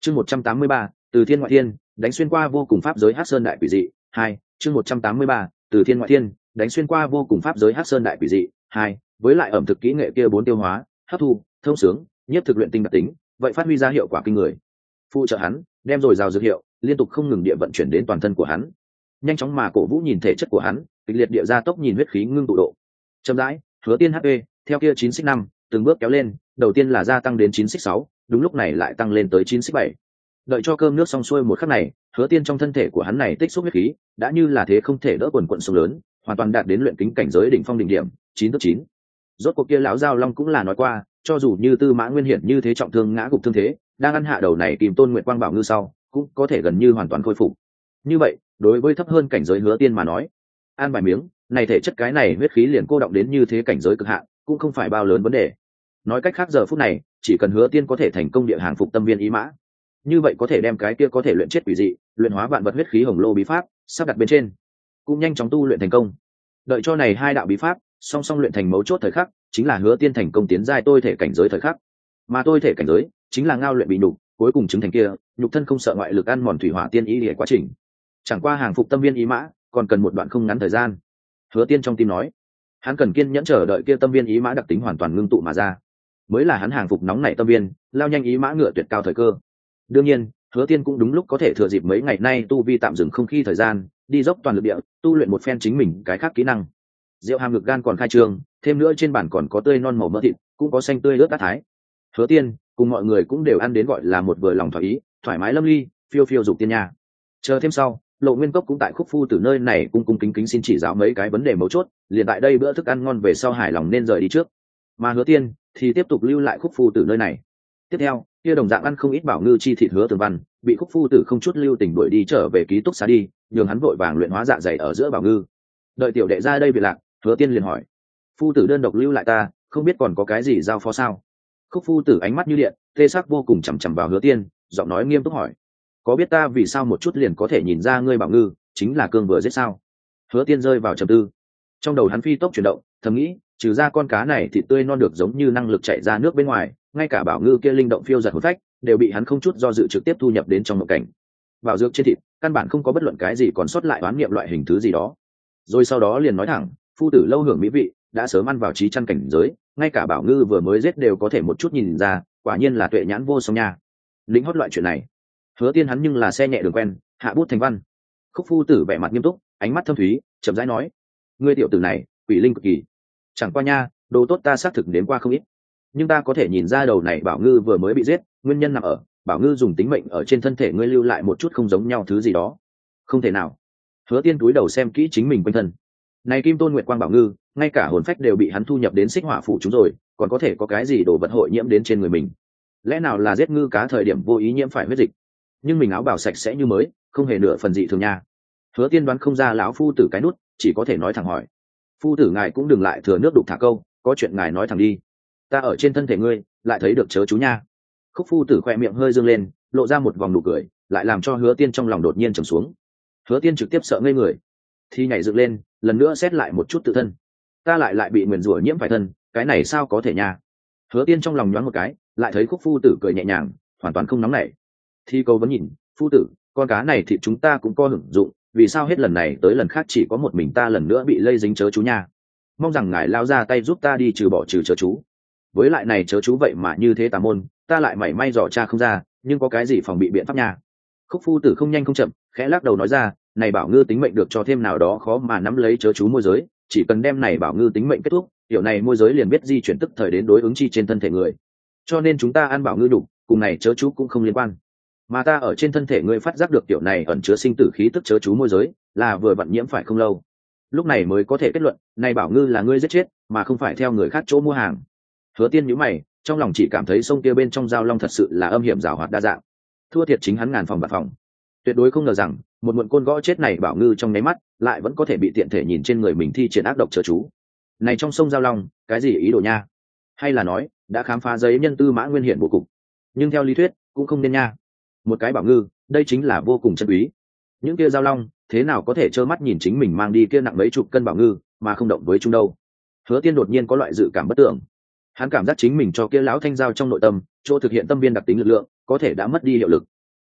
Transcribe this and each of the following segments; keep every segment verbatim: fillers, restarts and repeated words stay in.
chương một trăm tám mươi ba từ thiên ngoại thiên đánh xuyên qua vô cùng pháp giới hắc sơn đại quỷ dị hai chương một trăm tám mươi ba từ thiên ngoại thiên đánh xuyên qua vô cùng pháp giới hắc sơn đại quỷ dị hai với lại ẩm thực kỹ nghệ kia bốn tiêu hóa hấp thu thông sướng nhất thực luyện tinh đặc tính vậy phát huy ra hiệu quả kinh người. Phụ trợ hắn đem rồi rào dược hiệu liên tục không ngừng địa vận chuyển đến toàn thân của hắn, nhanh chóng mà cổ vũ nhìn thể chất của hắn kịch liệt địa ra tốc nhìn huyết khí ngưng tụ độ chậm rãi. Hứa Tiên hp theo kia chín xích năm từng bước kéo lên, đầu tiên là gia tăng đến chín xích sáu, đúng lúc này lại tăng lên tới chín xích bảy. Đợi cho cơm nước xong xuôi một khắc này, Hứa Tiên trong thân thể của hắn này tích xúc huyết khí đã như là thế không thể đỡ quần quận sông lớn, hoàn toàn đạt đến luyện kính cảnh giới đỉnh phong đỉnh điểm chín thước chín. Rốt cuộc kia lão giao long cũng là nói qua, cho dù như Tư Mã Nguyên Hiển như thế trọng thương ngã gục thương thế, đang ăn hạ đầu này Kim Tôn Nguyệt Quang Bảo Ngư sau, cũng có thể gần như hoàn toàn khôi phục. Như vậy, đối với thấp hơn cảnh giới Hứa Tiên mà nói, ăn vài miếng, này thể chất cái này huyết khí liền cô động đến như thế cảnh giới cực hạn, cũng không phải bao lớn vấn đề. Nói cách khác giờ phút này, chỉ cần Hứa Tiên có thể thành công địa hàng phục tâm viên ý mã, như vậy có thể đem cái kia có thể luyện chết quỷ dị, luyện hóa vạn vật huyết khí hồng lô bí pháp sắp đặt bên trên, cũng nhanh chóng tu luyện thành công. Đợi cho này hai đạo bí pháp song song luyện thành mấu chốt thời khắc, chính là Hứa Tiên thành công tiến giai tôi thể cảnh giới thời khắc. Mà tôi thể cảnh giới chính là ngao luyện bị nhục, cuối cùng chứng thành kia nhục thân không sợ ngoại lực ăn mòn thủy hỏa tiên ý để quá trình. Chẳng qua hàng phục tâm viên ý mã còn cần một đoạn không ngắn thời gian. Hứa Tiên trong tim nói, hắn cần kiên nhẫn chờ đợi kia tâm viên ý mã đặc tính hoàn toàn ngưng tụ mà ra, mới là hắn hàng phục nóng nảy tâm viên, lao nhanh ý mã ngựa tuyệt cao thời cơ. Đương nhiên, Hứa Tiên cũng đúng lúc có thể thừa dịp mấy ngày nay tu vi tạm dừng không khí thời gian, đi dốc toàn lực địa tu luyện một phen chính mình cái khác kỹ năng. Rượu hàm ngực gan còn khai trương, thêm nữa trên bàn còn có tươi non màu mỡ thịt, cũng có xanh tươi ướt át thái. Hứa Tiên cùng mọi người cũng đều ăn đến gọi là một vừa lòng thỏa ý, thoải mái lâm ly, phiêu phiêu dục tiên nha. Chờ thêm sau, Lộ Nguyên Cốc cũng tại Khúc Phu Tử nơi này cung cung kính kính xin chỉ giáo mấy cái vấn đề mấu chốt, liền tại đây bữa thức ăn ngon về sau hài lòng nên rời đi trước. Mà Hứa Tiên thì tiếp tục lưu lại Khúc Phu Tử nơi này. Tiếp theo, kia đồng dạng ăn không ít bảo ngư chi thịt Hứa Tường Văn, bị Khúc Phu Tử không chút lưu tình đuổi đi trở về ký túc xá đi, nhường hắn vội vàng luyện hóa dạ dày ở giữa bảo ngư. Đợi tiểu đệ ra đây về lạc, Hứa Tiên liền hỏi: "Phu tử đơn độc lưu lại ta, không biết còn có cái gì giao phó sao?" Khúc Phu Tử ánh mắt như điện, tê sắc vô cùng chằm chằm vào Hứa Tiên, giọng nói nghiêm túc hỏi: "Có biết ta vì sao một chút liền có thể nhìn ra ngươi bảo ngư chính là cương vừa giết sao?" Hứa Tiên rơi vào trầm tư, trong đầu hắn phi tốc chuyển động, thầm nghĩ, trừ ra con cá này thịt tươi non được giống như năng lực chạy ra nước bên ngoài, ngay cả bảo ngư kia linh động phiêu giật hồn phách đều bị hắn không chút do dự trực tiếp thu nhập đến trong một cảnh. Bảo dược trên thịt căn bản không có bất luận cái gì còn sót lại oán niệm loại hình thứ gì đó. Rồi sau đó liền nói thẳng, phu tử lâu hưởng mỹ vị, đã sớm ăn vào trí chăn cảnh giới, ngay cả bảo ngư vừa mới giết đều có thể một chút nhìn ra, quả nhiên là tuệ nhãn vô song nha. Lĩnh hót loại chuyện này, Hứa Tiên hắn nhưng là xe nhẹ đường quen, hạ bút thành văn. Khúc Phu Tử vẻ mặt nghiêm túc, ánh mắt thâm thúy, chậm rãi nói: "Ngươi tiểu tử này, quỷ linh cực kỳ. Chẳng qua nha, đồ tốt ta xác thực đến qua không ít, nhưng ta có thể nhìn ra đầu này bảo ngư vừa mới bị giết, nguyên nhân nằm ở bảo ngư dùng tính mệnh ở trên thân thể ngươi lưu lại một chút không giống nhau thứ gì đó." "Không thể nào." Hứa Tiên túi đầu xem kỹ chính mình quanh thân. Này Kim Tôn Nguyệt Quang bảo ngư, ngay cả hồn phách đều bị hắn thu nhập đến xích hỏa phủ chúng rồi, còn có thể có cái gì đồ vật hội nhiễm đến trên người mình? Lẽ nào là giết ngư cá thời điểm vô ý nhiễm phải huyết dịch? Nhưng mình áo bảo sạch sẽ như mới, không hề nửa phần dị thường nha. Hứa Tiên đoán không ra lão phu tử cái nút, chỉ có thể nói thẳng hỏi: "Phu tử ngài cũng đừng lại thừa nước đục thả câu, có chuyện ngài nói thẳng đi. Ta ở trên thân thể ngươi, lại thấy được chớ chú nha." Khúc Phu Tử khoe miệng hơi dương lên, lộ ra một vòng nụ cười, lại làm cho Hứa Tiên trong lòng đột nhiên trầm xuống. Hứa Tiên trực tiếp sợ ngây người, thì nhảy dựng lên, lần nữa xét lại một chút tự thân. Ta lại lại bị nguyền rủa nhiễm phải thân, cái này sao có thể nha? Hứa Tiên trong lòng nhoáng một cái, lại thấy Khúc Phu Tử cười nhẹ nhàng, hoàn toàn không nóng nảy. Thi câu vẫn nhìn, phu tử, con cá này thì chúng ta cũng có hưởng dụng, vì sao hết lần này tới lần khác chỉ có một mình ta lần nữa bị lây dính chớ chú nha? Mong rằng ngài lao ra tay giúp ta đi trừ bỏ trừ chớ chú. Với lại này chớ chú vậy mà như thế tà môn, ta lại mảy may dò tra không ra, nhưng có cái gì phòng bị biện pháp nha? Khúc Phu Tử không nhanh không chậm, khẽ lắc đầu nói ra, này bảo ngư tính mệnh được cho thêm nào đó khó mà nắm lấy chớ chú môi giới, chỉ cần đem này bảo ngư tính mệnh kết thúc, điều này môi giới liền biết di chuyển tức thời đến đối ứng chi trên thân thể người. Cho nên chúng ta ăn bảo ngư đủ, cùng này chớ chú cũng không liên quan. Mà ta ở trên thân thể ngươi phát giác được tiểu này ẩn chứa sinh tử khí tức chớ chú môi giới, là vừa vặn nhiễm phải không lâu. Lúc này mới có thể kết luận, này bảo ngư là ngươi giết chết, mà không phải theo người khác chỗ mua hàng. Hứa Tiên nhíu mày, trong lòng chỉ cảm thấy sông kia bên trong giao long thật sự là âm hiểm giàu hoạt đa dạng. Thua thiệt chính hắn ngàn phòng bạc phòng. Tuyệt đối không ngờ rằng, một muộn côn gõ chết này bảo ngư trong nháy mắt, lại vẫn có thể bị tiện thể nhìn trên người mình thi triển ác độc chớ chú. Này trong sông giao long, cái gì ý đồ nha? Hay là nói, đã khám phá giấy nhân Tư Mã Nguyên Hiển bộ cục. Nhưng theo lý thuyết, cũng không nên nha. Một cái bảo ngư, đây chính là vô cùng chân quý. Những kia giao long, thế nào có thể trơ mắt nhìn chính mình mang đi kia nặng mấy chục cân bảo ngư, mà không động với chúng đâu? Hứa Tiên đột nhiên có loại dự cảm bất tưởng. Hắn cảm giác chính mình cho kia lão thanh giao trong nội tâm, chỗ thực hiện tâm viên đặc tính lực lượng, có thể đã mất đi hiệu lực.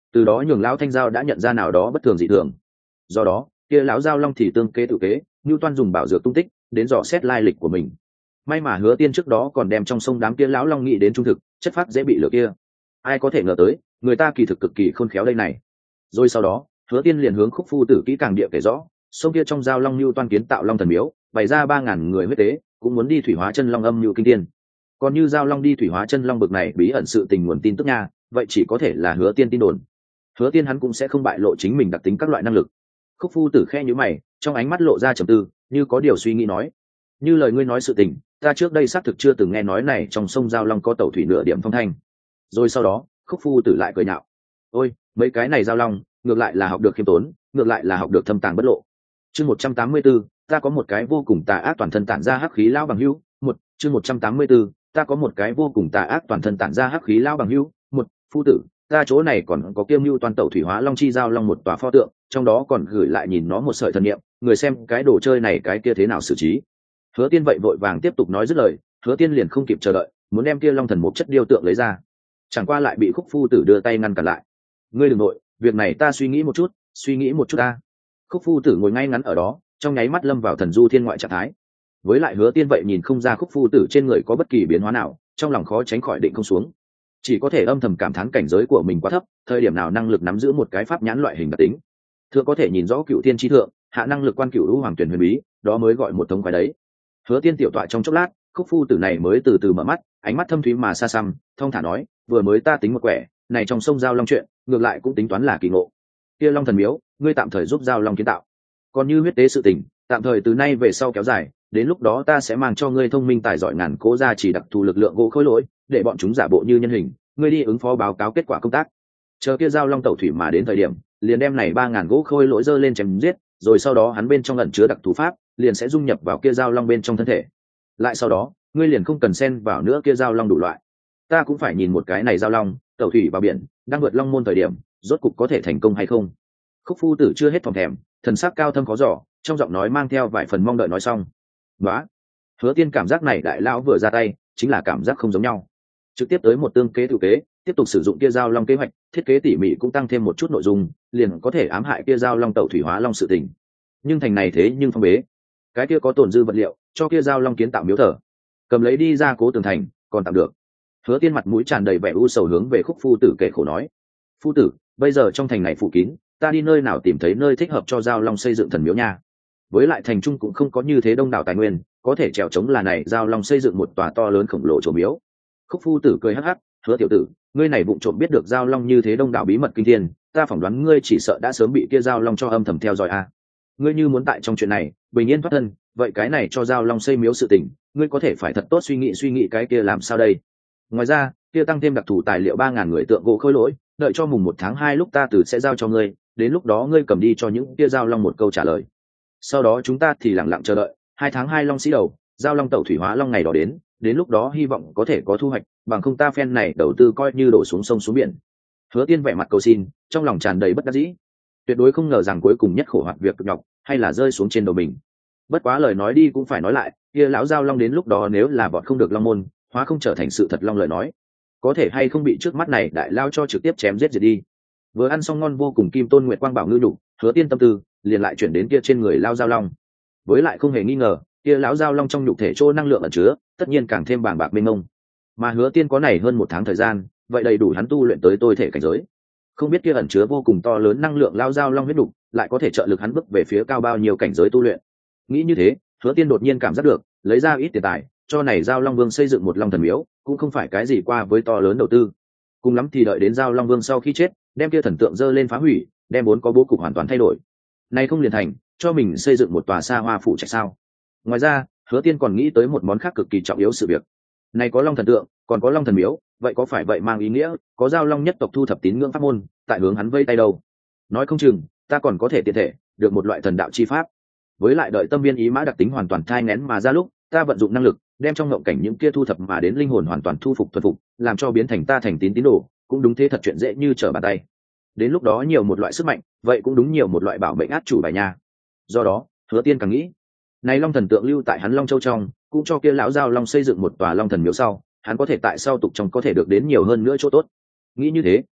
từ đó nhường lão thanh giao đã nhận ra nào đó bất thường dị thường. Do đó kia lão giao long thì tương kế tự kế, như toan dùng bảo dược tung tích đến dò xét lai lịch của mình. May mà Hứa Tiên trước đó còn đem trong sông đám kia lão long nghĩ đến trung thực, chất phát dễ bị lửa kia. Ai có thể ngờ tới, người ta kỳ thực cực kỳ khôn khéo đây này. Rồi sau đó, Hứa Tiên liền hướng Khúc Phu Tử kỹ càng địa kể rõ, sông kia trong giao long lưu toan kiến tạo long thần miếu, bày ra ba ngàn người huyết tế, cũng muốn đi thủy hóa chân long âm lưu kinh tiên. Còn như giao long đi thủy hóa chân long bực này bí ẩn sự tình nguồn tin tức nha, vậy chỉ có thể là Hứa Tiên tin đồn. Hứa Tiên hắn cũng sẽ không bại lộ chính mình đặc tính các loại năng lực. Khúc Phu Tử khe nhíu mày, trong ánh mắt lộ ra trầm tư, như có điều suy nghĩ nói: như lời ngươi nói sự tình, ta trước đây xác thực chưa từng nghe nói này trong sông giao long có tẩu thủy nửa điểm phong thanh. Rồi sau đó Khúc Phu Tử lại cười nhạo: ôi, mấy cái này giao long ngược lại là học được khiêm tốn, ngược lại là học được thâm tàng bất lộ. Chương một trăm tám mươi tư, ta có một cái vô cùng tà ác toàn thân tản ra hắc khí lao bằng hữu. Một chương một trăm tám mươi tư, ta có một cái vô cùng tà ác toàn thân tản ra hắc khí lao bằng hữu. Một Phu tử, ta chỗ này còn có kiêm mưu toàn tẩu thủy hóa long chi giao long một tòa pho tượng, trong đó còn gửi lại nhìn nó một sợi thần niệm, người xem cái đồ chơi này cái kia thế nào xử trí. Hứa Tiên vậy vội vàng tiếp tục nói dứt lời, Hứa Tiên liền không kịp chờ đợi, muốn đem kia long thần một chất điêu tượng lấy ra, chẳng qua lại bị Khúc Phu Tử đưa tay ngăn cản lại. Ngươi đừng nội, việc này ta suy nghĩ một chút, suy nghĩ một chút ta. Khúc Phu Tử ngồi ngay ngắn ở đó, trong nháy mắt lâm vào thần du thiên ngoại trạng thái. Với lại Hứa Tiên vậy nhìn không ra Khúc Phu Tử trên người có bất kỳ biến hóa nào, trong lòng khó tránh khỏi định không xuống, chỉ có thể âm thầm cảm thán cảnh giới của mình quá thấp, thời điểm nào năng lực nắm giữ một cái pháp nhãn loại hình đặc tính, thượng có thể nhìn rõ cựu tiên chi thượng, hạ năng lực quan cựu lũ hoàng tuyển huyền bí, đó mới gọi một thống quái đấy. Hứa Tiên tiểu tọa trong chốc lát, Khúc Phu Tử này mới từ từ mở mắt, ánh mắt thâm thúy mà xa xăm, thong thả nói: vừa mới ta tính một quẻ, này trong sông giao long chuyện, ngược lại cũng tính toán là kỳ ngộ. Kia long thần miếu, ngươi tạm thời giúp giao long kiến tạo, còn như huyết tế sự tình, tạm thời từ nay về sau kéo dài, đến lúc đó ta sẽ mang cho ngươi thông minh tài giỏi ngàn cố ra chỉ đặc thù lực lượng gỗ khối lỗi, để bọn chúng giả bộ như nhân hình, ngươi đi ứng phó báo cáo kết quả công tác. Chờ kia giao long tẩu thủy mà đến thời điểm, liền đem này ba ngàn gỗ khôi lỗi dơ lên chém giết, rồi sau đó hắn bên trong ẩn chứa đặc thù pháp, liền sẽ dung nhập vào kia giao long bên trong thân thể. Lại sau đó, ngươi liền không cần xen vào nữa kia giao long đủ loại. Ta cũng phải nhìn một cái này giao long, tẩu thủy vào biển, đang vượt long môn thời điểm, rốt cục có thể thành công hay không. Khúc Phu Tử chưa hết phòng thèm, thần sắc cao thâm khó dò, trong giọng nói mang theo vài phần mong đợi nói xong. Đó, Hứa Tiên cảm giác này đại lão vừa ra tay, chính là cảm giác không giống nhau. Trực tiếp tới một tương kế tự kế, tiếp tục sử dụng kia giao long kế hoạch, thiết kế tỉ mỉ cũng tăng thêm một chút nội dung, liền có thể ám hại kia giao long tẩu thủy hóa long sự tình. Nhưng thành này thế nhưng phong bế, cái kia có tồn dư vật liệu, cho kia giao long kiến tạo miếu thờ, cầm lấy đi ra cố tường thành, còn tạm được. Hứa Tiên mặt mũi tràn đầy vẻ u sầu hướng về Khúc Phu Tử kể khổ nói: Phu tử, bây giờ trong thành này phủ kín, ta đi nơi nào tìm thấy nơi thích hợp cho giao long xây dựng thần miếu nha. Với lại thành trung cũng không có như thế đông đảo tài nguyên, có thể trèo chống là này giao long xây dựng một tòa to lớn khổng lồ chùa miếu. Khúc Phu Tử cười hắc hắc: Hứa tiểu tử, ngươi này vụng trộm biết được giao long như thế đông đảo bí mật kinh thiên, ta phỏng đoán ngươi chỉ sợ đã sớm bị kia giao long cho âm thầm theo dõi a. À. Ngươi như muốn tại trong chuyện này bình yên thoát thân, vậy cái này cho giao long xây miếu sự tình, ngươi có thể phải thật tốt suy nghĩ suy nghĩ cái kia làm sao đây. Ngoài ra, kia tăng thêm đặc thù tài liệu ba ngàn người tượng gỗ khôi lỗi, đợi cho mùng một tháng hai lúc ta từ sẽ giao cho ngươi, đến lúc đó ngươi cầm đi cho những kia giao long một câu trả lời. Sau đó chúng ta thì lặng lặng chờ đợi, hai tháng hai long sĩ đầu, giao long tẩu thủy hóa long ngày đó đến, đến lúc đó hy vọng có thể có thu hoạch, bằng không ta phen này đầu tư coi như đổ xuống sông xuống biển. Hứa Tiên vẻ mặt cầu xin, trong lòng tràn đầy bất đắc dĩ, tuyệt đối không ngờ rằng cuối cùng nhất khổ hoạt việc cực nhọc hay là rơi xuống trên đầu mình. Bất quá lời nói đi cũng phải nói lại, kia lão giao long đến lúc đó nếu là bọn không được long môn, hóa không trở thành sự thật long lời nói, có thể hay không bị trước mắt này đại lao cho trực tiếp chém giết diệt đi. Vừa ăn xong ngon vô cùng kim tôn nguyệt quang bảo ngư nhục, Hứa Tiên tâm tư liền lại chuyển đến kia trên người lao giao long. Với lại không hề nghi ngờ, kia lão giao long trong nhục thể chỗ năng lượng ẩn chứa, tất nhiên càng thêm bàng bạc mênh mông. Mà Hứa Tiên có này hơn một tháng thời gian, vậy đầy đủ hắn tu luyện tới tôi thể cảnh giới. Không biết kia ẩn chứa vô cùng to lớn năng lượng lao giao long huyết đục, lại có thể trợ lực hắn bước về phía cao bao nhiêu cảnh giới tu luyện. Nghĩ như thế, Hứa Tiên đột nhiên cảm giác được, lấy ra ít tiền tài, cho này giao long vương xây dựng một long thần miếu, cũng không phải cái gì qua với to lớn đầu tư. Cùng lắm thì đợi đến giao long vương sau khi chết, đem kia thần tượng dơ lên phá hủy, đem vốn có bố cục hoàn toàn thay đổi. Này không liền thành, cho mình xây dựng một tòa xa hoa phủ trạch sao? Ngoài ra, Hứa Tiên còn nghĩ tới một món khác cực kỳ trọng yếu sự việc. Này có long thần tượng, còn có long thần miếu, vậy có phải vậy mang ý nghĩa, có giao long nhất tộc thu thập tín ngưỡng pháp môn, tại hướng hắn vây tay đâu? Nói không chừng, ta còn có thể tiện thể được một loại thần đạo chi pháp. Với lại đợi tâm viên ý mã đặc tính hoàn toàn thai nén mà ra lúc, ta vận dụng năng lực, đem trong ngộng cảnh những kia thu thập mà đến linh hồn hoàn toàn thu phục thuần phục, làm cho biến thành ta thành tín tín đồ, cũng đúng thế thật chuyện dễ như trở bàn tay. Đến lúc đó nhiều một loại sức mạnh, vậy cũng đúng nhiều một loại bảo mệnh át chủ bài nha. Do đó, Hứa Tiên càng nghĩ, này long thần tượng lưu tại hắn Long Châu trong, cũng cho kia lão giao long xây dựng một tòa long thần miếu sau, hắn có thể tại sau tục trong có thể được đến nhiều hơn nữa chỗ tốt. Nghĩ như thế,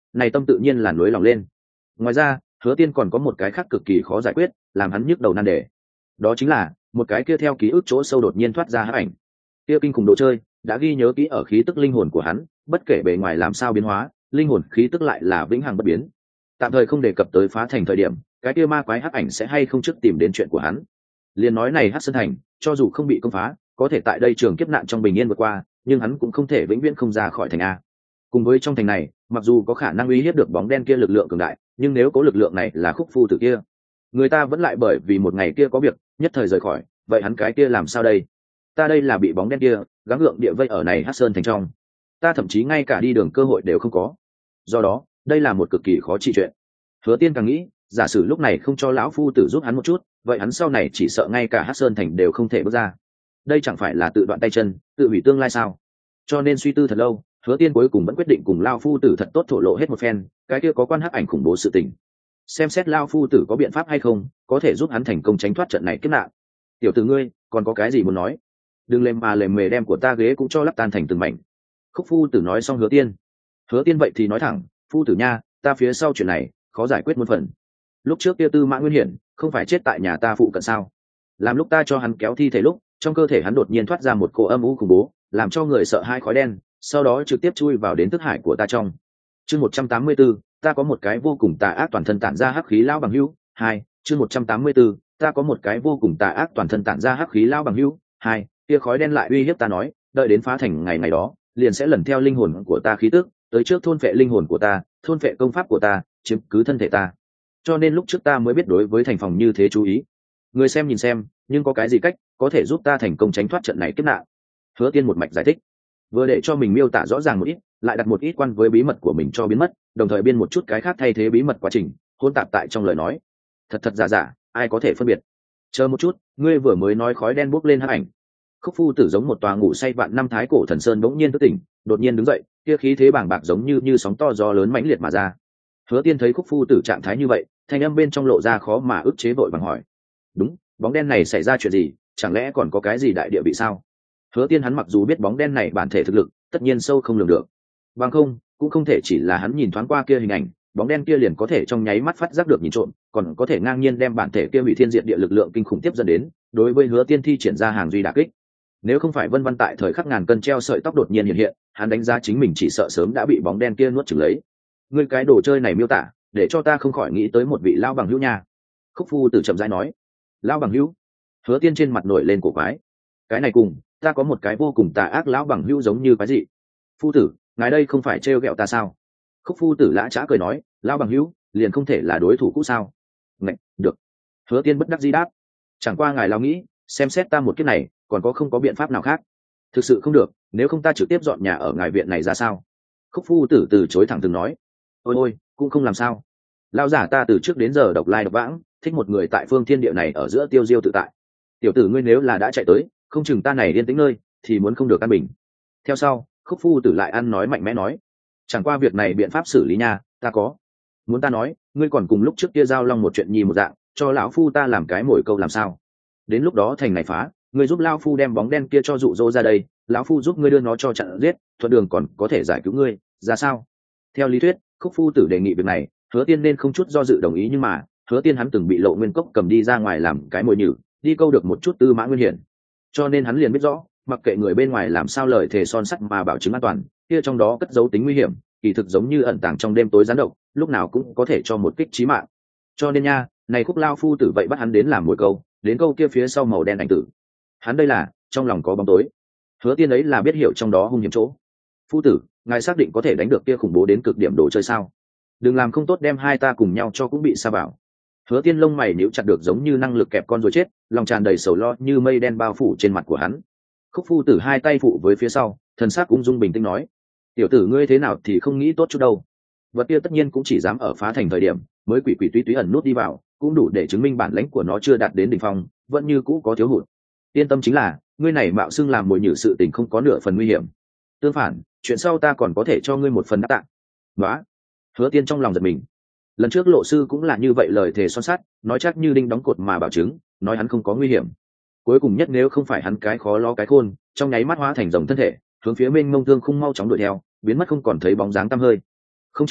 này tâm tự nhiên là nối lòng lên. Ngoài ra Hứa Tiên còn có một cái khác cực kỳ khó giải quyết, làm hắn nhức đầu nan đề. Đó chính là một cái kia theo ký ức chỗ sâu đột nhiên thoát ra hắc ảnh. Kia kinh khủng đồ chơi đã ghi nhớ kỹ ở khí tức linh hồn của hắn, bất kể bề ngoài làm sao biến hóa, linh hồn khí tức lại là vĩnh hằng bất biến. Tạm thời không đề cập tới phá thành thời điểm, cái kia ma quái hắc ảnh sẽ hay không trước tìm đến chuyện của hắn. Liên nói này Hắc Sơn thành, cho dù không bị công phá, có thể tại đây trường kiếp nạn trong bình yên vượt qua, nhưng hắn cũng không thể vĩnh viễn không ra khỏi thành a. Cùng với trong thành này, mặc dù có khả năng uy hiếp được bóng đen kia lực lượng cường đại, nhưng nếu có lực lượng này là Khúc Phu Tử kia, người ta vẫn lại bởi vì một ngày kia có việc, nhất thời rời khỏi, vậy hắn cái kia làm sao đây? Ta đây là bị bóng đen kia gắng gượng địa vây ở này Hắc Sơn thành trong, ta thậm chí ngay cả đi đường cơ hội đều không có. Do đó, đây là một cực kỳ khó trị chuyện. Hứa Tiên càng nghĩ, giả sử lúc này không cho lão phu tử giúp hắn một chút, vậy hắn sau này chỉ sợ ngay cả Hắc Sơn thành đều không thể bước ra. Đây chẳng phải là tự đoạn tay chân, tự hủy tương lai sao? Cho nên suy tư thật lâu, Hứa Tiên cuối cùng vẫn quyết định cùng lão phu tử thật tốt thổ lộ hết một phen, cái kia có quan hắc ảnh khủng bố sự tình. Xem xét lão phu tử có biện pháp hay không, có thể giúp hắn thành công tránh thoát trận này kiếp nạn. Tiểu tử ngươi, còn có cái gì muốn nói? Đừng lèm mà lèm mề đem của ta ghế cũng cho lắp tan thành từng mảnh. Khúc phu tử nói xong Hứa Tiên. Hứa Tiên vậy thì nói thẳng, phu tử nha, ta phía sau chuyện này khó giải quyết muôn phần. Lúc trước kia Tư Mã Nguyên Hiển không phải chết tại nhà ta phụ cận sao? Làm lúc ta cho hắn kéo thi thể lúc, trong cơ thể hắn đột nhiên thoát ra một cỗ âm u khủng bố, làm cho người sợ hai khói đen, sau đó trực tiếp chui vào đến thức hải của ta trong. Chương một trăm tám mươi tư, ta có một cái vô cùng tà ác toàn thân tản ra hắc khí lão bằng hữu. Hai, chương một trăm tám mươi tư, ta có một cái vô cùng tà ác toàn thân tản ra hắc khí lão bằng hữu. Hai, kia khói đen lại uy hiếp ta nói, đợi đến phá thành ngày ngày đó, liền sẽ lần theo linh hồn của ta khí tức, tới trước thôn phệ linh hồn của ta, thôn phệ công pháp của ta, chiếm cứ thân thể ta. Cho nên lúc trước ta mới biết đối với thành phòng như thế chú ý. Người xem nhìn xem, nhưng có cái gì cách có thể giúp ta thành công tránh thoát trận này kiếp nạn? Hứa Tiên một mạch giải thích, vừa để cho mình miêu tả rõ ràng một ít, lại đặt một ít quan với bí mật của mình cho biến mất, đồng thời biên một chút cái khác thay thế bí mật quá trình, hỗn tạp tại trong lời nói. Thật thật giả giả, ai có thể phân biệt? Chờ một chút, ngươi vừa mới nói khói đen bốc lên hắc ảnh. Khúc phu tử giống một tòa ngủ say vạn năm thái cổ thần sơn bỗng nhiên thức tỉnh, đột nhiên đứng dậy, kia khí thế bàng bạc giống như như sóng to gió lớn mãnh liệt mà ra. Hứa Tiên thấy Khúc phu tử trạng thái như vậy, thanh âm bên trong lộ ra khó mà ức chế, vội vàng hỏi, đúng, bóng đen này xảy ra chuyện gì, chẳng lẽ còn có cái gì đại địa bị sao? Hứa Tiên hắn mặc dù biết bóng đen này bản thể thực lực tất nhiên sâu không lường được, bằng không cũng không thể chỉ là hắn nhìn thoáng qua kia hình ảnh, bóng đen kia liền có thể trong nháy mắt phát giác được nhìn trộm, còn có thể ngang nhiên đem bản thể kia hủy thiên diệt địa lực lượng kinh khủng tiếp dẫn đến, đối với Hứa Tiên thi triển ra hàng duy đả kích. Nếu không phải Vân Vân tại thời khắc ngàn cân treo sợi tóc đột nhiên hiện hiện, hắn đánh giá chính mình chỉ sợ sớm đã bị bóng đen kia nuốt chửng lấy. Ngươi cái đồ chơi này miêu tả, để cho ta không khỏi nghĩ tới một vị lão bằng hữu nha. Khúc phu tử chậm rãi nói. Lão bằng hữu? Hứa Tiên trên mặt nổi lên cổ quái. Cái này cùng, ta có một cái vô cùng tà ác lão bằng hữu giống như cái gì? Phu tử, ngài đây không phải trêu ghẹo ta sao? Khúc phu tử lã chã cười nói, lão bằng hữu, liền không thể là đối thủ cũ sao? Ngạch, được. Hứa Tiên bất đắc dĩ đáp. Chẳng qua ngài lão nghĩ, xem xét ta một kiếp này, còn có không có biện pháp nào khác? Thực sự không được, nếu không ta trực tiếp dọn nhà ở ngài viện này ra sao? Khúc phu tử từ chối thẳng thừng nói. Ôi ôi, cũng không làm sao. Lão giả ta từ trước đến giờ độc lai độc vãng, thích một người tại phương thiên địa này ở giữa tiêu diêu tự tại. Tiểu tử ngươi nếu là đã chạy tới, không chừng ta này yên tĩnh nơi, thì muốn không được an bình. Theo sau, Khúc phu tử lại ăn nói mạnh mẽ nói, chẳng qua việc này biện pháp xử lý nha, ta có. Muốn ta nói, ngươi còn cùng lúc trước kia giao long một chuyện nhi một dạng, cho lão phu ta làm cái mồi câu làm sao? Đến lúc đó thành này phá, ngươi giúp lão phu đem bóng đen kia cho dụ dỗ ra đây, lão phu giúp ngươi đưa nó cho chặn giết, thuận đường còn có thể giải cứu ngươi, ra sao? Theo lý thuyết, Khúc phu tử đề nghị việc này, Hứa Tiên nên không chút do dự đồng ý, nhưng mà Hứa Tiên hắn từng bị Lộ Nguyên Cốc cầm đi ra ngoài làm cái mồi nhử, đi câu được một chút Tư Mã Nguyên Hiển, cho nên hắn liền biết rõ, mặc kệ người bên ngoài làm sao lời thề son sắt mà bảo chứng an toàn, kia trong đó cất giấu tính nguy hiểm, kỳ thực giống như ẩn tàng trong đêm tối gián độc, lúc nào cũng có thể cho một kích chí mạng. Cho nên nha, này Khúc lao phu tử vậy bắt hắn đến làm mồi câu, đến câu kia phía sau màu đen ảnh tử. Hắn đây là trong lòng có bóng tối. Hứa Tiên ấy là biết hiểu trong đó hung hiểm chỗ. Phu tử, ngài xác định có thể đánh được kia khủng bố đến cực điểm đồ chơi sao? Đừng làm không tốt đem hai ta cùng nhau cho cũng bị sa bảo. Hứa Tiên lông mày níu chặt được giống như năng lực kẹp con rồi chết, lòng tràn đầy sầu lo như mây đen bao phủ trên mặt của hắn. Khúc phu tử hai tay phụ với phía sau, thần sắc ung dung bình tĩnh nói, tiểu tử ngươi thế nào thì không nghĩ tốt chút đâu. Vật kia tất nhiên cũng chỉ dám ở phá thành thời điểm mới quỷ quỷ túy túy ẩn nút đi vào, cũng đủ để chứng minh bản lãnh của nó chưa đạt đến đỉnh phong, vẫn như cũ có thiếu hụt. Yên tâm chính là, ngươi này mạo xưng làm mồi nhử sự tình không có nửa phần nguy hiểm. Tương phản, chuyện sau ta còn có thể cho ngươi một phần đáp tạng. Đó. Hứa Tiên trong lòng giật mình. Lần trước Lộ sư cũng là như vậy, lời thề son sắt, nói chắc như đinh đóng cột mà bảo chứng, nói hắn không có nguy hiểm. Cuối cùng nhất nếu không phải hắn cái khó lo cái khôn, trong nháy mắt hóa thành rồng thân thể, hướng phía mênh mông thương khung mau chóng đuổi theo, biến mất không còn thấy bóng dáng tăm hơi. Không chừng,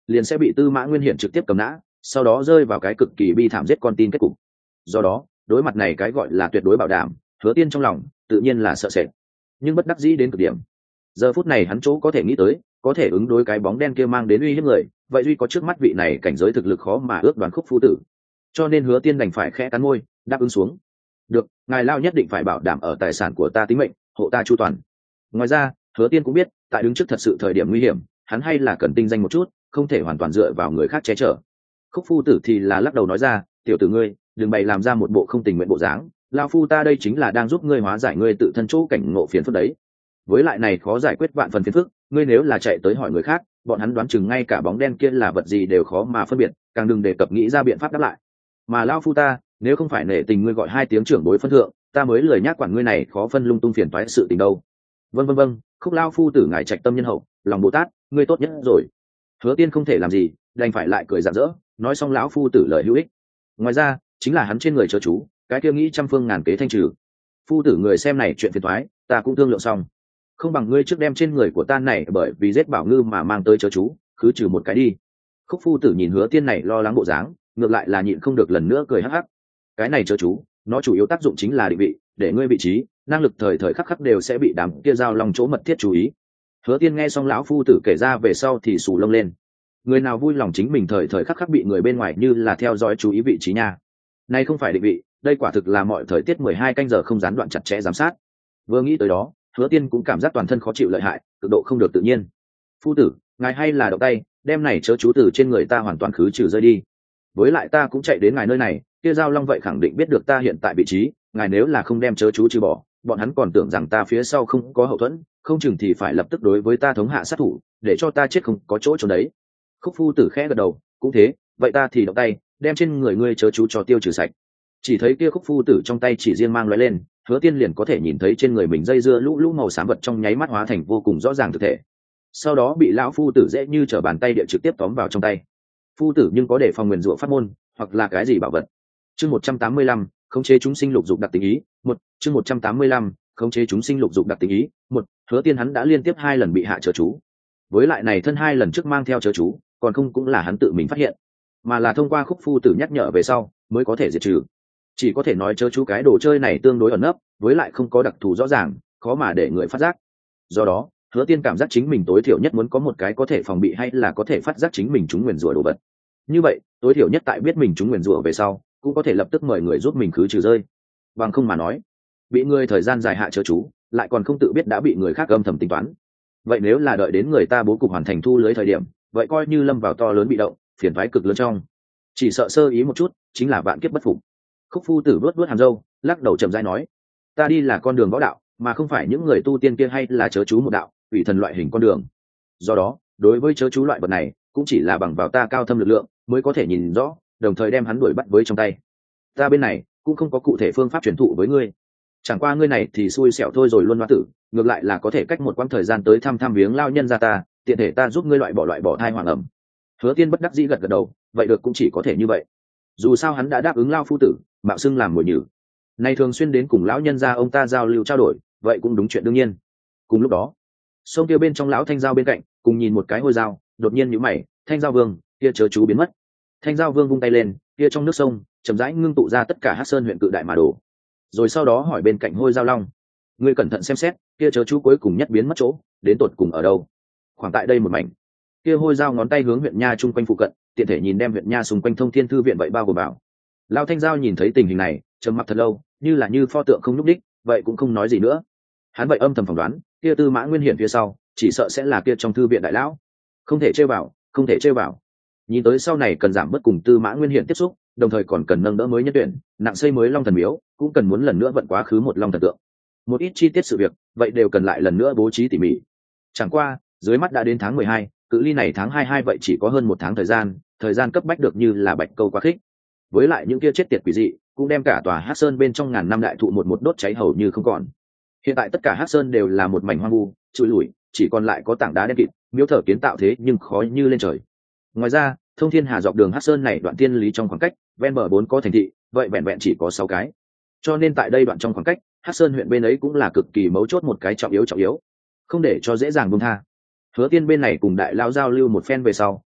liền sẽ bị Tư Mã Nguyên Hiển trực tiếp cầm nã, sau đó rơi vào cái cực kỳ bi thảm giết con tin kết cục. Do đó, đối mặt này cái gọi là tuyệt đối bảo đảm, Hứa Tiên trong lòng tự nhiên là sợ sệt, nhưng bất đắc dĩ đến cực điểm. Giờ phút này hắn chỗ có thể nghĩ tới, có thể ứng đối cái bóng đen kia mang đến uy hiếp người, vậy duy có trước mắt vị này cảnh giới thực lực khó mà ước đoán Khúc phu tử. Cho nên Hứa Tiên đành phải khẽ cắn môi, đáp ứng xuống. Được, ngài lao nhất định phải bảo đảm ở tài sản của ta tính mệnh, hộ ta chu toàn. Ngoài ra, Hứa Tiên cũng biết, tại đứng trước thật sự thời điểm nguy hiểm, hắn hay là cần tinh danh một chút, không thể hoàn toàn dựa vào người khác che chở. Khúc phu tử thì là lắc đầu nói ra, tiểu tử ngươi, đừng bày làm ra một bộ không tình nguyện bộ dáng, lao phu ta đây chính là đang giúp ngươi hóa giải ngươi tự thân chỗ cảnh ngộ phiền phức đấy. Với lại này khó giải quyết vạn phần phiền phức, ngươi nếu là chạy tới hỏi người khác, bọn hắn đoán chừng ngay cả bóng đen kia là vật gì đều khó mà phân biệt, càng đừng đề cập nghĩ ra biện pháp đáp lại. Mà lao phu ta, nếu không phải nể tình ngươi gọi hai tiếng trưởng bối phân thượng, ta mới lười nhác quản ngươi này khó phân lung tung phiền toái sự tình đâu. Vâng vâng vâng, Khúc lao phu tử ngài trạch tâm nhân hậu, lòng Bồ Tát, ngươi tốt nhất rồi. Hứa Tiên không thể làm gì, đành phải lại cười rạng rỡ, nói xong lão phu tử lời hữu ích. Ngoài ra, chính là hắn trên người chớ chú, cái kia nghĩ trăm phương ngàn kế thanh trừ. Phu tử người xem này chuyện phiền toái, ta cũng thương lượng xong. Không bằng ngươi trước đem trên người của ta này bởi vì giết Bảo Ngư mà mang tới chớ chú, cứ trừ một cái đi. Khúc phu tử nhìn Hứa Tiên này lo lắng bộ dáng, ngược lại là nhịn không được lần nữa cười hắc hắc. Cái này chớ chú, nó chủ yếu tác dụng chính là định vị, để ngươi vị trí, năng lực thời thời khắc khắc đều sẽ bị đám kia giao long chỗ mật thiết chú ý. Hứa Tiên nghe xong lão phu tử kể ra về sau thì sù lông lên. Người nào vui lòng chính mình thời thời khắc khắc bị người bên ngoài như là theo dõi chú ý vị trí nha. Này không phải định vị, đây quả thực là mọi thời tiết mười hai canh giờ không gián đoạn chặt chẽ giám sát. Vừa nghĩ tới đó, Hứa Tiên cũng cảm giác toàn thân khó chịu lợi hại, cực độ không được tự nhiên. Phu tử, ngài hay là động tay, đem này chớ chú từ trên người ta hoàn toàn khứ trừ rơi đi. Với lại ta cũng chạy đến ngài nơi này, kia giao long vậy khẳng định biết được ta hiện tại vị trí, ngài nếu là không đem chớ chú trừ bỏ, bọn hắn còn tưởng rằng ta phía sau không có hậu thuẫn, không chừng thì phải lập tức đối với ta thống hạ sát thủ, để cho ta chết không có chỗ trốn đấy. Khúc phu tử khẽ gật đầu, cũng thế, vậy ta thì động tay, đem trên người ngươi chớ chú cho tiêu trừ sạch. Chỉ thấy kia Khúc phu tử trong tay chỉ riêng mang lóe lên, Hứa Tiên liền có thể nhìn thấy trên người mình dây dưa lũ lũ màu xám vật trong nháy mắt hóa thành vô cùng rõ ràng thực thể. Sau đó bị lão phu tử dễ như trở bàn tay địa trực tiếp tóm vào trong tay. Phu tử nhưng có để phòng nguyền rủa pháp môn, hoặc là cái gì bảo vật. Chương một trăm tám mươi lăm, khống chế chúng sinh lục dục đặc tính ý, một, chương một trăm tám mươi lăm, khống chế chúng sinh lục dục đặc tính ý, một, Hứa Tiên hắn đã liên tiếp hai lần bị hạ chớ chú. Với lại này thân hai lần trước mang theo chớ chú, còn không cũng là hắn tự mình phát hiện, mà là thông qua Khúc phu tử nhắc nhở về sau mới có thể diệt trừ. Chỉ có thể nói chớ chú cái đồ chơi này tương đối ẩn nấp, với lại không có đặc thù rõ ràng, khó mà để người phát giác. Do đó, Hứa Tiên cảm giác chính mình tối thiểu nhất muốn có một cái có thể phòng bị hay là có thể phát giác chính mình trúng nguyền rủa đồ vật. Như vậy, tối thiểu nhất tại biết mình trúng nguyền rủa về sau, cũng có thể lập tức mời người giúp mình khứ trừ rơi. Bằng không mà nói, bị người thời gian dài hạ chớ chú, lại còn không tự biết đã bị người khác âm thầm tính toán. Vậy nếu là đợi đến người ta bố cục hoàn thành thu lưới thời điểm, vậy coi như lâm vào to lớn bị động, phiền toái cực lớn trong. Chỉ sợ sơ ý một chút, chính là vạn kiếp bất phục. Khúc phu tử vuốt vuốt hàm râu, lắc đầu chậm rãi nói, ta đi là con đường võ đạo, mà không phải những người tu tiên kia hay là chớ chú một đạo, ủy thần loại hình con đường. Do đó, đối với chớ chú loại vật này, cũng chỉ là bằng vào ta cao thâm lực lượng mới có thể nhìn rõ, đồng thời đem hắn đuổi bắt với trong tay. Ta bên này cũng không có cụ thể phương pháp truyền thụ với ngươi, chẳng qua ngươi này thì xui xẻo thôi rồi luôn hoa tử, ngược lại là có thể cách một quãng thời gian tới thăm thăm viếng lao nhân gia ta, tiện thể ta giúp ngươi loại bỏ loại bỏ thai hoàng ẩm. Hứa Tiên bất đắc dĩ gật gật đầu, vậy được cũng chỉ có thể như vậy. Dù sao hắn đã đáp ứng lao phu tử, mạo xưng làm mồi nhử, nay thường xuyên đến cùng lão nhân gia ông ta giao lưu trao đổi, vậy cũng đúng chuyện đương nhiên. Cùng lúc đó, sông kia bên trong lão Thanh Giao bên cạnh, cùng nhìn một cái hôi dao, đột nhiên nhíu mày, Thanh Giao Vương, kia chớ chú biến mất. Thanh Giao Vương vung tay lên, kia trong nước sông chậm rãi ngưng tụ ra tất cả Hắc Sơn huyện cự đại mà đổ. Rồi sau đó hỏi bên cạnh hôi dao long, ngươi cẩn thận xem xét, kia chớ chú cuối cùng nhất biến mất chỗ, đến tột cùng ở đâu? Khoảng tại đây một mảnh. Kia hôi dao ngón tay hướng huyện nha chung quanh phụ cận, tiện thể nhìn đem huyện nha xung quanh Thông Thiên thư viện vậy bao gồm bảo. Lão Thanh Giao nhìn thấy tình hình này, trầm mặc thật lâu, như là như pho tượng không nhúc đích, vậy cũng không nói gì nữa. Hắn vậy âm thầm phỏng đoán, kia Tư Mã Nguyên Hiển phía sau, chỉ sợ sẽ là kia trong thư viện đại lão. Không thể chơi vào, không thể chơi vào. Nhìn tới sau này cần giảm bớt cùng Tư Mã Nguyên Hiển tiếp xúc, đồng thời còn cần nâng đỡ mới nhân tuyển, nặng xây mới Long Thần Miếu, cũng cần muốn lần nữa vận quá khứ một Long Thần tượng. Một ít chi tiết sự việc, vậy đều cần lại lần nữa bố trí tỉ mỉ. Chẳng qua, dưới mắt đã đến tháng mười hai, cự ly này tháng hai hai vậy chỉ có hơn một tháng thời gian, thời gian cấp bách được như là bạch câu quá khích. Với lại những kia chết tiệt quỷ dị, cũng đem cả tòa Hắc Sơn bên trong ngàn năm đại thụ một một đốt cháy hầu như không còn. Hiện tại tất cả Hắc Sơn đều là một mảnh hoang vu, trụi lủi, chỉ còn lại có tảng đá đen kịt, miếu thờ kiến tạo thế nhưng khó như lên trời. Ngoài ra, Thông Thiên Hà dọc đường Hắc Sơn này đoạn tiên lý trong khoảng cách, ven bờ bốn có thành thị, vậy vẹn vẹn chỉ có sáu cái. Cho nên tại đây đoạn trong khoảng cách, Hắc Sơn huyện bên ấy cũng là cực kỳ mấu chốt một cái trọng yếu trọng yếu, không để cho dễ dàng buông tha. Hứa Tiên bên này cùng đại lao giao lưu một phen về sau,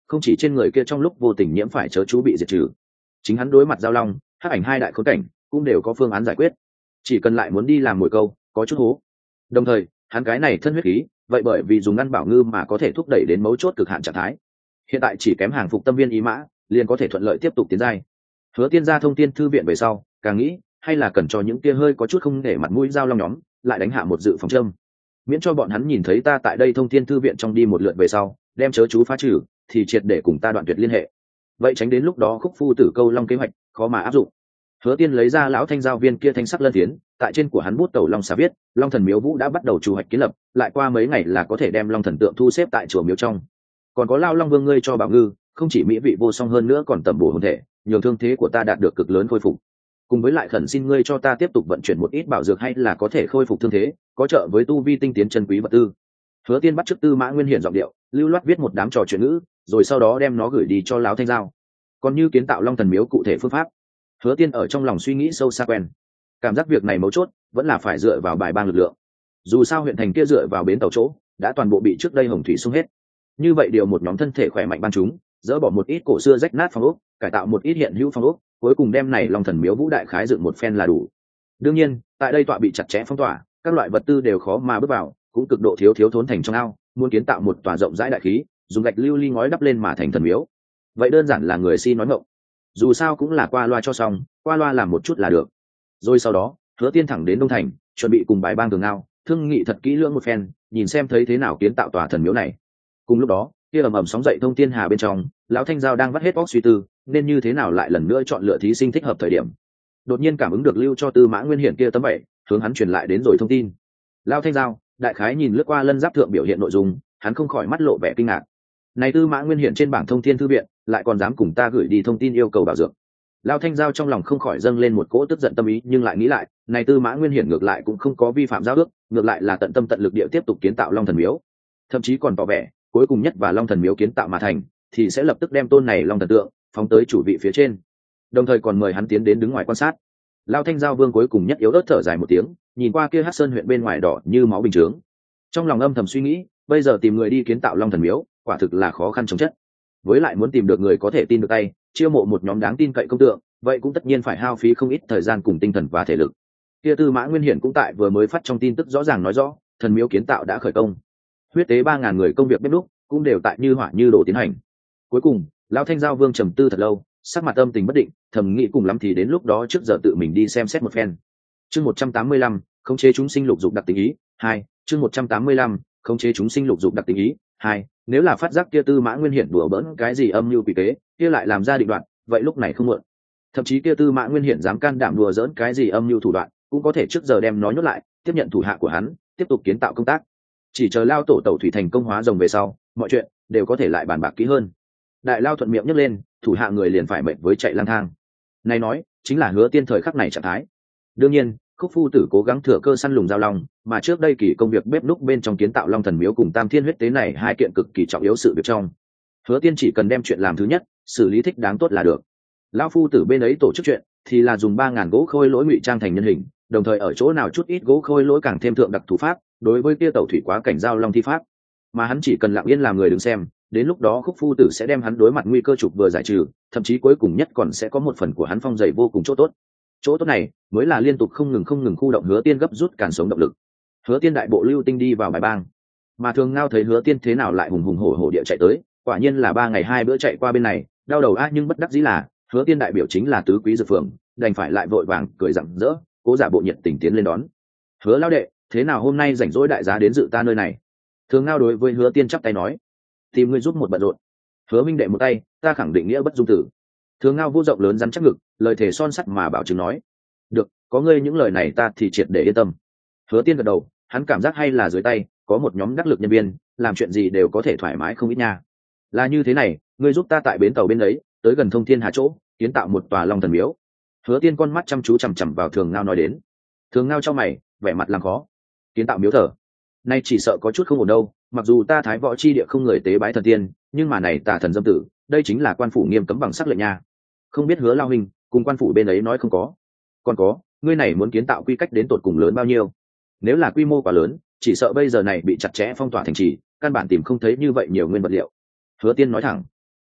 không chỉ trên người kia trong lúc vô tình nhiễm phải chớ chú bị diệt trừ, chính hắn đối mặt giao long hắc ảnh hai đại khốn cảnh cũng đều có phương án giải quyết, chỉ cần lại muốn đi làm mồi câu có chút hố. Đồng thời hắn cái này thân huyết khí vậy bởi vì dùng ngăn bảo ngư mà có thể thúc đẩy đến mấu chốt cực hạn trạng thái, hiện tại chỉ kém hàng phục tâm viên ý mã liền có thể thuận lợi tiếp tục tiến giai. Hứa Tiên ra thông tiên thư viện về sau càng nghĩ hay là cần cho những kia hơi có chút không để mặt mũi giao long nhóm lại đánh hạ một dự phòng châm, miễn cho bọn hắn nhìn thấy ta tại đây thông tiên thư viện trong đi một lượt về sau đem chớ chú phá trừ thì triệt để cùng ta đoạn tuyệt liên hệ, vậy tránh đến lúc đó khúc phu tử câu long kế hoạch khó mà áp dụng. Hứa Tiên lấy ra lão thanh giao viên kia thanh sắc lân tiến, tại trên của hắn bút tẩu long xà viết long thần miếu vũ đã bắt đầu chủ hoạch kiến lập, lại qua mấy ngày là có thể đem long thần tượng thu xếp tại chùa miếu trong. Còn có lao long vương ngươi cho bảo ngư không chỉ mỹ vị vô song hơn nữa còn tầm bổ hồn thể, nhường thương thế của ta đạt được cực lớn khôi phục, cùng với lại khẩn xin ngươi cho ta tiếp tục vận chuyển một ít bảo dược hay là có thể khôi phục thương thế, có trợ với tu vi tinh tiến chân quý vật tư. Hứa Tiên bắt chước Tư Mã Nguyên Hiển giọng điệu lưu loát viết một đám trò chuyện ngữ, rồi sau đó đem nó gửi đi cho lão thanh giao. Còn như kiến tạo long thần miếu cụ thể phương pháp, Hứa Tiên ở trong lòng suy nghĩ sâu xa quen, cảm giác việc này mấu chốt vẫn là phải dựa vào bài bang lực lượng. Dù sao huyện thành kia dựa vào bến tàu chỗ đã toàn bộ bị trước đây hồng thủy xung hết, như vậy điều một nhóm thân thể khỏe mạnh ban chúng dỡ bỏ một ít cổ xưa rách nát phong ốc, cải tạo một ít hiện hữu phong ốc, cuối cùng đem này long thần miếu vũ đại khái dựng một phen là đủ. Đương nhiên tại đây tọa bị chặt chẽ phong tỏa, các loại vật tư đều khó mà bước vào, cũng cực độ thiếu thiếu thốn thành trong ao, muốn kiến tạo một tòa rộng rãi đại khí dùng gạch lưu ly ngói đắp lên mà thành thần miếu, vậy đơn giản là người si nói ngọng. Dù sao cũng là qua loa cho xong, qua loa làm một chút là được. Rồi sau đó Hứa Tiên thẳng đến Đông Thành, chuẩn bị cùng bài bang Tường Ngao thương nghị thật kỹ lưỡng một phen, nhìn xem thấy thế nào kiến tạo tòa thần miếu này. Cùng lúc đó kia ầm ầm sóng dậy thông thiên hà bên trong, lão thanh giao đang vắt hết óc suy tư nên như thế nào lại lần nữa chọn lựa thí sinh thích hợp thời điểm. Đột nhiên cảm ứng được lưu cho Tư Mã Nguyên Hiển kia tấm bảy hướng hắn truyền lại đến rồi thông tin. Lão thanh giao đại khái nhìn lướt qua lân giáp thượng biểu hiện nội dung, hắn không khỏi mắt lộ vẻ kinh ngạc. Này Tư Mã Nguyên Hiển trên bảng thông thiên thư viện lại còn dám cùng ta gửi đi thông tin yêu cầu bảo dưỡng. Lão thanh giao trong lòng không khỏi dâng lên một cỗ tức giận tâm ý, nhưng lại nghĩ lại này Tư Mã Nguyên Hiển ngược lại cũng không có vi phạm giao ước, ngược lại là tận tâm tận lực địa tiếp tục kiến tạo long thần miếu, thậm chí còn tỏ vẻ cuối cùng nhất và long thần miếu kiến tạo mà thành thì sẽ lập tức đem tôn này long thần tượng phóng tới chủ vị phía trên, đồng thời còn mời hắn tiến đến đứng ngoài quan sát. Lão thanh giao vương cuối cùng nhất yếu ớt thở dài một tiếng, nhìn qua kia Hắc Sơn huyện bên ngoài đỏ như máu bình chướng, trong lòng âm thầm suy nghĩ bây giờ tìm người đi kiến tạo long thần miếu quả thực là khó khăn chống chất, với lại muốn tìm được người có thể tin được tay chiêu mộ một nhóm đáng tin cậy công tượng, vậy cũng tất nhiên phải hao phí không ít thời gian cùng tinh thần và thể lực. Kia Tư Mã Nguyên Hiển cũng tại vừa mới phát trong tin tức rõ ràng nói rõ thần miếu kiến tạo đã khởi công, huyết tế ba ngàn người công việc bếp núc cũng đều tại như hỏa như đổ tiến hành. Cuối cùng lão thanh giao vương trầm tư thật lâu, sắc mặt âm tình bất định, thầm nghĩ cùng lắm thì đến lúc đó trước giờ tự mình đi xem xét một phen. Chương một trăm tám mươi lăm khống chế chúng sinh lục dục đặc tính ý hai. Chương một trăm tám mươi lăm khống chế chúng sinh lục dục đặc tính ý hai. Nếu là phát giác kia Tư Mã Nguyên Hiển đùa bỡn cái gì âm mưu quỷ kế, kia lại làm ra định đoạn, vậy lúc này không muộn. Thậm chí kia Tư Mã Nguyên Hiển dám can đảm đùa dỡn cái gì âm mưu thủ đoạn, cũng có thể trước giờ đem nó nhốt lại, tiếp nhận thủ hạ của hắn, tiếp tục kiến tạo công tác. Chỉ chờ lao tổ tẩu thủy thành công hóa rồng về sau, mọi chuyện đều có thể lại bàn bạc kỹ hơn. Đại lao thuận miệng nhấc lên, thủ hạ người liền phải mệnh với chạy lang thang. Này nói chính là Hứa Tiên thời khắc này trạng thái. Đương nhiên khúc phu tử cố gắng thừa cơ săn lùng giao long, mà trước đây kỳ công việc bếp núc bên trong kiến tạo long thần miếu cùng tam thiên huyết tế này hai kiện cực kỳ trọng yếu sự việc trong, Hứa Tiên chỉ cần đem chuyện làm thứ nhất xử lý thích đáng tốt là được. Lão phu tử bên ấy tổ chức chuyện thì là dùng ba ngàn gỗ khôi lỗi ngụy trang thành nhân hình, đồng thời ở chỗ nào chút ít gỗ khôi lỗi càng thêm thượng đặc thủ pháp đối với kia tẩu thủy quá cảnh giao long thi pháp, mà hắn chỉ cần lặng yên làm người đứng xem, đến lúc đó khúc phu tử sẽ đem hắn đối mặt nguy cơ trục vừa giải trừ, thậm chí cuối cùng nhất còn sẽ có một phần của hắn phong dày vô cùng chỗ tốt. Chỗ tốt này mới là liên tục không ngừng không ngừng khu động Hứa Tiên gấp rút càn sống động lực. Hứa Tiên đại bộ lưu tinh đi vào bài bang, mà Thường Ngao thấy Hứa Tiên thế nào lại hùng hùng hổ hổ địa chạy tới, quả nhiên là ba ngày hai bữa chạy qua bên này, đau đầu a, nhưng bất đắc dĩ là Hứa Tiên đại biểu chính là tứ quý dược phường, đành phải lại vội vàng cười rạng rỡ, cố giả bộ nhiệt tình tiến lên đón. Hứa lão đệ, thế nào hôm nay rảnh rỗi đại giá đến dự ta nơi này? Thường Ngao đối với Hứa Tiên chắp tay nói, tìm ngươi giúp một bận rộn. Hứa minh đệ một tay, ta khẳng định nghĩa bất dung tử. Thường Ngao vô rộng lớn rắn chắc ngực, lời thề son sắt mà bảo chứng nói, được, có ngươi những lời này ta thì triệt để yên tâm. Hứa Tiên gật đầu, hắn cảm giác hay là dưới tay có một nhóm đắc lực nhân viên, làm chuyện gì đều có thể thoải mái không ít nha. Là như thế này, ngươi giúp ta tại bến tàu bên ấy, tới gần thông thiên hà chỗ, kiến tạo một tòa long thần miếu. Hứa Tiên con mắt chăm chú chằm chằm vào Thường Ngao nói đến. Thường Ngao trong mày, vẻ mặt làm khó. Kiến tạo miếu thờ, nay chỉ sợ có chút không ổn đâu. Mặc dù ta Thái Võ chi địa không người tế bái thần tiên, nhưng mà này tà thần dâm tử, đây chính là quan phủ nghiêm cấm bằng sắc lệnh nha. Không biết Hứa lao huynh cùng quan phủ bên ấy nói không có? Còn có, ngươi này muốn kiến tạo quy cách đến tột cùng lớn bao nhiêu? Nếu là quy mô quá lớn, chỉ sợ bây giờ này bị chặt chẽ phong tỏa thành trì, căn bản tìm không thấy như vậy nhiều nguyên vật liệu. Hứa Tiên nói thẳng.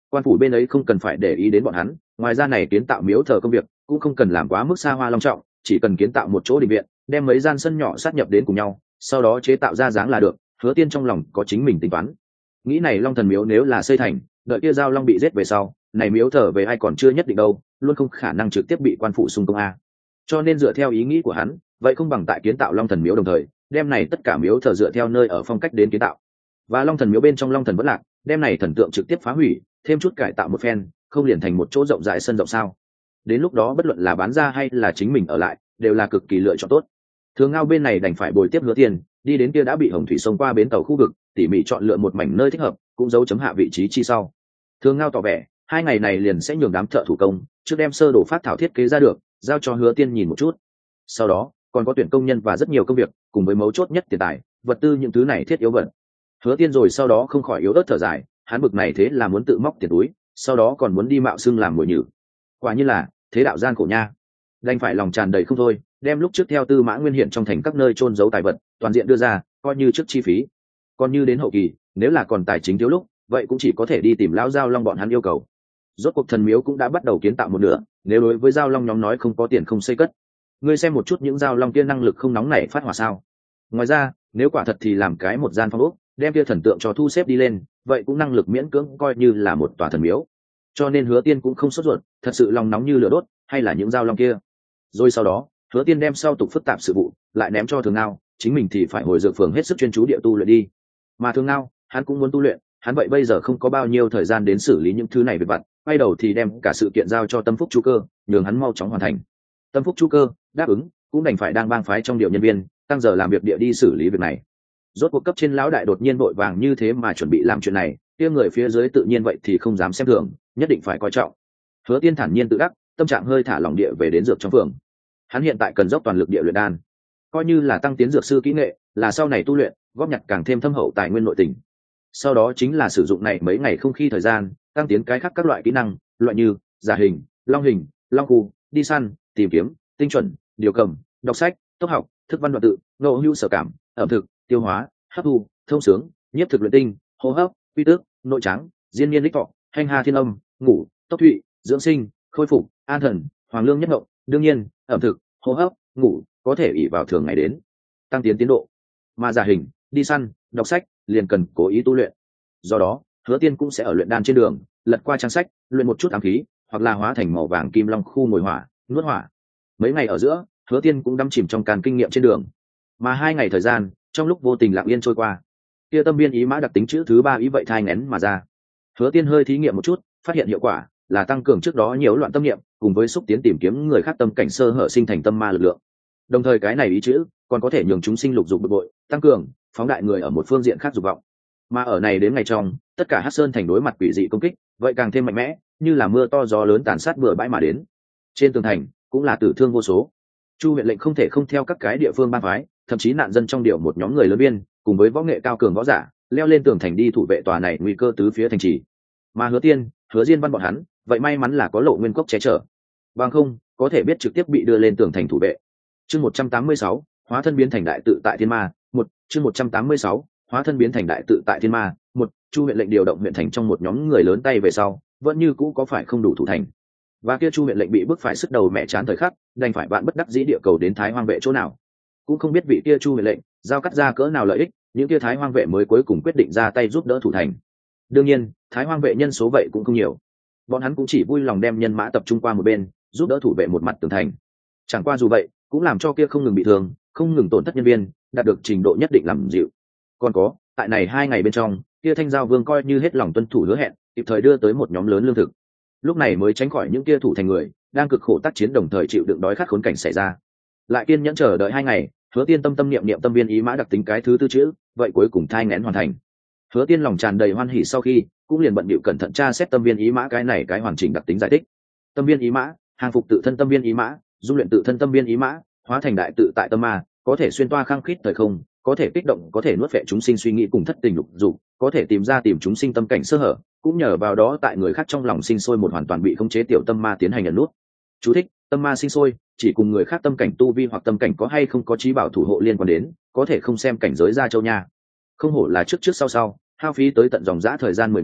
Quan phủ bên ấy không cần phải để ý đến bọn hắn, ngoài ra này kiến tạo miếu thờ công việc cũng không cần làm quá mức xa hoa long trọng, chỉ cần kiến tạo một chỗ đình viện, đem mấy gian sân nhỏ sát nhập đến cùng nhau, sau đó chế tạo ra dáng là được. Hứa Tiên trong lòng có chính mình tính toán, nghĩ này Long Thần miếu nếu là xây thành, đợi kia Giao Long bị giết về sau, này miếu thờ về ai còn chưa nhất định đâu, luôn không khả năng trực tiếp bị quan phủ xung công a. Cho nên dựa theo ý nghĩ của hắn, vậy không bằng tại kiến tạo Long Thần miếu đồng thời, đem này tất cả miếu thờ dựa theo nơi ở phong cách đến kiến tạo. Và Long Thần miếu bên trong Long Thần vẫn lạc, đem này thần tượng trực tiếp phá hủy, thêm chút cải tạo một phen, không liền thành một chỗ rộng rãi sân rộng sao? Đến lúc đó bất luận là bán ra hay là chính mình ở lại, đều là cực kỳ lựa chọn tốt. Thường Ngao bên này đành phải bồi tiếp Hứa Tiên, đi đến kia đã bị Hồng Thủy sông qua bến tàu khu vực, tỉ mỉ chọn lựa một mảnh nơi thích hợp, cũng dấu chấm hạ vị trí chi sau. Thường Ngao tỏ vẻ, hai ngày này liền sẽ nhường đám thợ thủ công trước đem sơ đồ phát thảo thiết kế ra được, giao cho Hứa Tiên nhìn một chút. Sau đó, còn có tuyển công nhân và rất nhiều công việc, cùng với mấu chốt nhất tiền tài, vật tư những thứ này thiết yếu vật. Hứa Tiên rồi sau đó không khỏi yếu ớt thở dài, hắn bực này thế là muốn tự móc tiền túi, sau đó còn muốn đi mạo xưng làm mồi nhử. Quả như là thế đạo gian khổ nha. Đành phải lòng tràn đầy không thôi, đem lúc trước theo Tư Mã Nguyên hiện trong thành các nơi chôn giấu tài vật, toàn diện đưa ra, coi như trước chi phí. Còn như đến hậu kỳ, nếu là còn tài chính thiếu lúc, vậy cũng chỉ có thể đi tìm lão Giao Long bọn hắn yêu cầu. Rốt cuộc thần miếu cũng đã bắt đầu kiến tạo một nửa, nếu đối với Giao Long nhóm nói không có tiền không xây cất. Ngươi xem một chút những Giao Long kia năng lực không nóng nảy phát hỏa sao? Ngoài ra, nếu quả thật thì làm cái một gian phong ốc, đem kia thần tượng cho thu xếp đi lên, vậy cũng năng lực miễn cưỡng coi như là một tòa thần miếu. Cho nên Hứa Tiên cũng không sốt ruột, thật sự lòng nóng như lửa đốt, hay là những Giao Long kia. Rồi sau đó, Hứa Tiên đem sau tục phức tạp sự vụ lại ném cho Thường Ngao, chính mình thì phải hồi dược phường hết sức chuyên chú địa tu luyện đi. Mà Thường Ngao, hắn cũng muốn tu luyện, hắn vậy bây giờ không có bao nhiêu thời gian đến xử lý những thứ này về vặt, quay đầu thì đem cả sự kiện giao cho Tâm Phúc Chu Cơ, nhường hắn mau chóng hoàn thành. Tâm Phúc Chu Cơ đáp ứng, cũng đành phải đang bang phái trong điệu nhân viên, tăng giờ làm việc địa đi xử lý việc này. Rốt cuộc cấp trên lão đại đột nhiên vội vàng như thế mà chuẩn bị làm chuyện này, kia người phía dưới tự nhiên vậy thì không dám xem thường, nhất định phải coi trọng. Hứa Tiên thản nhiên tự đắc, tâm trạng hơi thả lỏng địa về đến dược trong phường. Hắn hiện tại cần dốc toàn lực địa luyện đan, coi như là tăng tiến dược sư kỹ nghệ, là sau này tu luyện góp nhặt càng thêm thâm hậu tài nguyên nội tình. Sau đó chính là sử dụng này mấy ngày không khi thời gian, tăng tiến cái khác các loại kỹ năng, loại như giả hình, long hình, long khu, đi săn, tìm kiếm, tinh chuẩn, điều cầm, đọc sách, tốc học, thức văn đoạn tự, ngộ hữu sở cảm, ẩm thực, tiêu hóa, hấp thu, thông sướng, nhiếp thực luyện tinh, hô hấp, quy tước, nội trắng, diên niên đích thọ, hành hà thiên âm, ngủ, tốc thụy, dưỡng sinh, khôi phục, an thần, hoàng lương nhất ngộng. Đương nhiên, ẩm thực, hô hấp, ngủ có thể ỷ vào thường ngày đến tăng tiến tiến độ, mà giả hình, đi săn, đọc sách liền cần cố ý tu luyện. Do đó, Hứa Tiên cũng sẽ ở luyện đan trên đường lật qua trang sách, luyện một chút ám khí, hoặc là hóa thành màu vàng kim long khu ngồi hỏa, nuốt hỏa. Mấy ngày ở giữa, Hứa Tiên cũng đắm chìm trong càn kinh nghiệm trên đường, mà hai ngày thời gian trong lúc vô tình lặng yên trôi qua, kia tâm biên ý mã đặc tính chữ thứ ba ý vậy thai nghén mà ra. Hứa Tiên hơi thí nghiệm một chút, phát hiện hiệu quả là tăng cường trước đó nhiều loạn tâm niệm, cùng với xúc tiến tìm kiếm người khác tâm cảnh sơ hở sinh thành tâm ma lực lượng. Đồng thời cái này ý chữ còn có thể nhường chúng sinh lục dục bực bội, tăng cường phóng đại người ở một phương diện khác dục vọng. Mà ở này đến ngày trong, tất cả Hắc Sơn thành đối mặt quỷ dị công kích, vậy càng thêm mạnh mẽ, như là mưa to gió lớn tàn sát bừa bãi mà đến. Trên tường thành cũng là tử thương vô số. Chu huyện lệnh không thể không theo các cái địa phương ban phái, thậm chí nạn dân trong điều một nhóm người lớn biên, cùng với võ nghệ cao cường võ giả, leo lên tường thành đi thủ vệ tòa này nguy cơ tứ phía thành trì. Mà Hứa Tiên, Hứa Diên Văn bọn hắn, vậy may mắn là có Lộ Nguyên Cốc che chở, bằng không có thể biết trực tiếp bị đưa lên tường thành thủ vệ. Chương một trăm tám mươi sáu, hóa thân biến thành đại tự tại thiên ma. Một chương một trăm tám mươi sáu, hóa thân biến thành đại tự tại thiên ma. Một Chu huyện lệnh điều động huyện thành trong một nhóm người lớn tay về sau, vẫn như cũ có phải không đủ thủ thành. Và kia Chu huyện lệnh bị bức phải sức đầu mẹ chán thời khắc, đành phải bạn bất đắc dĩ địa cầu đến Thái Hoang vệ chỗ nào. Cũng không biết vị kia Chu huyện lệnh giao cắt ra cỡ nào lợi ích, những kia Thái Hoang vệ mới cuối cùng quyết định ra tay giúp đỡ thủ thành. Đương nhiên, Thái Hoang vệ nhân số vậy cũng không nhiều, bọn hắn cũng chỉ vui lòng đem nhân mã tập trung qua một bên, giúp đỡ thủ vệ một mặt tường thành. Chẳng qua dù vậy, cũng làm cho kia không ngừng bị thương, không ngừng tổn thất nhân viên, đạt được trình độ nhất định làm dịu. Còn có, tại này hai ngày bên trong, kia Thanh Giao Vương coi như hết lòng tuân thủ hứa hẹn, kịp thời đưa tới một nhóm lớn lương thực. Lúc này mới tránh khỏi những kia thủ thành người đang cực khổ tác chiến đồng thời chịu đựng đói khát khốn cảnh xảy ra. Lại kiên nhẫn chờ đợi hai ngày, Hứa Tiên tâm tâm niệm niệm tâm viên ý mã đặc tính cái thứ tư chữ, vậy cuối cùng thai nghén hoàn thành. Hứa Tiên lòng tràn đầy hoan hỉ sau khi, cũng liền bận bịu cẩn thận tra xét tâm viên ý mã cái này cái hoàn chỉnh đặc tính giải thích. Tâm viên ý mã, hàng phục tự thân tâm viên ý mã, dung luyện tự thân tâm viên ý mã, hóa thành đại tự tại tâm ma, có thể xuyên toa khăng khít thời không, có thể kích động, có thể nuốt phệ chúng sinh suy nghĩ cùng thất tình lục dục, có thể tìm ra tìm chúng sinh tâm cảnh sơ hở, cũng nhờ vào đó tại người khác trong lòng sinh sôi một hoàn toàn bị khống chế tiểu tâm ma tiến hành ẩn nút. Chú thích: tâm ma sinh sôi chỉ cùng người khác tâm cảnh tu vi hoặc tâm cảnh có hay không có trí bảo thủ hộ liên quan đến, có thể không xem cảnh giới ra châu nha. Không hổ là trước trước sau sau, hao phí tới tận dòng dã thời gian mười ngày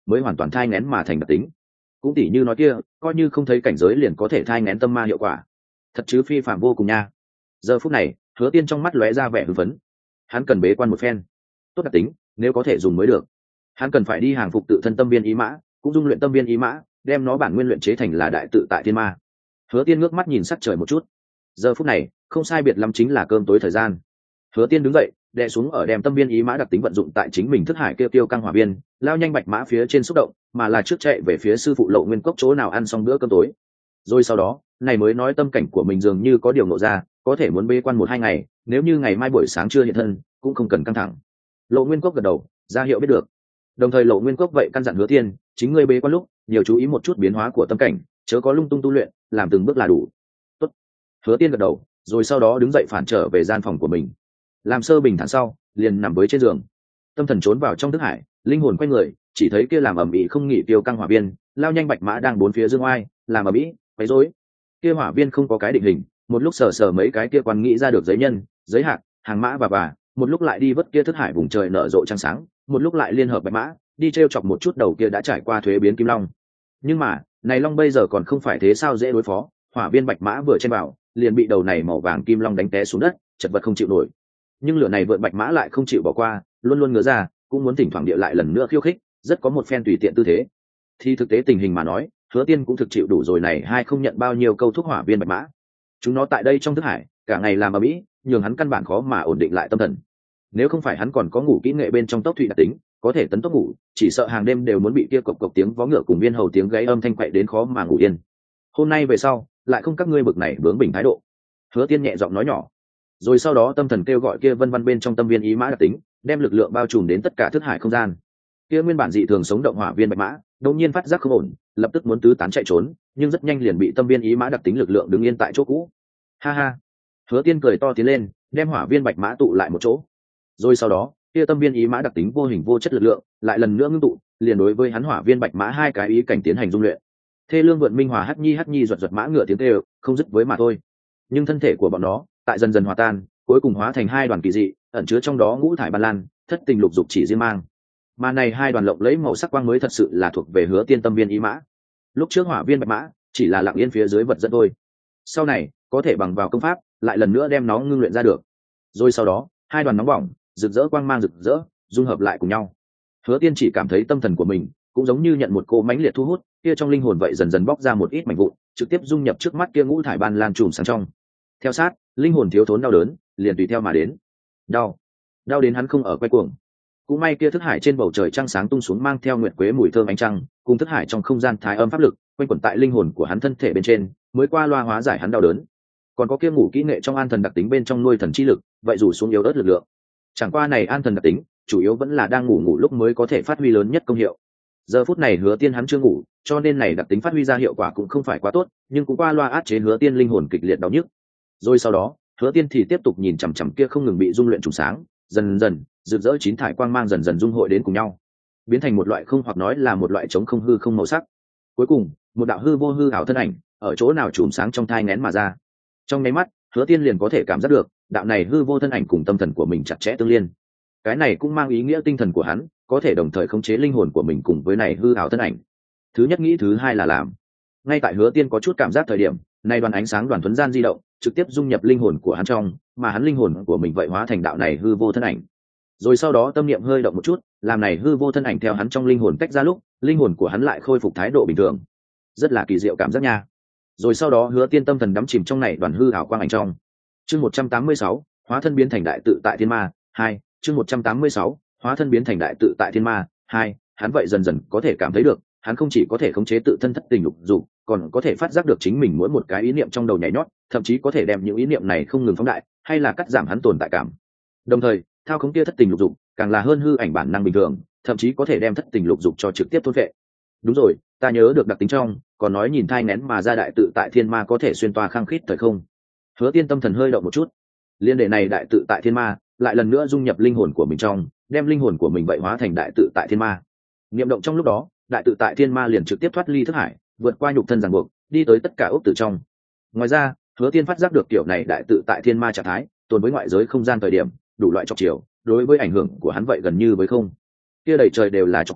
mới hoàn toàn thai nghén mà thành đặc tính. Cũng tỉ như nói kia, coi như không thấy cảnh giới liền có thể thai nghén tâm ma hiệu quả, thật chứ phi phạm vô cùng nha. Giờ phút này Hứa Tiên trong mắt lóe ra vẻ hưng phấn, hắn cần bế quan một phen. Tốt đặc tính nếu có thể dùng mới được, hắn cần phải đi hàng phục tự thân tâm viên ý mã, cũng dung luyện tâm viên ý mã, đem nó bản nguyên luyện chế thành là đại tự tại thiên ma. Hứa Tiên ngước mắt nhìn sắc trời một chút, giờ phút này không sai biệt lắm chính là cơm tối thời gian. Hứa Tiên đứng dậy, đè xuống ở đem tâm viên ý mã đặc tính vận dụng tại chính mình thức hải kêu tiêu căng hỏa viên, lao nhanh bạch mã phía trên xúc động, mà là trước chạy về phía sư phụ Lộ Nguyên Cốc chỗ nào ăn xong bữa cơm tối. Rồi sau đó, này mới nói tâm cảnh của mình dường như có điều nộ ra, có thể muốn bế quan một hai ngày, nếu như ngày mai buổi sáng chưa hiện thân, cũng không cần căng thẳng. Lộ Nguyên Cốc gật đầu, ra hiệu biết được. Đồng thời Lộ Nguyên Cốc vậy căn dặn Hứa Tiên, chính ngươi bế quan lúc, nhiều chú ý một chút biến hóa của tâm cảnh, chớ có lung tung tu luyện, làm từng bước là đủ. Tốt. Hứa Tiên gật đầu, rồi sau đó đứng dậy phản trở về gian phòng của mình. Làm sơ bình thản sau, liền nằm với trên giường. Tâm thần trốn vào trong thức hải, linh hồn quay người, chỉ thấy kia làm ẩm ĩ không nghỉ tiêu căng hỏa viên, lao nhanh bạch mã đang bốn phía dương oai, làm ẩm ĩ, quấy rối. Kia hỏa viên không có cái định hình, một lúc sờ sờ mấy cái kia quan nghĩ ra được giấy nhân, giấy hạt, hàng mã và bà, một lúc lại đi vớt kia thức hải vùng trời nở rộ trăng sáng, một lúc lại liên hợp bạch mã, đi trêu chọc một chút đầu kia đã trải qua thuế biến kim long. Nhưng mà, này long bây giờ còn không phải thế sao dễ đối phó, hỏa viên bạch mã vừa chen vào, liền bị đầu này màu vàng kim long đánh té xuống đất, chật vật không chịu nổi. Nhưng lửa này vượn bạch mã lại không chịu bỏ qua, luôn luôn ngứa ra, cũng muốn thỉnh thoảng địa lại lần nữa khiêu khích, rất có một phen tùy tiện tư thế. Thì thực tế tình hình mà nói, Hứa Tiên cũng thực chịu đủ rồi này hai không nhận bao nhiêu câu thúc hỏa viên bạch mã. Chúng nó tại đây trong thức hải, cả ngày làm ở mỹ, nhường hắn căn bản khó mà ổn định lại tâm thần. Nếu không phải hắn còn có ngủ kỹ nghệ bên trong tốc thủy đặc tính, có thể tấn tốc ngủ, chỉ sợ hàng đêm đều muốn bị kia cộc cộc tiếng vó ngựa cùng viên hầu tiếng gáy âm thanh quậy đến khó mà ngủ yên. Hôm nay về sau, lại không các ngươi bực này bướng bỉnh thái độ. Hứa Tiên nhẹ giọng nói nhỏ. Rồi sau đó tâm thần kêu gọi kia vân vân bên trong tâm viên ý mã đặc tính, đem lực lượng bao trùm đến tất cả thức hải không gian. Kia nguyên bản dị thường sống động hỏa viên bạch mã, đột nhiên phát giác không ổn, lập tức muốn tứ tán chạy trốn, nhưng rất nhanh liền bị tâm viên ý mã đặc tính lực lượng đứng yên tại chỗ cũ. Ha ha. Hứa Tiên cười to tiến lên, đem hỏa viên bạch mã tụ lại một chỗ. Rồi sau đó, kia tâm viên ý mã đặc tính vô hình vô chất lực lượng, lại lần nữa ngưng tụ, liền đối với hắn hỏa viên bạch mã hai cái ý cảnh tiến hành dung luyện. Thê lương vượn minh hòa hắc nhi hắc nhi giật giật mã ngựa tiếng kêu, không dứt với mà thôi. Nhưng thân thể của bọn nó, tại dần dần hòa tan, cuối cùng hóa thành hai đoàn kỳ dị, ẩn chứa trong đó ngũ thải ban lan, thất tình lục dục chỉ riêng mang. Mà này hai đoàn lộng lấy màu sắc quang mới thật sự là thuộc về Hứa Tiên tâm viên ý mã. Lúc trước hỏa viên bạch mã chỉ là lặng yên phía dưới vật dẫn thôi, sau này có thể bằng vào công pháp lại lần nữa đem nó ngưng luyện ra được. Rồi sau đó hai đoàn nóng bỏng rực rỡ quang mang rực rỡ dung hợp lại cùng nhau. Hứa Tiên chỉ cảm thấy tâm thần của mình cũng giống như nhận một cỗ mãnh liệt thu hút, kia trong linh hồn vậy dần dần bóc ra một ít mảnh vụn, trực tiếp dung nhập trước mắt kia ngũ thải ban lan trùm sáng trong. Theo sát, linh hồn thiếu thốn đau đớn liền tùy theo mà đến. Đau, đau đến hắn không ở quay cuồng. Cũng may kia thức hải trên bầu trời trăng sáng tung xuống mang theo nguyệt quế mùi thơm ánh trăng, cùng thức hải trong không gian thái âm pháp lực quanh quẩn tại linh hồn của hắn thân thể bên trên, mới qua loa hóa giải hắn đau đớn. Còn có kia ngủ kỹ nghệ trong an thần đặc tính bên trong nuôi thần chi lực, vậy rủ xuống yếu ớt lực lượng. Chẳng qua này an thần đặc tính, chủ yếu vẫn là đang ngủ ngủ lúc mới có thể phát huy lớn nhất công hiệu. Giờ phút này Hứa Tiên hắn chưa ngủ, cho nên này đặc tính phát huy ra hiệu quả cũng không phải quá tốt, nhưng cũng qua loa áp chế Hứa Tiên linh hồn kịch liệt đau nhức. Rồi sau đó, Hứa Tiên thì tiếp tục nhìn chằm chằm kia không ngừng bị dung luyện trùng sáng, dần dần, rực rỡ chín thải quang mang dần dần dung hội đến cùng nhau, biến thành một loại không hoặc nói là một loại trống không hư không màu sắc. Cuối cùng, một đạo hư vô hư ảo thân ảnh, ở chỗ nào chùm sáng trong thai nghén mà ra. Trong nháy mắt, Hứa Tiên liền có thể cảm giác được, đạo này hư vô thân ảnh cùng tâm thần của mình chặt chẽ tương liên. Cái này cũng mang ý nghĩa tinh thần của hắn có thể đồng thời khống chế linh hồn của mình cùng với này hư ảo thân ảnh. Thứ nhất nghĩ thứ hai là làm. Ngay tại Hứa Tiên có chút cảm giác thời điểm, này đoàn ánh sáng đoàn thuấn gian di động, trực tiếp dung nhập linh hồn của hắn trong, mà hắn linh hồn của mình vậy hóa thành đạo này hư vô thân ảnh. Rồi sau đó tâm niệm hơi động một chút, làm này hư vô thân ảnh theo hắn trong linh hồn tách ra lúc, linh hồn của hắn lại khôi phục thái độ bình thường. Rất là kỳ diệu cảm giác nha. Rồi sau đó Hứa Tiên tâm thần đắm chìm trong này đoàn hư ảo quang ảnh trong. Chương một trăm tám mươi sáu, hóa thân biến thành đại tự tại thiên ma, hai, chương một trăm tám mươi sáu, hóa thân biến thành đại tự tại thiên ma, hai, hắn vậy dần dần có thể cảm thấy được, hắn không chỉ có thể khống chế tự thân thất tình lục dục, còn có thể phát giác được chính mình mỗi một cái ý niệm trong đầu nhảy nhót, thậm chí có thể đem những ý niệm này không ngừng phóng đại, hay là cắt giảm hắn tồn tại cảm. Đồng thời, thao khống kia thất tình lục dục, càng là hơn hư ảnh bản năng bình thường, thậm chí có thể đem thất tình lục dục cho trực tiếp thôn phệ. Đúng rồi, ta nhớ được đặc tính trong, còn nói nhìn thai nén mà ra đại tự tại thiên ma có thể xuyên toa khăng khít thời không. Hứa Tiên tâm thần hơi động một chút, liên đệ này đại tự tại thiên ma lại lần nữa dung nhập linh hồn của mình trong, đem linh hồn của mình vậy hóa thành đại tự tại thiên ma. Niệm động trong lúc đó, đại tự tại thiên ma liền trực tiếp thoát ly thức hải, vượt qua nhục thân ràng buộc, đi tới tất cả ốc tử trong. Ngoài ra, Hứa Tiên phát giác được kiểu này đại tự tại thiên ma trạng thái tồn với ngoại giới không gian thời điểm, đủ loại chọc chiều, đối với ảnh hưởng của hắn vậy gần như với không. Kia đầy trời đều là chọc chiều,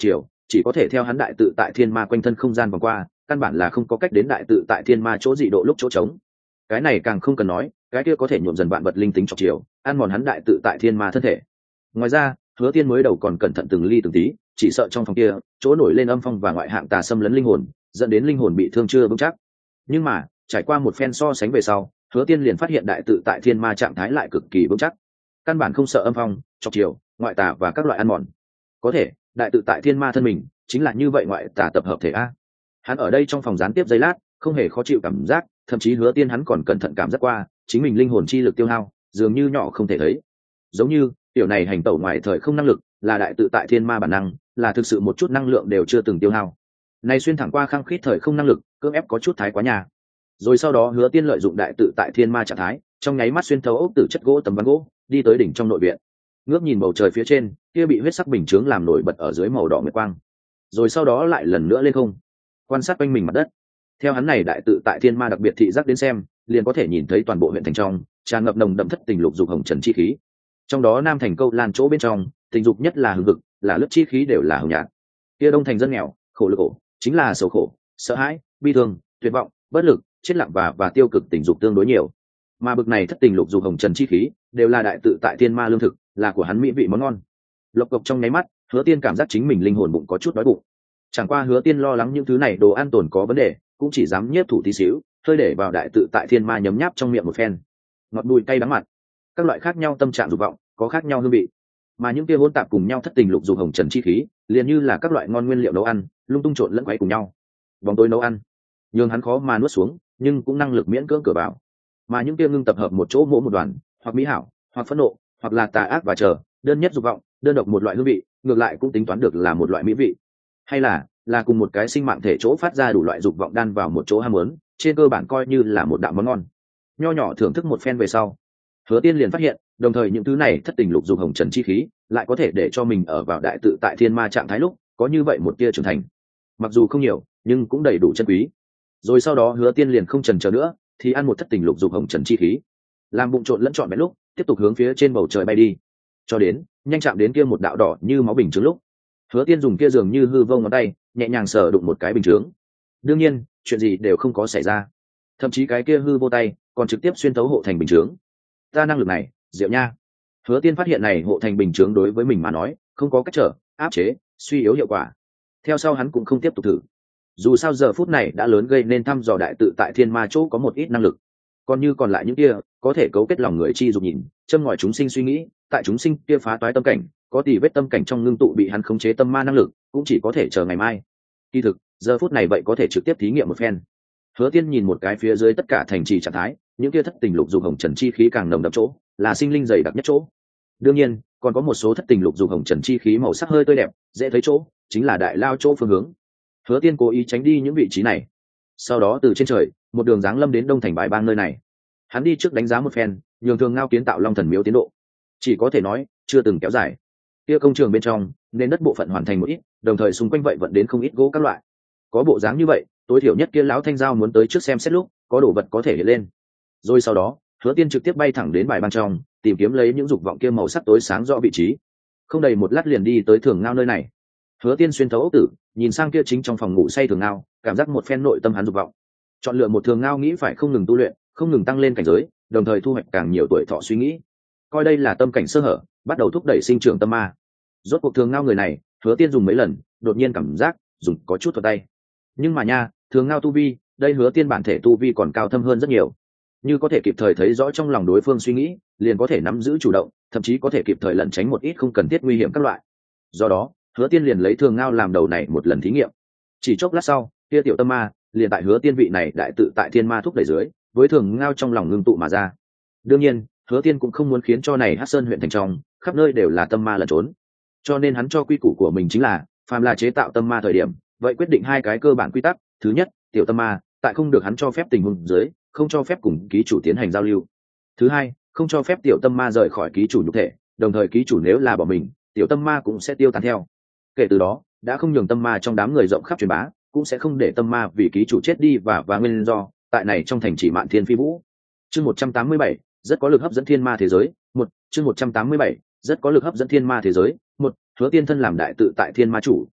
chỉ có thể theo hắn đại tự tại thiên ma quanh thân không gian vòng qua, căn bản là không có cách đến đại tự tại thiên ma chỗ dị độ lúc chỗ trống. Cái này càng không cần nói, cái kia có thể nhuộm dần vạn vật linh tính chọc chiều, ăn mòn hắn đại tự tại thiên ma thân thể. Ngoài ra, Hứa Tiên mới đầu còn cẩn thận từng ly từng tí, chỉ sợ trong phòng kia chỗ nổi lên âm phong và ngoại hạng tà xâm lấn linh hồn, dẫn đến linh hồn bị thương chưa vững chắc. Nhưng mà trải qua một phen so sánh về sau, Hứa Tiên liền phát hiện đại tự tại thiên ma trạng thái lại cực kỳ vững chắc, căn bản không sợ âm phong, chọc chiều, ngoại tà và các loại ăn mòn. Có thể đại tự tại thiên ma thân mình chính là như vậy ngoại tà tập hợp thể a. Hắn ở đây trong phòng gián tiếp giây lát, không hề khó chịu cảm giác, thậm chí Hứa Tiên hắn còn cẩn thận cảm giác qua chính mình linh hồn chi lực tiêu hao dường như nhỏ không thể thấy, giống như tiểu này hành tẩu ngoài thời không năng lực là đại tự tại thiên ma bản năng, là thực sự một chút năng lượng đều chưa từng tiêu hao. Này xuyên thẳng qua khăng khít thời không năng lực cưỡng ép có chút thái quá nhà. Rồi sau đó Hứa Tiên lợi dụng đại tự tại thiên ma trạng thái, trong nháy mắt xuyên thấu ốc tử chất gỗ tấm ván gỗ, đi tới đỉnh trong nội viện. Ngước nhìn bầu trời phía trên, kia bị huyết sắc bình chướng làm nổi bật ở dưới màu đỏ nguyệt quang. Rồi sau đó lại lần nữa lên không, quan sát quanh mình mặt đất. Theo hắn này đại tự tại thiên ma đặc biệt thị giác đến xem, liền có thể nhìn thấy toàn bộ huyện thành trong tràn ngập nồng đậm thất tình lục dục hồng trần chi khí. Trong đó nam thành câu lan chỗ bên trong, tình dục nhất là hừng hực, là lướt chi khí đều là hồng nhạt. Kia đông thành dân nghèo, khổ lực khổ, chính là sầu khổ, sợ hãi, bi thương, tuyệt vọng, bất lực, chết lặng và và tiêu cực tình dục tương đối nhiều. Mà bực này thất tình lục dục hồng trần chi khí đều là đại tự tại thiên ma lương thực, là của hắn mỹ vị món ngon. Lộc cộc trong nháy mắt, Hứa Tiên cảm giác chính mình linh hồn bụng có chút đói bụng. Chẳng qua Hứa Tiên lo lắng những thứ này đồ ăn tồn có vấn đề, cũng chỉ dám nhiếp thủ tí xíu, hơi để vào đại tự tại thiên ma nhấm nháp trong miệng một phen. Ngọt bùi cay đắng mặn, các loại khác nhau tâm trạng dục vọng, có khác nhau hương vị. Mà những kia hỗn tạp cùng nhau thất tình lục dục hồng trần chi khí, liền như là các loại ngon nguyên liệu nấu ăn, lung tung trộn lẫn quấy cùng nhau. Bóng tối nấu ăn, nhưng hắn khó mà nuốt xuống, nhưng cũng năng lực miễn cưỡng cửa vào. Mà những kia ngưng tập hợp một chỗ mỗi một đoàn, hoặc mỹ hảo, hoặc phẫn nộ, hoặc là tà ác và chờ, đơn nhất dục vọng, đơn độc một loại hương vị, ngược lại cũng tính toán được là một loại mỹ vị. Hay là là cùng một cái sinh mạng thể chỗ phát ra đủ loại dục vọng đan vào một chỗ ham muốn, trên cơ bản coi như là một đạo món ngon. Nho nhỏ thưởng thức một phen về sau, Hứa Tiên liền phát hiện, đồng thời những thứ này thất tình lục dục hồng trần chi khí, lại có thể để cho mình ở vào đại tự tại thiên ma trạng thái lúc, có như vậy một tia trưởng thành. Mặc dù không nhiều, nhưng cũng đầy đủ chân quý. Rồi sau đó Hứa Tiên liền không chần chờ nữa, thì ăn một thất tình lục dục hồng trần chi khí, làm bụng trộn lẫn trọn vẹn lúc, tiếp tục hướng phía trên bầu trời bay đi, cho đến nhanh chạm đến kia một đạo đỏ như máu bình chứng lúc, Hứa Tiên dùng kia dường như hư vô ngón tay nhẹ nhàng sờ đụng một cái bình chướng. Đương nhiên chuyện gì đều không có xảy ra, thậm chí cái kia hư vô tay còn trực tiếp xuyên thấu hộ thành bình chướng. Ta năng lực này diệu nha. Hứa Tiên phát hiện này hộ thành bình chướng đối với mình mà nói không có cách trở, áp chế, suy yếu hiệu quả. Theo sau hắn cũng không tiếp tục thử, dù sao giờ phút này đã lớn gây nên thăm dò đại tự tại thiên ma chỗ có một ít năng lực, còn như còn lại những kia có thể cấu kết lòng người chi dục nhìn, châm ngòi chúng sinh suy nghĩ, tại chúng sinh kia phá toái tâm cảnh, có tỷ vết tâm cảnh trong ngưng tụ bị hắn khống chế tâm ma năng lực, cũng chỉ có thể chờ ngày mai. Kỳ thực giờ phút này vậy có thể trực tiếp thí nghiệm một phen. Hứa Tiên nhìn một cái phía dưới tất cả thành trì trạng thái, những kia thất tình lục dục hồng trần chi khí càng nồng đậm chỗ, là sinh linh dày đặc nhất chỗ. Đương nhiên còn có một số thất tình lục dục hồng trần chi khí màu sắc hơi tươi đẹp, dễ thấy chỗ, chính là đại lao chỗ phương hướng. Hứa Tiên cố ý tránh đi những vị trí này, sau đó từ trên trời một đường giáng lâm đến đông thành Bái Bang nơi này. Hắn đi trước đánh giá một phen, nhường Thường Ngao kiến tạo Long Thần Miếu tiến độ, chỉ có thể nói chưa từng kéo dài. Kia công trường bên trong nên đất bộ phận hoàn thành một ít, đồng thời xung quanh vậy vận đến không ít gỗ các loại. Có bộ dáng như vậy, tối thiểu nhất kia lão thanh giao muốn tới trước xem xét lúc có đồ vật có thể hiện lên. Rồi sau đó Hứa Tiên trực tiếp bay thẳng đến Bài Bang trong, tìm kiếm lấy những dục vọng kia màu sắc tối sáng rõ vị trí. Không đầy một lát liền đi tới Thường Ngao nơi này. Hứa Tiên xuyên thấu ốc tử, nhìn sang kia chính trong phòng ngủ say Thường Ngao, cảm giác một phen nội tâm hắn dục vọng. Chọn lựa một Thường Ngao nghĩ phải không ngừng tu luyện, không ngừng tăng lên cảnh giới, đồng thời thu hoạch càng nhiều tuổi thọ suy nghĩ. Coi đây là tâm cảnh sơ hở, bắt đầu thúc đẩy sinh trưởng tâm ma. Rốt cuộc Thường Ngao người này, Hứa Tiên dùng mấy lần, đột nhiên cảm giác dùng có chút thuật tay. Nhưng mà nha, Thường Ngao tu vi, đây Hứa Tiên bản thể tu vi còn cao thâm hơn rất nhiều. Như có thể kịp thời thấy rõ trong lòng đối phương suy nghĩ, liền có thể nắm giữ chủ động, thậm chí có thể kịp thời lẩn tránh một ít không cần thiết nguy hiểm các loại. Do đó, Hứa Tiên liền lấy Thường Ngao làm đầu này một lần thí nghiệm. Chỉ chốc lát sau, kia tiểu tâm ma liền tại Hứa Tiên vị này đại tự tại thiên ma thúc đẩy dưới, với Thường Ngao trong lòng ngưng tụ mà ra. Đương nhiên, Hứa Tiên cũng không muốn khiến cho này Hắc Sơn huyện thành trong khắp nơi đều là tâm ma lẩn trốn, cho nên hắn cho quy củ của mình chính là, phàm là chế tạo tâm ma thời điểm, vậy quyết định hai cái cơ bản quy tắc. Thứ nhất, tiểu tâm ma tại không được hắn cho phép tình huống dưới, không cho phép cùng ký chủ tiến hành giao lưu. Thứ hai, không cho phép tiểu tâm ma rời khỏi ký chủ nhục thể, đồng thời ký chủ nếu là bỏ mình, tiểu tâm ma cũng sẽ tiêu tán theo. Kể từ đó, đã không nhường tâm ma trong đám người rộng khắp truyền bá, cũng sẽ không để tâm ma vì ký chủ chết đi và và nguyên do tại này trong thành chỉ Mạn Thiên Phi Vũ. Chương một trăm tám mươi bảy, rất có lực hấp dẫn thiên ma thế giới. Một, chương một trăm tám mươi bảy, rất có lực hấp dẫn thiên ma thế giới. Một, Hứa Tiên thân làm đại tự tại thiên ma chủ,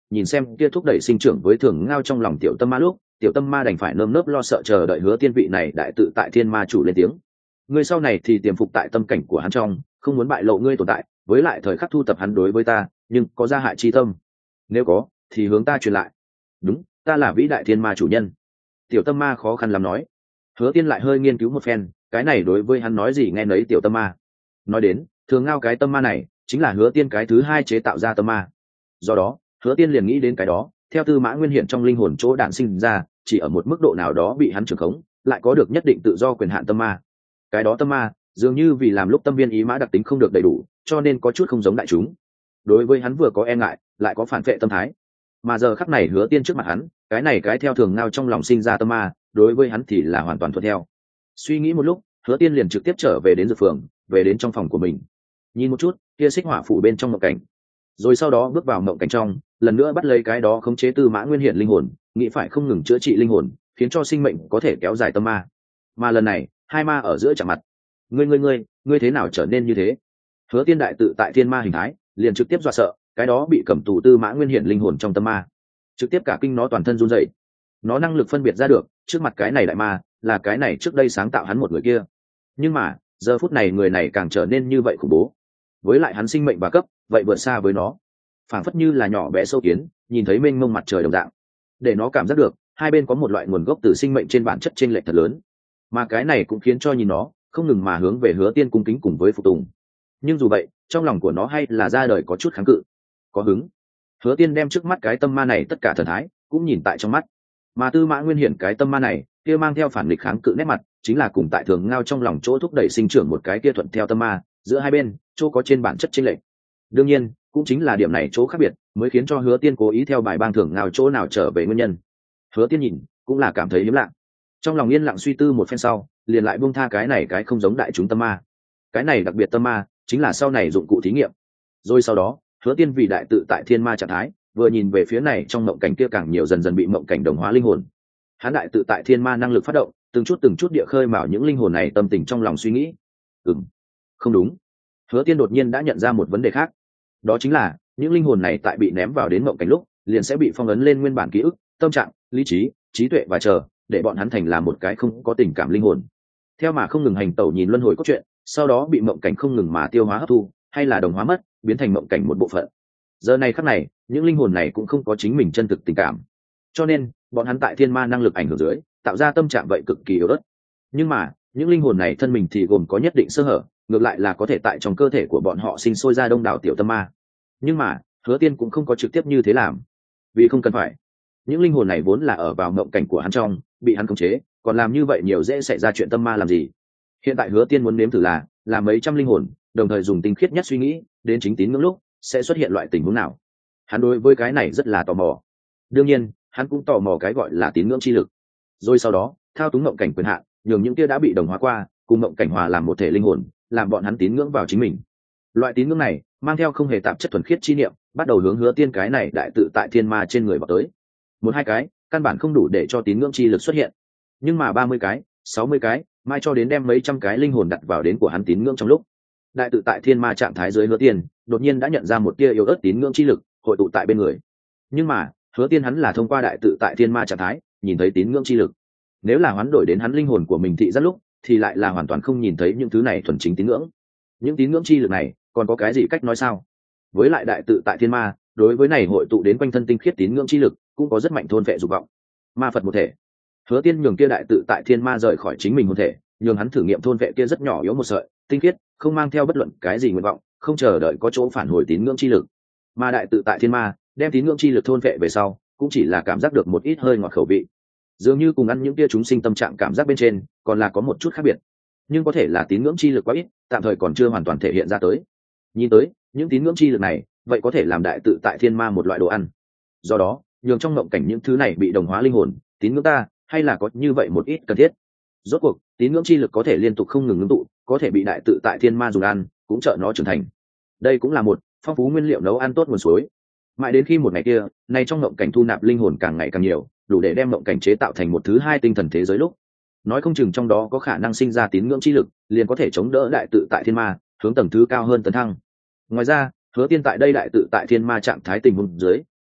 nhìn xem kia thúc đẩy sinh trưởng với thường ngao trong lòng tiểu tâm ma lúc, tiểu tâm ma đành phải nơm nớp lo sợ chờ đợi Hứa Tiên vị này đại tự tại thiên ma chủ lên tiếng. Ngươi sau này thì tiềm phục tại tâm cảnh của hắn trong, không muốn bại lộ ngươi tồn tại, với lại thời khắc thu tập hắn đối với ta, nhưng có gia hại chi tâm. Nếu có, thì hướng ta truyền lại. Đúng, ta là vĩ đại thiên ma chủ nhân. Tiểu tâm ma khó khăn lắm nói. Hứa Tiên lại hơi nghiên cứu một phen, cái này đối với hắn nói gì nghe nấy tiểu tâm ma. Nói đến, thường ngao cái tâm ma này, chính là Hứa Tiên cái thứ hai chế tạo ra tâm ma. Do đó, Hứa Tiên liền nghĩ đến cái đó, theo Tư Mã Nguyên hiện trong linh hồn chỗ đản sinh ra, chỉ ở một mức độ nào đó bị hắn trưởng khống, lại có được nhất định tự do quyền hạn tâm ma. Cái đó tâm ma, dường như vì làm lúc tâm viên ý mã đặc tính không được đầy đủ, cho nên có chút không giống đại chúng. Đối với hắn vừa có e ngại, lại có phản vệ tâm thái. Mà giờ khắc này Hứa Tiên trước mặt hắn, cái này cái theo thường ngao trong lòng sinh ra tâm ma, đối với hắn thì là hoàn toàn thuận theo. Suy nghĩ một lúc, Hứa Tiên liền trực tiếp trở về đến dược phường, về đến trong phòng của mình. Nhìn một chút, kia xích hỏa phủ bên trong mộng cảnh, rồi sau đó bước vào mộng cảnh trong, lần nữa bắt lấy cái đó khống chế Tư Mã Nguyên hiện linh hồn, nghĩ phải không ngừng chữa trị linh hồn, khiến cho sinh mệnh có thể kéo dài tâm ma. Mà lần này, hai ma ở giữa chạm mặt. Ngươi ngươi ngươi, ngươi thế nào trở nên như thế? Hứa Tiên đại tự tại thiên ma hình thái, liền trực tiếp dọa sợ, cái đó bị cầm tù Tư Mã Nguyên hiện linh hồn trong tâm ma, trực tiếp cả kinh nó toàn thân run rẩy. Nó năng lực phân biệt ra được, trước mặt cái này đại ma, là cái này trước đây sáng tạo hắn một người kia. Nhưng mà, giờ phút này người này càng trở nên như vậy khủng bố. Với lại hắn sinh mệnh và cấp, vậy vượt xa với nó. Phảng phất như là nhỏ bé sâu kiến, nhìn thấy mênh mông mặt trời đồng dạng. Để nó cảm giác được, hai bên có một loại nguồn gốc từ sinh mệnh trên bản chất chênh lệch thật lớn. Mà cái này cũng khiến cho nhìn nó, không ngừng mà hướng về Hứa Tiên cung kính cùng với phục tùng. Nhưng dù vậy, trong lòng của nó hay là ra đời có chút kháng cự. Có hứng. Hứa Tiên đem trước mắt cái tâm ma này tất cả thần thái, cũng nhìn tại trong mắt. Mà Tư Mã Nguyên hiển cái tâm ma này, kia mang theo phản nghịch kháng cự nét mặt, chính là cùng tại thường ngao trong lòng chỗ thúc đẩy sinh trưởng một cái kia thuận theo tâm ma, giữa hai bên, chỗ có trên bản chất chênh lệch. Đương nhiên, cũng chính là điểm này chỗ khác biệt, mới khiến cho Hứa Tiên cố ý theo bài bang thường ngao chỗ nào trở về nguyên nhân. Hứa Tiên nhìn, cũng là cảm thấy hiếm lạ. Trong lòng yên lặng suy tư một phen sau, liền lại buông tha cái này cái không giống đại chúng tâm ma. Cái này đặc biệt tâm ma, chính là sau này dụng cụ thí nghiệm. Rồi sau đó, Hứa Tiên vì đại tự tại thiên ma trạng thái, vừa nhìn về phía này trong mộng cảnh kia càng nhiều dần dần bị mộng cảnh đồng hóa linh hồn. Hắn đại tự tại thiên ma năng lực phát động, từng chút từng chút địa khơi mào những linh hồn này tâm tình trong lòng suy nghĩ. Ừm, không đúng. Hứa Tiên đột nhiên đã nhận ra một vấn đề khác. Đó chính là, những linh hồn này tại bị ném vào đến mộng cảnh lúc, liền sẽ bị phong ấn lên nguyên bản ký ức, tâm trạng, lý trí, trí tuệ và chờ, để bọn hắn thành là một cái không có tình cảm linh hồn. Theo mà không ngừng hành tẩu nhìn luân hồi cốt truyện, sau đó bị mộng cảnh không ngừng mà tiêu hóa hấp thu, hay là đồng hóa mất, biến thành mộng cảnh một bộ phận. Giờ này khắc này, những linh hồn này cũng không có chính mình chân thực tình cảm. Cho nên, bọn hắn tại thiên ma năng lực ảnh hưởng dưới, tạo ra tâm trạng vậy cực kỳ yếu ớt. Nhưng mà, những linh hồn này thân mình thì gồm có nhất định sơ hở, ngược lại là có thể tại trong cơ thể của bọn họ sinh sôi ra đông đảo tiểu tâm ma. Nhưng mà, Hứa Tiên cũng không có trực tiếp như thế làm, vì không cần phải. Những linh hồn này vốn là ở vào mộng cảnh của hắn trong, bị hắn khống chế, còn làm như vậy nhiều dễ xảy ra chuyện tâm ma làm gì? Hiện tại Hứa Tiên muốn nếm thử là, làm mấy trăm linh hồn, đồng thời dùng tinh khiết nhất suy nghĩ, đến chính tín ngưỡng lúc, sẽ xuất hiện loại tình huống nào? Hắn đối với cái này rất là tò mò. Đương nhiên, hắn cũng tò mò cái gọi là tín ngưỡng chi lực. Rồi sau đó, thao túng mộng cảnh quyền hạn, nhường những kia đã bị đồng hóa qua, cùng mộng cảnh hòa làm một thể linh hồn, làm bọn hắn tín ngưỡng vào chính mình. Loại tín ngưỡng này, mang theo không hề tạp chất thuần khiết chi niệm, bắt đầu hướng Hứa Tiên cái này đại tự tại thiên ma trên người vào tới. Một hai cái, căn bản không đủ để cho tín ngưỡng chi lực xuất hiện. Nhưng mà ba mươi cái, sáu mươi cái, mai cho đến đem mấy trăm cái linh hồn đặt vào đến của hắn tín ngưỡng trong lúc. Đại tự tại thiên ma trạng thái dưới Hứa Tiên, đột nhiên đã nhận ra một tia yếu ớt tín ngưỡng chi lực hội tụ tại bên người. Nhưng mà, Hứa Tiên hắn là thông qua đại tự tại thiên ma trạng thái, nhìn thấy tín ngưỡng chi lực. Nếu là hoán đổi đến hắn linh hồn của mình thị giác lúc, thì lại là hoàn toàn không nhìn thấy những thứ này thuần chính tín ngưỡng. Những tín ngưỡng chi lực này, còn có cái gì cách nói sao? Với lại đại tự tại thiên ma, đối với này hội tụ đến quanh thân tinh khiết tín ngưỡng chi lực, cũng có rất mạnh thôn phệ dục vọng. Ma Phật một thể. Hứa Tiên nhường kia đại tự tại thiên ma rời khỏi chính mình hồn thể, nhường hắn thử nghiệm thôn vệ kia rất nhỏ yếu một sợi, tinh khiết, không mang theo bất luận cái gì nguyện vọng, không chờ đợi có chỗ phản hồi tín ngưỡng chi lực. Mà đại tự tại thiên ma, đem tín ngưỡng chi lực thôn vệ về sau, cũng chỉ là cảm giác được một ít hơi ngọt khẩu vị. Dường như cùng ăn những kia chúng sinh tâm trạng cảm giác bên trên, còn là có một chút khác biệt. Nhưng có thể là tín ngưỡng chi lực quá ít, tạm thời còn chưa hoàn toàn thể hiện ra tới. Nhìn tới, những tín ngưỡng chi lực này, vậy có thể làm đại tự tại thiên ma một loại đồ ăn. Do đó, nhường trong mộng cảnh những thứ này bị đồng hóa linh hồn, tín ngưỡng ta, hay là có như vậy một ít cần thiết. Rốt cuộc, tín ngưỡng chi lực có thể liên tục không ngừng ngưng tụ, có thể bị đại tự tại thiên ma dùng ăn, cũng trợ nó trưởng thành. Đây cũng là một phong phú nguyên liệu nấu ăn tốt nguồn suối. Mãi đến khi một ngày kia, này trong mộng cảnh thu nạp linh hồn càng ngày càng nhiều, đủ để đem mộng cảnh chế tạo thành một thứ hai tinh thần thế giới lúc. Nói không chừng trong đó có khả năng sinh ra tín ngưỡng chi lực, liền có thể chống đỡ đại tự tại thiên ma, hướng tầng thứ cao hơn tấn thăng. Ngoài ra, Hứa Tiên tại đây đại tự tại thiên ma trạng thái tình huống dưới,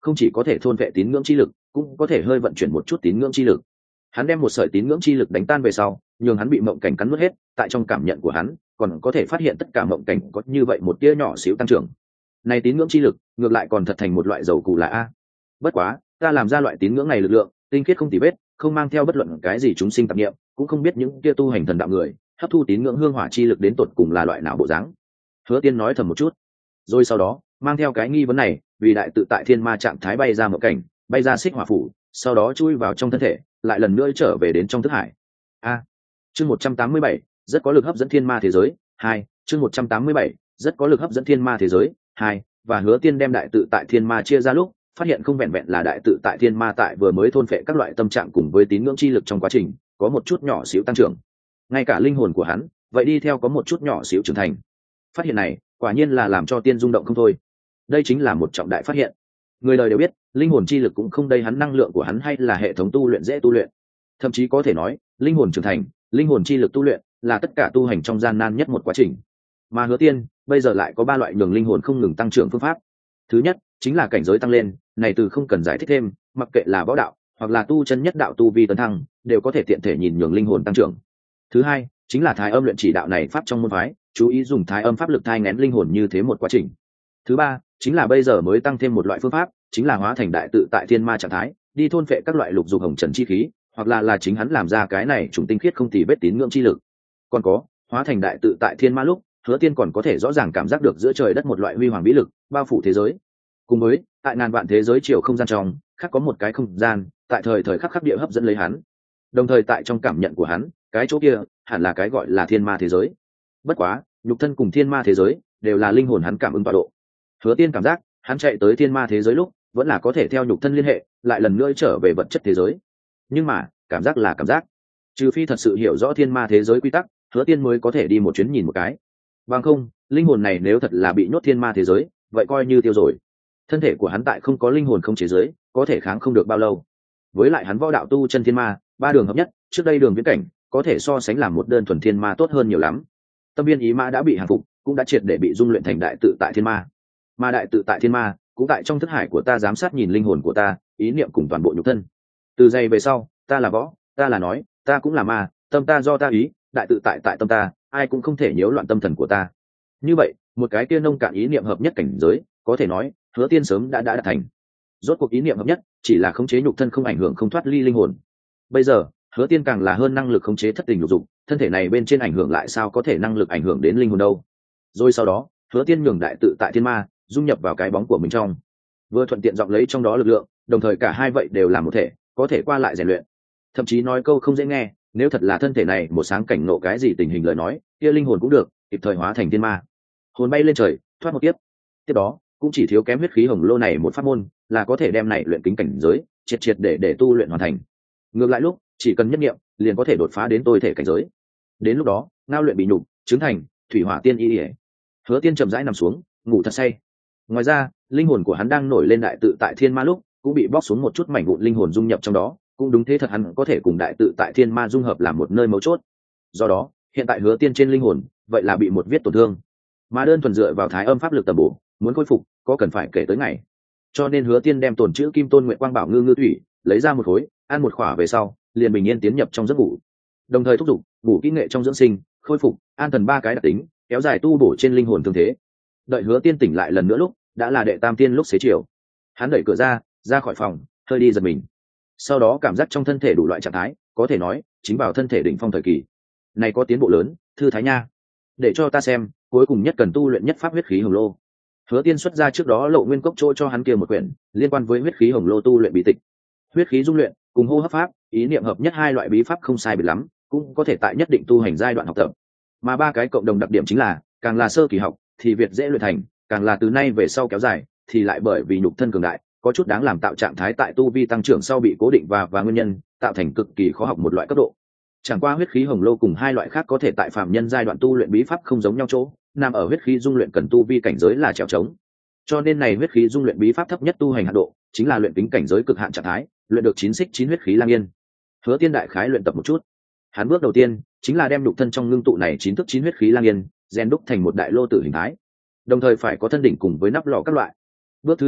không chỉ có thể thôn vệ tín ngưỡng chi lực, cũng có thể hơi vận chuyển một chút tín ngưỡng chi lực. Hắn đem một sợi tín ngưỡng chi lực đánh tan về sau, nhường hắn bị mộng cảnh cắn nuốt hết, tại trong cảm nhận của hắn còn có thể phát hiện tất cả mộng cảnh có như vậy một tia nhỏ xíu tăng trưởng. Này tín ngưỡng chi lực ngược lại còn thật thành một loại dầu cụ là a. Bất quá, ta làm ra loại tín ngưỡng này lực lượng tinh khiết không tì vết, không mang theo bất luận cái gì chúng sinh tạp niệm, cũng không biết những kia tu hành thần đạo người hấp thu tín ngưỡng hương hỏa chi lực đến tột cùng là loại nào bộ dáng. Hứa Tiên nói thầm một chút, rồi sau đó mang theo cái nghi vấn này, vì đại tự tại thiên ma trạng thái bay ra mộng cảnh, bay ra xích hỏa phủ, sau đó chui vào trong thân thể, lại lần nữa trở về đến trong thức hải. A. Chương một trăm tám mươi bảy, rất có lực hấp dẫn thiên ma thế giới. Hai. Chương một trăm tám mươi bảy, rất có lực hấp dẫn thiên ma thế giới. Hai. Và Hứa Tiên đem đại tự tại thiên ma chia ra lúc, phát hiện không vẹn vẹn là đại tự tại thiên ma tại vừa mới thôn phệ các loại tâm trạng cùng với tín ngưỡng chi lực trong quá trình có một chút nhỏ xíu tăng trưởng, ngay cả linh hồn của hắn vậy đi theo có một chút nhỏ xíu trưởng thành. Phát hiện này quả nhiên là làm cho Tiên rung động không thôi. Đây chính là một trọng đại phát hiện. Người đời đều biết linh hồn chi lực cũng không đây hắn năng lượng của hắn hay là hệ thống tu luyện dễ tu luyện, thậm chí có thể nói linh hồn trưởng thành, linh hồn chi lực tu luyện là tất cả tu hành trong gian nan nhất một quá trình. Mà Hứa Tiên bây giờ lại có ba loại nhường linh hồn không ngừng tăng trưởng phương pháp. Thứ nhất chính là cảnh giới tăng lên, này từ không cần giải thích thêm, mặc kệ là võ đạo hoặc là tu chân nhất đạo tu vi tấn thăng, đều có thể tiện thể nhìn nhường linh hồn tăng trưởng. Thứ hai chính là thái âm luyện chỉ đạo này pháp trong môn phái, chú ý dùng thái âm pháp lực thai nghén linh hồn như thế một quá trình. Thứ ba chính là bây giờ mới tăng thêm một loại phương pháp, chính là hóa thành đại tự tại thiên ma trạng thái, đi thôn phệ các loại lục dục hồng trần chi khí, hoặc là là chính hắn làm ra cái này trùng tinh khiết không tì vết tín ngưỡng chi lực. Còn có hóa thành đại tự tại thiên ma lúc, Hứa Tiên còn có thể rõ ràng cảm giác được giữa trời đất một loại huy hoàng vĩ lực bao phủ thế giới. Cùng với tại ngàn vạn thế giới chiều không gian trong khác có một cái không gian tại thời thời khắc khắc địa hấp dẫn lấy hắn, đồng thời tại trong cảm nhận của hắn cái chỗ kia hẳn là cái gọi là thiên ma thế giới. Bất quá nhục thân cùng thiên ma thế giới đều là linh hồn hắn cảm ứng tọa độ. Hứa Tiên cảm giác hắn chạy tới thiên ma thế giới lúc vẫn là có thể theo nhục thân liên hệ lại lần nữa trở về vật chất thế giới, nhưng mà cảm giác là cảm giác, trừ phi thật sự hiểu rõ thiên ma thế giới quy tắc, Hứa Tiên mới có thể đi một chuyến nhìn một cái. Bằng không linh hồn này nếu thật là bị nhốt thiên ma thế giới, vậy coi như tiêu rồi. Thân thể của hắn tại không có linh hồn không chế giới có thể kháng không được bao lâu. Với lại hắn võ đạo tu chân thiên ma ba đường hợp nhất, trước đây đường viễn cảnh có thể so sánh làm một đơn thuần thiên ma tốt hơn nhiều lắm. Tâm biên ý mã đã bị hàng phục, cũng đã triệt để bị dung luyện thành đại tự tại thiên ma. Mà đại tự tại thiên ma cũng tại trong thức hải của ta giám sát nhìn linh hồn của ta, ý niệm cùng toàn bộ nhục thân. Từ giây về sau, ta là võ, ta là nói, ta cũng là ma, tâm ta do ta ý, đại tự tại tại tâm ta, ai cũng không thể nhiễu loạn tâm thần của ta. Như vậy một cái tiên nông cạn ý niệm hợp nhất cảnh giới, có thể nói Hứa Tiên sớm đã đã đạt thành. Rốt cuộc ý niệm hợp nhất chỉ là khống chế nhục thân không ảnh hưởng không thoát ly linh hồn. Bây giờ Hứa Tiên càng là hơn năng lực khống chế thất tình lục dục, thân thể này bên trên ảnh hưởng lại sao có thể năng lực ảnh hưởng đến linh hồn đâu. Rồi sau đó Hứa Tiên nhường đại tự tại thiên ma dung nhập vào cái bóng của mình trong, vừa thuận tiện dọn lấy trong đó lực lượng, đồng thời cả hai vậy đều là một thể, có thể qua lại rèn luyện. Thậm chí nói câu không dễ nghe, nếu thật là thân thể này một sáng cảnh nộ cái gì tình hình lời nói, kia linh hồn cũng được kịp thời hóa thành thiên ma, hồn bay lên trời thoát một kiếp. Tiếp đó cũng chỉ thiếu kém huyết khí hồng lô này một pháp môn là có thể đem này luyện kính cảnh giới triệt triệt để để tu luyện hoàn thành. Ngược lại lúc chỉ cần nhất nghiệm liền có thể đột phá đến tôi thể cảnh giới. Đến lúc đó ngao luyện bị nhục chứng thành thủy hỏa tiên y ỉa. Hứa Tiên chậm rãi nằm xuống ngủ thật say. Ngoài ra linh hồn của hắn đang nổi lên đại tự tại thiên ma lúc cũng bị bóc xuống một chút mảnh vụn linh hồn dung nhập trong đó, cũng đúng thế thật hắn có thể cùng đại tự tại thiên ma dung hợp làm một nơi mấu chốt. Do đó hiện tại Hứa Tiên trên linh hồn vậy là bị một viết tổn thương, mà đơn thuần dựa vào thái âm pháp lực tầm bổ muốn khôi phục có cần phải kể tới ngày. Cho nên Hứa Tiên đem tổn chữ kim tôn nguyện quang bảo ngư ngư thủy lấy ra một khối, ăn một khỏa về sau liền bình yên tiến nhập trong giấc ngủ, đồng thời thúc giục ngủ kỹ nghệ trong dưỡng sinh khôi phục an thần ba cái đặc tính, kéo dài tu bổ trên linh hồn thương thế. Đợi Hứa Tiên tỉnh lại lần nữa lúc đã là đệ tam tiên lúc xế chiều. Hắn đẩy cửa ra ra khỏi phòng, hơi đi giật mình, sau đó cảm giác trong thân thể đủ loại trạng thái, có thể nói chính vào thân thể đỉnh phong thời kỳ này có tiến bộ lớn. Thư thái nha, để cho ta xem cuối cùng nhất cần tu luyện nhất pháp huyết khí hồng lô. Hứa Tiên xuất ra trước đó Lộ Nguyên Cốc chỗ cho hắn kia một quyển liên quan với huyết khí hồng lô tu luyện bí tịch. Huyết khí dung luyện cùng hô hấp pháp, ý niệm hợp nhất hai loại bí pháp không sai biệt lắm, cũng có thể tại nhất định tu hành giai đoạn học tập. Mà ba cái cộng đồng đặc điểm chính là càng là sơ kỳ học thì việc dễ luyện thành, càng là từ nay về sau kéo dài thì lại bởi vì nhục thân cường đại có chút đáng làm tạo trạng thái tại tu vi tăng trưởng sau bị cố định và và nguyên nhân tạo thành cực kỳ khó học một loại cấp độ. Chẳng qua huyết khí hồng lô cùng hai loại khác có thể tại phàm nhân giai đoạn tu luyện bí pháp không giống nhau chỗ, nằm ở huyết khí dung luyện cần tu vi cảnh giới là trèo trống. Cho nên này huyết khí dung luyện bí pháp thấp nhất tu hành hạn độ chính là luyện tính cảnh giới cực hạn trạng thái, luyện được chín xích chín huyết khí lang yên. Hứa Tiên đại khái luyện tập một chút. Hắn bước đầu tiên chính là đem nhục thân trong ngưng tụ này chín thức chín huyết khí lang yên rèn đúc thành một đại lô tử hình thái, đồng thời phải có thân đỉnh cùng với nắp lò các loại. Bước thứ hai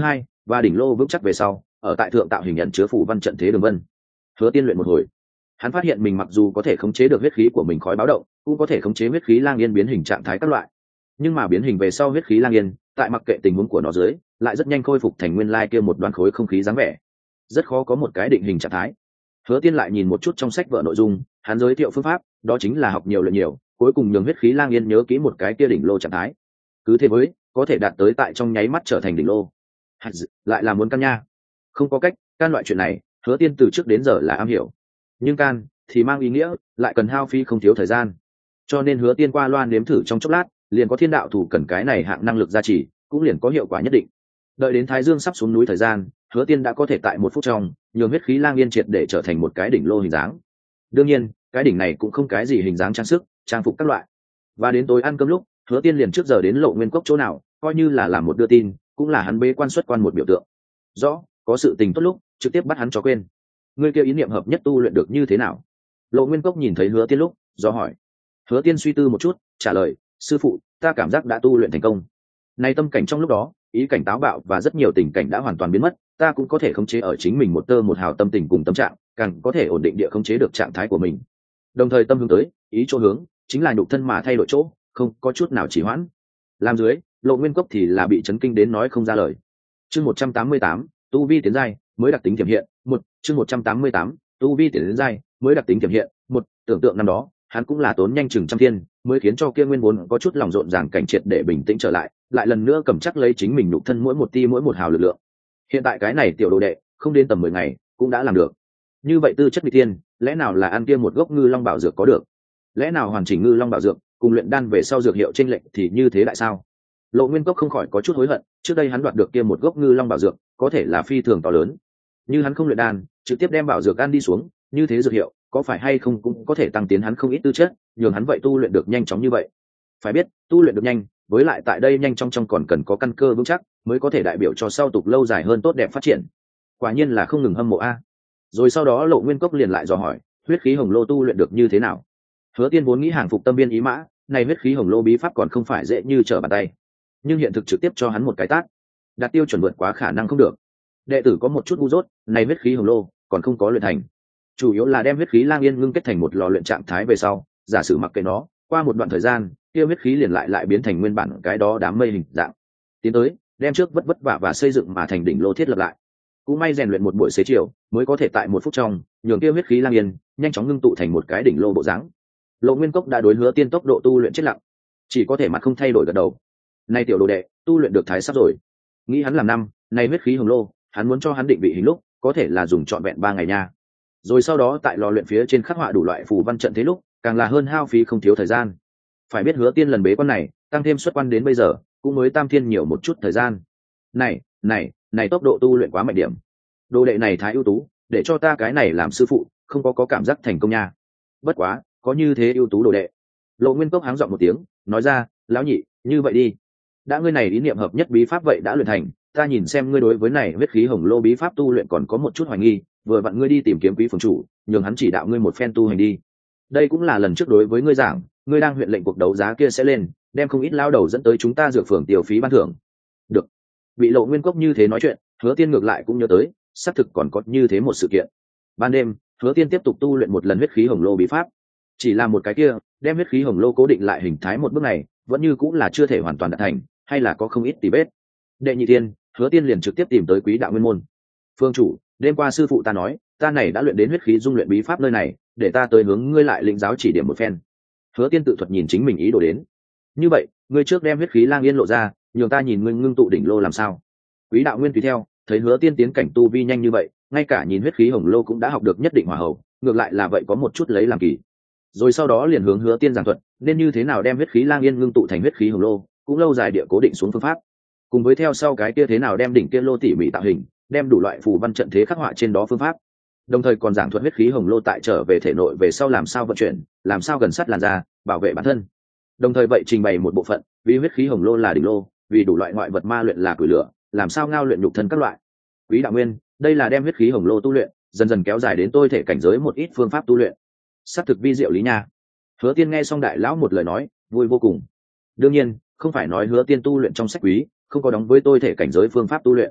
và đỉnh lô vững chắc về sau, ở tại thượng tạo hình nhận chứa phủ văn trận thế đường vân. Hứa Tiên luyện một hồi, hắn phát hiện mình mặc dù có thể khống chế được huyết khí của mình khói báo động, cũng có thể khống chế huyết khí lang yên biến hình trạng thái các loại, nhưng mà biến hình về sau huyết khí lang yên tại mặc kệ tình huống của nó dưới lại rất nhanh khôi phục thành nguyên lai kia một đoàn khối không khí dáng vẻ, rất khó có một cái định hình trạng thái. Hứa Tiên lại nhìn một chút trong sách vở nội dung, hắn giới thiệu phương pháp, đó chính là học nhiều luyện nhiều, cuối cùng nhường huyết khí lang yên nhớ kỹ một cái kia đỉnh lô trạng thái, cứ thế với có thể đạt tới tại trong nháy mắt trở thành đỉnh lô. Lại là muốn can nha, không có cách, can loại chuyện này Hứa Tiên từ trước đến giờ là am hiểu, nhưng can thì mang ý nghĩa lại cần hao phí không thiếu thời gian, cho nên Hứa Tiên qua loan nếm thử trong chốc lát, liền có thiên đạo thủ cần cái này hạng năng lực gia trì, cũng liền có hiệu quả nhất định. Đợi đến Thái Dương sắp xuống núi thời gian, Hứa Tiên đã có thể tại một phút trong nhường huyết khí lang yên triệt để trở thành một cái đỉnh lô hình dáng. Đương nhiên cái đỉnh này cũng không cái gì hình dáng trang sức trang phục các loại. Và đến tối ăn cơm lúc, Hứa Tiên liền trước giờ đến Lộ Nguyên Cốc chỗ nào, coi như là làm một đưa tin, cũng là hắn bế quan xuất quan một biểu tượng. Rõ, có sự tình tốt lúc trực tiếp bắt hắn cho quên. Ngươi kêu ý niệm hợp nhất tu luyện được như thế nào? Lộ Nguyên Cốc nhìn thấy Hứa Tiên lúc do hỏi. Hứa Tiên suy tư một chút trả lời, sư phụ, ta cảm giác đã tu luyện thành công. Này tâm cảnh trong lúc đó, ý cảnh táo bạo và rất nhiều tình cảnh đã hoàn toàn biến mất, ta cũng có thể khống chế ở chính mình một tơ một hào tâm tình cùng tâm trạng, càng có thể ổn định địa khống chế được trạng thái của mình. Đồng thời tâm hướng tới, ý chỗ hướng, chính là nhục thân mà thay đổi chỗ, không có chút nào trì hoãn. Làm dưới, Lộ Nguyên Cốc thì là bị chấn kinh đến nói không ra lời. Chương một trăm tám mươi tám, tu vi tiến giai, mới đặc tính tiềm hiện, một, chương một trăm tám mươi tám, tu vi tiến giai, mới đặc tính tiềm hiện, một, tưởng tượng năm đó, hắn cũng là tốn nhanh chừng trăm thiên, mới khiến cho kia nguyên vốn có chút lòng rộn ràng cảnh triệt để bình tĩnh trở lại, lại lần nữa cầm chắc lấy chính mình nhục thân mỗi một ti mỗi một hào lực lượng. Hiện tại cái này tiểu đồ đệ, không đến tầm mười ngày, cũng đã làm được. Như vậy tư chất vị tiên, lẽ nào là ăn kia một gốc ngư long bảo dược có được? Lẽ nào hoàn chỉnh ngư long bảo dược, cùng luyện đan về sau dược hiệu chênh lệch thì như thế lại sao? Lộ Nguyên Cốc không khỏi có chút hối hận, trước đây hắn đoạt được kia một gốc ngư long bảo dược, có thể là phi thường to lớn. Như hắn không luyện đan, trực tiếp đem bảo dược ăn đi xuống, như thế dược hiệu, có phải hay không cũng có thể tăng tiến hắn không ít tư chất, nhường hắn vậy tu luyện được nhanh chóng như vậy. Phải biết, tu luyện được nhanh, với lại tại đây nhanh trong trong còn cần có căn cơ vững chắc, mới có thể đại biểu cho sau tục lâu dài hơn tốt đẹp phát triển. Quả nhiên là không ngừng hâm mộ a. Rồi sau đó Lộ Nguyên Cốc liền lại dò hỏi, huyết khí hồng lô tu luyện được như thế nào? Hứa Tiên vốn nghĩ hàng phục tâm biên ý mã, này huyết khí hồng lô bí pháp còn không phải dễ như trở bàn tay, nhưng hiện thực trực tiếp cho hắn một cái tát, đạt tiêu chuẩn vượt quá khả năng không được. Đệ tử có một chút ngu dốt, này huyết khí hồng lô còn không có luyện thành, chủ yếu là đem huyết khí lang yên ngưng kết thành một lò luyện trạng thái về sau, giả sử mặc kệ nó, qua một đoạn thời gian, kia huyết khí liền lại lại biến thành nguyên bản cái đó đám mây hình dạng. Tiến tới, đem trước vất vất vả và xây dựng mà thành đỉnh lô thiết lập lại. Cũng may rèn luyện một buổi xế chiều, mới có thể tại một phút trong, nhường kia huyết khí lang yên nhanh chóng ngưng tụ thành một cái đỉnh lô bộ dáng. Lộ Nguyên Cốc đã đối Hứa Tiên tốc độ tu luyện chết lặng, chỉ có thể mặt không thay đổi gật đầu. Nay tiểu đồ đệ, tu luyện được thái sắp rồi. Nghĩ hắn làm năm, nay huyết khí hồng lô, hắn muốn cho hắn định vị hình lúc, có thể là dùng trọn vẹn ba ngày nha. Rồi sau đó tại lò luyện phía trên khắc họa đủ loại phù văn trận thế lúc, càng là hơn hao phí không thiếu thời gian. Phải biết Hứa Tiên lần bế quan này, tăng thêm xuất quan đến bây giờ, cũng mới tam thiên nhiều một chút thời gian. Này, này, này tốc độ tu luyện quá mạnh điểm. Đồ đệ này thái ưu tú, để cho ta cái này làm sư phụ, không có có cảm giác thành công nha. Bất quá, có như thế ưu tú đồ đệ. Lộ Nguyên Cốc háng giọng một tiếng, nói ra, lão nhị, như vậy đi. Đã ngươi này ý niệm hợp nhất bí pháp vậy đã luyện thành, ta nhìn xem ngươi đối với này huyết khí hồng lô bí pháp tu luyện còn có một chút hoài nghi, vừa vặn ngươi đi tìm kiếm quý phường chủ, nhường hắn chỉ đạo ngươi một phen tu hành đi. Đây cũng là lần trước đối với ngươi giảng, ngươi đang huyện lệnh cuộc đấu giá kia sẽ lên, đem không ít lao đầu dẫn tới chúng ta dược phường tiêu phí ban thưởng. Được. Bị Lộ Nguyên Cốc như thế nói chuyện, Hứa Tiên ngược lại cũng nhớ tới, xác thực còn có như thế một sự kiện. Ban đêm, Hứa Tiên tiếp tục tu luyện một lần huyết khí hồng lô bí pháp. Chỉ là một cái kia, đem huyết khí hồng lô cố định lại hình thái một bước này, vẫn như cũng là chưa thể hoàn toàn đạt thành, hay là có không ít tỉ vết. Đệ nhị tiên, Hứa Tiên liền trực tiếp tìm tới Quý đạo nguyên môn. Phương chủ, đêm qua sư phụ ta nói, ta này đã luyện đến huyết khí dung luyện bí pháp nơi này, để ta tới hướng ngươi lại lĩnh giáo chỉ điểm một phen. Hứa Tiên tự thuật nhìn chính mình ý đồ đến. Như vậy, ngươi trước đem huyết khí lang yên lộ ra, nhường ta nhìn ngươi ngưng tụ đỉnh lô làm sao. Quý đạo nguyên tùy theo, thấy Hứa Tiên tiến cảnh tu vi nhanh như vậy, ngay cả nhìn huyết khí hồng lô cũng đã học được nhất định hòa hậu, ngược lại là vậy có một chút lấy làm kỳ. Rồi sau đó liền hướng Hứa Tiên giảng thuật, nên như thế nào đem huyết khí lang yên ngưng tụ thành huyết khí hồng lô, cũng lâu dài địa cố định xuống phương pháp. Cùng với theo sau cái kia thế nào đem đỉnh kia lô tỉ mỉ tạo hình, đem đủ loại phù văn trận thế khắc họa trên đó phương pháp. Đồng thời còn giảng thuật huyết khí hồng lô tại trở về thể nội về sau làm sao vận chuyển, làm sao gần sát làn da, bảo vệ bản thân. Đồng thời vậy trình bày một bộ phận, vì huyết khí hồng lô là đỉnh lô, vì đủ loại ngoại vật ma luyện là củi lửa, làm sao ngao luyện nhục thân các loại. Quý đạo nguyên, đây là đem huyết khí hồng lô tu luyện, dần dần kéo dài đến tôi thể cảnh giới một ít phương pháp tu luyện. Sát thực vi diệu lý nha. Hứa Tiên nghe xong đại lão một lời nói, vui vô cùng. Đương nhiên, không phải nói Hứa Tiên tu luyện trong sách quý, không có đóng với tôi thể cảnh giới phương pháp tu luyện.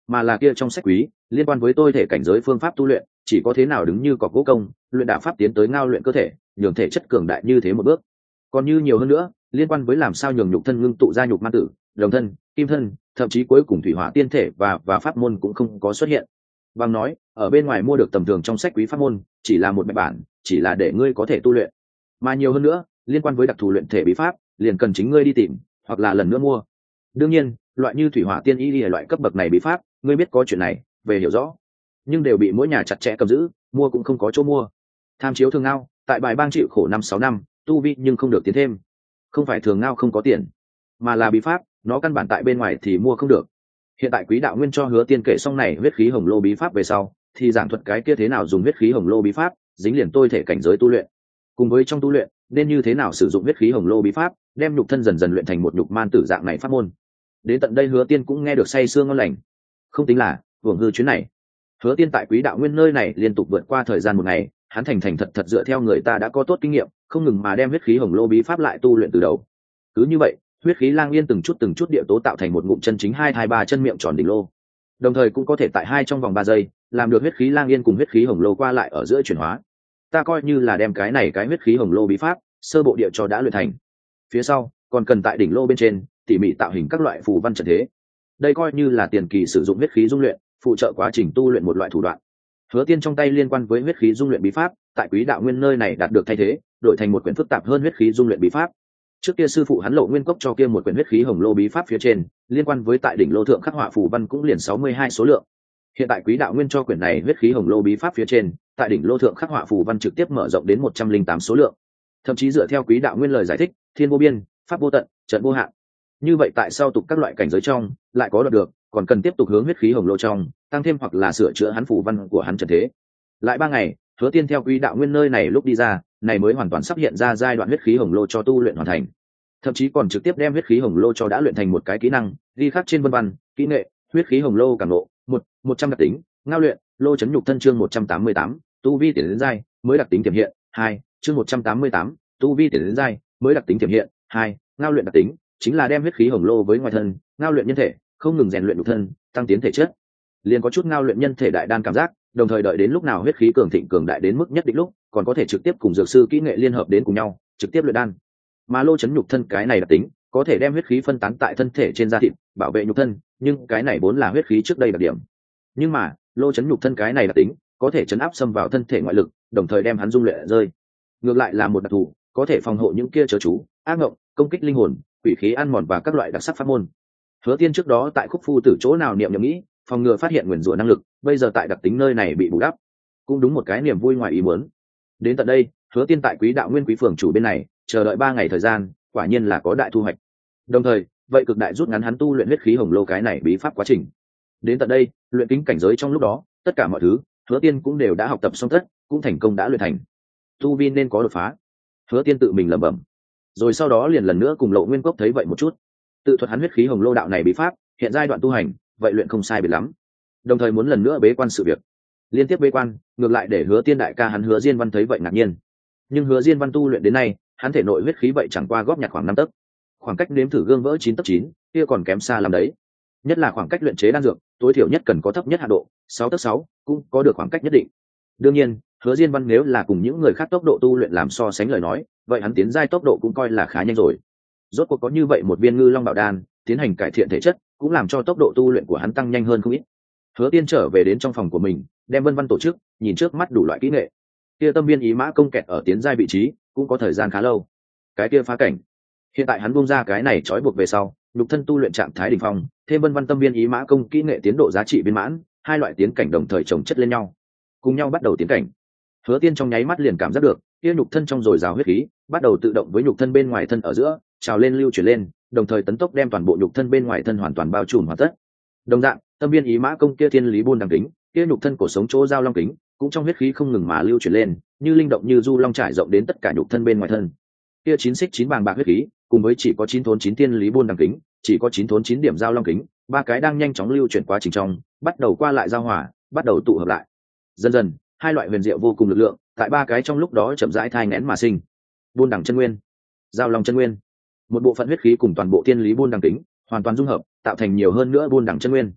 mà là kia trong sách quý liên quan với tôi thể cảnh giới phương pháp tu luyện, chỉ có thế nào đứng như cọc gỗ công luyện đạo pháp tiến tới ngao luyện cơ thể, nhường thể chất cường đại như thế một bước. Còn như nhiều hơn nữa liên quan với làm sao nhường nhục thân ngưng tụ ra nhục man tử, đồng thân, kim thân, thậm chí cuối cùng thủy hỏa tiên thể và và pháp môn cũng không có xuất hiện. Bằng nói ở bên ngoài mua được tầm thường trong sách quý pháp môn chỉ là một mạch bản, chỉ là để ngươi có thể tu luyện, mà nhiều hơn nữa liên quan với đặc thù luyện thể bí pháp liền cần chính ngươi đi tìm hoặc là lần nữa mua. Đương nhiên loại như thủy hỏa tiên y là loại cấp bậc này bí pháp ngươi biết có chuyện này về hiểu rõ, nhưng đều bị mỗi nhà chặt chẽ cầm giữ, mua cũng không có chỗ mua. Tham chiếu thường ngao tại bài bang chịu khổ năm sáu năm tu vi nhưng không được tiến thêm, không phải thường ngao không có tiền, mà là bí pháp nó căn bản tại bên ngoài thì mua không được. Hiện tại Quý Đạo Nguyên cho Hứa Tiên kể xong này huyết khí hồng lô bí pháp về sau thì giảng thuật cái kia thế nào dùng huyết khí hồng lô bí pháp dính liền tôi thể cảnh giới tu luyện, cùng với trong tu luyện nên như thế nào sử dụng huyết khí hồng lô bí pháp đem nhục thân dần dần luyện thành một nhục man tử dạng này pháp môn. Đến tận đây Hứa Tiên cũng nghe được say sương ngon lành, không tính là hưởng hư chuyến này. Hứa Tiên tại Quý Đạo Nguyên nơi này liên tục vượt qua thời gian một ngày, hắn thành thành thật thật dựa theo người ta đã có tốt kinh nghiệm, không ngừng mà đem huyết khí hồng lô bí pháp lại tu luyện từ đầu. Cứ như vậy huyết khí lang yên từng chút từng chút địa tố tạo thành một ngụm chân chính hai hai ba chân miệng tròn đỉnh lô, đồng thời cũng có thể tại hai trong vòng ba giây làm được huyết khí lang yên cùng huyết khí hồng lô qua lại ở giữa chuyển hóa. Ta coi như là đem cái này cái huyết khí hồng lô bí pháp sơ bộ địa cho đã luyện thành, phía sau còn cần tại đỉnh lô bên trên tỉ mỉ tạo hình các loại phù văn trận thế, đây coi như là tiền kỳ sử dụng huyết khí dung luyện phụ trợ quá trình tu luyện một loại thủ đoạn. Hứa Tiên trong tay liên quan với huyết khí dung luyện bí pháp tại Quý Đạo Nguyên nơi này đạt được thay thế, đổi thành một quyển phức tạp hơn huyết khí dung luyện bí pháp. Trước kia sư phụ hắn Lộ Nguyên Cốc cho kia một quyển huyết khí hồng lô bí pháp phía trên liên quan với tại đỉnh lô thượng khắc họa phù văn cũng liền sáu mươi hai số lượng. Hiện tại Quý Đạo Nguyên cho quyển này huyết khí hồng lô bí pháp phía trên tại đỉnh lô thượng khắc họa phù văn trực tiếp mở rộng đến một trăm linh tám số lượng, thậm chí dựa theo Quý Đạo Nguyên lời giải thích, thiên vô biên, pháp vô tận, trận vô hạn. Như vậy tại sao tục các loại cảnh giới trong lại có được, còn cần tiếp tục hướng huyết khí hồng lô trong tăng thêm hoặc là sửa chữa hắn phù văn của hắn trận thế. Lại ba ngày Hứa Tiên theo Quý Đạo Nguyên nơi này lúc đi ra, này mới hoàn toàn sắp hiện ra giai đoạn huyết khí hồng lô cho tu luyện hoàn thành, thậm chí còn trực tiếp đem huyết khí hồng lô cho đã luyện thành một cái kỹ năng ghi khắc trên vân văn kỹ nghệ huyết khí hồng lô cảm nộ một một trăm đặc tính ngao luyện lô chấn nhục thân chương một trăm tám mươi tám tu vi tiến đến giai mới đặc tính tiềm hiện hai chương một trăm tám mươi tám tu vi tiến đến giai mới đặc tính tiềm hiện hai ngao luyện đặc tính chính là đem huyết khí hồng lô với ngoài thân ngao luyện nhân thể, không ngừng rèn luyện nhục thân tăng tiến thể chất, liền có chút ngao luyện nhân thể đại đan cảm giác, đồng thời đợi đến lúc nào huyết khí cường thịnh cường đại đến mức nhất định lúc còn có thể trực tiếp cùng dược sư kỹ nghệ liên hợp đến cùng nhau trực tiếp luyện đan. Mà lô chấn nhục thân cái này đặc tính có thể đem huyết khí phân tán tại thân thể trên da thịt bảo vệ nhục thân, nhưng cái này vốn là huyết khí trước đây đặc điểm. Nhưng mà lô chấn nhục thân cái này đặc tính có thể chấn áp xâm vào thân thể ngoại lực, đồng thời đem hắn dung luyện rơi, ngược lại là một đặc thù có thể phòng hộ những kia chớ chú ác ngộng công kích linh hồn quỷ khí ăn mòn và các loại đặc sắc pháp môn. Hứa Tiên trước đó tại Khúc Phu Tử chỗ nào niệm nhầm nghĩ phòng ngừa phát hiện nguyền rủa năng lực, bây giờ tại đặc tính nơi này bị bù đắp, cũng đúng một cái niềm vui ngoài ý muốn. Đến tận đây Hứa Tiên tại Quý Đạo Nguyên quý phường chủ bên này chờ đợi ba ngày thời gian, quả nhiên là có đại thu hoạch, đồng thời vậy cực đại rút ngắn hắn tu luyện huyết khí hồng lô cái này bí pháp quá trình. Đến tận đây luyện kính cảnh giới trong lúc đó tất cả mọi thứ Hứa Tiên cũng đều đã học tập xong tất, cũng thành công đã luyện thành, tu vi nên có đột phá. Hứa Tiên tự mình lẩm bẩm, rồi sau đó liền lần nữa cùng Lộ Nguyên Cốc thấy vậy một chút, tự thuật hắn huyết khí hồng lô đạo này bí pháp hiện giai đoạn tu hành vậy luyện không sai biệt lắm, đồng thời muốn lần nữa bế quan sự việc. Liên tiếp bế quan ngược lại để Hứa Tiên đại ca hắn Hứa Diên Văn thấy vậy ngạc nhiên, nhưng Hứa Diên Văn tu luyện đến nay hắn thể nội huyết khí vậy chẳng qua góp nhặt khoảng năm tấc, khoảng cách nếm thử gương vỡ chín tấc chín kia còn kém xa làm đấy, nhất là khoảng cách luyện chế đan dược tối thiểu nhất cần có thấp nhất hạ độ sáu tấc sáu cũng có được khoảng cách nhất định. Đương nhiên Hứa Diên Văn nếu là cùng những người khác tốc độ tu luyện làm so sánh lời nói, vậy hắn tiến giai tốc độ cũng coi là khá nhanh rồi. Rốt cuộc có như vậy một viên ngư long bảo đan tiến hành cải thiện thể chất, cũng làm cho tốc độ tu luyện của hắn tăng nhanh hơn không ít. Hứa Tiên trở về đến trong phòng của mình, đem vân văn tổ chức, nhìn trước mắt đủ loại kỹ nghệ. Kia tâm viên ý mã công kẹt ở tiến giai vị trí, cũng có thời gian khá lâu. Cái kia phá cảnh, hiện tại hắn buông ra cái này trói buộc về sau, nhục thân tu luyện trạng thái đỉnh phong, thêm vân văn tâm viên ý mã công kỹ nghệ tiến độ giá trị viên mãn, hai loại tiến cảnh đồng thời chồng chất lên nhau, cùng nhau bắt đầu tiến cảnh. Hứa Tiên trong nháy mắt liền cảm giác được, kia nhục thân trong dồi dào huyết khí, bắt đầu tự động với nhục thân bên ngoài thân ở giữa, trào lên lưu chuyển lên, đồng thời tấn tốc đem toàn bộ nhục thân bên ngoài thân hoàn toàn bao trùm hoàn tất. Đồng dạng, tâm viên ý mã công kia thiên lý buôn đằng kính, kia nhục thân cổ sống chỗ giao long kính, cũng trong huyết khí không ngừng mà lưu chuyển lên, như linh động như du long trải rộng đến tất cả nhục thân bên ngoài thân. Kia chín xích chín bàng bạc huyết khí, cùng với chỉ có chín thốn chín thiên lý buôn đằng kính, chỉ có chín thốn chín điểm giao long kính, ba cái đang nhanh chóng lưu chuyển quá trình trong, bắt đầu qua lại giao hòa, bắt đầu tụ hợp lại. Dần dần, hai loại huyền diệu vô cùng lực lượng, tại ba cái trong lúc đó chậm rãi thai nghén mà sinh. Buôn đằng chân nguyên, giao long chân nguyên, một bộ phận huyết khí cùng toàn bộ thiên lý buôn đằng kính hoàn toàn dung hợp, tạo thành nhiều hơn nữa buôn đằng chân nguyên.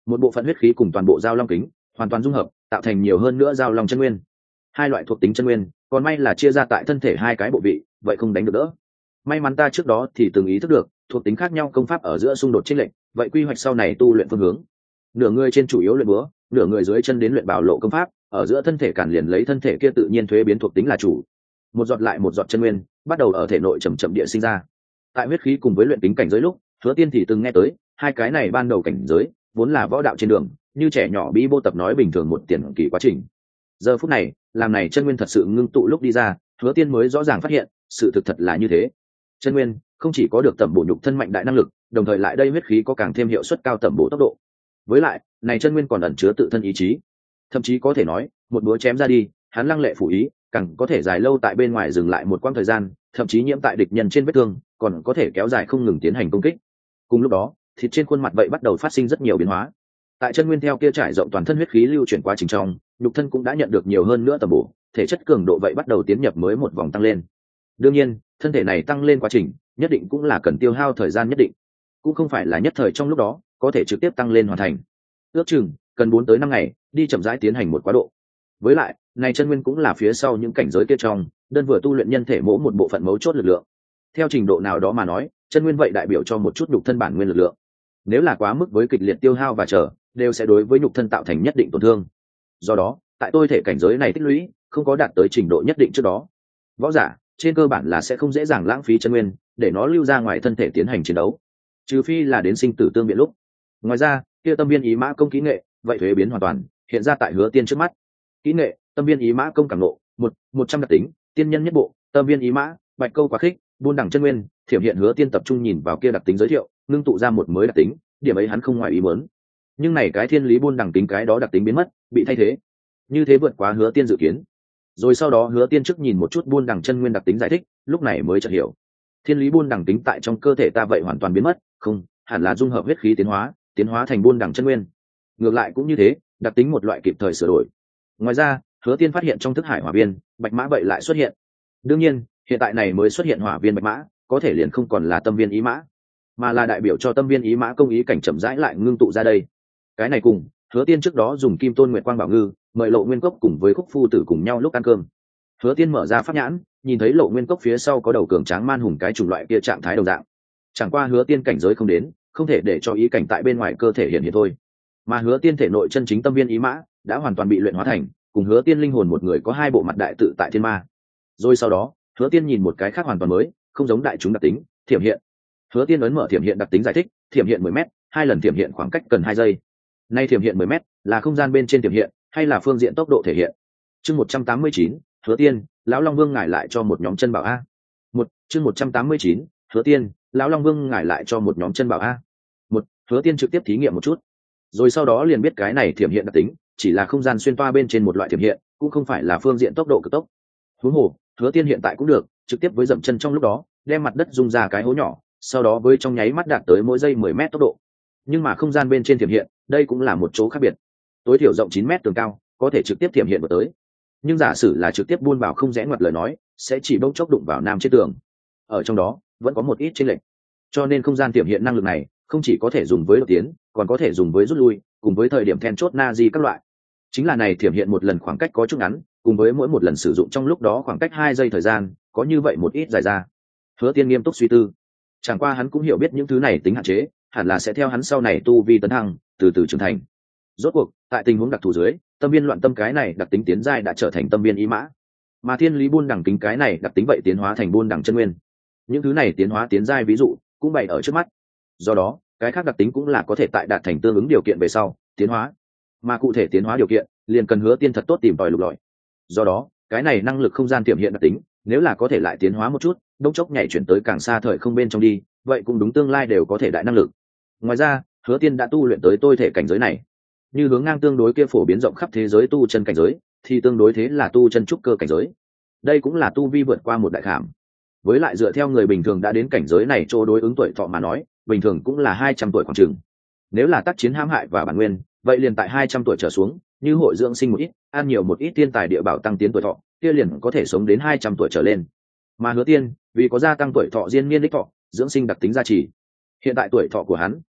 một bộ phận huyết khí cùng toàn bộ giao long kính hoàn toàn dung hợp, tạo thành nhiều hơn nữa giao long chân nguyên. Hai loại thuộc tính chân nguyên, còn may là chia ra tại thân thể hai cái bộ vị, vậy không đánh được đỡ. May mắn ta trước đó thì từng ý thức được thuộc tính khác nhau công pháp ở giữa xung đột chênh lệch, vậy quy hoạch sau này tu luyện phương hướng. Nửa người trên chủ yếu luyện búa, nửa người dưới chân đến luyện bảo lộ công pháp, ở giữa thân thể cản liền lấy thân thể kia tự nhiên thuế biến thuộc tính là chủ. Một giọt lại một giọt chân nguyên bắt đầu ở thể nội chậm chậm địa sinh ra. Tại huyết khí cùng với luyện tính cảnh giới lúc, Hứa Tiên thì từng nghe tới hai cái này ban đầu cảnh giới vốn là võ đạo trên đường, như trẻ nhỏ bí bô tập nói bình thường một tiền kỳ quá trình. Giờ phút này, làm này chân nguyên thật sự ngưng tụ lúc đi ra, Hứa Tiên mới rõ ràng phát hiện sự thực thật là như thế. Chân nguyên không chỉ có được tẩm bổ nhục thân mạnh đại năng lực, đồng thời lại đây huyết khí có càng thêm hiệu suất cao tẩm bổ tốc độ. Với lại, này chân nguyên còn ẩn chứa tự thân ý chí, thậm chí có thể nói, một búa chém ra đi, hắn lăng lệ phủ ý, càng có thể dài lâu tại bên ngoài dừng lại một quãng thời gian, thậm chí nhiễm tại địch nhân trên vết thương, còn có thể kéo dài không ngừng tiến hành công kích. Cùng lúc đó, thịt trên khuôn mặt vậy bắt đầu phát sinh rất nhiều biến hóa. Tại chân nguyên theo kia trải rộng toàn thân huyết khí lưu chuyển quá trình trong, nhục thân cũng đã nhận được nhiều hơn nữa tầm bổ, thể chất cường độ vậy bắt đầu tiến nhập mới một vòng tăng lên. Đương nhiên, thân thể này tăng lên quá trình, nhất định cũng là cần tiêu hao thời gian nhất định, cũng không phải là nhất thời trong lúc đó có thể trực tiếp tăng lên hoàn thành. Ước chừng cần bốn tới năm ngày, đi chậm rãi tiến hành một quá độ. Với lại, này chân nguyên cũng là phía sau những cảnh giới kia trong, đơn vừa tu luyện nhân thể mỗi một bộ phận mấu chốt lực lượng. Theo trình độ nào đó mà nói, chân nguyên vậy đại biểu cho một chút nhục thân bản nguyên lực lượng. Nếu là quá mức với kịch liệt tiêu hao và trở, đều sẽ đối với nhục thân tạo thành nhất định tổn thương. Do đó, tại tôi thể cảnh giới này tích lũy không có đạt tới trình độ nhất định trước đó, võ giả trên cơ bản là sẽ không dễ dàng lãng phí chân nguyên để nó lưu ra ngoài thân thể tiến hành chiến đấu, trừ phi là đến sinh tử tương biện lúc. Ngoài ra, kia tâm viên ý mã công kỹ nghệ vậy thuế biến hoàn toàn hiện ra tại Hứa Tiên trước mắt. Kỹ nghệ tâm viên ý mã công cảm nộ một một trăm đặc tính, tiên nhân nhất bộ, tâm viên ý mã, bạch câu quá khích, buôn đẳng chân nguyên. Thiểm hiện Hứa Tiên tập trung nhìn vào kia đặc tính giới thiệu, ngưng tụ ra một mới đặc tính, điểm ấy hắn không ngoài ý muốn. Nhưng này cái thiên lý buôn đẳng tính cái đó đặc tính biến mất, bị thay thế, như thế vượt quá Hứa Tiên dự kiến. Rồi sau đó Hứa Tiên trước nhìn một chút buôn đẳng chân nguyên đặc tính giải thích, lúc này mới chợt hiểu, thiên lý buôn đẳng tính tại trong cơ thể ta vậy hoàn toàn biến mất, không, hẳn là dung hợp huyết khí tiến hóa, tiến hóa thành buôn đẳng chân nguyên. Ngược lại cũng như thế, đặc tính một loại kịp thời sửa đổi. Ngoài ra, Hứa Tiên phát hiện trong thức hải hỏa viên bạch mã vậy lại xuất hiện. Đương nhiên, hiện tại này mới xuất hiện hỏa viên bạch mã, có thể liền không còn là tâm viên ý mã, mà là đại biểu cho tâm viên ý mã công ý cảnh chậm rãi lại ngưng tụ ra đây. Cái này cùng Hứa Tiên trước đó dùng Kim Tôn Nguyệt Quang Bảo Ngư mời Lộ Nguyên Cốc cùng với Khúc Phu Tử cùng nhau lúc ăn cơm. Hứa Tiên mở ra pháp nhãn, nhìn thấy Lộ Nguyên Cốc phía sau có đầu cường tráng man hùng cái chủng loại kia trạng thái đồng dạng. Chẳng qua Hứa Tiên cảnh giới không đến, không thể để cho ý cảnh tại bên ngoài cơ thể hiện hiện thôi. Mà Hứa Tiên thể nội chân chính tâm viên ý mã đã hoàn toàn bị luyện hóa thành, cùng Hứa Tiên linh hồn một người có hai bộ mặt đại tự tại thiên ma. Rồi sau đó, Hứa Tiên nhìn một cái khác hoàn toàn mới, không giống đại chúng đặc tính, thiểm hiện. Hứa Tiên ấn mở thiểm hiện đặc tính giải thích, thiểm hiện mười mét, hai lần thiểm hiện khoảng cách cần hai giây. Nay thiểm hiện mười mét, là không gian bên trên thiểm hiện, hay là phương diện tốc độ thể hiện. Chương một trăm tám mươi chín, Hứa Tiên, lão Long Vương ngài lại cho một nhóm chân bảo a. Một, chương một trăm tám mươi chín, Hứa Tiên, lão Long Vương ngài lại cho một nhóm chân bảo a. Một, Hứa Tiên trực tiếp thí nghiệm một chút, rồi sau đó liền biết cái này thiểm hiện đặc tính chỉ là không gian xuyên toa bên trên một loại thiểm hiện, cũng không phải là phương diện tốc độ cực tốc. Huống hồ, Hứa Tiên hiện tại cũng được trực tiếp với dậm chân trong lúc đó đem mặt đất dung ra cái hố nhỏ, sau đó với trong nháy mắt đạt tới mỗi giây mười mét tốc độ. Nhưng mà không gian bên trên thiểm hiện, đây cũng là một chỗ khác biệt. Tối thiểu rộng chín mét tường cao, có thể trực tiếp thiểm hiện vào tới. Nhưng giả sử là trực tiếp buôn vào không rẽ ngoặt lời nói, sẽ chỉ bỗng chốc đụng vào nam trên tường. Ở trong đó vẫn có một ít chênh lệch. Cho nên không gian thiểm hiện năng lực này không chỉ có thể dùng với đột tiến, còn có thể dùng với rút lui, cùng với thời điểm then chốt na di các loại. Chính là này thiểm hiện một lần khoảng cách có chút ngắn, cùng với mỗi một lần sử dụng trong lúc đó khoảng cách hai giây thời gian, có như vậy một ít dài ra. Hứa Tiên nghiêm túc suy tư. Chẳng qua hắn cũng hiểu biết những thứ này tính hạn chế, hẳn là sẽ theo hắn sau này tu vi tấn thăng, từ từ trưởng thành. Rốt cuộc, tại tình huống đặc thù dưới, tâm viên loạn tâm cái này đặc tính tiến giai đã trở thành tâm viên ý mã, mà thiên lý buôn đẳng tính cái này đặc tính vậy tiến hóa thành buôn đẳng chân nguyên. Những thứ này tiến hóa tiến giai ví dụ cũng bày ở trước mắt. Do đó, cái khác đặc tính cũng là có thể tại đạt thành tương ứng điều kiện về sau tiến hóa, mà cụ thể tiến hóa điều kiện liền cần Hứa Tiên thật tốt tìm tòi lục lọi. Do đó, cái này năng lực không gian tiềm hiện đặc tính, nếu là có thể lại tiến hóa một chút, đống chốc nhảy chuyển tới càng xa thời không bên trong đi, vậy cũng đúng tương lai đều có thể đại năng lực. Ngoài ra, Hứa Tiên đã tu luyện tới tôi thể cảnh giới này, như hướng ngang tương đối kia phổ biến rộng khắp thế giới tu chân cảnh giới, thì tương đối thế là tu chân trúc cơ cảnh giới. Đây cũng là tu vi vượt qua một đại khảm. Với lại dựa theo người bình thường đã đến cảnh giới này chỗ đối ứng tuổi thọ mà nói, bình thường cũng là hai trăm tuổi khoảng chừng. Nếu là tác chiến hãm hại và bản nguyên, vậy liền tại hai trăm tuổi trở xuống, như hội dưỡng sinh một ít, ăn nhiều một ít tiên tài địa bảo tăng tiến tuổi thọ, kia liền có thể sống đến hai trăm tuổi trở lên. Mà Hứa Tiên, vì có gia tăng tuổi thọ diên niên đích thọ, dưỡng sinh đặc tính gia trì, hiện tại tuổi thọ của hắn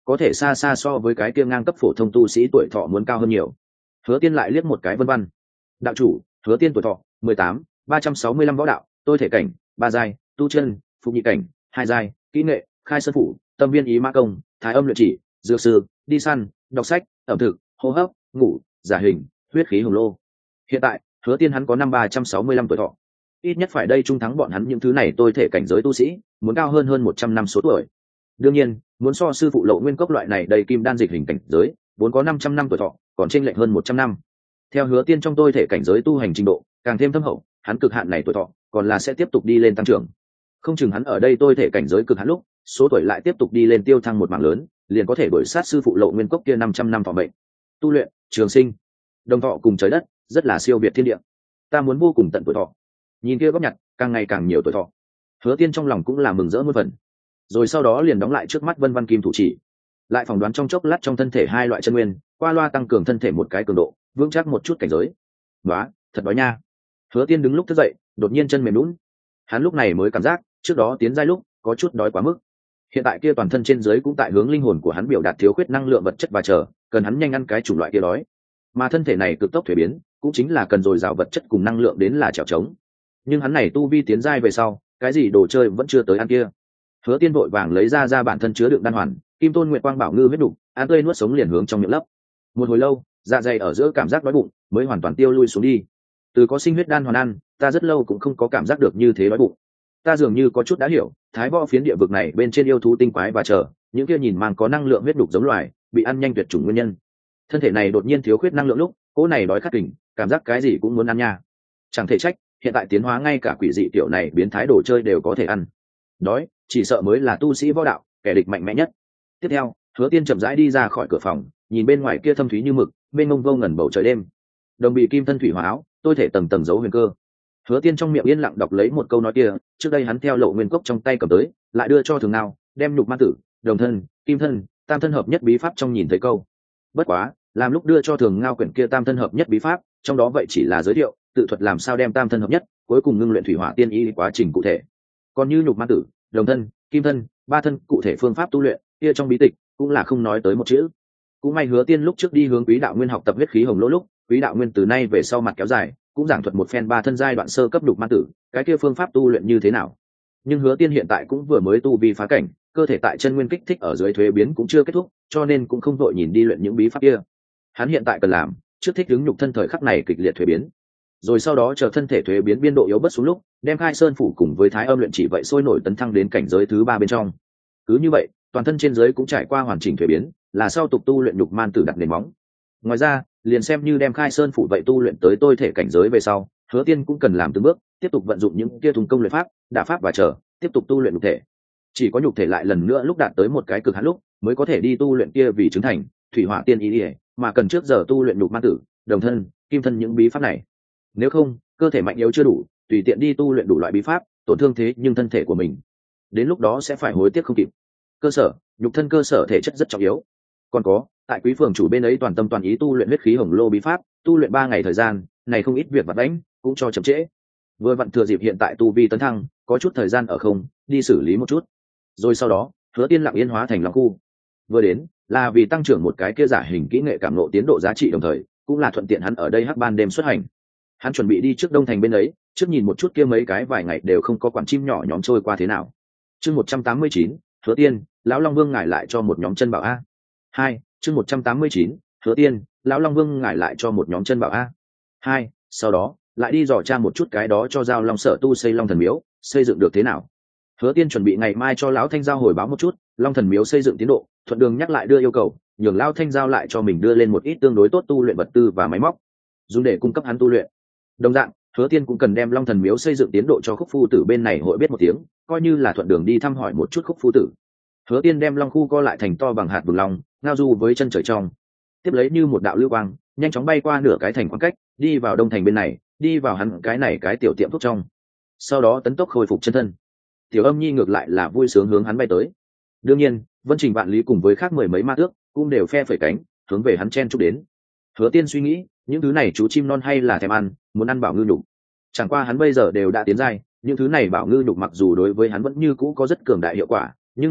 có thể xa xa so với cái kia ngang cấp phổ thông tu sĩ tuổi thọ muốn cao hơn nhiều. Hứa Tiên lại liếc một cái Vân Văn. Đạo chủ, Hứa Tiên tuổi thọ mười tám, ba trăm sáu mươi lăm võ đạo, tôi thể cảnh ba giai, tu chân phục nhị cảnh hai giai, kỹ nghệ khai sơn phủ, tâm viên ý mã công, thái âm luyện chỉ, dược sư, đi săn, đọc sách, ẩm thực, hô hấp, ngủ, giả hình, huyết khí hồng lô. Hiện tại Hứa Tiên hắn có năm ba trăm sáu mươi lăm tuổi thọ, ít nhất phải đây trung thắng bọn hắn những thứ này tôi thể cảnh giới tu sĩ, muốn cao hơn hơn một trăm năm số tuổi. Đương nhiên, muốn so sư phụ Lộ Nguyên Cốc loại này đầy kim đan dịch hình cảnh giới, vốn có năm trăm năm tuổi thọ, còn chênh lệch hơn một trăm năm. Theo Hứa Tiên trong tôi thể cảnh giới tu hành trình độ càng thêm thâm hậu, hắn cực hạn này tuổi thọ còn là sẽ tiếp tục đi lên tăng trưởng. Không chừng hắn ở đây tôi thể cảnh giới cực hạn lúc, số tuổi lại tiếp tục đi lên tiêu thăng một mảng lớn, liền có thể đuổi sát sư phụ Lộ Nguyên Cốc kia năm trăm năm thọ mệnh. Tu luyện, trường sinh, đồng thọ cùng trời đất, rất là siêu việt thiên địa. Ta muốn vô cùng tận tuổi thọ. Nhìn kia góp nhặt, càng ngày càng nhiều tuổi thọ. Hứa Tiên trong lòng cũng là mừng rỡ muôn phần. Rồi sau đó liền đóng lại trước mắt Vân Văn Kim thủ chỉ, lại phỏng đoán trong chốc lát trong thân thể hai loại chân nguyên, qua loa tăng cường thân thể một cái cường độ, vững chắc một chút cảnh giới. Đó, thật đói nha. Hứa Tiên đứng lúc thức dậy, đột nhiên chân mềm nhũn. Hắn lúc này mới cảm giác, trước đó tiến giai lúc có chút đói quá mức. Hiện tại kia toàn thân trên dưới cũng tại hướng linh hồn của hắn biểu đạt thiếu khuyết năng lượng vật chất và chờ, cần hắn nhanh ăn cái chủng loại kia đói. Mà thân thể này cực tốc thuế biến, cũng chính là cần dồi dào vật chất cùng năng lượng đến là trèo trống. Nhưng hắn này tu vi tiến giai về sau, cái gì đồ chơi vẫn chưa tới ăn kia. Hứa Tiên vội vàng lấy ra ra bản thân chứa đựng đan hoàn, Kim Tôn Nguyệt Quang Bảo Ngư huyết đục, ăn tươi nuốt sống liền hướng trong miệng lấp. Một hồi lâu, dạ dày ở giữa cảm giác đói bụng mới hoàn toàn tiêu lui xuống đi. Từ có sinh huyết đan hoàn ăn, ta rất lâu cũng không có cảm giác được như thế đói bụng. Ta dường như có chút đã hiểu, thái võ phiến địa vực này bên trên yêu thú tinh quái và chờ, những kia nhìn mang có năng lượng huyết đục giống loài, bị ăn nhanh tuyệt chủng nguyên nhân. Thân thể này đột nhiên thiếu khuyết năng lượng lúc, cỗ này đói khát kình, cảm giác cái gì cũng muốn ăn nha. Chẳng thể trách, hiện tại tiến hóa ngay cả quỷ dị tiểu này biến thái đồ chơi đều có thể ăn. Đói, chỉ sợ mới là tu sĩ võ đạo, kẻ địch mạnh mẽ nhất. Tiếp theo, Hứa Tiên chậm rãi đi ra khỏi cửa phòng, nhìn bên ngoài kia thâm thúy như mực, mênh mông vô ngần bầu trời đêm. Đồng bị kim thân thủy hỏa áo, tôi thể tầng tầng dấu huyền cơ. Hứa Tiên trong miệng yên lặng đọc lấy một câu nói kia, trước đây hắn theo Lộ Nguyên Cốc trong tay cầm tới, lại đưa cho Thường Ngao, đem nhục ma tử, đồng thân, kim thân, tam thân hợp nhất bí pháp trong nhìn thấy câu. Bất quá, làm lúc đưa cho Thường Ngao quyển kia tam thân hợp nhất bí pháp, trong đó vậy chỉ là giới thiệu, tự thuật làm sao đem tam thân hợp nhất, cuối cùng ngưng luyện thủy hỏa tiên ý quá trình cụ thể. Còn như nhục ma tử, đồng thân, kim thân, ba thân cụ thể phương pháp tu luyện, kia trong bí tịch cũng là không nói tới một chữ. Cũng may Hứa Tiên lúc trước đi hướng Quý Đạo Nguyên học tập huyết khí hồng lỗ lúc, Quý Đạo Nguyên từ nay về sau mặt kéo dài, cũng giảng thuật một phen ba thân giai đoạn sơ cấp nhục ma tử, cái kia phương pháp tu luyện như thế nào. Nhưng Hứa Tiên hiện tại cũng vừa mới tu vi phá cảnh, cơ thể tại chân nguyên kích thích ở dưới thuế biến cũng chưa kết thúc, cho nên cũng không vội nhìn đi luyện những bí pháp kia. Hắn hiện tại cần làm, trước thích ứng nhục thân thời khắc này kịch liệt thuế biến, rồi sau đó chờ thân thể thuế biến biên độ yếu bớt xuống lúc, đem khai sơn phủ cùng với thái âm luyện chỉ vậy sôi nổi tấn thăng đến cảnh giới thứ ba bên trong. Cứ như vậy, toàn thân trên dưới cũng trải qua hoàn chỉnh thuế biến, là sau tục tu luyện nhục man tử đặt nền móng. Ngoài ra, liền xem như đem khai sơn phủ vậy tu luyện tới tôi thể cảnh giới về sau, Hứa Tiên cũng cần làm từng bước, tiếp tục vận dụng những kia thùng công luyện pháp, đả pháp và chờ, tiếp tục tu luyện nhục thể. Chỉ có nhục thể lại lần nữa lúc đạt tới một cái cực hạn lúc, mới có thể đi tu luyện kia vì chứng thành thủy hỏa tiên ý, ý mà cần trước giờ tu luyện nhục man tử, đồng thân, kim thân những bí pháp này. Nếu không, cơ thể mạnh yếu chưa đủ, tùy tiện đi tu luyện đủ loại bí pháp, tổn thương thế nhưng thân thể của mình, đến lúc đó sẽ phải hối tiếc không kịp. Cơ sở, nhục thân cơ sở thể chất rất trọng yếu. Còn có, tại Quý Phường chủ bên ấy toàn tâm toàn ý tu luyện huyết khí hồng lô bí pháp, tu luyện ba ngày thời gian, này không ít việc vặt đánh, cũng cho chậm trễ. Vừa vặn thừa dịp hiện tại tu vi tấn thăng, có chút thời gian ở không, đi xử lý một chút. Rồi sau đó, Hứa Tiên lặng yên hóa thành long khu. Vừa đến, là vì tăng trưởng một cái kia giả hình kỹ nghệ cảm ngộ tiến độ giá trị, đồng thời cũng là thuận tiện hắn ở đây hắc ban đêm xuất hành. Hắn chuẩn bị đi trước Đông Thành bên ấy, trước nhìn một chút kia mấy cái vài ngày đều không có quản chim nhỏ nhóm trôi qua thế nào. Chương một trăm tám mươi chín, Hứa Tiên, lão Long Vương ngài lại cho một nhóm chân bảo a. Hai, chương một trăm tám mươi chín, Hứa Tiên, lão Long Vương ngài lại cho một nhóm chân bảo a. Hai, sau đó, lại đi dò tra một chút cái đó cho giao Long Sở tu xây Long Thần Miếu, xây dựng được thế nào. Hứa Tiên chuẩn bị ngày mai cho lão Thanh Giao hồi báo một chút, Long Thần Miếu xây dựng tiến độ, thuận đường nhắc lại đưa yêu cầu, nhường lão Thanh Giao lại cho mình đưa lên một ít tương đối tốt tu luyện vật tư và máy móc, dùng để cung cấp hắn tu luyện. Đồng dạng, Hứa Tiên cũng cần đem Long Thần Miếu xây dựng tiến độ cho Khúc Phu Tử bên này hội biết một tiếng, coi như là thuận đường đi thăm hỏi một chút Khúc Phu Tử. Hứa Tiên đem Long khu co lại thành to bằng hạt vừng long, ngao du với chân trời trong, tiếp lấy như một đạo lưu quang, nhanh chóng bay qua nửa cái thành khoảng cách, đi vào Đông Thành bên này, đi vào hắn cái này cái tiểu tiệm thuốc trong. Sau đó tấn tốc khôi phục chân thân. Tiểu Âm Nhi ngược lại là vui sướng hướng hắn bay tới. Đương nhiên, Vân Trình Vạn Lý cùng với khác mười mấy ma tước cũng đều phe phẩy cánh, hướng về hắn chen chúc đến. Hứa Tiên suy nghĩ, những thứ này chú chim non hay là thèm ăn, muốn ăn bảo ngư nhục. Chẳng qua hắn bây giờ đều đã tiến giai, những thứ này bảo ngư nhục mặc dù đối với hắn vẫn như cũ có rất cường đại hiệu quả, nhưng mà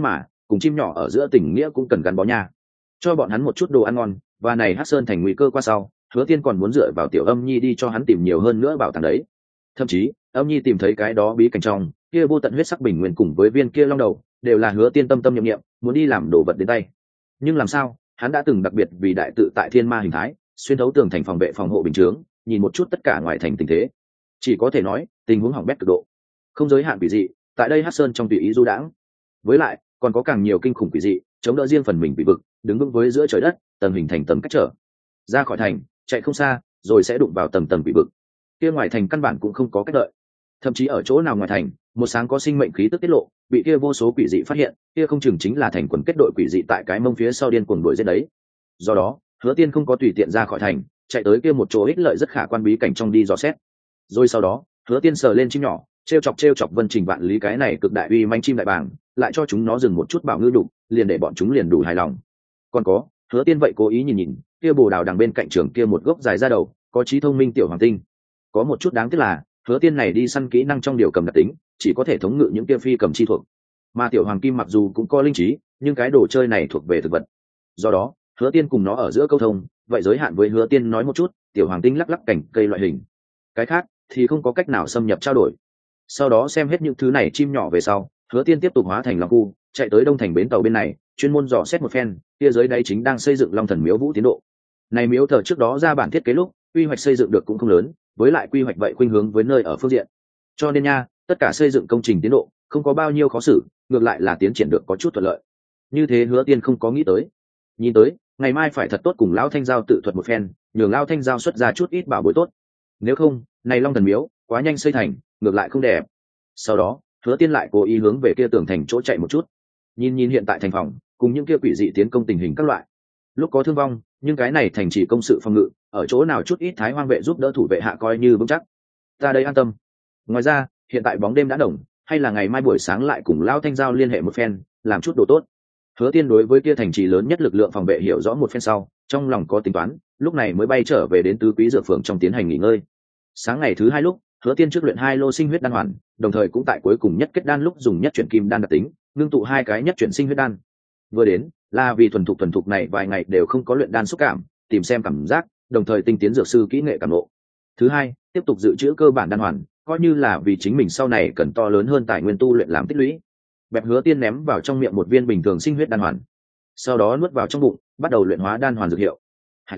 cùng chim nhỏ ở giữa tình nghĩa cũng cần gắn bó nha. Cho bọn hắn một chút đồ ăn ngon, và này Hắc Sơn thành nguy cơ qua sau, Hứa Tiên còn muốn dựa vào Tiểu Âm Nhi đi cho hắn tìm nhiều hơn nữa bảo tàng đấy. Thậm chí, Âm Nhi tìm thấy cái đó bí cảnh trong, kia vô tận huyết sắc bình nguyên cùng với viên kia long đầu, đều là Hứa Tiên tâm tâm niệm niệm, muốn đi làm đồ vật đến tay. Nhưng làm sao, hắn đã từng đặc biệt vì đại tự tại thiên ma hình thái, xuyên thấu tường thành phòng vệ phòng hộ bình chướng, nhìn một chút tất cả ngoài thành tình thế. Chỉ có thể nói, tình huống hỏng bét cực độ. Không giới hạn quỷ dị, tại đây Hắc Sơn trong tùy ý du đãng. Với lại, còn có càng nhiều kinh khủng quỷ dị, chống đỡ riêng phần mình bị vực, đứng vững với giữa trời đất, tầng hình thành tầng cách trở. Ra khỏi thành, chạy không xa, rồi sẽ đụng vào tầng tầng bị vực. Kia ngoài thành căn bản cũng không có cách đợi. Thậm chí ở chỗ nào ngoài thành, một sáng có sinh mệnh khí tức tiết lộ, bị kia vô số quỷ dị phát hiện, kia không chừng chính là thành quần kết đội quỷ dị tại cái mông phía sau điên cuồng đuổi giết đấy. Do đó, Hứa Tiên không có tùy tiện ra khỏi thành, chạy tới kia một chỗ ích lợi rất khả quan bí cảnh trong đi dò xét. Rồi sau đó, Hứa Tiên sờ lên chim nhỏ, trêu chọc trêu chọc Vân Trình Vạn Lý cái này cực đại uy manh chim đại bàng, lại cho chúng nó dừng một chút bảo ngư đủ, liền để bọn chúng liền đủ hài lòng. Còn có, Hứa Tiên vậy cố ý nhìn nhìn, kia bồ đào đằng bên cạnh trường kia một gốc dài ra đầu, có trí thông minh tiểu hoàng tinh. Có một chút đáng tiếc là, Hứa Tiên này đi săn kỹ năng trong điều cầm đặc tính, chỉ có thể thống ngự những kia phi cầm chi thuộc. Mà tiểu hoàng kim mặc dù cũng có linh trí, nhưng cái đồ chơi này thuộc về thực vật. Do đó, Hứa Tiên cùng nó ở giữa câu thông, vậy giới hạn với Hứa Tiên nói một chút, tiểu hoàng tinh lắc lắc cảnh cây loại hình. Cái khác thì không có cách nào xâm nhập trao đổi. Sau đó xem hết những thứ này chim nhỏ về sau, Hứa Tiên tiếp tục hóa thành long khu, chạy tới đông thành bến tàu bên này, chuyên môn dò xét một phen, kia dưới đây chính đang xây dựng Long Thần Miếu Vũ tiến độ. Này miếu thờ trước đó ra bản thiết kế lúc, quy hoạch xây dựng được cũng không lớn, với lại quy hoạch vậy khuynh hướng với nơi ở phương diện. Cho nên nha, tất cả xây dựng công trình tiến độ không có bao nhiêu khó xử, ngược lại là tiến triển được có chút thuận lợi. Như thế Hứa Tiên không có nghĩ tới. Nhìn tới, ngày mai phải thật tốt cùng lão Thanh Giao tự thuật một phen, nhường lão Thanh Giao xuất ra chút ít bảo bối tốt. Nếu không, này Long Thần Miếu quá nhanh xây thành, ngược lại không đẹp. Sau đó, Hứa Tiên lại cố ý hướng về kia tường thành chỗ chạy một chút, nhìn nhìn hiện tại thành phòng cùng những kia quỷ dị tiến công tình hình các loại. Lúc có thương vong, nhưng cái này thành chỉ công sự phòng ngự, ở chỗ nào chút ít Thái Hoang vệ giúp đỡ thủ vệ hạ coi như vững chắc. Ta đây an tâm. Ngoài ra, hiện tại bóng đêm đã đồng, hay là ngày mai buổi sáng lại cùng Lão Thanh Giao liên hệ một phen, làm chút đồ tốt. Hứa Tiên đối với kia thành trì lớn nhất lực lượng phòng vệ hiểu rõ một phen sau, trong lòng có tính toán, lúc này mới bay trở về đến Tứ Quý Dược Phường trong tiến hành nghỉ ngơi. Sáng ngày thứ hai lúc, Hứa Tiên trước luyện hai lô sinh huyết đan hoàn, đồng thời cũng tại cuối cùng nhất kết đan lúc dùng nhất chuyển kim đan đặc tính, ngưng tụ hai cái nhất chuyển sinh huyết đan. Vừa đến, là vì thuần thục thuần thục này vài ngày đều không có luyện đan xúc cảm, tìm xem cảm giác, đồng thời tinh tiến dược sư kỹ nghệ cảm ngộ. Thứ hai, tiếp tục dự trữ cơ bản đan hoàn, coi như là vì chính mình sau này cần to lớn hơn tài nguyên tu luyện làm tích lũy. Bẹp Hứa Tiên ném vào trong miệng một viên bình thường sinh huyết đan hoàn, sau đó nuốt vào trong bụng, bắt đầu luyện hóa đan hoàn dược hiệu.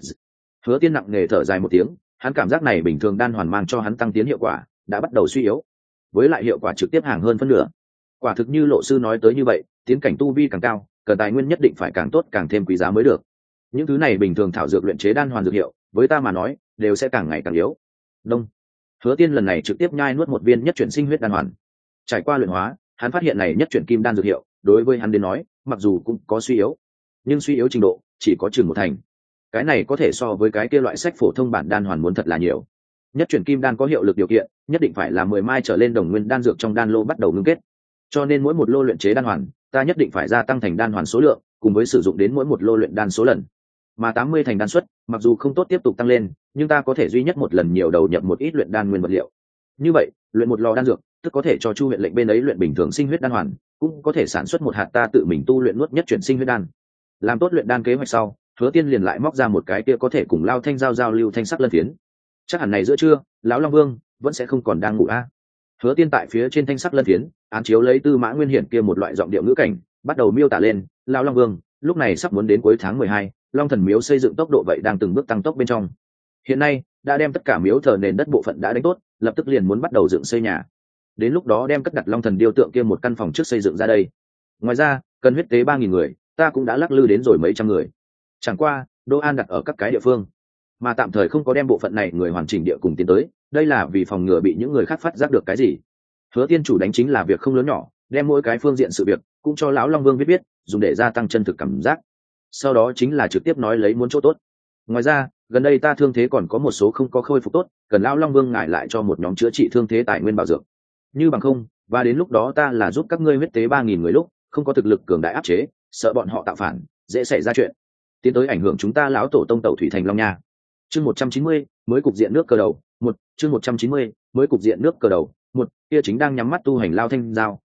Hứa Tiên nặng nề thở dài một tiếng, hắn cảm giác này bình thường đan hoàn mang cho hắn tăng tiến hiệu quả đã bắt đầu suy yếu, với lại hiệu quả trực tiếp hàng hơn phân nửa. Quả thực như lộ sư nói tới như vậy, tiến cảnh tu vi càng cao, cần tài nguyên nhất định phải càng tốt càng thêm quý giá mới được. Những thứ này bình thường thảo dược luyện chế đan hoàn dược hiệu, với ta mà nói đều sẽ càng ngày càng yếu. Đông. Hứa Tiên lần này trực tiếp nhai nuốt một viên nhất chuyển sinh huyết đan hoàn. Trải qua luyện hóa, hắn phát hiện này nhất chuyển kim đan dược hiệu, đối với hắn đến nói, mặc dù cũng có suy yếu, nhưng suy yếu trình độ chỉ có chừng một thành. Cái này có thể so với cái kia loại sách phổ thông bản đan hoàn muốn thật là nhiều. Nhất chuyển kim đan có hiệu lực điều kiện, nhất định phải là mười mai trở lên đồng nguyên đan dược trong đan lô bắt đầu ngưng kết. Cho nên mỗi một lô luyện chế đan hoàn, ta nhất định phải gia tăng thành đan hoàn số lượng, cùng với sử dụng đến mỗi một lô luyện đan số lần. Mà tám mươi thành đan suất, mặc dù không tốt tiếp tục tăng lên, nhưng ta có thể duy nhất một lần nhiều đầu nhập một ít luyện đan nguyên vật liệu. Như vậy, luyện một lò đan dược, tức có thể cho Chu huyện lệnh bên ấy luyện bình thường sinh huyết đan hoàn, cũng có thể sản xuất một hạt ta tự mình tu luyện nuốt nhất chuyển sinh huyết đan. Làm tốt luyện đan kế hoạch sau, Hứa Tiên liền lại móc ra một cái kia có thể cùng Lao Thanh Giao giao lưu thanh sắc lân phiến. Chắc hẳn này giữa trưa, lão Long Vương vẫn sẽ không còn đang ngủ a. À. Hứa Tiên tại phía trên thanh sắc lân phiến, án chiếu lấy Tư Mã Nguyên Hiển kia một loại giọng điệu ngữ cảnh, bắt đầu miêu tả lên, lão Long Vương, lúc này sắp muốn đến cuối tháng mười hai, Long Thần Miếu xây dựng tốc độ vậy đang từng bước tăng tốc bên trong. Hiện nay, đã đem tất cả miếu thờ nền đất bộ phận đã đánh tốt, lập tức liền muốn bắt đầu dựng xây nhà. Đến lúc đó đem cất đặt Long Thần điêu tượng kia một căn phòng trước xây dựng ra đây. Ngoài ra, cần huyết tế ba nghìn người, ta cũng đã lắc lư đến rồi mấy trăm người. Chẳng qua, Đô An đặt ở các cái địa phương, mà tạm thời không có đem bộ phận này người hoàn chỉnh địa cùng tiến tới, đây là vì phòng ngừa bị những người khác phát giác được cái gì. Hứa Tiên chủ đánh chính là việc không lớn nhỏ, đem mỗi cái phương diện sự việc cũng cho lão Long Vương biết biết, dùng để gia tăng chân thực cảm giác. Sau đó chính là trực tiếp nói lấy muốn chỗ tốt. Ngoài ra, gần đây ta thương thế còn có một số không có khôi phục tốt, cần lão Long Vương ngại lại cho một nhóm chữa trị thương thế tài nguyên bảo dược. Như bằng không, và đến lúc đó ta là giúp các ngươi huyết tế ba nghìn người lúc, không có thực lực cường đại áp chế, sợ bọn họ tạo phản, dễ xảy ra chuyện, tiến tới ảnh hưởng chúng ta lão tổ tông tẩu thủy thành Long Nha. Chương một trăm chín mươi, mới cục diện nước cờ đầu, một, chương một trăm chín mươi, mới cục diện nước cờ đầu, một, kia chính đang nhắm mắt tu hành Lao Thanh Giao,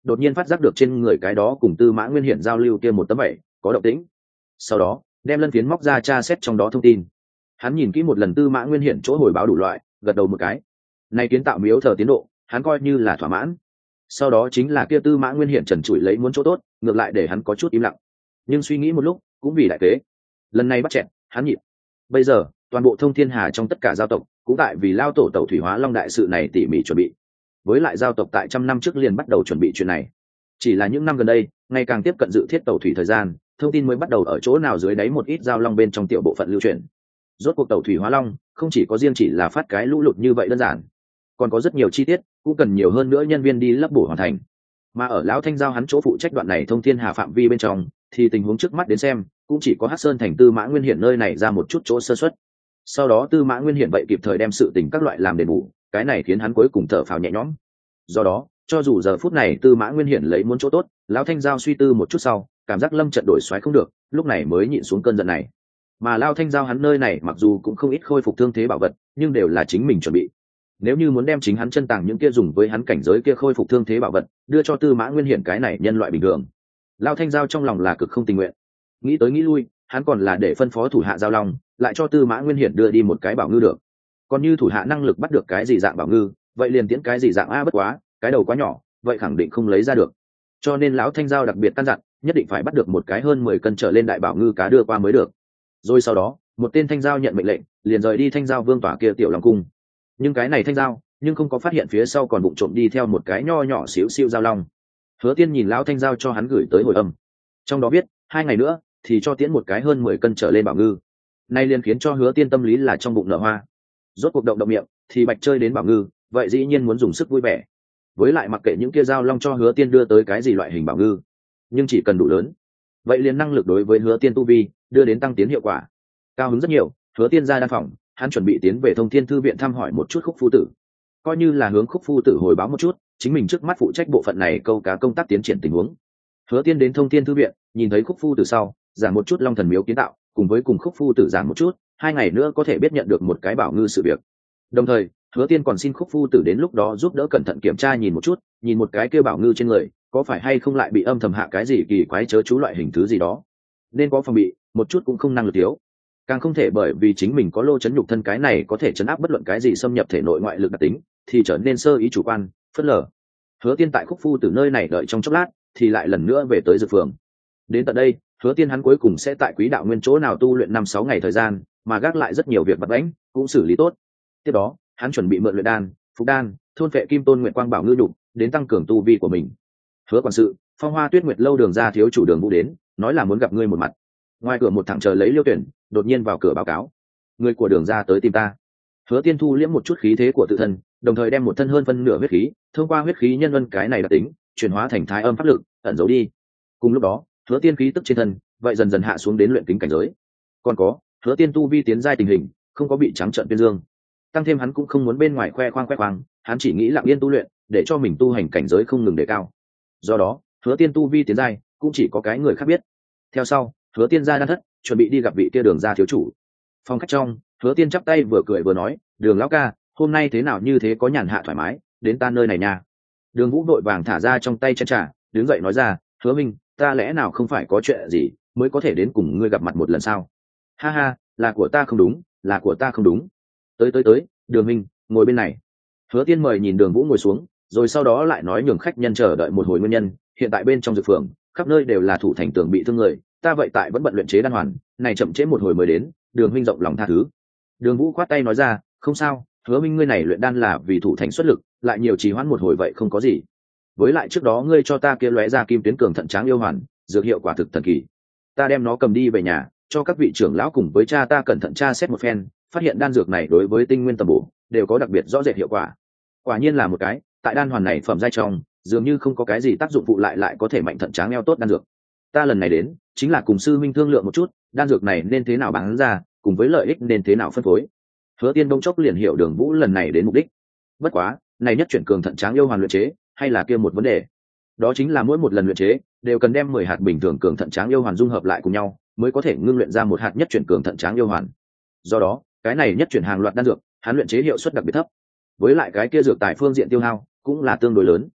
đột nhiên phát giác được trên người cái đó cùng Tư Mã Nguyên Hiển giao lưu kia một tấm vẩy có động tĩnh. Sau đó đem lân phiến móc ra tra xét trong đó thông tin. Hắn nhìn kỹ một lần Tư Mã Nguyên Hiển chỗ hồi báo đủ loại, gật đầu một cái. Này kiến tạo miếu thờ tiến độ, hắn coi như là thỏa mãn. Sau đó chính là kia Tư Mã Nguyên Hiển trần trụi lấy muốn chỗ tốt, ngược lại để hắn có chút im lặng. Nhưng suy nghĩ một lúc, cũng vì đại kế. Lần này bắt chẹt, hắn nhịn. Bây giờ, toàn bộ Thông Thiên Hà trong tất cả giao tộc, cũng tại vì lao tổ tẩu thủy hóa long đại sự này tỉ mỉ chuẩn bị. Với lại giao tộc tại trăm năm trước liền bắt đầu chuẩn bị chuyện này. Chỉ là những năm gần đây, ngày càng tiếp cận dự thiết tẩu thủy thời gian, thông tin mới bắt đầu ở chỗ nào dưới đáy một ít giao long bên trong tiểu bộ phận lưu truyền. Rốt cuộc tẩu thủy hóa long không chỉ có riêng chỉ là phát cái lũ lụt như vậy đơn giản, còn có rất nhiều chi tiết cũng cần nhiều hơn nữa nhân viên đi lấp bổ hoàn thành. Mà ở lão Thanh giao hắn chỗ phụ trách đoạn này Thông Thiên Hà phạm vi bên trong, thì tình huống trước mắt đến xem cũng chỉ có Hắc Sơn thành Tư Mã Nguyên Hiển nơi này ra một chút chỗ sơ suất. Sau đó Tư Mã Nguyên Hiển vậy kịp thời đem sự tình các loại làm đền bù, cái này khiến hắn cuối cùng thở phào nhẹ nhõm. Do đó, cho dù giờ phút này Tư Mã Nguyên Hiển lấy muốn chỗ tốt, lão Thanh giao suy tư một chút sau, cảm giác lâm trận đổi xoáy không được, lúc này mới nhịn xuống cơn giận này. Mà Lão Thanh giao hắn nơi này mặc dù cũng không ít khôi phục thương thế bảo vật, nhưng đều là chính mình chuẩn bị. Nếu như muốn đem chính hắn chân tàng những kia dùng với hắn cảnh giới kia khôi phục thương thế bảo vật, đưa cho Tư Mã Nguyên Hiển cái này nhân loại bình thường, Lão Thanh giao trong lòng là cực không tình nguyện. Nghĩ tới nghĩ lui, hắn còn là để phân phó thủ hạ giao long, lại cho Tư Mã Nguyên Hiển đưa đi một cái bảo ngư được. Còn như thủ hạ năng lực bắt được cái gì dạng bảo ngư, vậy liền tiễn cái gì dạng a bất quá, cái đầu quá nhỏ, vậy khẳng định không lấy ra được. Cho nên lão Thanh giao đặc biệt căn dặn, nhất định phải bắt được một cái hơn mười cân trở lên đại bảo ngư cá đưa qua mới được. Rồi sau đó, một tên Thanh giao nhận mệnh lệnh, liền rời đi Thanh giao vương tỏa kia tiểu long cung. Nhưng cái này Thanh giao, nhưng không có phát hiện phía sau còn bụng trộm đi theo một cái nho nhỏ xíu xiu giao long. Hứa Tiên nhìn lão Thanh giao cho hắn gửi tới hồi âm, trong đó viết hai ngày nữa thì cho tiễn một cái hơn mười cân trở lên bảo ngư. Nay liền khiến cho Hứa Tiên tâm lý là trong bụng nở hoa. Rốt cuộc động động miệng, thì bạch chơi đến bảo ngư, vậy dĩ nhiên muốn dùng sức vui vẻ. Với lại mặc kệ những kia giao long cho Hứa Tiên đưa tới cái gì loại hình bảo ngư, nhưng chỉ cần đủ lớn, vậy liền năng lực đối với Hứa Tiên tu vi đưa đến tăng tiến hiệu quả. Cao hứng rất nhiều, Hứa Tiên ra đan phòng, hắn chuẩn bị tiến về Thông Thiên thư viện thăm hỏi một chút Khúc phu tử, coi như là hướng Khúc phu tử hồi báo một chút chính mình trước mắt phụ trách bộ phận này câu cá công tác tiến triển tình huống. Hứa Tiên đến Thông Thiên thư viện, nhìn thấy Khúc phu tử sau, giảng một chút Long Thần miếu kiến tạo, cùng với cùng Khúc phu tử giảng một chút, hai ngày nữa có thể biết nhận được một cái bảo ngư sự việc. Đồng thời, Hứa Tiên còn xin Khúc phu tử đến lúc đó giúp đỡ cẩn thận kiểm tra nhìn một chút, nhìn một cái kêu bảo ngư trên người, có phải hay không lại bị âm thầm hạ cái gì kỳ quái chớ chú loại hình thứ gì đó. Nên có phòng bị, một chút cũng không năng lực thiếu. Càng không thể bởi vì chính mình có lô chấn nhục thân cái này có thể chấn áp bất luận cái gì xâm nhập thể nội ngoại lực đặc tính, thì trở nên sơ ý chủ quan, phớt lờ. Hứa Tiên tại Khúc phu tử nơi này đợi trong chốc lát, thì lại lần nữa về tới Dược Phường. Đến tận đây, Hứa Tiên hắn cuối cùng sẽ tại Quý đạo nguyên chỗ nào tu luyện năm sáu ngày thời gian, mà gác lại rất nhiều việc vặt vãnh, cũng xử lý tốt. Tiếp đó, hắn chuẩn bị mượn luyện đan, phục đan, thôn phệ kim tôn nguyện quang bảo ngư đục, đến tăng cường tu vi của mình. Hứa quản sự, Phong Hoa Tuyết Nguyệt lâu Đường gia thiếu chủ Đường Vũ đến, nói là muốn gặp ngươi một mặt. Ngoài cửa một thằng chờ lấy Liêu Tuyển, đột nhiên vào cửa báo cáo, người của Đường gia tới tìm ta. Hứa Tiên thu liễm một chút khí thế của tự thân, đồng thời đem một thân hơn phân nửa huyết khí, thông qua huyết khí nhân luân cái này đặc tính, chuyển hóa thành thái âm pháp lực, ẩn giấu đi. Cùng lúc đó, Hứa Tiên khí tức trên thân, vậy dần dần hạ xuống đến luyện kính cảnh giới. Còn có, Hứa Tiên tu vi tiến giai tình hình, không có bị trắng trợn tuyên dương. Tăng thêm hắn cũng không muốn bên ngoài khoe khoang khoe khoang, hắn chỉ nghĩ lặng yên tu luyện, để cho mình tu hành cảnh giới không ngừng đề cao. Do đó, Hứa Tiên tu vi tiến giai, cũng chỉ có cái người khác biết. Theo sau, Hứa Tiên ra đan thất, chuẩn bị đi gặp vị kia Đường gia thiếu chủ. Phòng khách trong, Hứa Tiên chắp tay vừa cười vừa nói, Đường lão ca, hôm nay thế nào như thế có nhàn hạ thoải mái, đến ta nơi này nha. Đường Vũ vội vàng thả ra trong tay chén trà, đứng dậy nói ra, Hứa minh, ta lẽ nào không phải có chuyện gì mới có thể đến cùng ngươi gặp mặt một lần sao? Ha ha, là của ta không đúng, là của ta không đúng. Tới tới tới, Đường minh, ngồi bên này. Hứa Tiên mời nhìn Đường Vũ ngồi xuống, rồi sau đó lại nói nhường khách nhân chờ đợi một hồi nguyên nhân. Hiện tại bên trong dược phường, khắp nơi đều là thủ thành tường bị thương người, ta vậy tại vẫn bận luyện chế đan hoàn, này chậm trễ một hồi mới đến, Đường minh rộng lòng tha thứ. Đường Vũ khoát tay nói ra, không sao, Hứa minh ngươi này luyện đan là vì thủ thành xuất lực, lại nhiều trì hoãn một hồi vậy không có gì. Với lại trước đó ngươi cho ta kia lóe ra kim tuyến cường thận tráng yêu hoàn, dược hiệu quả thực thần kỳ. Ta đem nó cầm đi về nhà, cho các vị trưởng lão cùng với cha ta cẩn thận tra xét một phen, phát hiện đan dược này đối với tinh nguyên tầm bổ đều có đặc biệt rõ rệt hiệu quả. Quả nhiên là một cái, tại đan hoàn này phẩm giai trong, dường như không có cái gì tác dụng phụ lại lại có thể mạnh thận tráng eo tốt đan dược. Ta lần này đến, chính là cùng sư minh thương lượng một chút, đan dược này nên thế nào bán ra, cùng với lợi ích nên thế nào phân phối. Hứa Tiên bỗng chốc liền hiểu Đường Vũ lần này đến mục đích. Bất quá, này nhất chuyển cường thận tráng yêu hoàn luyện chế, hay là kia một vấn đề. Đó chính là mỗi một lần luyện chế, đều cần đem mười hạt bình thường cường thận tráng yêu hoàn dung hợp lại cùng nhau, mới có thể ngưng luyện ra một hạt nhất chuyển cường thận tráng yêu hoàn. Do đó, cái này nhất chuyển hàng loạt đan dược, hắn luyện chế hiệu suất đặc biệt thấp. Với lại cái kia dược tài phương diện tiêu hao cũng là tương đối lớn.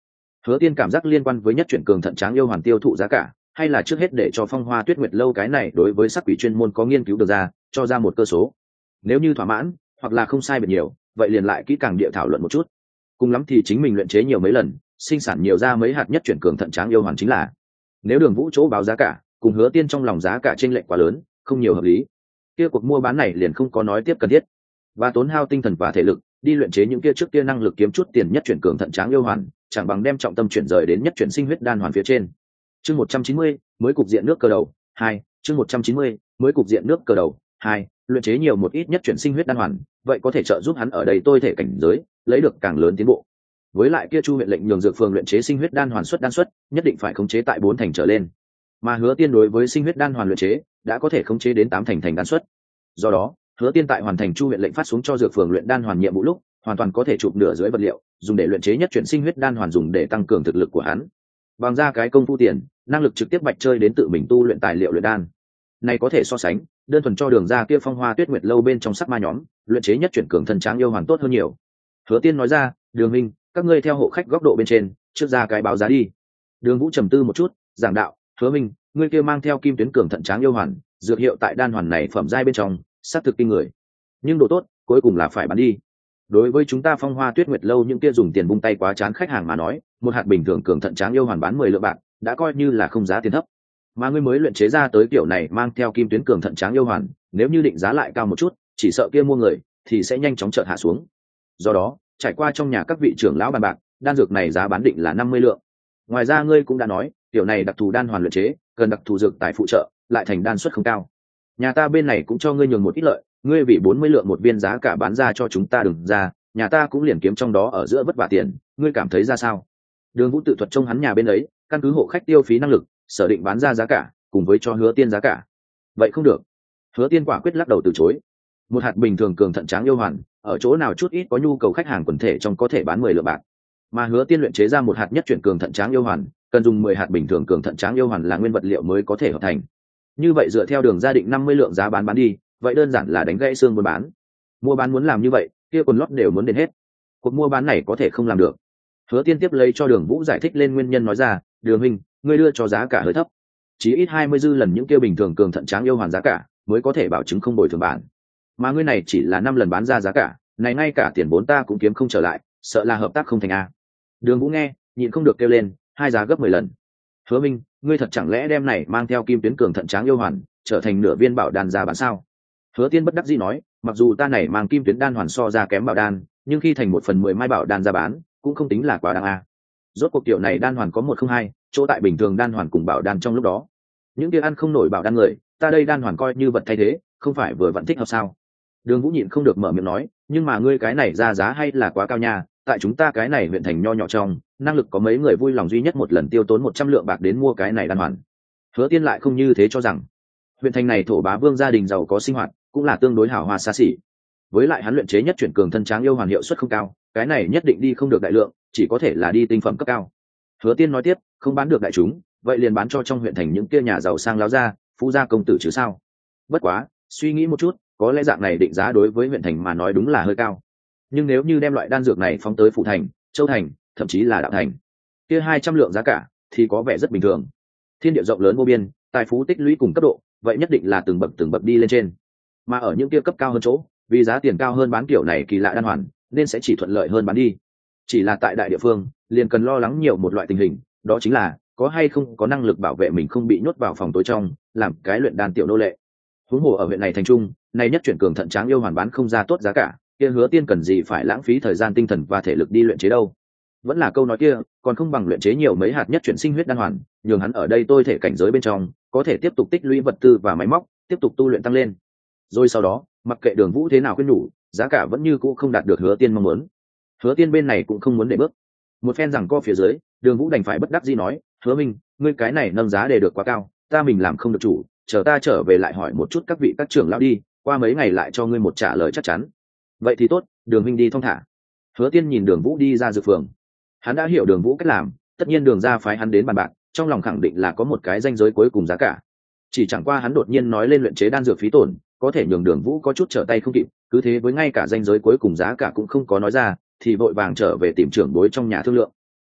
Hứa Tiên cảm giác liên quan với nhất chuyển cường thận tráng yêu hoàn tiêu thụ giá cả, hay là trước hết để cho Phong Hoa Tuyết Nguyệt lâu cái này đối với sắc quỷ chuyên môn có nghiên cứu được ra, cho ra một cơ số. Nếu như thỏa mãn, hoặc là không sai biệt nhiều, vậy liền lại kỹ càng địa thảo luận một chút. Cùng lắm thì chính mình luyện chế nhiều mấy lần, sinh sản nhiều ra mấy hạt nhất chuyển cường thận tráng yêu hoàn chính là. Nếu Đường Vũ chỗ báo giá cả, cùng Hứa Tiên trong lòng giá cả chênh lệch quá lớn, không nhiều hợp lý, kia cuộc mua bán này liền không có nói tiếp cần thiết, và tốn hao tinh thần và thể lực đi luyện chế những kia trước kia năng lực kiếm chút tiền nhất chuyển cường thận tráng yêu hoàn, chẳng bằng đem trọng tâm chuyển rời đến nhất chuyển sinh huyết đan hoàn phía trên. Chương một trăm chín mươi, mới cục diện nước cờ đầu hai. Chương một trăm chín mươi, mới cục diện nước cờ đầu hai. Luyện chế nhiều một ít nhất chuyển sinh huyết đan hoàn, vậy có thể trợ giúp hắn ở đây tôi thể cảnh giới lấy được càng lớn tiến bộ. Với lại kia Chu huyện lệnh nhường dược phường luyện chế sinh huyết đan hoàn suất đan suất nhất định phải khống chế tại bốn thành trở lên, mà Hứa Tiên đối với sinh huyết đan hoàn luyện chế đã có thể khống chế đến tám thành thành đan suất. Do đó, Hứa Tiên tại hoàn thành Chu huyện lệnh phát xuống cho dược phường luyện đan hoàn nhiệm vụ lúc, hoàn toàn có thể chụp nửa dưới vật liệu, dùng để luyện chế nhất chuyển sinh huyết đan hoàn, dùng để tăng cường thực lực của hắn. Bằng ra cái công phu tiền, năng lực trực tiếp bạch chơi đến tự mình tu luyện tài liệu luyện đan. Này có thể so sánh, đơn thuần cho Đường ra kia Phong Hoa Tuyết Nguyệt lâu bên trong sắc ma nhóm, luyện chế nhất chuyển cường thần tráng yêu hoàn tốt hơn nhiều. Hứa Tiên nói ra, Đường minh, các ngươi theo hộ khách góc độ bên trên, trước ra cái báo giá đi. Đường Vũ trầm tư một chút, giảng đạo, Hứa minh, ngươi kia mang theo kim tuyến cường thận tráng yêu hoàn, dược hiệu tại đan hoàn này phẩm giai bên trong, sát thực kinh người. Nhưng độ tốt, cuối cùng là phải bán đi. Đối với chúng ta Phong Hoa Tuyết Nguyệt lâu những kia dùng tiền vung tay quá chán khách hàng mà nói, một hạt bình thường cường thận tráng yêu hoàn bán mười lượng bạc, đã coi như là không giá tiền thấp. Mà ngươi mới luyện chế ra tới kiểu này mang theo kim tuyến cường thận tráng yêu hoàn, nếu như định giá lại cao một chút, chỉ sợ kia mua người thì sẽ nhanh chóng chợt hạ xuống. Do đó, trải qua trong nhà các vị trưởng lão bàn bạc, đan dược này giá bán định là năm mươi lượng. Ngoài ra ngươi cũng đã nói, kiểu này đặc thù đan hoàn luyện chế, cần đặc thù dược tài phụ trợ, lại thành đan suất không cao. Nhà ta bên này cũng cho ngươi nhường một ít lợi, ngươi vì bốn mươi lượng một viên giá cả bán ra cho chúng ta đừng ra, nhà ta cũng liền kiếm trong đó ở giữa vất vả tiền, ngươi cảm thấy ra sao? Đường Vũ tự thuật trong hắn nhà bên ấy, căn cứ hộ khách tiêu phí năng lực, sở định bán ra giá cả, cùng với cho Hứa Tiên giá cả. Vậy không được. Hứa Tiên quả quyết lắc đầu từ chối. Một hạt bình thường cường thận tráng yêu hoàn, ở chỗ nào chút ít có nhu cầu khách hàng quần thể trong có thể bán mười lượng bạc. Mà Hứa Tiên luyện chế ra một hạt nhất chuyển cường thận tráng yêu hoàn, cần dùng mười hạt bình thường cường thận tráng yêu hoàn là nguyên vật liệu mới có thể hợp thành. Như vậy dựa theo Đường gia định năm mươi lượng giá bán bán đi, vậy đơn giản là đánh gãy xương buôn bán. Mua bán muốn làm như vậy, kia quần lót đều muốn đến hết. Cuộc mua bán này có thể không làm được. Hứa Tiên tiếp lấy cho Đường Vũ giải thích lên nguyên nhân, nói ra, Đường huynh, ngươi đưa cho giá cả hơi thấp, chỉ ít hai mươi dư lần những kia bình thường cường thận tráng yêu hoàn giá cả mới có thể bảo chứng không bồi thường bản. Mà ngươi này chỉ là năm lần bán ra giá cả, này ngay cả tiền vốn ta cũng kiếm không trở lại, sợ là hợp tác không thành a. Đường Vũ nghe, nhịn không được kêu lên, hai giá gấp mười lần. Hứa minh, ngươi thật chẳng lẽ đem này mang theo kim tuyến cường thận tráng yêu hoàn trở thành nửa viên bảo đan ra bán sao? Hứa Tiên bất đắc dĩ nói, mặc dù ta này mang kim tuyến đan hoàn so ra kém bảo đan, nhưng khi thành một phần mười mai bảo đan ra bán, cũng không tính là quá đáng a. Rốt cuộc kiểu này đan hoàn có một không hai, chỗ tại bình thường đan hoàn cùng bảo đan trong lúc đó. Những kia ăn không nổi bảo đan người, ta đây đan hoàn coi như vật thay thế, không phải vừa vẫn thích hợp sao? Đường Vũ nhịn không được mở miệng nói, nhưng mà ngươi cái này ra giá hay là quá cao nha, tại chúng ta cái này huyện thành nho nhỏ trong, năng lực có mấy người vui lòng duy nhất một lần tiêu tốn một trăm lượng bạc đến mua cái này đan hoàn. Hứa Tiên lại không như thế cho rằng, huyện thành này thổ bá vương gia đình giàu có sinh hoạt, cũng là tương đối hào hoa xa xỉ. Với lại hắn luyện chế nhất chuyển cường thân tráng yêu hoàn hiệu suất không cao, cái này nhất định đi không được đại lượng, chỉ có thể là đi tinh phẩm cấp cao. Hứa Tiên nói tiếp, không bán được đại chúng, vậy liền bán cho trong huyện thành những kia nhà giàu sang láo gia, phú gia công tử chứ sao? Bất quá, suy nghĩ một chút, có lẽ dạng này định giá đối với huyện thành mà nói đúng là hơi cao. Nhưng nếu như đem loại đan dược này phóng tới phụ thành, châu thành, thậm chí là đạo thành, kia hai trăm lượng giá cả thì có vẻ rất bình thường. Thiên địa rộng lớn vô biên, tài phú tích lũy cùng cấp độ, vậy nhất định là từng bậc từng bậc đi lên trên. Mà ở những kia cấp cao hơn chỗ, vì giá tiền cao hơn bán kiểu này kỳ lạ đan hoàn, nên sẽ chỉ thuận lợi hơn bán đi. Chỉ là tại đại địa phương, liền cần lo lắng nhiều một loại tình hình, đó chính là có hay không có năng lực bảo vệ mình không bị nhốt vào phòng tối trong, làm cái luyện đan tiểu nô lệ. Huống hồ ở huyện này thành trung, này nhất chuyển cường thận tráng yêu hoàn bán không ra tốt giá cả, kia Hứa Tiên cần gì phải lãng phí thời gian tinh thần và thể lực đi luyện chế đâu. Vẫn là câu nói kia, còn không bằng luyện chế nhiều mấy hạt nhất chuyển sinh huyết đan hoàn, nhường hắn ở đây tôi thể cảnh giới bên trong, có thể tiếp tục tích lũy vật tư và máy móc, tiếp tục tu luyện tăng lên. Rồi sau đó, mặc kệ Đường Vũ thế nào khuyên nhủ, giá cả vẫn như cũ không đạt được Hứa Tiên mong muốn. Hứa Tiên bên này cũng không muốn để bước. Một phen rằng co phía dưới, Đường Vũ đành phải bất đắc dĩ nói, Hứa minh, ngươi cái này nâng giá để được quá cao, ta mình làm không được chủ, chờ ta trở về lại hỏi một chút các vị các trưởng lão đi, qua mấy ngày lại cho ngươi một trả lời chắc chắn. Vậy thì tốt, Đường minh đi thong thả. Hứa Tiên nhìn Đường Vũ đi ra dược phường. Hắn đã hiểu Đường Vũ cách làm, tất nhiên Đường gia phái hắn đến bàn bạc, trong lòng khẳng định là có một cái ranh giới cuối cùng giá cả. Chỉ chẳng qua hắn đột nhiên nói lên luyện chế đan dược phí tổn, có thể nhường Đường Vũ có chút trở tay không kịp, cứ thế với ngay cả ranh giới cuối cùng giá cả cũng không có nói ra, thì vội vàng trở về tìm trưởng bối trong nhà thương lượng.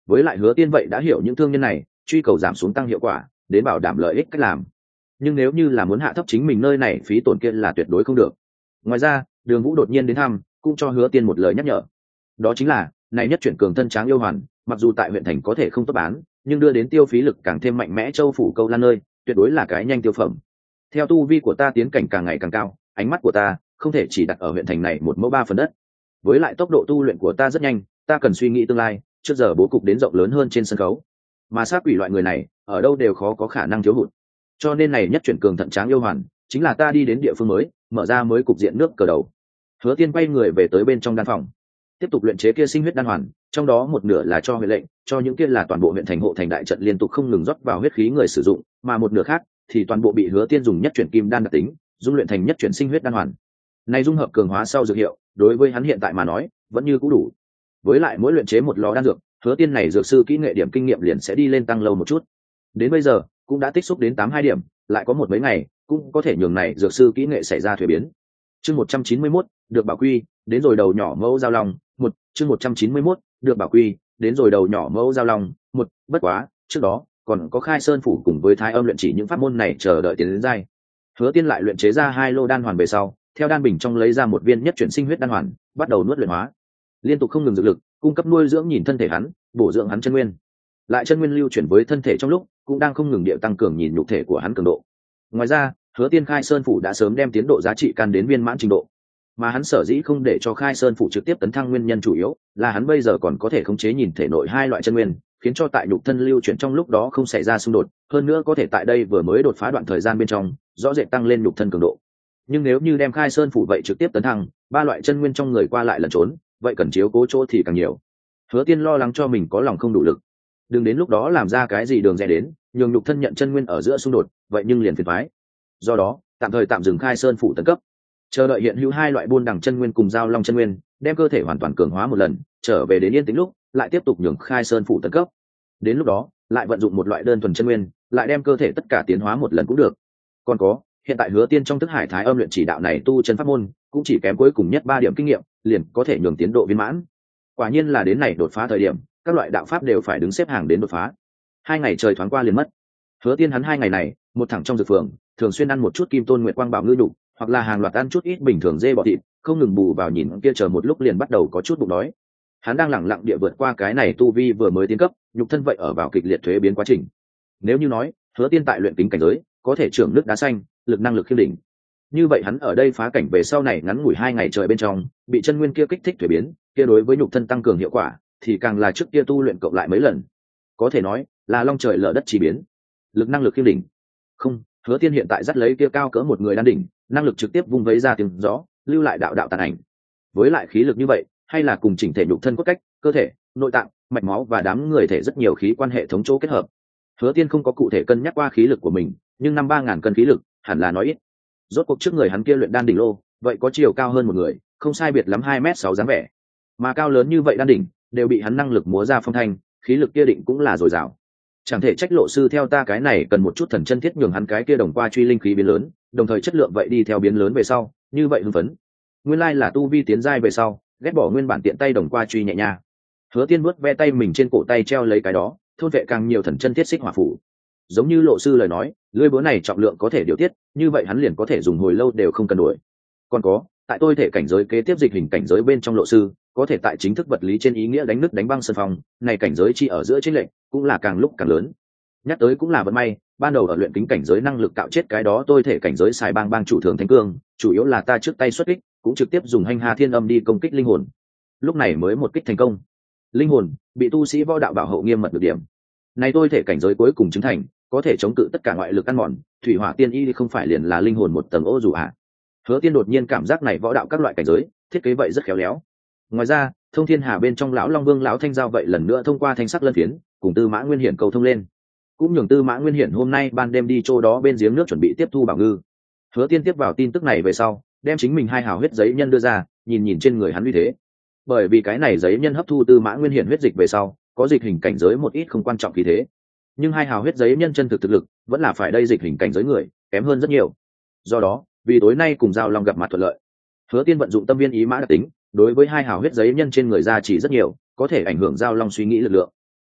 Với lại Hứa Tiên vậy đã hiểu những thương nhân này truy cầu giảm xuống tăng hiệu quả đến bảo đảm lợi ích cách làm, nhưng nếu như là muốn hạ thấp chính mình nơi này phí tổn kia là tuyệt đối không được. Ngoài ra Đường Vũ đột nhiên đến thăm cũng cho Hứa Tiên một lời nhắc nhở, đó chính là này nhất chuyển cường thân tráng yêu hoàn mặc dù tại huyện thành có thể không tốt bán, nhưng đưa đến tiêu phí lực càng thêm mạnh mẽ châu phủ câu lan nơi tuyệt đối là cái nhanh tiêu phẩm. Theo tu vi của ta tiến cảnh càng ngày càng cao, ánh mắt của ta không thể chỉ đặt ở huyện thành này một mẫu ba phần đất. Với lại tốc độ tu luyện của ta rất nhanh, ta cần suy nghĩ tương lai, trước giờ bố cục đến rộng lớn hơn trên sân khấu. Mà sát quỷ loại người này, ở đâu đều khó có khả năng thiếu hụt. Cho nên này nhất chuyển cường thận tráng yêu hoàn, chính là ta đi đến địa phương mới, mở ra mới cục diện nước cờ đầu. Hứa Tiên quay người về tới bên trong đan phòng, tiếp tục luyện chế kia sinh huyết đan hoàn, trong đó một nửa là cho huyện lệnh, cho những kia là toàn bộ huyện thành hộ thành đại trận liên tục không ngừng rót vào huyết khí người sử dụng, mà một nửa khác thì toàn bộ bị Hứa Tiên dùng nhất chuyển kim đan đặc tính, dung luyện thành nhất chuyển sinh huyết đan hoàn. Này dung hợp cường hóa sau dược hiệu, đối với hắn hiện tại mà nói, vẫn như cũ đủ. Với lại mỗi luyện chế một lò đan dược, Hứa Tiên này dược sư kỹ nghệ điểm kinh nghiệm liền sẽ đi lên tăng lâu một chút. Đến bây giờ, cũng đã tích xúc đến tám hai điểm, lại có một mấy ngày, cũng có thể nhường này dược sư kỹ nghệ xảy ra thuế biến. Chương một trăm chín mươi mốt, được bảo quy, đến rồi đầu nhỏ mẫu giao long, một, chương một trăm chín mươi mốt, được bảo quy, đến rồi đầu nhỏ mẫu giao long, một, bất quá, trước đó, còn có Khai Sơn phủ cùng với Thái Âm luyện chỉ những pháp môn này chờ đợi tiến đến giai. Hứa Tiên lại luyện chế ra hai lô đan hoàn về sau, theo đan bình trong lấy ra một viên nhất chuyển sinh huyết đan hoàn, bắt đầu nuốt luyện hóa. Liên tục không ngừng dược lực, cung cấp nuôi dưỡng nhìn thân thể hắn, bổ dưỡng hắn chân nguyên. Lại chân nguyên lưu chuyển với thân thể trong lúc, cũng đang không ngừng địa tăng cường nhìn nhục thể của hắn cường độ. Ngoài ra, Hứa Tiên Khai Sơn phủ đã sớm đem tiến độ giá trị can đến viên mãn trình độ. Mà hắn sở dĩ không để cho Khai Sơn phủ trực tiếp tấn thăng nguyên nhân chủ yếu là hắn bây giờ còn có thể khống chế nhìn thể nội hai loại chân nguyên, khiến cho tại nhục thân lưu chuyển trong lúc đó không xảy ra xung đột, hơn nữa có thể tại đây vừa mới đột phá đoạn thời gian bên trong, rõ rệt tăng lên nhục thân cường độ. Nhưng nếu như đem Khai Sơn phủ vậy trực tiếp tấn thăng, ba loại chân nguyên trong người qua lại lẩn trốn, vậy cần chiếu cố chỗ thì càng nhiều. Hứa Tiên lo lắng cho mình có lòng không đủ lực, đừng đến lúc đó làm ra cái gì đường rẽ đến, nhường nhục thân nhận chân nguyên ở giữa xung đột, vậy nhưng liền phiền toái. Do đó, tạm thời tạm dừng Khai Sơn phủ tấn cấp, chờ đợi hiện hữu hai loại buôn đẳng chân nguyên cùng giao long chân nguyên, đem cơ thể hoàn toàn cường hóa một lần, trở về đến yên tĩnh lúc, lại tiếp tục nhường Khai Sơn phủ tấn cấp. Đến lúc đó, lại vận dụng một loại đơn thuần chân nguyên, lại đem cơ thể tất cả tiến hóa một lần cũng được. Còn có, hiện tại Hứa Tiên trong thức hải thái âm luyện chỉ đạo này tu chân pháp môn, cũng chỉ kém cuối cùng nhất ba điểm kinh nghiệm, liền có thể nhường tiến độ viên mãn. Quả nhiên là đến này đột phá thời điểm, các loại đạo pháp đều phải đứng xếp hàng đến đột phá. Hai ngày trời thoáng qua liền mất. Hứa Tiên hắn hai ngày này, một thẳng trong dược phường, thường xuyên ăn một chút kim tôn nguyệt quang bảo ngư nhục, hoặc là hàng loạt ăn chút ít bình thường dê bọ thịt, không ngừng bù vào nhìn kia chờ một lúc liền bắt đầu có chút bụng đói. Hắn đang lẳng lặng địa vượt qua cái này tu vi vừa mới tiến cấp, nhục thân vậy ở vào kịch liệt thuế biến quá trình. Nếu như nói, Hứa Tiên tại luyện kính cảnh giới, có thể trưởng nước đá xanh, lực năng lực khiêm đỉnh. Như vậy hắn ở đây phá cảnh về sau này ngắn ngủi hai ngày trời bên trong, bị chân nguyên kia kích thích thuế biến, kia đối với nhục thân tăng cường hiệu quả, thì càng là trước kia tu luyện cộng lại mấy lần. Có thể nói, là long trời lở đất chỉ biến. Lực năng lực khiêm đỉnh. Không, Hứa Tiên hiện tại dắt lấy kia cao cỡ một người đan đỉnh, năng lực trực tiếp vung vấy ra tiếng gió, lưu lại đạo đạo tàn ảnh. Với lại khí lực như vậy, hay là cùng chỉnh thể nhục thân cốt cách, cơ thể, nội tạng, mạch máu và đám người thể rất nhiều khí quan hệ thống chỗ kết hợp. Hứa Tiên không có cụ thể cân nhắc qua khí lực của mình, nhưng năm ba ngàn cân khí lực, hẳn là nói ít. Rốt cuộc trước người hắn kia luyện đan đỉnh lô, vậy có chiều cao hơn một người, không sai biệt lắm hai mét sáu dáng vẻ. Mà cao lớn như vậy đan đỉnh, đều bị hắn năng lực múa ra phong thanh, khí lực kia định cũng là dồi dào. Chẳng thể trách lộ sư theo ta cái này cần một chút thần chân thiết nhường hắn cái kia đồng qua truy linh khí biến lớn, đồng thời chất lượng vậy đi theo biến lớn về sau, như vậy hưng phấn. Nguyên lai là tu vi tiến giai về sau, ghét bỏ nguyên bản tiện tay đồng qua truy nhẹ nha. Hứa Tiên vuốt ve tay mình trên cổ tay treo lấy cái đó, thôn vệ càng nhiều thần chân thiết xích hỏa phủ. Giống như lộ sư lời nói, lưỡi búa này trọng lượng có thể điều tiết, như vậy hắn liền có thể dùng hồi lâu đều không cần đuổi. Còn có, tại tôi thể cảnh giới kế tiếp dịch hình cảnh giới bên trong lộ sư, có thể tại chính thức vật lý trên ý nghĩa đánh nứt đánh băng sân phòng, này cảnh giới chi ở giữa chiến lệnh, cũng là càng lúc càng lớn. Nhắc tới cũng là vận may, ban đầu ở luyện kính cảnh giới năng lực cạo chết cái đó tôi thể cảnh giới xài bang bang chủ thường thánh cương, chủ yếu là ta trước tay xuất kích, cũng trực tiếp dùng hành hà thiên âm đi công kích linh hồn. Lúc này mới một kích thành công. Linh hồn bị tu sĩ võ đạo bảo hộ nghiêm mật được điểm. Này tôi thể cảnh giới cuối cùng chứng thành, có thể chống cự tất cả ngoại lực ăn mòn, thủy hỏa tiên y không phải liền là linh hồn một tầng ô dù à? Hứa Tiên đột nhiên cảm giác này võ đạo các loại cảnh giới, thiết kế vậy rất khéo léo. Ngoài ra, thông thiên hà bên trong lão long vương lão thanh giao vậy lần nữa thông qua thanh sắc lân phiến, cùng Tư Mã Nguyên Hiển cầu thông lên. Cũng nhường Tư Mã Nguyên Hiển hôm nay ban đêm đi chỗ đó bên giếng nước chuẩn bị tiếp thu bảo ngư. Hứa Tiên tiếp vào tin tức này về sau, đem chính mình hai hào huyết giấy nhân đưa ra, nhìn nhìn trên người hắn uy thế. Bởi vì cái này giấy nhân hấp thu Tư Mã Nguyên Hiển huyết dịch về sau, có dịch hình cảnh giới một ít không quan trọng khí thế. Nhưng hai hào huyết giấy nhân chân thực thực lực, vẫn là phải đây dịch hình cảnh giới người, kém hơn rất nhiều. Do đó, vì tối nay cùng Giao Long gặp mặt thuận lợi, Hứa Tiên vận dụng tâm viên ý mã đặc tính, đối với hai hào huyết giấy nhân trên người ra chỉ rất nhiều, có thể ảnh hưởng Giao Long suy nghĩ lực lượng.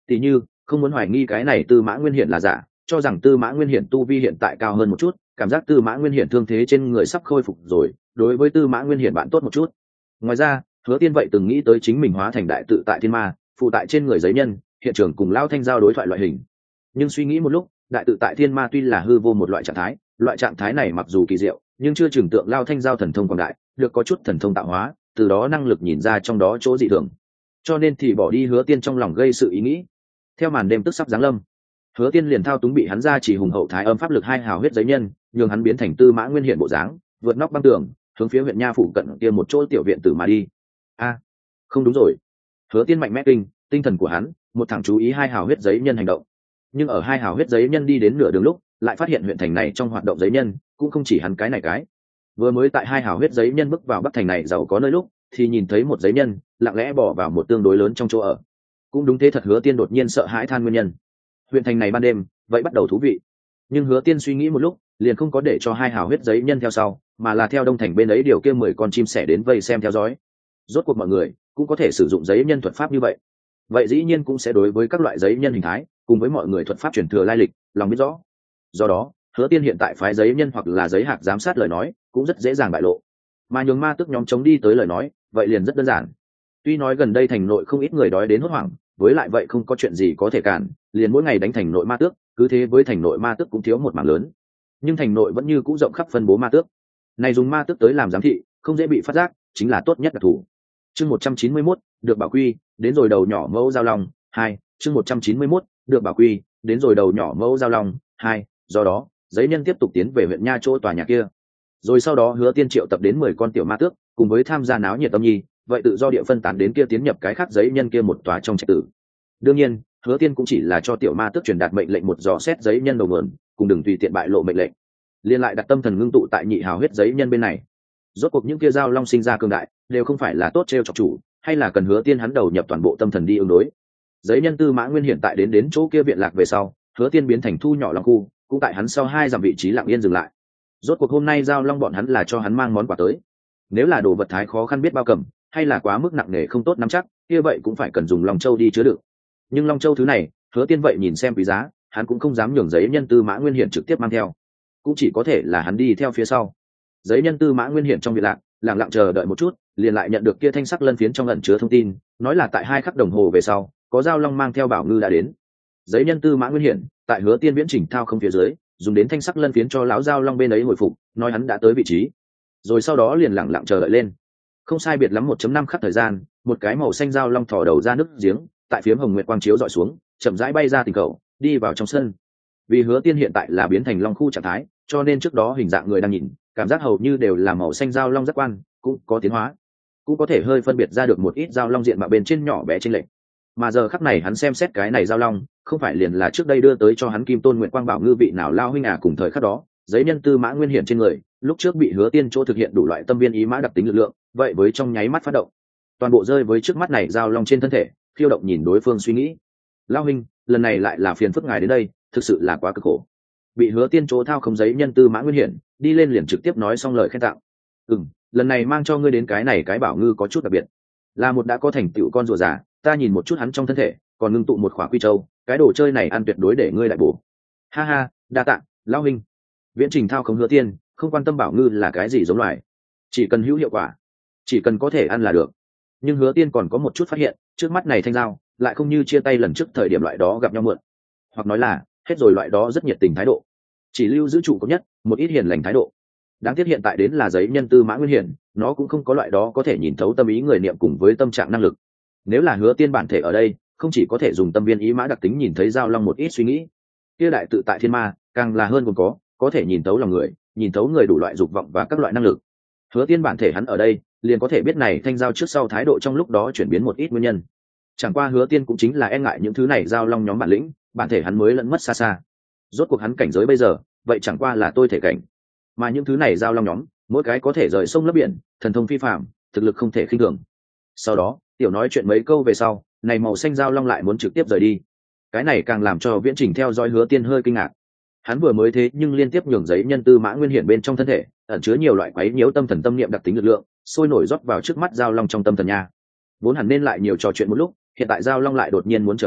Tỷ như không muốn hoài nghi cái này Tư Mã Nguyên Hiển là giả, cho rằng Tư Mã Nguyên Hiển tu vi hiện tại cao hơn một chút, cảm giác Tư Mã Nguyên Hiển thương thế trên người sắp khôi phục rồi, đối với Tư Mã Nguyên Hiển bạn tốt một chút. Ngoài ra, Hứa Tiên vậy từng nghĩ tới chính mình hóa thành đại tự tại thiên ma, phụ tại trên người giấy nhân, hiện trường cùng Lao Thanh giao đối thoại loại hình. Nhưng suy nghĩ một lúc, đại tự tại thiên ma tuy là hư vô một loại trạng thái, loại trạng thái này mặc dù kỳ diệu, nhưng chưa chừng tượng Lao Thanh giao thần thông quảng đại, được có chút thần thông tạo hóa, từ đó năng lực nhìn ra trong đó chỗ dị thường. Cho nên thì bỏ đi Hứa Tiên trong lòng gây sự ý nghĩ. Theo màn đêm tức sắp giáng lâm, Hứa Tiên liền thao túng bị hắn ra chỉ hùng hậu thái âm pháp lực hai hào huyết giấy nhân, nhường hắn biến thành Tư Mã Nguyên Hiển bộ dáng, vượt nóc băng tường, hướng phía huyện nha phủ cận kia một chỗ tiểu viện tử mà đi. A, không đúng rồi. Hứa Tiên mạnh mẽ kinh, tinh thần của hắn, một thằng chú ý hai hào huyết giấy nhân hành động. Nhưng ở hai hào huyết giấy nhân đi đến nửa đường lúc, lại phát hiện huyện thành này trong hoạt động giấy nhân, cũng không chỉ hắn cái này cái. Vừa mới tại hai hào huyết giấy nhân bước vào bắc thành này giàu có nơi lúc, thì nhìn thấy một giấy nhân lặng lẽ bỏ vào một tương đối lớn trong chỗ ở. Cũng đúng thế thật, Hứa Tiên đột nhiên sợ hãi than nguyên nhân. Huyện thành này ban đêm, vậy bắt đầu thú vị. Nhưng Hứa Tiên suy nghĩ một lúc, liền không có để cho hai hào huyết giấy nhân theo sau, mà là theo đông thành bên ấy điều kia mười con chim sẻ đến vây xem theo dõi. Rốt cuộc mọi người cũng có thể sử dụng giấy nhân thuật pháp như vậy, vậy dĩ nhiên cũng sẽ đối với các loại giấy nhân hình thái cùng với mọi người thuật pháp truyền thừa lai lịch lòng biết rõ. Do đó, Hứa Tiên hiện tại phái giấy nhân hoặc là giấy hạc giám sát lời nói cũng rất dễ dàng bại lộ, mà nhường ma tước nhóm chống đi tới lời nói vậy liền rất đơn giản. Tuy nói gần đây thành nội không ít người đói đến hốt hoảng, với lại vậy không có chuyện gì có thể cản, liền mỗi ngày đánh thành nội ma tước, cứ thế với thành nội ma tước cũng thiếu một mảng lớn, nhưng thành nội vẫn như cũ rộng khắp phân bố ma tước. Này dùng ma tước tới làm giám thị, không dễ bị phát giác, chính là tốt nhất đặc thủ. Chương một trăm chín mươi mốt, được bảo quy, đến rồi đầu nhỏ mẫu giao long, hai, chương một trăm chín mươi mốt, được bảo quy, đến rồi đầu nhỏ mẫu giao long, hai, do đó, giấy nhân tiếp tục tiến về huyện nha chỗ tòa nhà kia. Rồi sau đó Hứa Tiên triệu tập đến mười con tiểu ma tước, cùng với tham gia náo nhiệt tâm nhi, vậy tự do địa phân tán đến kia tiến nhập cái khác giấy nhân kia một tòa trong trạch tử. Đương nhiên, Hứa Tiên cũng chỉ là cho tiểu ma tước truyền đạt mệnh lệnh một dò xét giấy nhân đầu nguồn, cùng đừng tùy tiện bại lộ mệnh lệnh. Liên lại đặt tâm thần ngưng tụ tại nhị hào huyết giấy nhân bên này. Rốt cuộc những kia giao long sinh ra cường đại, đều không phải là tốt trêu chọc chủ, hay là cần Hứa Tiên hắn đầu nhập toàn bộ tâm thần đi ứng đối. Giấy nhân Tư Mã Nguyên hiện tại đến đến chỗ kia viện lạc về sau, Hứa Tiên biến thành thu nhỏ long khu, cũng tại hắn sau hai dặm vị trí lặng yên dừng lại. Rốt cuộc hôm nay giao long bọn hắn là cho hắn mang món quà tới. Nếu là đồ vật thái khó khăn biết bao cầm, hay là quá mức nặng nề không tốt nắm chắc, kia vậy cũng phải cần dùng long châu đi chứa đựng. Nhưng long châu thứ này, Hứa Tiên vậy nhìn xem quý giá, hắn cũng không dám nhường giấy nhân Tư Mã Nguyên hiện trực tiếp mang theo, cũng chỉ có thể là hắn đi theo phía sau. Giấy nhân Tư Mã Nguyên hiện trong viện lạc, lặng lặng chờ đợi một chút, liền lại nhận được kia thanh sắc lân phiến trong ẩn chứa thông tin, nói là tại hai khắc đồng hồ về sau, có giao long mang theo bảo ngư đã đến. Giấy nhân Tư Mã Nguyên hiện tại Hứa Tiên viễn chỉnh thao không phía dưới, dùng đến thanh sắc lân phiến cho lão giao long bên ấy hồi phục, nói hắn đã tới vị trí. Rồi sau đó liền lặng lặng chờ đợi lên. Không sai biệt lắm một chấm năm khắc thời gian, một cái màu xanh giao long thò đầu ra nước giếng, tại phiếm hồng nguyệt quang chiếu dọi xuống, chậm rãi bay ra tỉnh cầu, đi vào trong sân. Vì Hứa Tiên hiện tại là biến thành long khu trạng thái, cho nên trước đó hình dạng người đang nhìn, cảm giác hầu như đều là màu xanh giao long giác quan, cũng có tiến hóa, cũng có thể hơi phân biệt ra được một ít giao long diện mạo bên trên nhỏ bé trên lệch. Mà giờ khắc này hắn xem xét cái này giao long, không phải liền là trước đây đưa tới cho hắn Kim Tôn Nguyệt Quang Bảo ngư vị nào lao huynh à, cùng thời khắc đó, giấy nhân Tư Mã Nguyên hiện trên người, lúc trước bị Hứa Tiên chỗ thực hiện đủ loại tâm viên ý mã đặc tính lực lượng, vậy với trong nháy mắt phát động, toàn bộ rơi với trước mắt này giao long trên thân thể, khiêu động nhìn đối phương suy nghĩ. Lao huynh, lần này lại là phiền phức ngài đến đây, thực sự là quá cực khổ. Bị Hứa Tiên chỗ thao không giấy nhân Tư Mã Nguyên hiện, đi lên liền trực tiếp nói xong lời khen tặng. Ừm, lần này mang cho ngươi đến cái này cái bảo ngư có chút đặc biệt, là một đã có thành tựu con rùa già, ta nhìn một chút hắn trong thân thể còn ngưng tụ một khỏa quy châu, cái đồ chơi này ăn tuyệt đối để ngươi lại bổ. Ha ha, đa tạ lão huynh. Viễn trình thao không Hứa Tiên không quan tâm bảo ngư là cái gì giống loài, chỉ cần hữu hiệu quả, chỉ cần có thể ăn là được. Nhưng Hứa Tiên còn có một chút phát hiện, trước mắt này thanh giao lại không như chia tay lần trước thời điểm loại đó gặp nhau mượn, hoặc nói là hết rồi loại đó rất nhiệt tình thái độ, chỉ lưu giữ trụ có nhất một ít hiền lành thái độ. Đáng tiếc hiện tại đến là giấy nhân Tư Mã Nguyên hiển, nó cũng không có loại đó có thể nhìn thấu tâm ý người niệm cùng với tâm trạng năng lực. Nếu là Hứa Tiên bản thể ở đây, không chỉ có thể dùng tâm viên ý mã đặc tính nhìn thấy giao long một ít suy nghĩ, kia đại tự tại thiên ma càng là hơn, còn có có thể nhìn thấu lòng người, nhìn thấu người đủ loại dục vọng và các loại năng lực. Hứa Tiên bản thể hắn ở đây, liền có thể biết này thanh giao trước sau thái độ trong lúc đó chuyển biến một ít nguyên nhân. Chẳng qua Hứa Tiên cũng chính là e ngại những thứ này giao long nhóm bản lĩnh, bản thể hắn mới lẫn mất xa xa. Rốt cuộc hắn cảnh giới bây giờ, vậy chẳng qua là tôi thể cảnh, mà những thứ này giao long nhóm, mỗi cái có thể rời sông lấp biển, thần thông phi phàm, thực lực không thể khinh thường. Sau đó, tiểu nói chuyện mấy câu về sau, này màu xanh giao long lại muốn trực tiếp rời đi. Cái này càng làm cho viễn trình theo dõi Hứa Tiên hơi kinh ngạc. Hắn vừa mới thế nhưng liên tiếp nhường giấy nhân Tư Mã Nguyên hiển bên trong thân thể ẩn chứa nhiều loại quấy nhiễu tâm thần tâm niệm đặc tính lực lượng, sôi nổi rót vào trước mắt giao long trong tâm thần nha. Vốn hẳn nên lại nhiều trò chuyện một lúc, hiện tại giao long lại đột nhiên muốn trở về,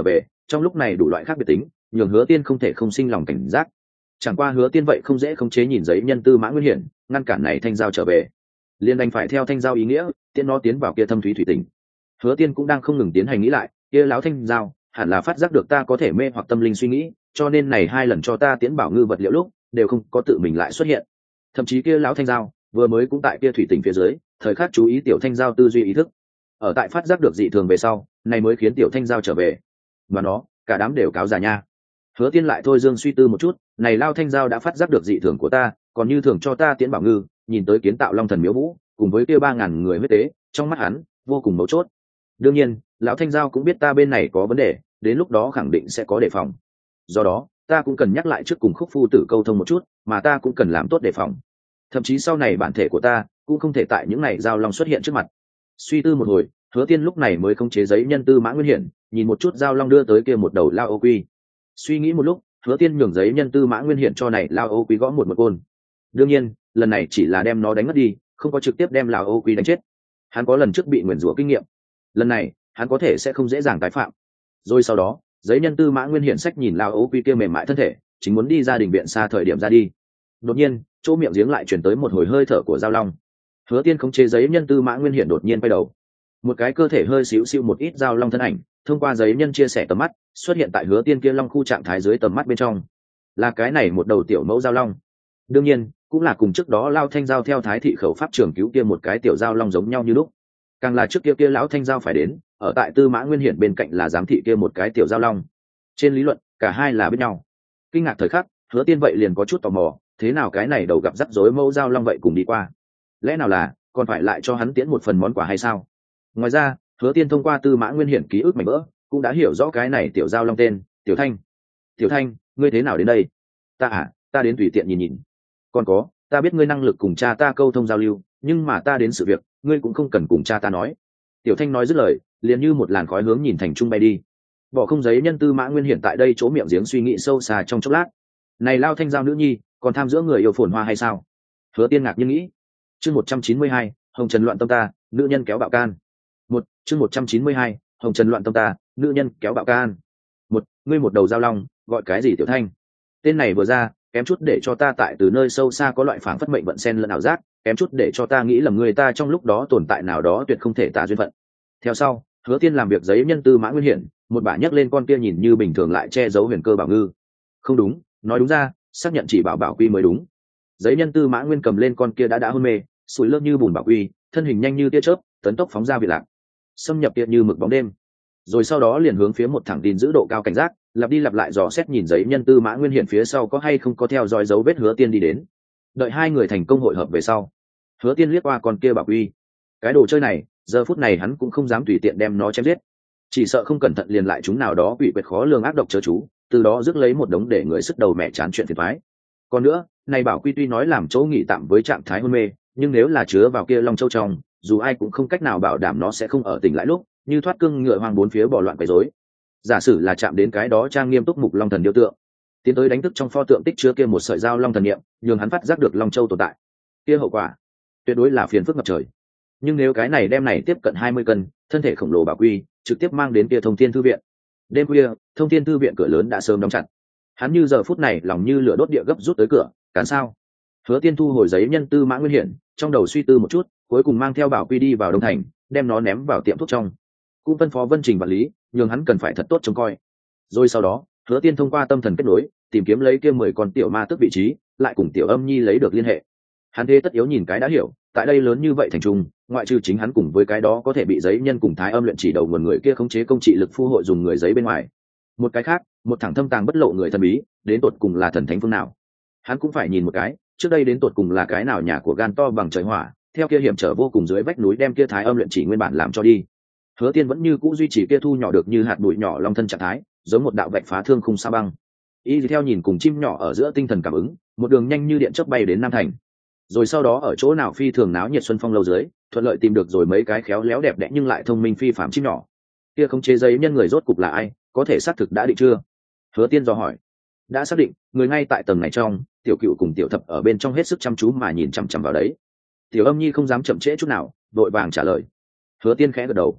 trong lúc này đủ loại khác biệt tính nhường Hứa Tiên không thể không sinh lòng cảnh giác. Chẳng qua Hứa Tiên vậy không dễ khống chế nhìn giấy nhân tư mã nguyên hiển ngăn cản này thanh giao trở về, liền đành phải theo thanh giao ý nghĩa tiễn nó tiến vào kia thâm thúy thủy tinh. Hứa Tiên cũng đang không ngừng tiến hành nghĩ lại, kia láo thanh giao hẳn là phát giác được ta có thể mê hoặc tâm linh suy nghĩ, cho nên này hai lần cho ta tiễn bảo ngư vật liệu lúc đều không có tự mình lại xuất hiện. Thậm chí kia láo thanh giao vừa mới cũng tại kia thủy tinh phía dưới thời khắc chú ý tiểu thanh giao tư duy ý thức, ở tại phát giác được dị thường về sau này mới khiến tiểu thanh giao trở về. Và nó cả đám đều cáo già nha. Hứa Tiên lại thôi dương suy tư một chút, này lao thanh giao đã phát giác được dị thường của ta, còn như thường cho ta tiễn bảo ngư, nhìn tới kiến tạo long thần miếu vũ cùng với kia ba ngàn người huyết tế trong mắt hắn vô cùng mấu chốt. Đương nhiên lão thanh giao cũng biết ta bên này có vấn đề, đến lúc đó khẳng định sẽ có đề phòng, do đó ta cũng cần nhắc lại trước cùng Khúc phu tử câu thông một chút, mà ta cũng cần làm tốt đề phòng, thậm chí sau này bản thể của ta cũng không thể tại những ngày giao long xuất hiện trước mặt. Suy tư một hồi, Hứa Tiên lúc này mới khống chế giấy nhân tư mã nguyên hiển nhìn một chút giao long đưa tới kia một đầu lao ô quy. Suy nghĩ một lúc, Hứa Tiên nhường giấy nhân tư mã nguyên hiển cho này lao ô quy gõ một một côn. Đương nhiên lần này chỉ là đem nó đánh ngất đi, không có trực tiếp đem lao ô quy đánh chết. Hắn có lần trước bị nguyền rủa kinh nghiệm, lần này hắn có thể sẽ không dễ dàng tái phạm. Rồi sau đó giấy nhân tư mã nguyên hiển sách nhìn lao ô quy kia mềm mại thân thể chính muốn đi ra đình viện xa thời điểm ra đi, đột nhiên chỗ miệng giếng lại chuyển tới một hồi hơi thở của giao long. Hứa Tiên khống chế giấy nhân tư mã nguyên hiển đột nhiên quay đầu, một cái cơ thể hơi xíu xiu một ít giao long thân ảnh thông qua giấy nhân chia sẻ tầm mắt xuất hiện tại Hứa Tiên kia long khu trạng thái dưới tầm mắt bên trong, là cái này một đầu tiểu mẫu giao long. Đương nhiên cũng là cùng trước đó lao thanh giao theo thái thị khẩu pháp trường cứu kia một cái tiểu giao long giống nhau như lúc, càng là trước kia kia lão thanh giao phải đến ở tại tư mã nguyên hiển bên cạnh là giám thị kia một cái tiểu giao long. Trên lý luận cả hai là biết nhau. Kinh ngạc thời khắc, Hứa Tiên vậy liền có chút tò mò, thế nào cái này đầu gặp rắc rối mẫu giao long vậy cùng đi qua, lẽ nào là còn phải lại cho hắn tiễn một phần món quà hay sao? Ngoài ra Hứa Tiên thông qua tư mã nguyên hiển ký ức mảnh vỡ cũng đã hiểu rõ cái này tiểu giao long tên Tiểu Thanh. Tiểu Thanh, ngươi thế nào đến đây? Ta à, ta đến tùy tiện nhìn nhìn. Còn có, ta biết ngươi năng lực cùng cha ta câu thông giao lưu, nhưng mà ta đến sự việc ngươi cũng không cần cùng cha ta nói. Tiểu Thanh nói dứt lời liền như một làn khói hướng nhìn thành trung bay đi. Bỏ không giấy nhân tư mã nguyên hiển tại đây chỗ miệng giếng suy nghĩ sâu xa trong chốc lát, này lao thanh giao nữ nhi còn tham giữa người yêu phồn hoa hay sao? Hứa Tiên ngạc nhiên nghĩ. Chương một trăm chín mươi hai, hồng trần loạn tâm ta, nữ nhân kéo bạo can. Một chương một trăm chín mươi hai, hồng trần loạn tâm ta, nữ nhân kéo bạo can. Một, ngươi một đầu giao long gọi cái gì Tiểu Thanh? Tên này vừa ra kém chút để cho ta tại từ nơi sâu xa có loại phảng phất mệnh vận sen lẫn ảo giác, kém chút để cho ta nghĩ lầm người ta trong lúc đó tồn tại nào đó tuyệt không thể tả duyên phận. Theo sau Hứa Tiên làm việc giấy nhân tư mã nguyên hiển một bả nhấc lên con kia nhìn như bình thường lại che giấu huyền cơ bảo ngư. Không đúng, nói đúng ra xác nhận chỉ bảo bảo quy mới đúng. Giấy nhân tư mã nguyên cầm lên con kia đã đã hôn mê sủi lớp như bùn bảo quy, thân hình nhanh như tia chớp tấn tốc phóng ra vị lạc, xâm nhập tiện như mực bóng đêm, rồi sau đó liền hướng phía một thẳng tin giữ độ cao cảnh giác lặp đi lặp lại dò xét nhìn giấy nhân tư mã nguyên hiển phía sau có hay không có theo dõi dấu vết Hứa Tiên đi đến. Đợi hai người thành công hội hợp về sau, Hứa Tiên liếc qua con kia bảo quy, cái đồ chơi này giờ phút này hắn cũng không dám tùy tiện đem nó chém giết, chỉ sợ không cẩn thận liền lại chúng nào đó bị quyệt khó lường ác độc chớ chú, từ đó rước lấy một đống để người sức đầu mẹ chán chuyện phiền toái. Còn nữa này bảo quy tuy nói làm chỗ nghỉ tạm với trạng thái hôn mê, nhưng nếu là chứa vào kia long châu trong, dù ai cũng không cách nào bảo đảm nó sẽ không ở tỉnh lại lúc như thoát cương ngựa hoang bốn phía bỏ loạn quấy rối. Giả sử là chạm đến cái đó trang nghiêm túc mục long thần điêu tượng, tiến tới đánh thức trong pho tượng tích chứa kia một sợi dao long thần niệm, nhường hắn phát giác được long châu tồn tại, kia hậu quả tuyệt đối là phiền phức ngập trời. Nhưng nếu cái này đem này tiếp cận hai mươi cân thân thể khổng lồ bảo quy trực tiếp mang đến kia Thông Thiên thư viện, đêm khuya Thông Thiên thư viện cửa lớn đã sớm đóng chặt, hắn như giờ phút này lòng như lửa đốt địa gấp rút tới cửa cản sao. Hứa Tiên thu hồi giấy nhân tư mã nguyên hiển, trong đầu suy tư một chút, cuối cùng mang theo bảo quy đi vào đông thành, đem nó ném vào tiệm thuốc trong, cũng phân phó Vân Trình quản lý, nhường hắn cần phải thật tốt trông coi. Rồi sau đó Hứa Tiên thông qua tâm thần kết nối tìm kiếm lấy kia mười con tiểu ma tức vị trí, lại cùng tiểu âm nhi lấy được liên hệ. Hắn thế tất yếu nhìn cái đã hiểu, tại đây lớn như vậy thành trung, ngoại trừ chính hắn cùng với cái đó có thể bị giấy nhân cùng thái âm luyện chỉ đầu nguồn người kia khống chế công trị lực phù hội dùng người giấy bên ngoài, một cái khác một thẳng thâm tàng bất lộ người thần bí đến tột cùng là thần thánh phương nào, hắn cũng phải nhìn một cái. Trước đây đến tột cùng là cái nào nhà của gan to bằng trời hỏa, theo kia hiểm trở vô cùng dưới vách núi đem kia thái âm luyện chỉ nguyên bản làm cho đi. Hứa Tiên vẫn như cũ duy trì kia thu nhỏ được như hạt bụi nhỏ long thân trạng thái, giống một đạo vạch phá thương khung sa băng. Y theo nhìn cùng chim nhỏ ở giữa tinh thần cảm ứng, một đường nhanh như điện chớp bay đến Nam Thành. Rồi sau đó ở chỗ nào phi thường náo nhiệt xuân phong lâu dưới, thuận lợi tìm được rồi mấy cái khéo léo đẹp đẽ nhưng lại thông minh phi phàm chim nhỏ. Kia không chế giấy nhân người rốt cục là ai, có thể xác thực đã định chưa? Hứa Tiên dò hỏi. Đã xác định, người ngay tại tầng này trong, tiểu cựu cùng tiểu thập ở bên trong hết sức chăm chú mà nhìn chằm chằm vào đấy. Tiểu âm nhi không dám chậm trễ chút nào, vội vàng trả lời. Hứa Tiên khẽ gật đầu.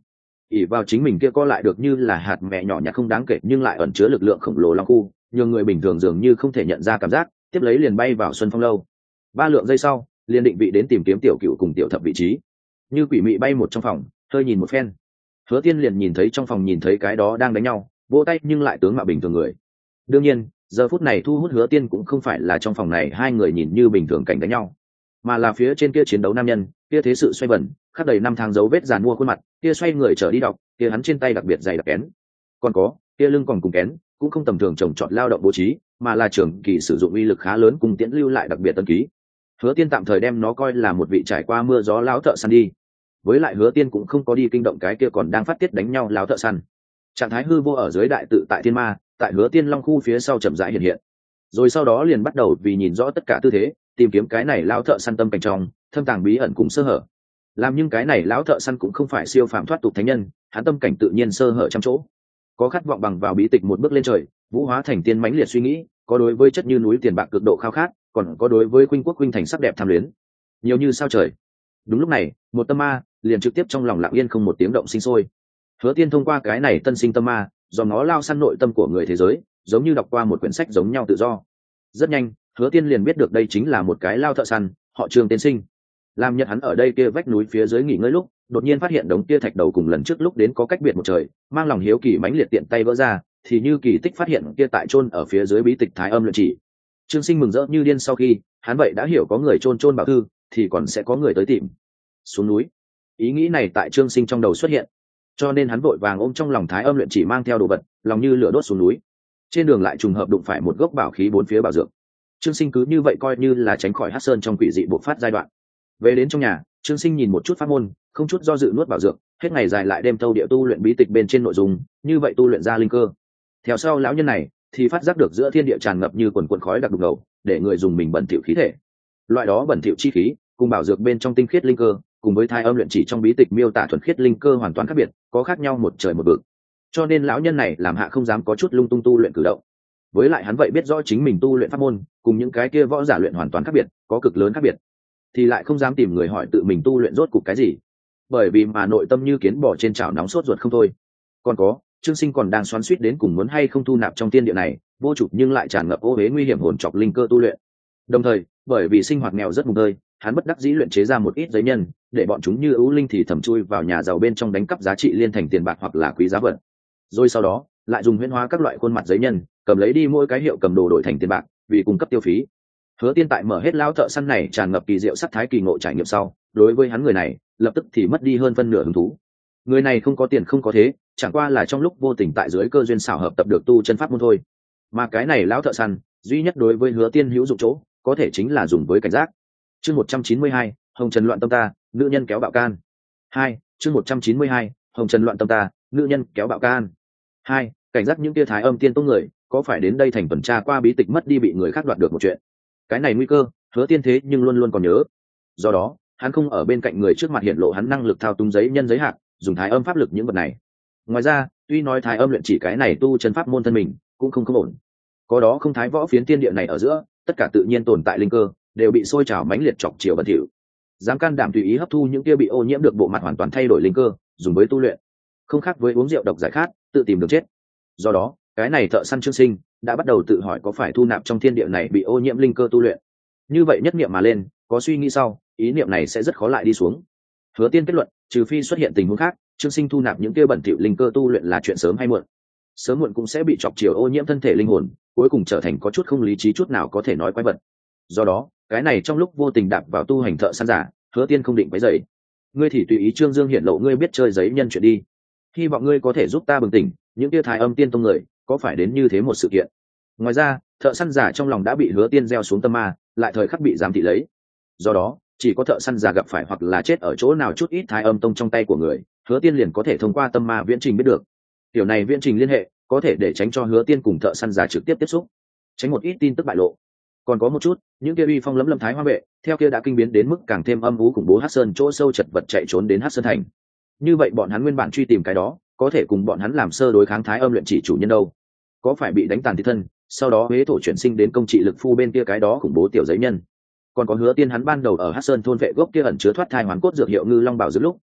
ỉ vào chính mình kia co lại được như là hạt mẹ nhỏ nhặt không đáng kể nhưng lại ẩn chứa lực lượng khổng lồ long khu, nhường người bình thường dường như không thể nhận ra cảm giác, tiếp lấy liền bay vào Xuân Phong lâu. Ba lượng giây sau, liền định vị đến tìm kiếm tiểu cựu cùng tiểu thập vị trí. Như quỷ mị bay một trong phòng, hơi nhìn một phen, Hứa Tiên liền nhìn thấy trong phòng nhìn thấy cái đó đang đánh nhau, vỗ tay nhưng lại tướng mạo bình thường người. Đương nhiên, giờ phút này thu hút Hứa Tiên cũng không phải là trong phòng này hai người nhìn như bình thường cảnh đánh nhau, mà là phía trên kia chiến đấu nam nhân, kia thế sự xoay vần, khắc đầy năm tháng dấu vết giàn mua khuôn mặt, kia xoay người trở đi đọc, kia hắn trên tay đặc biệt dày đặc kén. Còn có, kia lưng còn cùng kén, cũng không tầm thường trồng trọt lao động bố trí, mà là trường kỳ sử dụng uy lực khá lớn cùng tiễn lưu lại đặc biệt tân ký. Hứa Tiên tạm thời đem nó coi là một vị trải qua mưa gió lão thợ săn đi. Với lại Hứa Tiên cũng không có đi kinh động cái kia còn đang phát tiết đánh nhau lão thợ săn. Trạng thái hư vô ở dưới đại tự tại thiên ma, tại Hứa Tiên long khu phía sau chậm rãi hiện hiện. Rồi sau đó liền bắt đầu vì nhìn rõ tất cả tư thế, tìm kiếm cái này lão thợ săn tâm cảnh trong, thâm tàng bí ẩn cùng sơ hở. Làm nhưng cái này lão thợ săn cũng không phải siêu phàm thoát tục thánh nhân, hắn tâm cảnh tự nhiên sơ hở trăm chỗ. Có khát vọng bằng vào bí tịch một bước lên trời, vũ hóa thành tiên mãnh liệt suy nghĩ, có đối với chất như núi tiền bạc cực độ khao khát, còn có đối với khuynh quốc khuynh thành sắc đẹp tham luyến, nhiều như sao trời. Đúng lúc này, một tâm ma liền trực tiếp trong lòng lặng yên không một tiếng động sinh sôi. Hứa Tiên thông qua cái này tân sinh tâm ma, dòm nó lao săn nội tâm của người thế giới, giống như đọc qua một quyển sách giống nhau tự do. Rất nhanh, Hứa Tiên liền biết được đây chính là một cái lao thợ săn, họ Trương tiên sinh. Làm nhật hắn ở đây kia vách núi phía dưới nghỉ ngơi lúc, đột nhiên phát hiện đống kia thạch đầu cùng lần trước lúc đến có cách biệt một trời, mang lòng hiếu kỳ mãnh liệt tiện tay vỡ ra, thì như kỳ tích phát hiện kia tại chôn ở phía dưới bí tịch Thái Âm luyện chỉ. Trương Sinh mừng rỡ như điên, sau khi hắn vậy đã hiểu có người chôn chôn bảo thư, thì còn sẽ có người tới tìm. Xuống núi, ý nghĩ này tại Trương Sinh trong đầu xuất hiện, cho nên hắn vội vàng ôm trong lòng Thái Âm luyện chỉ mang theo đồ vật, lòng như lửa đốt xuống núi. Trên đường lại trùng hợp đụng phải một gốc bảo khí bốn phía bảo dược. Trương Sinh cứ như vậy coi như là tránh khỏi Hắc Sơn trong quỷ dị bộc phát giai đoạn. Về đến trong nhà, Trương Sinh nhìn một chút pháp môn, không chút do dự nuốt bảo dược, hết ngày dài lại đêm thâu địa tu luyện bí tịch bên trên nội dung, như vậy tu luyện ra linh cơ. Theo sau lão nhân này thì phát giác được giữa thiên địa tràn ngập như quần quần khói đặc đục ngầu, để người dùng mình bẩn thỉu khí thể. Loại đó bẩn thỉu chi khí, cùng bảo dược bên trong tinh khiết linh cơ, cùng với Thái Âm luyện chỉ trong bí tịch miêu tả thuần khiết linh cơ hoàn toàn khác biệt, có khác nhau một trời một vực. Cho nên lão nhân này làm hạ không dám có chút lung tung tu luyện cử động. Với lại hắn vậy biết rõ chính mình tu luyện pháp môn, cùng những cái kia võ giả luyện hoàn toàn khác biệt, có cực lớn khác biệt, thì lại không dám tìm người hỏi tự mình tu luyện rốt cục cái gì, bởi vì mà nội tâm như kiến bò trên chảo nóng sốt ruột không thôi. Còn có, Trương Sinh còn đang xoắn xuýt đến cùng muốn hay không thu nạp trong tiên địa này vô chủ nhưng lại tràn ngập ô uế nguy hiểm hồn trọc linh cơ tu luyện. Đồng thời, bởi vì sinh hoạt nghèo rất mùng tơi, hắn bất đắc dĩ luyện chế ra một ít giấy nhân, để bọn chúng như ưu linh thì thầm chui vào nhà giàu bên trong đánh cắp giá trị liên thành tiền bạc hoặc là quý giá vật. Rồi sau đó, lại dùng huyễn hóa các loại khuôn mặt giấy nhân, cầm lấy đi mỗi cái hiệu cầm đồ đổi thành tiền bạc, vì cung cấp tiêu phí. Hứa Tiên tại mở hết lao thợ săn này tràn ngập kỳ diệu sắc thái kỳ ngộ trải nghiệm sau, đối với hắn người này, lập tức thì mất đi hơn phân nửa hứng thú. Người này không có tiền không có thế, chẳng qua là trong lúc vô tình tại dưới cơ duyên xảo hợp tập được tu chân pháp môn thôi. Mà cái này lão thợ săn, duy nhất đối với Hứa Tiên hữu dụng chỗ, có thể chính là dùng với cảnh giác. Chương một trăm chín mươi hai, Hồng Trần loạn tâm ta, nữ nhân kéo bạo can. Hai, chương một trăm chín mươi hai, Hồng Trần loạn tâm ta, nữ nhân kéo bạo can. Hai, cảnh giác những tia Thái Âm tiên tông người, có phải đến đây thành tuần tra qua bí tịch mất đi bị người khác đoạt được một chuyện. Cái này nguy cơ, Hứa Tiên thế nhưng luôn luôn còn nhớ. Do đó, hắn không ở bên cạnh người trước mặt hiện lộ hắn năng lực thao túng giấy nhân giấy hạt, dùng Thái Âm pháp lực những vật này. Ngoài ra, tuy nói Thái Âm luyện chỉ cái này tu chân pháp môn thân mình, cũng không không ổn. Có đó không thái võ phiến tiên địa này ở giữa, tất cả tự nhiên tồn tại linh cơ, đều bị sôi trào mãnh liệt chọc chiều bẩn thỉu. Dám can đảm tùy ý hấp thu những kia bị ô nhiễm được bộ mặt hoàn toàn thay đổi linh cơ, dùng với tu luyện, không khác với uống rượu độc giải khát, tự tìm đường chết. Do đó, cái này thợ săn Trương Sinh đã bắt đầu tự hỏi có phải thu nạp trong thiên địa này bị ô nhiễm linh cơ tu luyện. Như vậy nhất niệm mà lên, có suy nghĩ sau, ý niệm này sẽ rất khó lại đi xuống. Hứa Tiên kết luận, trừ phi xuất hiện tình huống khác, Trương Sinh thu nạp những kia bẩn thỉu linh cơ tu luyện là chuyện sớm hay muộn. Sớm muộn cũng sẽ bị chọc chiều ô nhiễm thân thể linh hồn, cuối cùng trở thành có chút không lý trí chút nào có thể nói quái vật. Do đó, cái này trong lúc vô tình đạp vào tu hành thợ săn giả, Hứa Tiên không định quấy rầy. Ngươi thì tùy ý Trương Dương hiện lộ ngươi biết chơi giấy nhân chuyện đi. Hy vọng ngươi có thể giúp ta bừng tỉnh, những kia Thái Âm tiên tông người, có phải đến như thế một sự kiện. Ngoài ra, thợ săn giả trong lòng đã bị Hứa Tiên gieo xuống tâm ma, lại thời khắc bị giám thị lấy. Do đó, chỉ có thợ săn giả gặp phải hoặc là chết ở chỗ nào chút ít Thái Âm tông trong tay của người, Hứa Tiên liền có thể thông qua tâm ma viễn trình biết được. Điều này viễn trình liên hệ, có thể để tránh cho Hứa Tiên cùng thợ săn giả trực tiếp tiếp xúc, tránh một ít tin tức bại lộ. Còn có một chút, những kia uy phong lẫm lâm Thái Hoa vệ, theo kia đã kinh biến đến mức càng thêm âm u khủng bố Hắc Sơn chỗ sâu chật vật chạy trốn đến Hắc Sơn thành. Như vậy bọn hắn nguyên bản truy tìm cái đó, có thể cùng bọn hắn làm sơ đối kháng Thái Âm luyện chỉ chủ nhân đâu? Có phải bị đánh tàn thi thân, sau đó huế thổ chuyển sinh đến công trị lực phu bên kia cái đó khủng bố tiểu giấy nhân? Còn có Hứa Tiên hắn ban đầu ở Hắc Sơn thôn vệ gốc kia ẩn chứa thoát thai hoán cốt dược hiệu ngư long bảo dược lúc,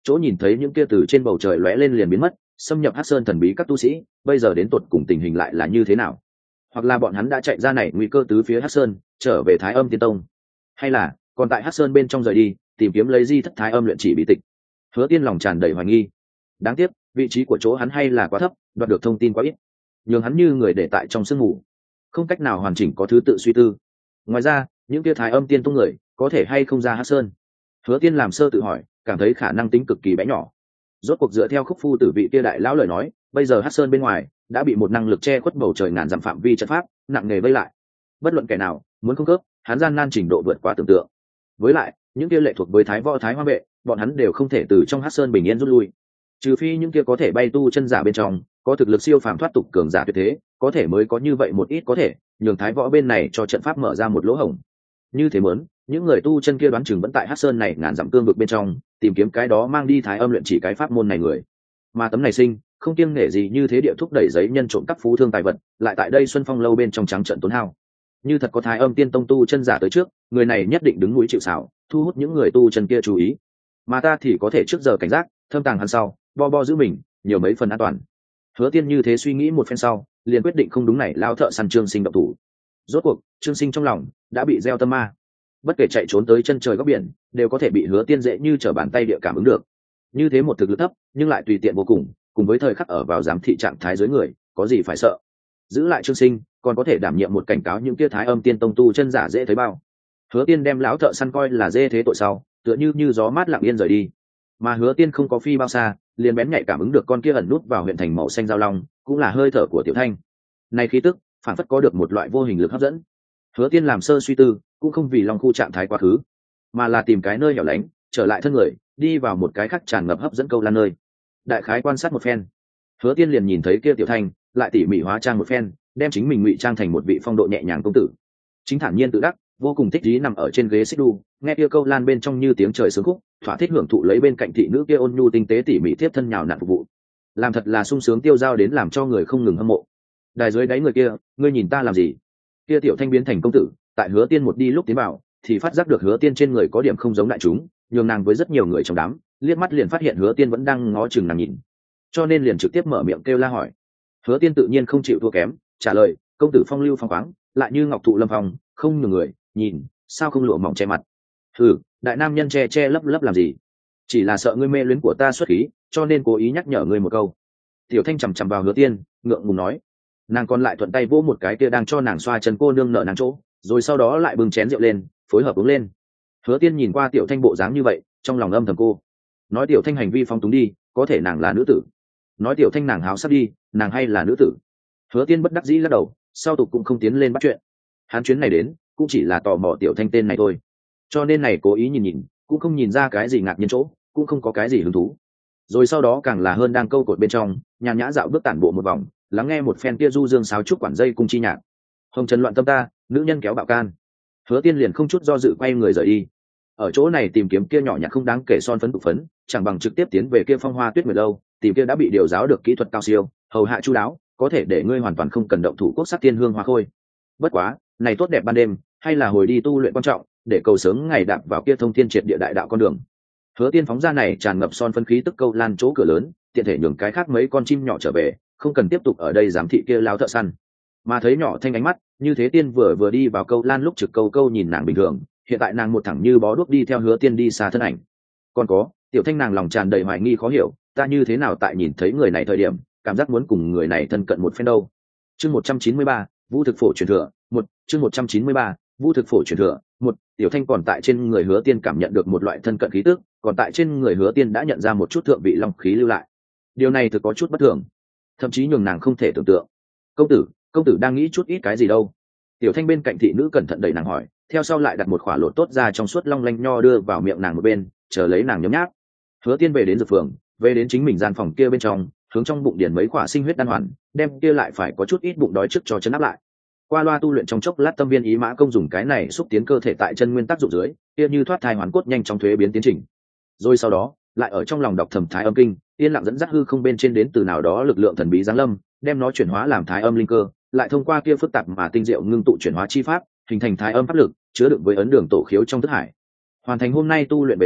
chỗ nhìn thấy những kia từ trên bầu trời lóe lên liền biến mất xâm nhập hắc sơn thần bí các tu sĩ bây giờ đến tột cùng tình hình lại là như thế nào, hoặc là bọn hắn đã chạy ra này nguy cơ tứ phía hắc sơn trở về Thái Âm Tiên Tông, hay là còn tại hắc sơn bên trong rời đi tìm kiếm lấy di thất Thái Âm luyện chỉ bí tịch. Hứa Tiên lòng tràn đầy hoài nghi, đáng tiếc vị trí của chỗ hắn hay là quá thấp, đoạt được thông tin quá ít, nhường hắn như người để tại trong sương mù, không cách nào hoàn chỉnh có thứ tự suy tư. Ngoài ra những kia Thái Âm Tiên Tông người có thể hay không ra hắc sơn, Hứa Tiên làm sơ tự hỏi, cảm thấy khả năng tính cực kỳ bé nhỏ. Rốt cuộc dựa theo Khúc Phu Tử vị kia đại lão lời nói, bây giờ hắc sơn bên ngoài đã bị một năng lực che khuất bầu trời ngàn dặm phạm vi trận pháp nặng nề vây lại, bất luận kẻ nào muốn không cướp hắn gian nan trình độ vượt quá tưởng tượng. Với lại những kia lệ thuộc với Thái Võ Thái Hoa vệ bọn hắn đều không thể từ trong hắc sơn bình yên rút lui, trừ phi những kia có thể bay tu chân giả bên trong có thực lực siêu phàm thoát tục cường giả tuyệt thế, có thể mới có như vậy một ít có thể nhường Thái Võ bên này cho trận pháp mở ra một lỗ hổng. Như thế muốn những người tu chân kia đoán chừng vẫn tại hắc sơn này ngàn dặm cương vực bên trong tìm kiếm cái đó mang đi Thái Âm luyện chỉ cái pháp môn này người, mà tấm này sinh không kiêng nể gì như thế địa thúc đẩy giấy nhân trộm cắp phú thương tài vật lại tại đây Xuân Phong lâu bên trong trắng trận tốn hao. Như thật có Thái Âm Tiên Tông tu chân giả tới trước, người này nhất định đứng núi chịu sào, thu hút những người tu chân kia chú ý, mà ta thì có thể trước giờ cảnh giác thâm tàng hắn sau bo bo giữ mình nhiều mấy phần an toàn. Hứa Tiên như thế suy nghĩ một phen sau liền quyết định không đúng này lao thợ săn Trương Sinh động thủ. Rốt cuộc Trương Sinh trong lòng đã bị gieo tâm ma, bất kể chạy trốn tới chân trời góc biển đều có thể bị Hứa Tiên dễ như trở bàn tay địa cảm ứng được. Như thế một thực lực thấp nhưng lại tùy tiện vô cùng, cùng với thời khắc ở vào giám thị trạng thái dưới người, có gì phải sợ. Giữ lại Trương Sinh còn có thể đảm nhiệm một cảnh cáo những kia Thái Âm Tiên Tông tu chân giả dễ thấy bao. Hứa Tiên đem lão thợ săn coi là dê thế tội sau, tựa như như gió mát lặng yên rời đi. Mà Hứa Tiên không có phi bao xa, liền bén nhạy cảm ứng được con kia ẩn nút vào huyện thành màu xanh giao long, cũng là hơi thở của Tiểu Thanh. Này khí tức, phản phất có được một loại vô hình lực hấp dẫn. Hứa Tiên làm sơ suy tư, cũng không vì long khu trạng thái quá khứ, mà là tìm cái nơi hẻo lánh, trở lại thân người, đi vào một cái khác tràn ngập hấp dẫn câu lan nơi. Đại khái quan sát một phen, Hứa Tiên liền nhìn thấy kia Tiểu Thanh, lại tỉ mỉ hóa trang một phen, đem chính mình ngụy trang thành một vị phong độ nhẹ nhàng công tử, chính thản nhiên tự đắc, vô cùng thích ý nằm ở trên ghế xích đu, nghe kia câu lan bên trong như tiếng trời sướng khúc, thỏa thích hưởng thụ lấy bên cạnh thị nữ kia ôn nhu tinh tế tỉ mỉ tiếp thân nhào nặn phục vụ, làm thật là sung sướng tiêu dao đến làm cho người không ngừng hâm mộ. Đài dưới đáy người kia, ngươi nhìn ta làm gì? Kia Tiểu Thanh biến thành công tử, tại Hứa Tiên một đi lúc tiến vào, thì phát giác được Hứa Tiên trên người có điểm không giống đại chúng, nhường nàng với rất nhiều người trong đám, liếc mắt liền phát hiện Hứa Tiên vẫn đang ngó chừng nàng nhìn, cho nên liền trực tiếp mở miệng kêu la hỏi. Hứa Tiên tự nhiên không chịu thua kém, trả lời, công tử phong lưu phong khoáng, lại như ngọc thụ lâm phong, không nhường người nhìn, sao không lụa mỏng che mặt? Hừ, đại nam nhân che che lấp lấp làm gì? Chỉ là sợ ngươi mê luyến của ta xuất khí, cho nên cố ý nhắc nhở ngươi một câu. Tiểu Thanh chằm chằm vào Hứa Tiên, ngượng ngùng nói. Nàng còn lại thuận tay vỗ một cái kia đang cho nàng xoa chân cô nương nợ nàng chỗ, rồi sau đó lại bưng chén rượu lên, phối hợp uống lên. Hứa Tiên nhìn qua Tiểu Thanh bộ dáng như vậy, trong lòng âm thầm cô, nói Tiểu Thanh hành vi phong túng đi, có thể nàng là nữ tử. Nói Tiểu Thanh nàng háo sắc đi, nàng hay là nữ tử. Hứa Tiên bất đắc dĩ lắc đầu, sau tục cũng không tiến lên bắt chuyện. Hắn chuyến này đến, cũng chỉ là tò mò Tiểu Thanh tên này thôi, cho nên này cố ý nhìn nhìn, cũng không nhìn ra cái gì ngạc nhiên chỗ, cũng không có cái gì hứng thú. Rồi sau đó càng là hơn đang câu cột bên trong, nhàn nhã dạo bước tản bộ một vòng, lắng nghe một phen kia du dương sáo trúc quản dây cung chi nhạc. Hồng trần loạn tâm ta, nữ nhân kéo bạo can. Hứa Tiên liền không chút do dự quay người rời đi. Ở chỗ này tìm kiếm kia nhỏ nhặt không đáng kể son phấn tụ phấn, chẳng bằng trực tiếp tiến về kia Phong Hoa Tuyết Nguyệt lâu, tìm kia đã bị điều giáo được kỹ thuật cao siêu, hầu hạ chu đáo, có thể để ngươi hoàn toàn không cần động thủ quốc sắc tiên hương hoa khôi. Bất quá, này tốt đẹp ban đêm, hay là hồi đi tu luyện quan trọng, để cầu sớm ngày đạp vào kia thông thiên triệt địa đại đạo con đường. Hứa Tiên phóng ra này tràn ngập son phấn khí tức câu lan chỗ cửa lớn, tiện thể nhường cái khác mấy con chim nhỏ trở về, không cần tiếp tục ở đây giám thị kia lao thợ săn. Mà thấy nhỏ Thanh ánh mắt, như thế Tiên vừa vừa đi vào câu lan lúc trực câu câu nhìn nàng bình thường, hiện tại nàng một thẳng như bó đuốc đi theo Hứa Tiên đi xa thân ảnh. Còn có, Tiểu Thanh nàng lòng tràn đầy hoài nghi khó hiểu, ta như thế nào tại nhìn thấy người này thời điểm, cảm giác muốn cùng người này thân cận một phen đâu. Chương một trăm chín mươi ba, Vũ thực phổ truyền thừa, một, chương một trăm chín mươi ba, Vũ thực phổ truyền thừa, một. Tiểu Thanh còn tại trên người Hứa Tiên cảm nhận được một loại thân cận khí tức, còn tại trên người Hứa Tiên đã nhận ra một chút thượng vị long khí lưu lại. Điều này thực có chút bất thường, thậm chí nhường nàng không thể tưởng tượng. Công tử, công tử đang nghĩ chút ít cái gì đâu? Tiểu Thanh bên cạnh thị nữ cẩn thận đẩy nàng hỏi, theo sau lại đặt một khỏa lột tốt ra trong suốt long lanh nho đưa vào miệng nàng một bên, chờ lấy nàng nhấm nháp. Hứa Tiên về đến dược phường, về đến chính mình gian phòng kia bên trong, hướng trong bụng điển mấy khỏa sinh huyết đan hoàn, đem kia lại phải có chút ít bụng đói trước cho chấn áp lại. Qua loa tu luyện trong chốc lát tâm viên ý mã công dùng cái này xúc tiến cơ thể tại chân nguyên tác dụng dưới, kia như thoát thai hoàn cốt nhanh trong thuế biến tiến trình. Rồi sau đó, lại ở trong lòng đọc thầm Thái Âm kinh, yên lặng dẫn dắt hư không bên trên đến từ nào đó lực lượng thần bí giáng lâm, đem nó chuyển hóa làm Thái Âm linh cơ, lại thông qua kia phức tạp mà tinh diệu ngưng tụ chuyển hóa chi pháp, hình thành Thái Âm pháp lực, chứa đựng với ấn đường tổ khiếu trong thức hải. Hoàn thành hôm nay tu luyện về sau,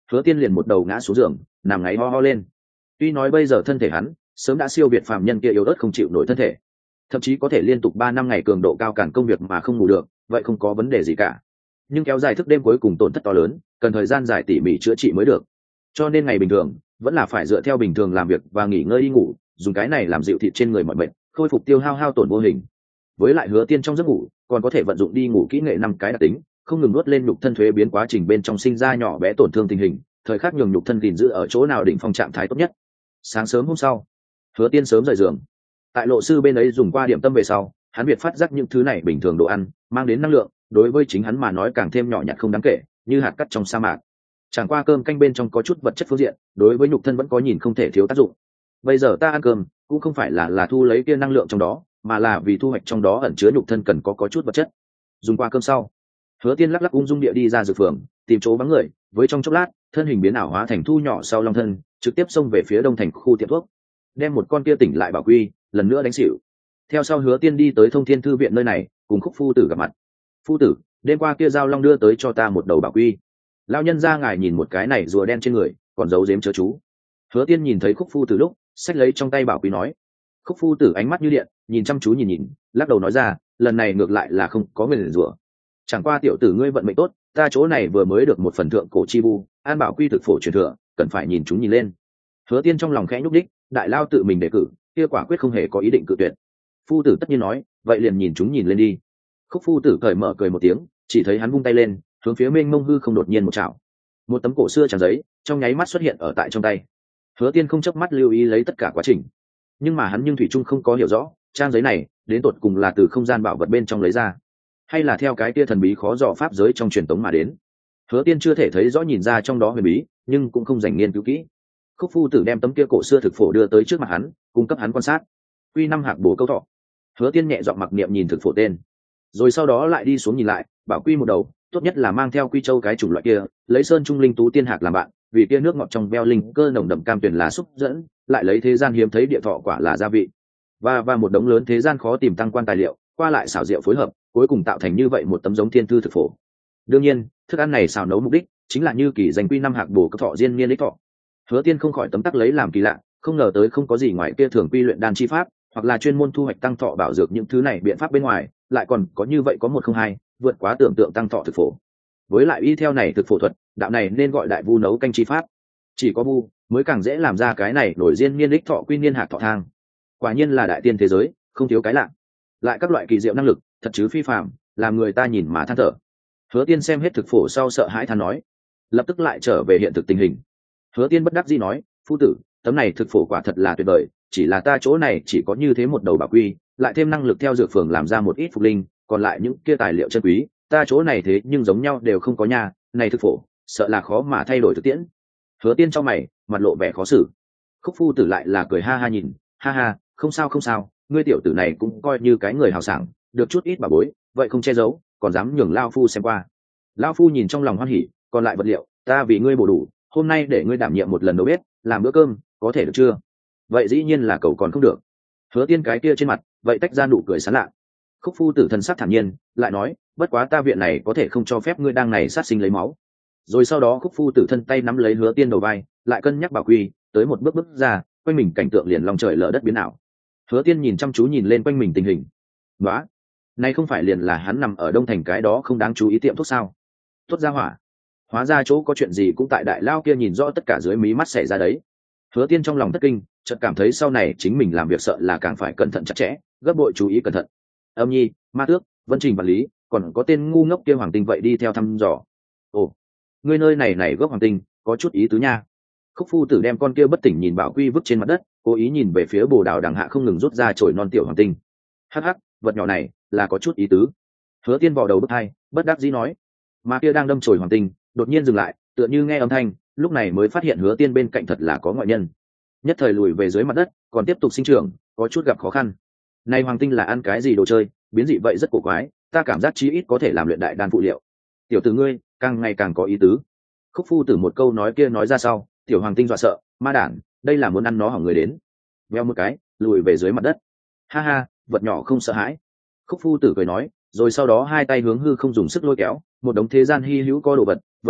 Hứa Tiên liền một đầu ngã xuống giường, nằm ngáy ho ho lên. Tuy nói bây giờ thân thể hắn sớm đã siêu việt phàm nhân kia yếu ớt không chịu nổi thân thể, thậm chí có thể liên tục ba năm ngày cường độ cao cản công việc mà không ngủ được, vậy không có vấn đề gì cả. Nhưng kéo dài thức đêm cuối cùng tổn thất to lớn, cần thời gian dài tỉ mỉ chữa trị mới được. Cho nên ngày bình thường vẫn là phải dựa theo bình thường làm việc và nghỉ ngơi đi ngủ, dùng cái này làm dịu thịt trên người mọi bệnh, khôi phục tiêu hao hao tổn vô hình. Với lại Hứa Tiên trong giấc ngủ còn có thể vận dụng đi ngủ kỹ nghệ năm cái đặc tính, không ngừng nuốt lên nhục thân thuế biến quá trình bên trong sinh ra nhỏ bé tổn thương tình hình, thời khắc nhường nhục thân gìn giữ ở chỗ nào đỉnh phong trạng thái tốt nhất. Sáng sớm hôm sau, Hứa Tiên sớm rời giường. Tại lộ sư bên ấy dùng qua điểm tâm về sau, hắn biệt phát giác những thứ này bình thường đồ ăn mang đến năng lượng, đối với chính hắn mà nói càng thêm nhỏ nhặt không đáng kể, như hạt cát trong sa mạc. Chẳng qua cơm canh bên trong có chút vật chất phương diện, đối với nhục thân vẫn có nhìn không thể thiếu tác dụng. Bây giờ ta ăn cơm cũng không phải là là thu lấy kia năng lượng trong đó, mà là vì thu hoạch trong đó ẩn chứa nhục thân cần có có chút vật chất. Dùng qua cơm sau, Hứa Tiên lắc lắc ung dung địa đi ra dược phường, tìm chỗ vắng người, với trong chốc lát thân hình biến ảo hóa thành thu nhỏ sau long thân, trực tiếp xông về phía đông thành khu tiệm thuốc, đem một con kia tỉnh lại bảo quy lần nữa đánh xỉu. Theo sau Hứa Tiên đi tới Thông Thiên thư viện nơi này, cùng Khúc phu tử gặp mặt. Phu tử, đêm qua kia giao long đưa tới cho ta một đầu bảo quy. Lão nhân gia ngài nhìn một cái này rùa đen trên người, còn giấu giếm chớ chú. Hứa Tiên nhìn thấy Khúc phu tử lúc, xách lấy trong tay bảo quy nói. Khúc phu tử ánh mắt như điện, nhìn chăm chú nhìn nhìn, lắc đầu nói ra, lần này ngược lại là không có người rùa. Chẳng qua tiểu tử ngươi vận mệnh tốt, ta chỗ này vừa mới được một phần thượng cổ chi vu, an bảo quy thực phổ truyền thừa, cần phải nhìn chúng nhìn lên. Hứa Tiên trong lòng khẽ nhúc đích, đại lao tự mình đề cử, kia quả quyết không hề có ý định cự tuyệt. Phu tử tất nhiên nói, vậy liền nhìn chúng nhìn lên đi. Khúc phu tử cởi mở cười một tiếng, chỉ thấy hắn vung tay lên, hướng phía mênh mông hư không đột nhiên một chảo, một tấm cổ xưa trang giấy trong nháy mắt xuất hiện ở tại trong tay. Hứa Tiên không chớp mắt lưu ý lấy tất cả quá trình, nhưng mà hắn nhưng thủy chung không có hiểu rõ trang giấy này đến tột cùng là từ không gian bảo vật bên trong lấy ra, hay là theo cái kia thần bí khó dò pháp giới trong truyền tống mà đến. Hứa Tiên chưa thể thấy rõ nhìn ra trong đó huyền bí, nhưng cũng không dành nghiên cứu kỹ. Khúc phu tử đem tấm kia cổ xưa thực phổ đưa tới trước mặt hắn, cung cấp hắn quan sát. Quy năm hạc bổ câu thọ. Hứa Tiên nhẹ giọng mặc niệm nhìn thực phổ tên, rồi sau đó lại đi xuống nhìn lại, bảo quy một đầu, tốt nhất là mang theo quy châu cái chủng loại kia, lấy sơn trung linh tú tiên hạc làm bạn, vì kia nước ngọt trong veo linh cơ nồng đậm cam tuyền là xúc dẫn, lại lấy thế gian hiếm thấy địa thọ quả là gia vị, và và một đống lớn thế gian khó tìm tăng quan tài liệu, qua lại xảo diệu phối hợp, cuối cùng tạo thành như vậy một tấm giống thiên thư thực phổ. Đương nhiên, thức ăn này xào nấu mục đích chính là như kỳ danh quy năm hạc bổ cấp thọ diên niên đích thọ. Hứa Tiên không khỏi tấm tắc lấy làm kỳ lạ, không ngờ tới không có gì ngoài kia thường quy luyện đan chi pháp, hoặc là chuyên môn thu hoạch tăng thọ bảo dược những thứ này biện pháp bên ngoài, lại còn có như vậy có một không hai, vượt quá tưởng tượng tăng thọ thực phổ. Với lại y theo này thực phổ thuật, đạo này nên gọi đại vu nấu canh chi pháp. Chỉ có vu mới càng dễ làm ra cái này nổi diên niên đích thọ quy niên hạt thọ thang. Quả nhiên là đại tiên thế giới, không thiếu cái lạ. Lại các loại kỳ diệu năng lực, thật chứ phi phàm, làm người ta nhìn mà than thở. Hứa Tiên xem hết thực phổ sau sợ hãi than nói, lập tức lại trở về hiện thực tình hình. Hứa Tiên bất đắc dĩ nói, phu tử, tấm này thực phổ quả thật là tuyệt vời, chỉ là ta chỗ này chỉ có như thế một đầu bảo quy, lại thêm năng lực theo dược phường làm ra một ít phục linh, còn lại những kia tài liệu chân quý, ta chỗ này thế nhưng giống nhau đều không có nhà, này thực phổ, sợ là khó mà thay đổi thực tiễn. Hứa Tiên trong mày, mặt lộ vẻ khó xử. Khúc phu tử lại là cười ha ha nhìn, ha ha, không sao không sao, ngươi tiểu tử này cũng coi như cái người hào sảng, được chút ít bà bối, vậy không che giấu, còn dám nhường lao phu xem qua. Lao phu nhìn trong lòng hoan hỉ, còn lại vật liệu, ta vì ngươi bổ đủ, hôm nay để ngươi đảm nhiệm một lần đầu bếp, làm bữa cơm, có thể được chưa? Vậy dĩ nhiên là cầu còn không được. Hứa Tiên cái kia trên mặt, vậy tách ra nụ cười sán lạ. Khúc phu tử thần sắc thản nhiên, lại nói, bất quá ta viện này có thể không cho phép ngươi đang này sát sinh lấy máu. Rồi sau đó Khúc phu tử thân tay nắm lấy Hứa Tiên đầu vai, lại cân nhắc bảo quy, tới một bước bước ra, quanh mình cảnh tượng liền lòng trời lở đất biến ảo. Hứa Tiên nhìn chăm chú nhìn lên quanh mình tình hình. Đó, này không phải liền là hắn nằm ở Đông Thành cái đó không đáng chú ý tiệm thuốc sao? Tốt ra hỏa. Hóa ra chỗ có chuyện gì cũng tại đại lao kia nhìn rõ tất cả dưới mí mắt xảy ra đấy. Hứa Tiên trong lòng thất kinh, chợt cảm thấy sau này chính mình làm việc sợ là càng phải cẩn thận chặt chẽ, gấp bội chú ý cẩn thận. Âm Nhi, Ma Tước, Vân Trình và Lý, còn có tên ngu ngốc kia Hoàng Tinh vậy đi theo thăm dò. Ồ, ngươi nơi này này gốc Hoàng Tinh, có chút ý tứ nha. Khúc phu tử đem con kia bất tỉnh nhìn bảo quy vứt trên mặt đất, cố ý nhìn về phía bồ đào đằng hạ không ngừng rút ra chổi non tiểu Hoàng Tinh. Hắc hắc, vật nhỏ này là có chút ý tứ. Hứa Tiên vò đầu bứt tai, bất đắc dĩ nói. Mà kia đang đâm chổi Hoàng Tinh, đột nhiên dừng lại, tựa như nghe âm thanh, lúc này mới phát hiện Hứa Tiên bên cạnh thật là có ngoại nhân. Nhất thời lùi về dưới mặt đất, còn tiếp tục sinh trưởng, có chút gặp khó khăn. Này Hoàng Tinh là ăn cái gì đồ chơi, biến dị vậy rất cổ quái, ta cảm giác chí ít có thể làm luyện đại đan phụ liệu. Tiểu tử ngươi, càng ngày càng có ý tứ. Khúc phu tử một câu nói kia nói ra sau, tiểu Hoàng Tinh dọa sợ, ma đản, đây là muốn ăn nó hỏng người đến. Veo một cái, lùi về dưới mặt đất. Ha ha, vật nhỏ không sợ hãi. Khúc phu tử cười nói, rồi sau đó hai tay hướng hư không dùng sức lôi kéo, một đống thế gian hi hữu có đồ vật, vật liệu,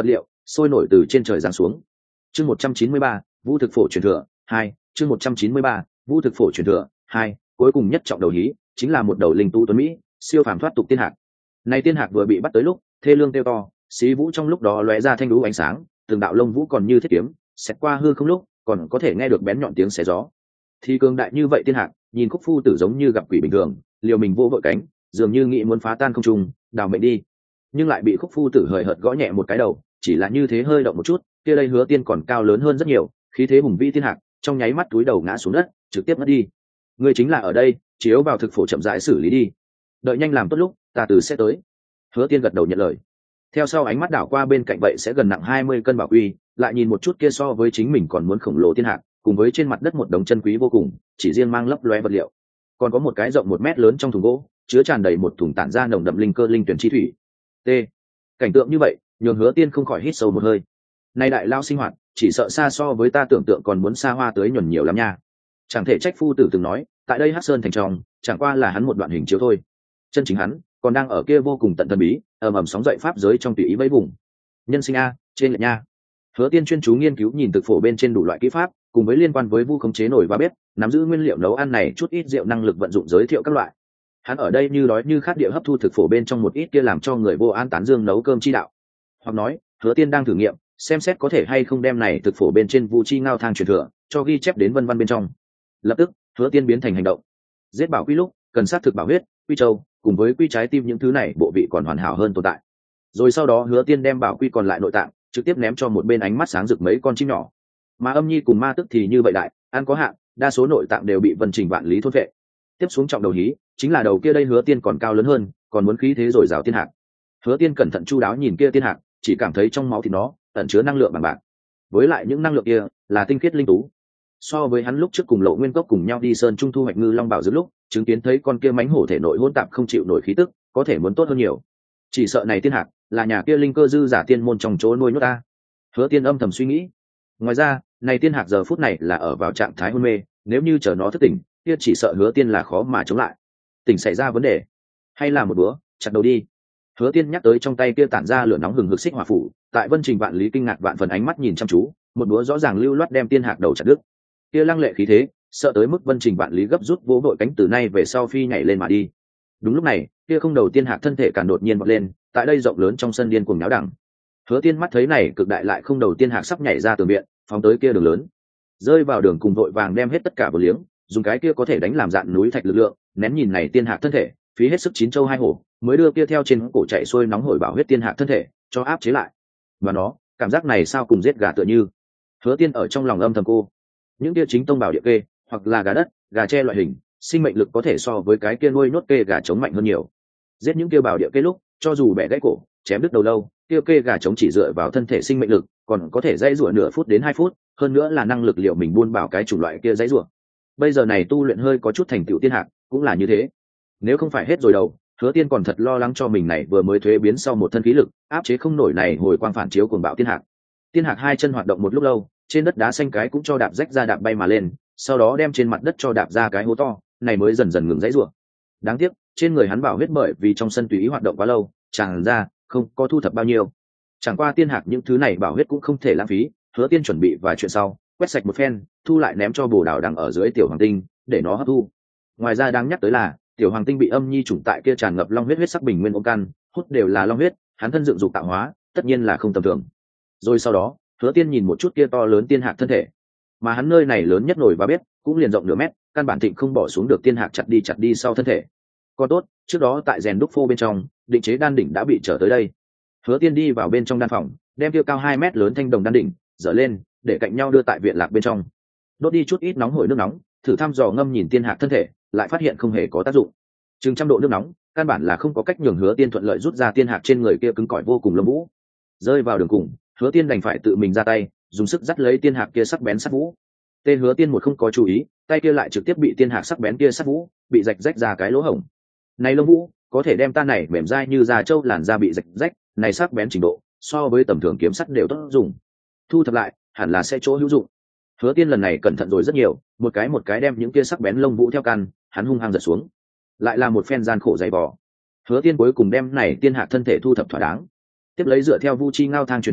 sôi nổi từ trên trời giáng xuống. Chương một trăm chín mươi ba, Vũ thực phổ truyền thừa hai. Chương một trăm chín mươi ba, Vũ thực phổ truyền thừa hai. Cuối cùng nhất trọng đầu hí chính là một đầu linh tú tuấn mỹ siêu phàm thoát tục tiên hạc. Này tiên hạc vừa bị bắt tới lúc thê lương kêu to, xí vũ trong lúc đó lóe ra thanh lũ ánh sáng, từng đạo lông vũ còn như thiết kiếm xẹt qua hư không lúc còn có thể nghe được bén nhọn tiếng xé gió. Thì cường đại như vậy tiên hạc nhìn Khúc Phu Tử giống như gặp quỷ bình thường, liều mình vô vội cánh, dường như nghĩ muốn phá tan không trung đào mệnh đi, nhưng lại bị Khúc Phu Tử hời hợt gõ nhẹ một cái đầu, chỉ là như thế hơi động một chút, kia đây Hứa Tiên còn cao lớn hơn rất nhiều, khí thế hùng vĩ tiên hạc trong nháy mắt túi đầu ngã xuống đất, trực tiếp mất đi. Ngươi chính là ở đây, chiếu vào thực phổ chậm rãi xử lý đi, đợi nhanh làm tốt lúc ta từ sẽ tới. Hứa Tiên gật đầu nhận lời. Theo sau ánh mắt đảo qua bên cạnh vậy sẽ gần nặng hai mươi cân bảo uy, lại nhìn một chút kia so với chính mình còn muốn khổng lồ tiên hạc, cùng với trên mặt đất một đống chân quý vô cùng, chỉ riêng mang lấp loé vật liệu, còn có một cái rộng một mét lớn trong thùng gỗ, chứa tràn đầy một thùng tản ra nồng đậm linh cơ linh tuyển chi thủy. T. Cảnh tượng như vậy, nhường Hứa Tiên không khỏi hít sâu một hơi. Nay đại lao sinh hoạt, chỉ sợ xa so với ta tưởng tượng còn muốn xa hoa tới nhuần nhiều lắm nha. Chẳng thể trách Phu Tử từng nói, tại đây Hắc Sơn thành trong, chẳng qua là hắn một đoạn hình chiếu thôi. Chân chính hắn còn đang ở kia vô cùng tận thần bí, ầm ầm sóng dậy pháp giới trong tùy ý vẫy vùng. Nhân sinh a, trên lệ nha. Hứa Tiên chuyên chú nghiên cứu nhìn thực phổ bên trên đủ loại kỹ pháp, cùng với liên quan với vu khống chế nổi và bếp, nắm giữ nguyên liệu nấu ăn này chút ít rượu năng lực vận dụng giới thiệu các loại. Hắn ở đây như đói như khát địa hấp thu thực phổ bên trong một ít kia làm cho người vô an tán dương nấu cơm chi đạo. Hoặc nói, Hứa Tiên đang thử nghiệm, xem xét có thể hay không đem này thực phổ bên trên vu chi ngao thang truyền thừa, cho ghi chép đến vân vân bên trong. Lập tức, Hứa Tiên biến thành hành động. Giết bảo quy lúc, cần sát thực bảo huyết, quy châu, cùng với quy trái tim những thứ này bộ vị còn hoàn hảo hơn tồn tại. Rồi sau đó Hứa Tiên đem bảo quy còn lại nội tạng trực tiếp ném cho một bên ánh mắt sáng rực mấy con chim nhỏ. Mà Âm Nhi cùng Ma Tức thì như vậy đại, ăn có hạn, đa số nội tạng đều bị Vân Trình Vạn Lý thôn phệ. Tiếp xuống trọng đầu hí, chính là đầu kia đây Hứa Tiên còn cao lớn hơn, còn muốn khí thế rồi rào tiên hạc. Hứa Tiên cẩn thận chu đáo nhìn kia tiên hạc, chỉ cảm thấy trong máu thịt nó ẩn chứa năng lượng bằng bạc. Với lại những năng lượng kia là tinh khiết linh tú. So với hắn lúc trước cùng Lộ Nguyên Cốc cùng nhau đi sơn trung thu hoạch ngư long bảo giữa lúc, chứng kiến thấy con kia mãnh hổ thể nội hỗn tạp không chịu nổi khí tức, có thể muốn tốt hơn nhiều. Chỉ sợ này tiên hạc là nhà kia linh cơ dư giả tiên môn trong chỗ nuôi nhốt ta. Hứa Tiên âm thầm suy nghĩ. Ngoài ra, này tiên hạc giờ phút này là ở vào trạng thái hôn mê, nếu như chờ nó thức tỉnh, kia chỉ sợ Hứa Tiên là khó mà chống lại. Tỉnh xảy ra vấn đề, hay là một bữa chặt đầu đi. Hứa Tiên nhắc tới trong tay kia tản ra lửa nóng hừng hực xích hỏa phủ, tại Vân Trình Vạn Lý kinh ngạc vạn phần ánh mắt nhìn chăm chú, một búa rõ ràng lưu loát đem tiên hạc đầu chặt đứt. Kia lăng lệ khí thế, sợ tới mức Vân Trình Vạn Lý gấp rút vỗ đội cánh từ nay về sau phi nhảy lên mà đi. Đúng lúc này, kia không đầu tiên hạc thân thể càng đột nhiên bật lên, tại đây rộng lớn trong sân điên cuồng náo đẳng. Hứa Tiên mắt thấy này cực đại lại không đầu tiên hạc sắp nhảy ra tường viện, phóng tới kia đường lớn, rơi vào đường cùng vội vàng đem hết tất cả vào liếng, dùng cái kia có thể đánh làm dạn núi thạch lực lượng, nén nhìn này tiên hạc thân thể, phí hết sức chín châu hai hổ, mới đưa kia theo trên cổ chạy xuôi nóng hổi bảo huyết tiên hạc thân thể cho áp chế lại. Và nó, cảm giác này sao cùng giết gà tựa như. Hứa Tiên ở trong lòng âm thầm cô, những kia chính tông bảo địa kê, hoặc là gà đất, gà tre loại hình, sinh mệnh lực có thể so với cái kia nuôi nốt kê gà chống mạnh hơn nhiều. Giết những kia bảo địa kê lúc, cho dù bẻ gãy cổ, chém đứt đầu lâu, kia kê gà chống chỉ dựa vào thân thể sinh mệnh lực, còn có thể dãy rủa nửa phút đến hai phút, hơn nữa là năng lực liệu mình buôn bảo cái chủng loại kia dãy rủa. Bây giờ này tu luyện hơi có chút thành tựu tiên hạc, cũng là như thế. Nếu không phải hết rồi đầu, Hứa Tiên còn thật lo lắng cho mình này vừa mới thuế biến sau một thân khí lực, áp chế không nổi này hồi quang phản chiếu cuồng bạo tiên hạc. Tiên hạc hai chân hoạt động một lúc lâu, trên đất đá xanh cái cũng cho đạp rách ra đạp bay mà lên, sau đó đem trên mặt đất cho đạp ra cái hố to, này mới dần dần ngừng dãy rủa. Đáng tiếc, trên người hắn bảo huyết bởi vì trong sân tùy ý hoạt động quá lâu, tràn ra, không có thu thập bao nhiêu. Chẳng qua tiên hạc những thứ này bảo huyết cũng không thể lãng phí, Hứa Tiên chuẩn bị và chuyện sau, quét sạch một phen, thu lại ném cho Bồ Đào đằng ở dưới tiểu hoàng tinh, để nó hấp thu. Ngoài ra đáng nhắc tới là, tiểu hoàng tinh bị Âm Nhi chủng tại kia tràn ngập long huyết huyết sắc bình nguyên ôm căn, hút đều là long huyết, hắn thân dựng dục tạo hóa, tất nhiên là không tầm thường. Rồi sau đó, Hứa Tiên nhìn một chút kia to lớn tiên hạc thân thể, mà hắn nơi này lớn nhất nổi và biết, cũng liền rộng nửa mét, căn bản thịnh không bỏ xuống được tiên hạc chặt đi chặt đi sau thân thể. Còn tốt, trước đó tại rèn đúc phô bên trong, định chế đan đỉnh đã bị trở tới đây. Hứa Tiên đi vào bên trong đan phòng, đem kia cao hai mét lớn thanh đồng đan đỉnh dở lên, để cạnh nhau đưa tại viện lạc bên trong. Đốt đi chút ít nóng hổi nước nóng, thử thăm dò ngâm nhìn tiên hạc thân thể, lại phát hiện không hề có tác dụng. Chừng trăm độ nước nóng, căn bản là không có cách nhường Hứa Tiên thuận lợi rút ra tiên hạc trên người kia cứng cỏi vô cùng lông vũ. Rơi vào đường cùng, Hứa Tiên đành phải tự mình ra tay, dùng sức dắt lấy tiên hạc kia sắc bén sắt vũ. Tê Hứa Tiên một không có chú ý, tay kia lại trực tiếp bị tiên hạc sắc bén kia sắt vũ bị rạch rách ra cái lỗ hổng. Này lông vũ có thể đem ta này mềm dai như da trâu làn da bị rạch rách, này sắc bén trình độ so với tầm thường kiếm sắt đều tốt dùng. Thu thập lại, hẳn là sẽ chỗ hữu dụng. Hứa Tiên lần này cẩn thận rồi rất nhiều, một cái một cái đem những kia sắc bén lông vũ theo căn, hắn hung hăng giật xuống. Lại là một phen gian khổ dày vò. Hứa Tiên cuối cùng đem này tiên hạc thân thể thu thập thỏa đáng. Tiếp lấy dựa theo vu chi ngao thang truyền thừa,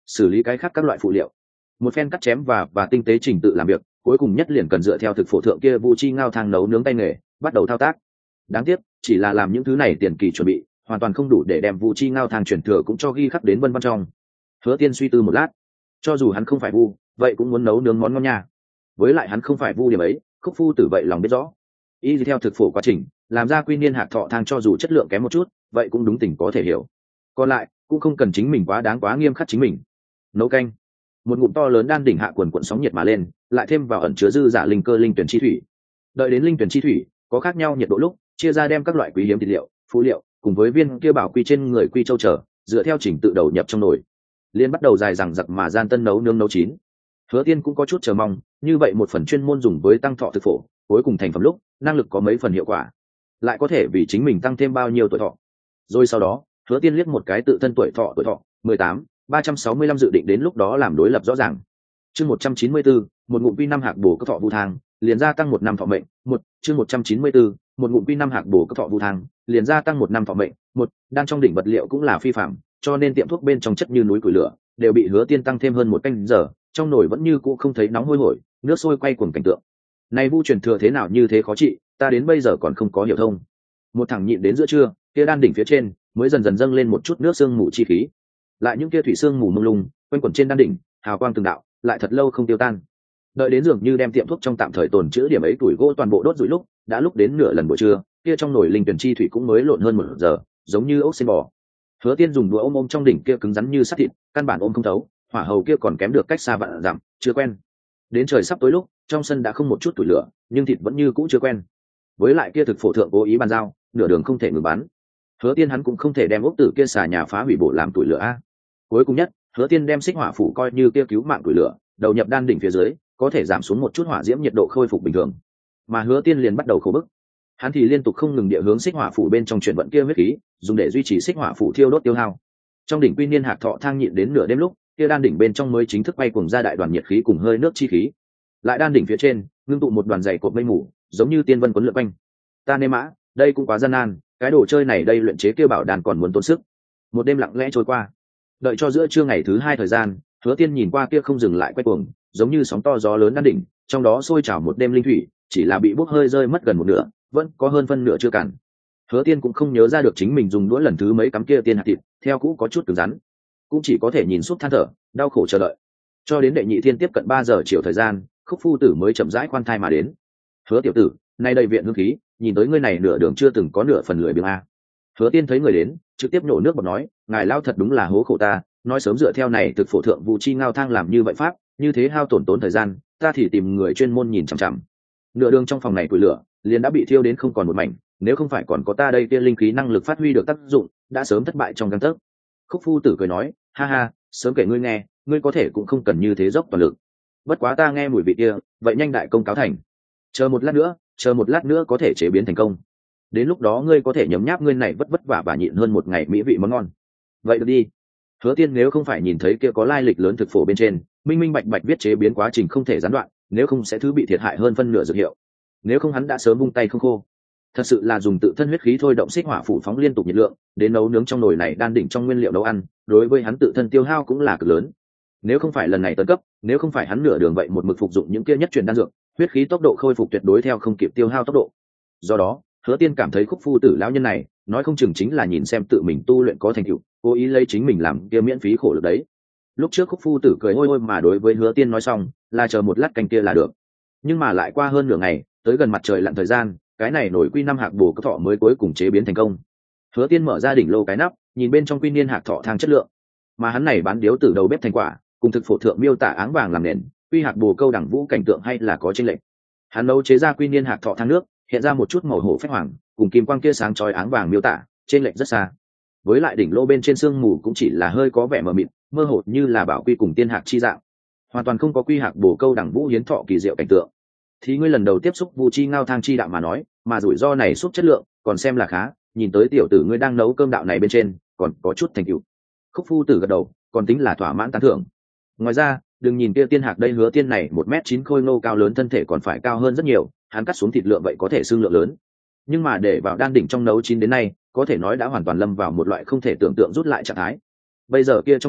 xử lý cái khác các loại phụ liệu, một phen cắt chém và và tinh tế trình tự làm việc, cuối cùng nhất liền cần dựa theo thực phổ thượng kia vu chi ngao thang nấu nướng tay nghề bắt đầu thao tác. Đáng tiếc chỉ là làm những thứ này tiền kỳ chuẩn bị hoàn toàn không đủ để đem vu chi ngao thang truyền thừa cũng cho ghi khắc đến vân văn trong. Hứa Tiên suy tư một lát, cho dù hắn không phải vu, vậy cũng muốn nấu nướng món ngon nha. Với lại hắn không phải vu điểm ấy, Khúc Phu Tử vậy lòng biết rõ. Y theo thực phổ quá trình làm ra quy niên hạt thọ thang cho dù chất lượng kém một chút, vậy cũng đúng tình có thể hiểu. Còn lại cũng không cần chính mình quá đáng quá nghiêm khắc chính mình. Nấu canh, một ngụm to lớn đan đỉnh hạ quần quận sóng nhiệt mà lên, lại thêm vào ẩn chứa dư giả linh cơ linh tuyển chi thủy. Đợi đến linh tuyển chi thủy có khác nhau nhiệt độ lúc, chia ra đem các loại quý hiếm thịt liệu, phú liệu cùng với viên kia bảo quy trên người quy châu trở, dựa theo trình tự đầu nhập trong nồi, liên bắt đầu dài dằng dặc mà gian tân nấu nướng nấu chín. Hứa Tiên cũng có chút chờ mong, như vậy một phần chuyên môn dùng với tăng thọ thực phổ, cuối cùng thành phẩm lúc năng lực có mấy phần hiệu quả, lại có thể vì chính mình tăng thêm bao nhiêu tuổi thọ. Rồi sau đó Hứa Tiên liếc một cái tự thân tuổi thọ tuổi thọ mười tám ba trăm sáu mươi lăm dự định đến lúc đó làm đối lập rõ ràng. Chương một trăm chín mươi bốn, một ngụm vi năm hạc bổ cấp thọ vu thang, liền gia tăng một năm thọ mệnh. Một chương một trăm chín mươi bốn, một ngụm vi năm hạc bổ cấp thọ vu thang, liền gia tăng một năm thọ mệnh. Một đan trong đỉnh vật liệu cũng là phi phạm, cho nên tiệm thuốc bên trong chất như núi củi lửa đều bị Hứa Tiên tăng thêm hơn một canh giờ, trong nồi vẫn như cũ không thấy nóng hôi hổi, nước sôi quay cuồng cảnh tượng. Này vu truyền thừa thế nào như thế khó trị, ta đến bây giờ còn không có hiểu thông. Một thằng nhịn đến giữa trưa, kia đan đỉnh phía trên mới dần dần dâng lên một chút nước sương mù chi khí. Lại những kia thủy sương mù mông lung quanh quẩn trên đan đỉnh, hào quang từng đạo, lại thật lâu không tiêu tan. Đợi đến dường như đem tiệm thuốc trong tạm thời tồn trữ điểm ấy tuổi gỗ toàn bộ đốt rụi lúc, đã lúc đến nửa lần buổi trưa, kia trong nồi linh tuyển chi thủy cũng mới lộn hơn một giờ, giống như ốc sen bò. Hứa Tiên dùng đũa ôm ôm trong đỉnh kia cứng rắn như sắt thịt, căn bản ôm không thấu, hỏa hầu kia còn kém được cách xa vạn dặm, chưa quen. Đến trời sắp tối lúc, trong sân đã không một chút tuổi lửa, nhưng thịt vẫn như cũ chưa quen. Với lại kia thực phổ thượng cố ý bàn giao, nửa đường không thể ngừng bắn. Hứa Tiên hắn cũng không thể đem ốc tử kia xà nhà phá hủy bổ làm tuổi lửa a. Cuối cùng nhất, Hứa Tiên đem xích hỏa phủ coi như kia cứu mạng tuổi lửa, đầu nhập đan đỉnh phía dưới, có thể giảm xuống một chút hỏa diễm nhiệt độ khôi phục bình thường. Mà Hứa Tiên liền bắt đầu khổ bức. Hắn thì liên tục không ngừng địa hướng xích hỏa phủ bên trong chuyển vận kia huyết khí, dùng để duy trì xích hỏa phủ thiêu đốt tiêu hao. Trong đỉnh quy niên hạt thọ thang nhịn đến nửa đêm lúc, kia đan đỉnh bên trong mới chính thức bay cuồng ra đại đoàn nhiệt khí cùng hơi nước chi khí. Lại đan đỉnh phía trên, ngưng tụ một đoàn dày cột mây mù, giống như tiên vân quấn lượn quanh. Ta nê mã, đây cũng quá gian nan, cái đồ chơi này đây luyện chế kia bảo đàn còn muốn tốn sức. Một đêm lặng lẽ trôi qua. Đợi cho giữa trưa ngày thứ hai thời gian, Hứa Tiên nhìn qua kia không dừng lại quay cuồng, giống như sóng to gió lớn đan đỉnh, trong đó sôi trào một đêm linh thủy, chỉ là bị bốc hơi rơi mất gần một nửa, vẫn có hơn phân nửa chưa cạn. Hứa Tiên cũng không nhớ ra được chính mình dùng đũa lần thứ mấy cắm kia tiên hạt thịt, theo cũ có chút cứng rắn, cũng chỉ có thể nhìn suốt than thở, đau khổ chờ đợi. Cho đến đệ nhị thiên tiếp cận ba giờ chiều thời gian, Khúc Phu Tử mới chậm rãi khoan thai mà đến. Hứa tiểu tử, nay đây viện hương khí, nhìn tới ngươi này nửa đường chưa từng có nửa phần lười biếng a. Hứa Tiên thấy người đến, trực tiếp nổ nước bọt nói, ngài lao thật đúng là hố khổ ta, nói sớm dựa theo này thực phổ thượng vu chi ngao thang làm như vậy pháp, như thế hao tổn tốn thời gian, ta thì tìm người chuyên môn nhìn chằm chằm. Nửa đường trong phòng này củi lửa, liền đã bị thiêu đến không còn một mảnh, nếu không phải còn có ta đây kia linh khí năng lực phát huy được tác dụng, đã sớm thất bại trong gang tấc. Khúc Phu Tử cười nói, ha ha, sớm kể ngươi nghe, ngươi có thể cũng không cần như thế dốc toàn lực. Bất quá ta nghe mùi vị kia, vậy nhanh đại công cáo thành. Chờ một lát nữa, chờ một lát nữa có thể chế biến thành công. Đến lúc đó ngươi có thể nhấm nháp ngươi này vất vất vả và nhịn hơn một ngày mỹ vị món ngon. Vậy được đi. Hứa Tiên nếu không phải nhìn thấy kia có lai lịch lớn thực phổ bên trên, minh minh bạch bạch viết chế biến quá trình không thể gián đoạn, nếu không sẽ thứ bị thiệt hại hơn phân nửa dược hiệu. Nếu không hắn đã sớm vung tay không khô. Thật sự là dùng tự thân huyết khí thôi động xích hỏa phủ phóng liên tục nhiệt lượng, đến nấu nướng trong nồi này đan đỉnh trong nguyên liệu nấu ăn, đối với hắn tự thân tiêu hao cũng là cực lớn. Nếu không phải lần này tấn cấp, nếu không phải hắn nửa đường vậy một mực phục dụng những kia nhất truyền đan dược, huyết khí tốc độ khôi phục tuyệt đối theo không kịp tiêu hao tốc độ. Do đó, Hứa Tiên cảm thấy Khúc Phu Tử lão nhân này, nói không chừng chính là nhìn xem tự mình tu luyện có thành tựu, cố ý lấy chính mình làm kia miễn phí khổ lực đấy. Lúc trước Khúc Phu Tử cười hôi hôi mà đối với Hứa Tiên nói xong, là chờ một lát canh kia là được. Nhưng mà lại qua hơn nửa ngày, tới gần mặt trời lặn thời gian, cái này nổi quy năm hạc bổ cấp thọ mới cuối cùng chế biến thành công. Hứa Tiên mở ra đỉnh lô cái nắp, nhìn bên trong quy niên hạc thọ thang chất lượng, mà hắn này bán điếu từ đầu bếp thành quả, cùng thực phổ thượng miêu tả áng vàng làm nền, quy hạc bổ câu đẳng vũ cảnh tượng hay là có chênh lệch. Hắn nấu chế ra quy niên hạc thọ thang nước, hiện ra một chút màu hổ phách hoàng, cùng kim quang kia sáng chói áng vàng miêu tả, chênh lệch rất xa. Với lại đỉnh lô bên trên sương mù cũng chỉ là hơi có vẻ mờ mịt, mơ hồ như là bảo quy cùng tiên hạc chi dạng, hoàn toàn không có quy hạc bổ câu đẳng vũ hiến thọ kỳ diệu cảnh tượng. Thì ngươi lần đầu tiếp xúc vu chi ngao thang chi đạo mà nói, mà rủi ro này xúc chất lượng, còn xem là khá, nhìn tới tiểu tử ngươi đang nấu cơm đạo này bên trên, còn có chút thành tựu. Khúc Phu Tử gật đầu, còn tính là thỏa mãn tán thưởng. Ngoài ra, đừng nhìn kia tiên hạc đây Hứa Tiên này một mét chín khôi ngô cao lớn thân thể còn phải cao hơn rất nhiều, hắn cắt xuống thịt lượng vậy có thể xương lượng lớn. Nhưng mà để vào đan đỉnh trong nấu chín đến nay, có thể nói đã hoàn toàn lâm vào một loại không thể tưởng tượng rút lại trạng thái. Bây giờ kia trong đỉnh,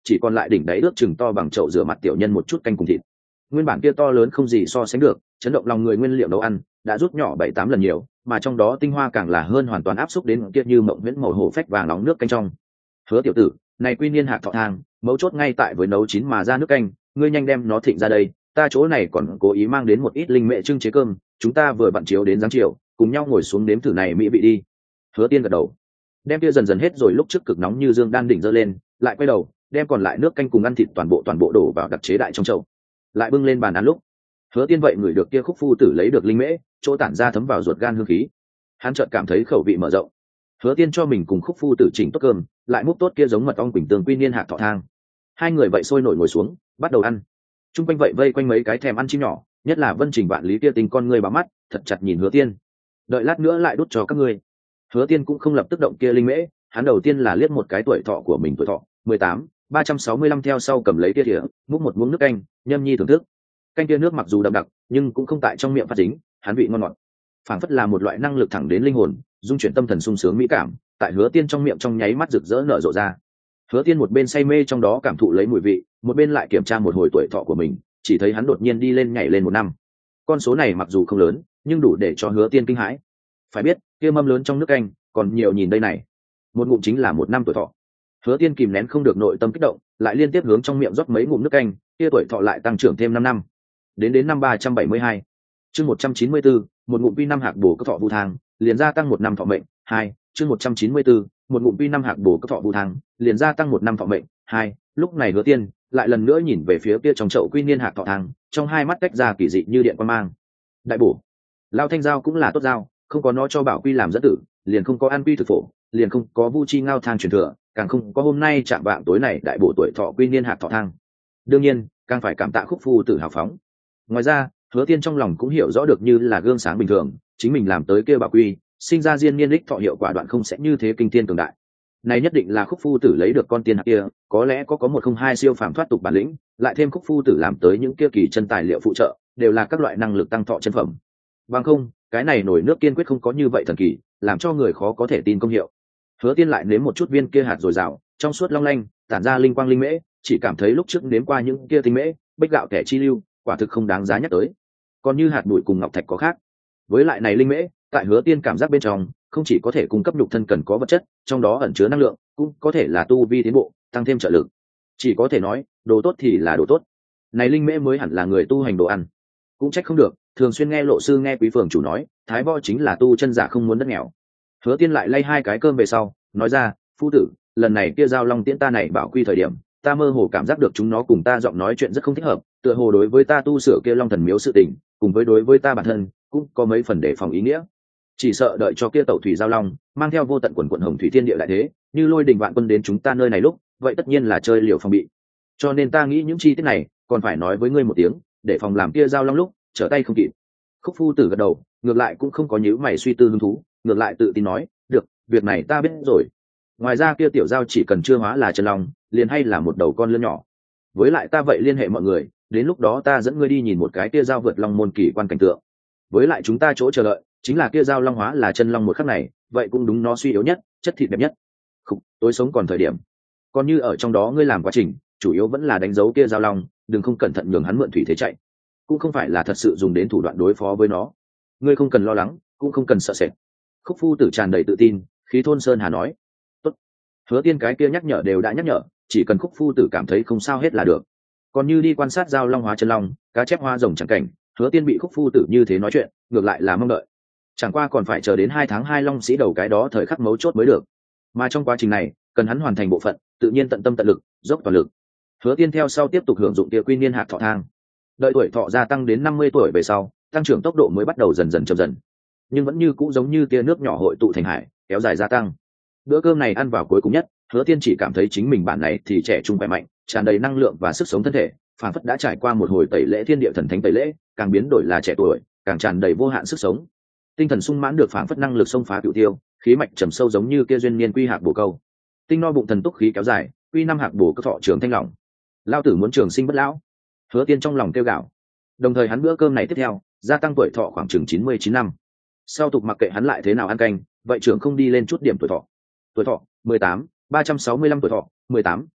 chỉ còn lại đỉnh đáy ước chừng to bằng chậu rửa mặt tiểu nhân một chút canh cùng thịt. Nguyên bản kia to lớn không gì so sánh được, chấn động lòng người nguyên liệu nấu ăn đã rút nhỏ bảy tám lần nhiều, mà trong đó tinh hoa càng là hơn hoàn toàn áp xúc đến kia như mộng huyễn màu hổ phách vàng nóng nước canh trong. Hứa tiểu tử, này quy niên hạc thọ thang, mấu chốt ngay tại với nấu chín mà ra nước canh, ngươi nhanh đem nó thịnh ra đây, ta chỗ này còn cố ý mang đến một ít linh mệ trưng chế cơm, chúng ta vừa bận chiếu đến giáng chiều, cùng nhau ngồi xuống nếm thử này mỹ vị đi. Hứa Tiên gật đầu, đem kia dần dần hết rồi lúc trước cực nóng như dương đan đỉnh dơ lên, lại quay đầu, đem còn lại nước canh cùng ăn thịt toàn bộ toàn bộ đổ vào đặc chế đại trong chậu, lại bưng lên bàn ăn lúc. Hứa Tiên vậy ngửi được kia khúc phu tử lấy được linh mễ, chỗ tản ra thấm vào ruột gan hương khí, hắn chợt cảm thấy khẩu vị mở rộng. Hứa Tiên cho mình cùng khúc phu tử chỉnh tốt cơm, lại múc tốt kia giống mật ong quỳnh tường quy niên hạc thọ thang. Hai người vậy sôi nổi ngồi xuống, bắt đầu ăn. Trung quanh vậy vây quanh mấy cái thèm ăn chim nhỏ, nhất là Vân Trình Vạn Lý kia tình con người bám mắt, thật chặt nhìn Hứa Tiên. Đợi lát nữa lại đút cho các ngươi. Hứa Tiên cũng không lập tức động kia linh mễ, hắn đầu tiên là liếc một cái tuổi thọ của mình, tuổi thọ mười tám, ba trăm sáu mươi lăm, theo sau cầm lấy kia thìa, múc một muỗng nước canh, nhâm nhi thưởng thức. Canh kia nước mặc dù đậm đặc, nhưng cũng không tại trong miệng phát dính, hắn vị ngon ngọt, phảng phất là một loại năng lực thẳng đến linh hồn, dung chuyển tâm thần sung sướng mỹ cảm, tại Hứa Tiên trong miệng trong nháy mắt rực rỡ nở rộ ra. Hứa Tiên một bên say mê trong đó cảm thụ lấy mùi vị, một bên lại kiểm tra một hồi tuổi thọ của mình, chỉ thấy hắn đột nhiên đi lên nhảy lên một năm. Con số này mặc dù không lớn, nhưng đủ để cho Hứa Tiên kinh hãi. Phải biết, kia mâm lớn trong nước canh, còn nhiều nhìn đây này. Một ngụm chính là một năm tuổi thọ. Hứa Tiên kìm nén không được nội tâm kích động, lại liên tiếp hướng trong miệng rót mấy ngụm nước canh, kia tuổi thọ lại tăng trưởng thêm năm năm. Đến đến năm ba trăm bảy mươi hai, chương một trăm chín mươi bốn, một ngụm vi năm hạc bổ cấp thọ vu thang, liền gia tăng một năm thọ mệnh. Hai, chương một trăm chín mươi bốn, một ngụm vi năm hạc bổ cấp thọ vu thang, liền gia tăng một năm thọ mệnh. Hai, lúc này Hứa Tiên lại lần nữa nhìn về phía kia trong chậu quy niên hạc thọ thang, trong hai mắt tách ra kỳ dị như điện quang mang. Đại bổ, Lao Thanh Giao cũng là tốt giao, không có nó cho Bảo Quy làm dẫn tử, liền không có an quy thực phổ, liền không có Vu Chi Ngao thang truyền thừa, càng không có hôm nay chạm vạng tối này đại bổ tuổi thọ quy niên hạc thọ thang. Đương nhiên, càng phải cảm tạ khúc phu tử hào phóng. Ngoài ra, Hứa Tiên trong lòng cũng hiểu rõ được như là gương sáng bình thường, chính mình làm tới kia Bảo Quy, sinh ra diên niên đích thọ hiệu quả đoạn không sẽ như thế kinh thiên cường đại. Này nhất định là khúc phu tử lấy được con tiên hạc kia, có lẽ có có một không hai siêu phàm thoát tục bản lĩnh, lại thêm khúc phu tử làm tới những kia kỳ chân tài liệu phụ trợ, đều là các loại năng lực tăng thọ chân phẩm. Bằng không, cái này nổi nước kiên quyết không có như vậy thần kỳ, làm cho người khó có thể tin công hiệu. Hứa Tiên lại nếm một chút viên kia hạt rồi rào, trong suốt long lanh, tản ra linh quang linh mễ, chỉ cảm thấy lúc trước nếm qua những kia tinh mễ, bích gạo kẻ chi lưu, quả thực không đáng giá nhắc tới. Còn như hạt bụi cùng ngọc thạch có khác. Với lại này linh mễ, tại Hứa Tiên cảm giác bên trong, không chỉ có thể cung cấp nhục thân cần có vật chất, trong đó ẩn chứa năng lượng, cũng có thể là tu vi tiến bộ, tăng thêm trợ lực. Chỉ có thể nói, đồ tốt thì là đồ tốt. Này linh mễ mới hẳn là người tu hành đồ ăn. Cũng trách không được, thường xuyên nghe lộ sư nghe quý phường chủ nói, thái võ chính là tu chân giả không muốn đất nghèo. Hứa Tiên lại lay hai cái cơm về sau, nói ra, phu tử, lần này kia giao long tiễn ta này bảo quy thời điểm, ta mơ hồ cảm giác được chúng nó cùng ta giọng nói chuyện rất không thích hợp, tựa hồ đối với ta tu sửa kia long thần miếu sự tình, cùng với đối với ta bản thân, cũng có mấy phần đề phòng ý nghĩa. Chỉ sợ đợi cho kia tẩu thủy giao long mang theo vô tận quần quận hồng thủy thiên địa đại thế, như lôi đình vạn quân đến chúng ta nơi này lúc, vậy tất nhiên là chơi liều phòng bị. Cho nên ta nghĩ những chi tiết này, còn phải nói với ngươi một tiếng, để phòng làm kia giao long lúc trở tay không kịp. Khúc phu tử gật đầu, ngược lại cũng không có nhíu mày suy tư hứng thú, ngược lại tự tin nói, được, việc này ta biết rồi. Ngoài ra kia tiểu giao chỉ cần chưa hóa là chân long, liền hay là một đầu con lươn nhỏ. Với lại ta vậy liên hệ mọi người, đến lúc đó ta dẫn ngươi đi nhìn một cái kia giao vượt long môn kỳ quan cảnh tượng. Với lại chúng ta chỗ chờ đợi, chính là kia giao long hóa là chân long một khắc này, vậy cũng đúng nó suy yếu nhất, chất thịt đẹp nhất. Khúc, tối sống còn thời điểm. Còn như ở trong đó ngươi làm quá trình, chủ yếu vẫn là đánh dấu kia giao long, đừng không cẩn thận nhường hắn mượn thủy thế chạy. Cũng không phải là thật sự dùng đến thủ đoạn đối phó với nó. Ngươi không cần lo lắng, cũng không cần sợ sệt. Khúc phu tử tràn đầy tự tin, khí thôn sơn hà nói. Tốt. Hứa Tiên cái kia nhắc nhở đều đã nhắc nhở, chỉ cần khúc phu tử cảm thấy không sao hết là được. Còn như đi quan sát giao long hóa chân long, cá chép hoa rồng chẳng cảnh, Hứa Tiên bị khúc phu tử như thế nói chuyện, ngược lại là mong đợi. Chẳng qua còn phải chờ đến hai tháng hai long sĩ đầu cái đó thời khắc mấu chốt mới được. Mà trong quá trình này, cần hắn hoàn thành bộ phận, tự nhiên tận tâm tận lực, dốc toàn lực. Hứa Tiên theo sau tiếp tục hưởng dụng kia quy niên hạt thọ thang. Đợi tuổi thọ gia tăng đến năm mươi tuổi về sau, tăng trưởng tốc độ mới bắt đầu dần dần chậm dần, nhưng vẫn như cũ giống như tia nước nhỏ hội tụ thành hải, kéo dài gia tăng. Bữa cơm này ăn vào cuối cùng nhất, Hứa Tiên chỉ cảm thấy chính mình bản này thì trẻ trung khỏe mạnh, tràn đầy năng lượng và sức sống thân thể, phản phất đã trải qua một hồi tẩy lễ thiên địa thần thánh tẩy lễ, càng biến đổi là trẻ tuổi, càng tràn đầy vô hạn sức sống. Tinh thần sung mãn được phản phất năng lực xông phá cửu tiêu, khí mạch trầm sâu giống như kia duyên niên quy hạc bổ câu. Tinh no bụng thần túc khí kéo dài, quy năm hạc bổ cơ thọ trường thanh lỏng. Lao tử muốn trường sinh bất lão. Hứa Tiên trong lòng kêu gào. Đồng thời hắn bữa cơm này tiếp theo, gia tăng tuổi thọ khoảng chừng chín mươi chín năm. Sau tục mặc kệ hắn lại thế nào ăn canh, vậy trưởng không đi lên chút điểm tuổi thọ. Tuổi thọ mười tám, ba trăm sáu mươi lăm tuổi thọ, mười tám,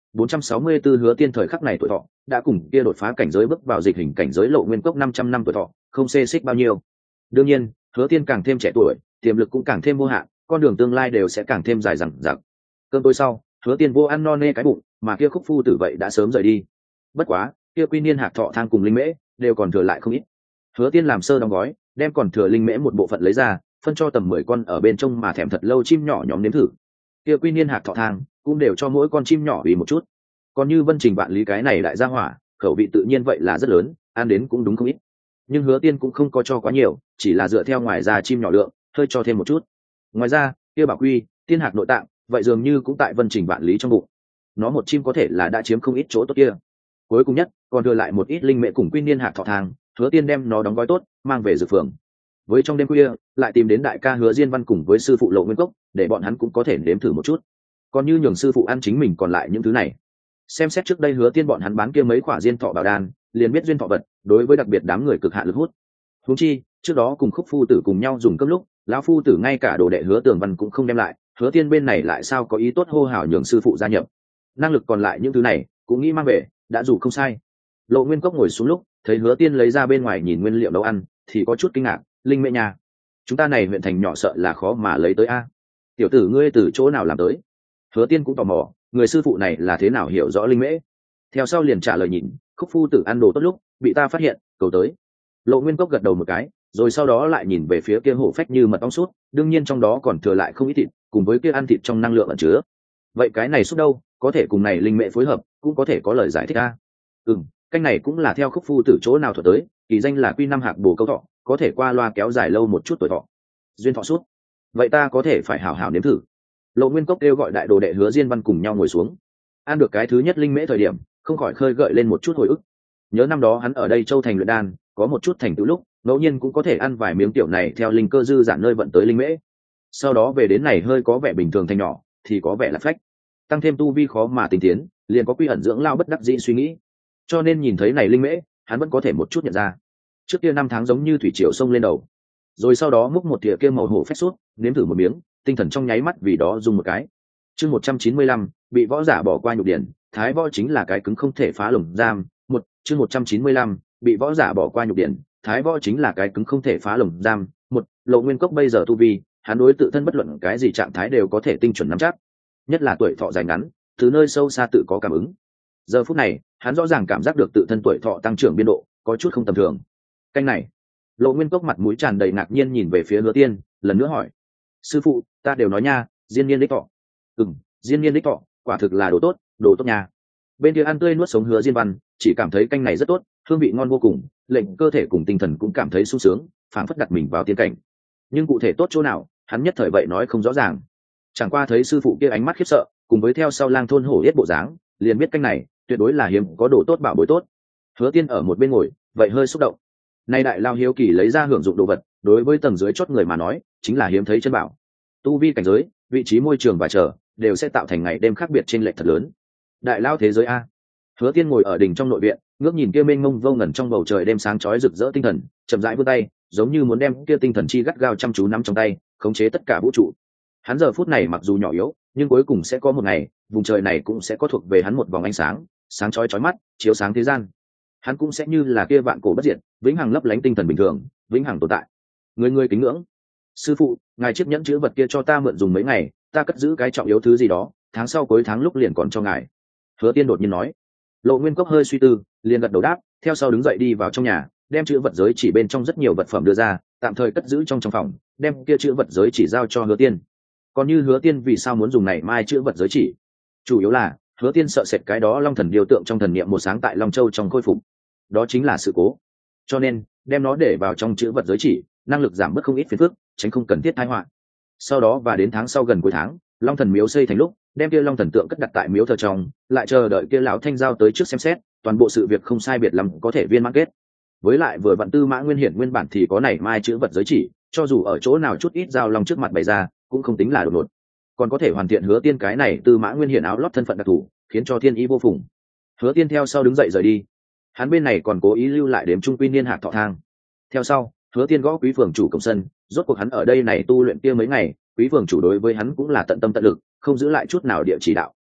bốn trăm sáu mươi 464 hứa tiên thời khắc này tuổi thọ đã cùng kia đột phá cảnh giới bước vào dịch hình cảnh giới Lộ Nguyên Cốc năm trăm năm tuổi thọ không xê xích bao nhiêu. Đương nhiên hứa tiên càng thêm trẻ tuổi tiềm lực cũng càng thêm vô hạn, con đường tương lai đều sẽ càng thêm dài dằng dặc. Cơm tối sau hứa tiên vô ăn no nê cái bụng, mà kia Khúc Phu Tử vậy đã sớm rời đi. Bất quá kia Quy Niên Hạc Thọ Thang cùng linh mễ đều còn thừa lại không ít. Hứa tiên làm sơ đóng gói, đem còn thừa linh mễ một bộ phận lấy ra, phân cho tầm mười con ở bên trong mà thèm thật lâu chim nhỏ nhóm nếm thử. Kia Quy Niên Hạc Thọ Thang cũng đều cho mỗi con chim nhỏ ủy một chút. Còn như Vân Trình Vạn Lý cái này đại gia hỏa, khẩu vị tự nhiên vậy là rất lớn, ăn đến cũng đúng không ít. Nhưng hứa tiên cũng không có cho quá nhiều, chỉ là dựa theo ngoài ra chim nhỏ lượng hơi cho thêm một chút. Ngoài ra kia Bảo Quy, Tiên Hạc nội tạng vậy dường như cũng tại Vân Trình Vạn Lý trong bụng. Nó một chim có thể là đã chiếm không ít chỗ tốt kia. Cuối cùng nhất còn thừa lại một ít linh mễ cùng Quy Niên Hạc Thọ Thang, hứa tiên đem nó đóng gói tốt mang về dược phường. Với trong đêm khuya lại tìm đến đại ca Hứa Diên Văn cùng với sư phụ Lộ Nguyên Cốc để bọn hắn cũng có thể nếm thử một chút, còn như nhường sư phụ ăn chính mình còn lại những thứ này. Xem xét trước đây hứa tiên bọn hắn bán kia mấy quả diên thọ bảo đan, liền biết duyên thọ vật đối với đặc biệt đám người cực hạn lực hút. Huống chi trước đó cùng Khúc Phu Tử cùng nhau dùng cơm lúc lão phu tử ngay cả đồ đệ Hứa Tường Văn cũng không đem lại, hứa tiên bên này lại sao có ý tốt hô hào nhường sư phụ gia nhập. Năng lực còn lại những thứ này cũng nghĩ mang về đã dù không sai. Lộ Nguyên Cốc ngồi xuống lúc thấy hứa tiên lấy ra bên ngoài nhìn nguyên liệu nấu ăn thì có chút kinh ngạc, linh mễ nhà chúng ta này huyện thành nhỏ sợ là khó mà lấy tới a. Tiểu tử ngươi từ chỗ nào làm tới? Hứa tiên cũng tò mò người sư phụ này là thế nào hiểu rõ linh mễ. Theo sau liền trả lời nhìn, Khúc Phu Tử ăn đồ tốt lúc bị ta phát hiện cầu tới. Lộ Nguyên Cốc gật đầu một cái, rồi sau đó lại nhìn về phía kia hổ phách như mật ong sút, đương nhiên trong đó còn thừa lại không ít thịt, cùng với kia ăn thịt trong năng lượng ẩn chứa. Vậy cái này sút đâu, có thể cùng này linh mễ phối hợp, cũng có thể có lời giải thích a. Ừm, canh này cũng là theo Khúc Phu Tử chỗ nào thuật tới, kỳ danh là Quy Năm Hạc Bồ Câu Thọ, có thể qua loa kéo dài lâu một chút tuổi thọ. Duyên thọ sút. Vậy ta có thể phải hảo hảo nếm thử. Lộ Nguyên Cốc kêu gọi đại đồ đệ Hứa Diên Văn cùng nhau ngồi xuống. Ăn được cái thứ nhất linh mễ thời điểm, không khỏi khơi gợi lên một chút hồi ức. Nhớ năm đó hắn ở đây Châu Thành luyện đan, có một chút thành tựu lúc, ngẫu nhiên cũng có thể ăn vài miếng tiểu này theo linh cơ dư giản nơi vận tới linh mễ. Sau đó về đến này hơi có vẻ bình thường thành nhỏ, thì có vẻ là phách. Tăng thêm tu vi khó mà tinh tiến, liền có quy ẩn dưỡng lao bất đắc dĩ suy nghĩ. Cho nên nhìn thấy này linh mễ, hắn vẫn có thể một chút nhận ra. Trước kia năm tháng giống như thủy triều sông lên đầu. Rồi sau đó múc một thìa kia màu hổ phách suốt, nếm thử một miếng, tinh thần trong nháy mắt vì đó dùng một cái. Chương một trăm chín mươi lăm, bị võ giả bỏ qua nhục điển, thái võ chính là cái cứng không thể phá lồng giam. Một, chương một trăm chín mươi lăm, bị võ giả bỏ qua nhục điển, thái võ chính là cái cứng không thể phá lồng giam. Một, Lộ Nguyên Cốc bây giờ tu vi, hắn đối tự thân bất luận cái gì trạng thái đều có thể tinh chuẩn nắm chắc, nhất là tuổi thọ dài ngắn, từ nơi sâu xa tự có cảm ứng. Giờ phút này, hắn rõ ràng cảm giác được tự thân tuổi thọ tăng trưởng biên độ có chút không tầm thường. Canh này, Lộ Nguyên Cốc mặt mũi tràn đầy ngạc nhiên nhìn về phía Hứa Tiên, lần nữa hỏi: sư phụ, ta đều nói nha, diên niên đích thọ. Ừm, diên niên đích thọ, quả thực là đồ tốt, đồ tốt nha. Bên kia ăn tươi nuốt sống Hứa Diên Văn, chỉ cảm thấy canh này rất tốt, hương vị ngon vô cùng, lệnh cơ thể cùng tinh thần cũng cảm thấy sung sướng, phảng phất đặt mình vào tiên cảnh. Nhưng cụ thể tốt chỗ nào, hắn nhất thời vậy nói không rõ ràng. Chẳng qua thấy sư phụ kia ánh mắt khiếp sợ, cùng với theo sau lang thôn hổ yết bộ dáng, liền biết canh này tuyệt đối là hiếm có đồ tốt bảo bối tốt. Hứa Tiên ở một bên ngồi, vậy hơi xúc động. Nay đại lao hiếu kỳ lấy ra hưởng dụng đồ vật, đối với tầng dưới chót người mà nói, chính là hiếm thấy chân bảo. Tu vi cảnh giới, vị trí môi trường và chờ, đều sẽ tạo thành ngày đêm khác biệt trên lệch thật lớn. Đại lao thế giới a. Hứa Tiên ngồi ở đỉnh trong nội viện, ngước nhìn kia mênh mông vô ngần trong bầu trời đêm sáng chói rực rỡ tinh thần, chậm rãi vươn tay, giống như muốn đem kia tinh thần chi gắt gao chăm chú nắm trong tay, khống chế tất cả vũ trụ. Hắn giờ phút này mặc dù nhỏ yếu, nhưng cuối cùng sẽ có một ngày, vùng trời này cũng sẽ có thuộc về hắn một vòng ánh sáng, sáng chói chói mắt, chiếu sáng thế gian. Hắn cũng sẽ như là kia vạn cổ bất diệt, vĩnh hằng lấp lánh tinh thần bình thường, vĩnh hằng tồn tại. Người người kính ngưỡng. Sư phụ, ngài chiếc nhẫn chữ vật kia cho ta mượn dùng mấy ngày, ta cất giữ cái trọng yếu thứ gì đó, tháng sau cuối tháng lúc liền còn cho ngài. Hứa Tiên đột nhiên nói. Lộ Nguyên Cốc hơi suy tư, liền gật đầu đáp, theo sau đứng dậy đi vào trong nhà, đem chữ vật giới chỉ bên trong rất nhiều vật phẩm đưa ra, tạm thời cất giữ trong trong phòng, đem kia chữ vật giới chỉ giao cho Hứa Tiên. Còn như Hứa Tiên vì sao muốn dùng này mai chữ vật giới chỉ, chủ yếu là Hứa Tiên sợ sệt cái đó Long Thần điều tượng trong thần niệm một sáng tại Long Châu trong khôi phục, đó chính là sự cố, cho nên đem nó để vào trong chữ vật giới chỉ, năng lực giảm bớt không ít phiền phức, tránh không cần thiết tai họa. Sau đó và đến tháng sau gần cuối tháng, Long Thần miếu xây thành lúc, đem kia Long Thần tượng cất đặt tại miếu thờ trong, lại chờ đợi kia lão thanh giao tới trước xem xét, toàn bộ sự việc không sai biệt lắm có thể viên mãn kết. Với lại vừa vặn Tư Mã Nguyên Hiển nguyên bản thì có này mai chữ vật giới chỉ, cho dù ở chỗ nào chút ít giao long trước mặt bày ra, cũng không tính là đột ngột, còn có thể hoàn thiện Hứa Tiên cái này Tư Mã Nguyên Hiển áo lót thân phận đặc thù, khiến cho thiên ý vô phùng. Hứa Tiên theo sau đứng dậy rời đi. Hắn bên này còn cố ý lưu lại đếm trung Quy Niên Hạc Thọ Thang. Theo sau, Hứa Tiên gõ Quý phường chủ cổng sân, rốt cuộc hắn ở đây này tu luyện kia mấy ngày, Quý phường chủ đối với hắn cũng là tận tâm tận lực, không giữ lại chút nào địa chỉ đạo.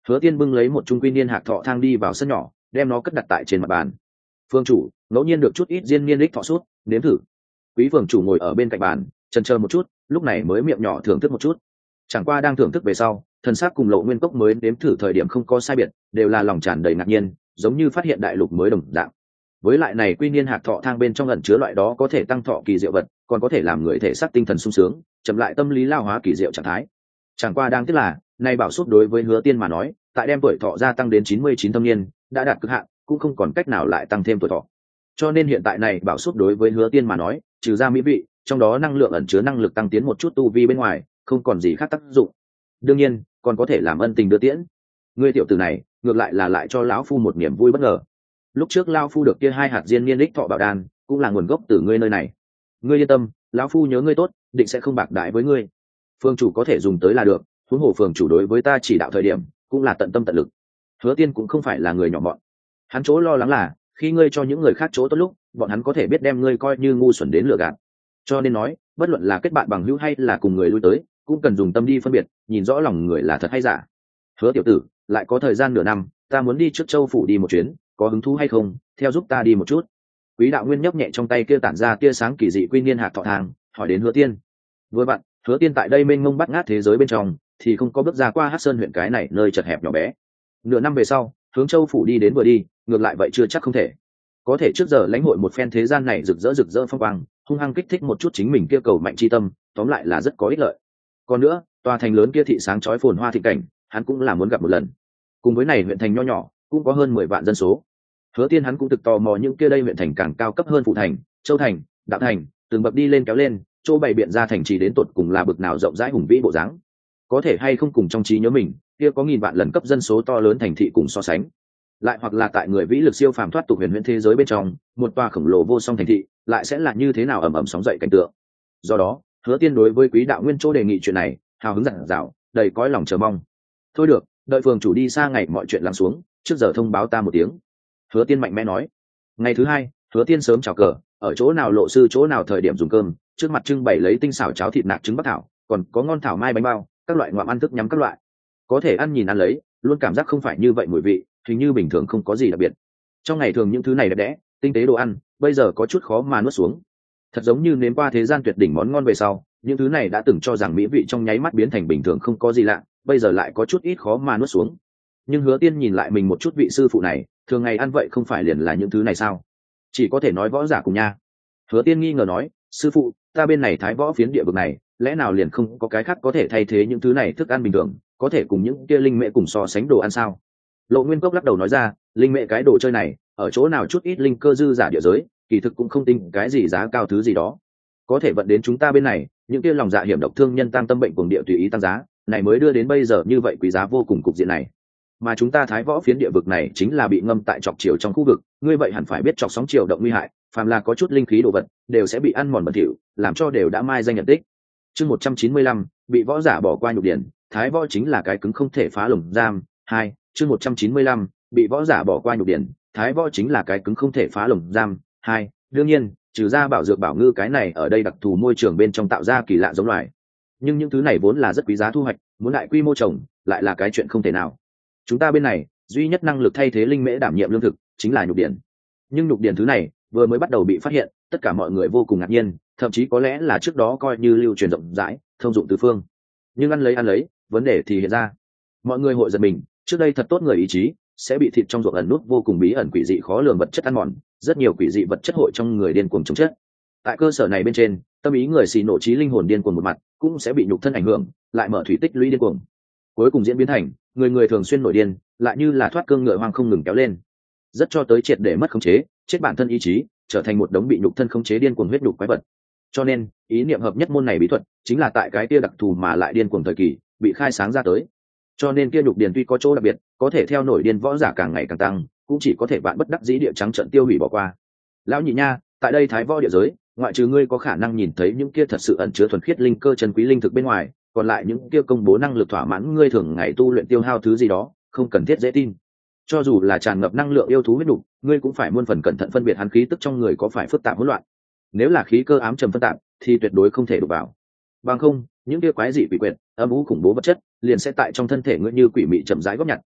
Hứa Tiên bưng lấy một trung quy niên hạc thọ thang đi vào sân nhỏ, đem nó cất đặt tại trên mặt bàn. Phương chủ, ngẫu nhiên được chút ít diên niên đích thọ sút, nếm thử. Quý phường chủ ngồi ở bên cạnh bàn, chần chờ một chút, lúc này mới miệng nhỏ thưởng thức một chút. Chẳng qua đang thưởng thức về sau, thần sắc cùng Lộ Nguyên Cốc mới nếm thử thời điểm không có sai biệt, đều là lòng tràn đầy ngạc nhiên, giống như phát hiện đại lục mới đồng dạng. Với lại này quy niên hạt thọ thang bên trong ẩn chứa loại đó có thể tăng thọ kỳ diệu vật, còn có thể làm người thể xác tinh thần sung sướng, chậm lại tâm lý lao hóa kỳ diệu trạng thái. Chẳng qua đang tiếc là, này bảo sút đối với Hứa Tiên mà nói, tại đem tuổi thọ gia tăng đến chín mươi chín thâm niên, đã đạt cực hạn, cũng không còn cách nào lại tăng thêm tuổi thọ. Cho nên hiện tại này bảo sút đối với Hứa Tiên mà nói, trừ ra mỹ vị, trong đó năng lượng ẩn chứa năng lực tăng tiến một chút tu vi bên ngoài, không còn gì khác tác dụng. Đương nhiên, còn có thể làm ân tình đưa tiễn. Ngươi tiểu tử này, ngược lại là lại cho lão phu một niềm vui bất ngờ. Lúc trước lão phu được kia hai hạt diên niên đích thọ bảo đan, cũng là nguồn gốc từ ngươi nơi này. Ngươi yên tâm, lão phu nhớ ngươi tốt, định sẽ không bạc đãi với ngươi. Phương chủ có thể dùng tới là được, huống hồ phường chủ đối với ta chỉ đạo thời điểm, cũng là tận tâm tận lực. Hứa Tiên cũng không phải là người nhỏ mọn. Hắn chỗ lo lắng là, khi ngươi cho những người khác chỗ tốt lúc, bọn hắn có thể biết đem ngươi coi như ngu xuẩn đến lừa gạt. Cho nên nói, bất luận là kết bạn bằng hữu hay là cùng người lui tới, cũng cần dùng tâm đi phân biệt, nhìn rõ lòng người là thật hay giả. Hứa tiểu tử, lại có thời gian nửa năm, ta muốn đi trước Châu phủ đi một chuyến, có hứng thú hay không, theo giúp ta đi một chút. Quý đạo nguyên nhấp nhẹ trong tay kia tản ra tia sáng kỳ dị quy niên hạt thọ thang, hỏi đến Hứa Tiên. Vừa bạn, Hứa Tiên tại đây mênh mông bắt ngát thế giới bên trong, thì không có bước ra qua Hắc Sơn huyện cái này nơi chật hẹp nhỏ bé. Nửa năm về sau, hướng Châu phủ đi đến vừa đi, ngược lại vậy chưa chắc không thể. Có thể trước giờ lãnh hội một phen thế gian này rực rỡ rực rỡ phong quang, hung hăng kích thích một chút chính mình kia cầu mạnh chi tâm, tóm lại là rất có ích lợi. Còn nữa, tòa thành lớn kia thị sáng chói phồn hoa thịnh cảnh, hắn cũng là muốn gặp một lần. Cùng với này huyện thành nho nhỏ, cũng có hơn mười vạn dân số. Hứa Tiên hắn cũng thực tò mò những kia đây huyện thành càng cao cấp hơn phụ thành, châu thành, đạo thành, từng bậc đi lên kéo lên, chỗ bày biện ra thành trì đến tột cùng là bậc nào rộng rãi hùng vĩ bộ dáng. Có thể hay không cùng trong trí nhớ mình, kia có nghìn vạn lần cấp dân số to lớn thành thị cùng so sánh. Lại hoặc là tại người vĩ lực siêu phàm thoát tục huyền huyễn thế giới bên trong, một tòa khổng lồ vô song thành thị, lại sẽ là như thế nào ầm ầm sóng dậy cảnh tượng. Do đó, Hứa Tiên đối với Quý đạo nguyên chỗ đề nghị chuyện này, hào hứng dặn dào, đầy cõi lòng chờ mong. Thôi được, đợi phường chủ đi xa ngày mọi chuyện lắng xuống, trước giờ thông báo ta một tiếng. Hứa Tiên mạnh mẽ nói. Ngày thứ hai, Hứa Tiên sớm chào cờ, ở chỗ nào lộ sư chỗ nào thời điểm dùng cơm, trước mặt trưng bày lấy tinh xảo cháo thịt nạc trứng bắc thảo, còn có ngon thảo mai bánh bao, các loại ngoạm ăn thức nhắm các loại. Có thể ăn nhìn ăn lấy, luôn cảm giác không phải như vậy mùi vị, hình như bình thường không có gì đặc biệt. Trong ngày thường những thứ này đẹp đẽ, tinh tế đồ ăn, bây giờ có chút khó mà nuốt xuống. Thật giống như nếm qua thế gian tuyệt đỉnh món ngon về sau, những thứ này đã từng cho rằng mỹ vị trong nháy mắt biến thành bình thường không có gì lạ, bây giờ lại có chút ít khó mà nuốt xuống. Nhưng Hứa Tiên nhìn lại mình một chút vị sư phụ này, thường ngày ăn vậy không phải liền là những thứ này sao? Chỉ có thể nói võ giả cùng nha. Hứa Tiên nghi ngờ nói, sư phụ, ta bên này thái võ phiến địa vực này, lẽ nào liền không có cái khác có thể thay thế những thứ này thức ăn bình thường, có thể cùng những kia linh mễ cùng so sánh đồ ăn sao? Lộ Nguyên Cốc lắc đầu nói ra, linh mễ cái đồ chơi này, ở chỗ nào chút ít linh cơ dư giả địa giới, kỳ thực cũng không tính cái gì giá cao thứ gì đó. Có thể vận đến chúng ta bên này, những kia lòng dạ hiểm độc thương nhân tăng tâm bệnh cuồng địa tùy ý tăng giá, này mới đưa đến bây giờ như vậy quý giá vô cùng cục diện này. Mà chúng ta thái võ phiến địa vực này chính là bị ngâm tại chọc chiều trong khu vực, ngươi vậy hẳn phải biết chọc sóng chiều động nguy hại, phàm là có chút linh khí đồ vật, đều sẽ bị ăn mòn bẩn thỉu, làm cho đều đã mai danh nhận tích. Chương một trăm chín mươi lăm, bị võ giả bỏ qua nhục điển, thái võ chính là cái cứng không thể phá lồng giam. Hai, chương một trăm chín mươi lăm, bị võ giả bỏ qua nhục điển, thái võ chính là cái cứng không thể phá lồng giam. Hai, đương nhiên, trừ ra bảo dược bảo ngư cái này ở đây đặc thù môi trường bên trong tạo ra kỳ lạ giống loài. Nhưng những thứ này vốn là rất quý giá thu hoạch, muốn đại quy mô trồng, lại là cái chuyện không thể nào. Chúng ta bên này, duy nhất năng lực thay thế linh mễ đảm nhiệm lương thực, chính là nhục điển. Nhưng nhục điển thứ này, vừa mới bắt đầu bị phát hiện, tất cả mọi người vô cùng ngạc nhiên, thậm chí có lẽ là trước đó coi như lưu truyền rộng rãi, thông dụng tứ phương. Nhưng ăn lấy ăn lấy, vấn đề thì hiện ra. Mọi người hội giật mình, trước đây thật tốt người ý chí, sẽ bị thịt trong ruộng ẩn nút vô cùng bí ẩn quỷ dị khó lường vật chất ăn mòn, rất nhiều quỷ dị vật chất hội trong người điên cuồng chống chết. Tại cơ sở này bên trên, tâm ý người xì nổ trí linh hồn điên cuồng một mặt, cũng sẽ bị nhục thân ảnh hưởng, lại mở thủy tích lũy điên cuồng. Cuối cùng diễn biến thành, người người thường xuyên nổi điên, lại như là thoát cương ngựa hoang không ngừng kéo lên. Rất cho tới triệt để mất khống chế, chết bản thân ý chí, trở thành một đống bị nhục thân khống chế điên cuồng huyết nhục quái vật. Cho nên, ý niệm hợp nhất môn này bí thuật, chính là tại cái kia đặc thù mà lại điên cuồng thời kỳ, bị khai sáng ra tới. Cho nên kia nhục điền tuy có chỗ đặc biệt, có thể theo nổi điên võ giả càng ngày càng tăng, cũng chỉ có thể bạn bất đắc dĩ địa trắng trận tiêu hủy bỏ qua. Lão nhị nha, tại đây thái võ địa giới, ngoại trừ ngươi có khả năng nhìn thấy những kia thật sự ẩn chứa thuần khiết linh cơ chân quý linh thực bên ngoài, còn lại những kia công bố năng lực thỏa mãn ngươi thường ngày tu luyện tiêu hao thứ gì đó, không cần thiết dễ tin. Cho dù là tràn ngập năng lượng yêu thú huyết đủ, ngươi cũng phải muôn phần cẩn thận phân biệt hắn khí tức trong người có phải phức tạp hỗn loạn. Nếu là khí cơ ám trầm phức tạp, thì tuyệt đối không thể đụng vào. Bằng không, những kia quái dị quỷ quyệt, âm u khủng bố vật chất, liền sẽ tại trong thân thể ngươi như quỷ mị chậm rãi góp nhặt,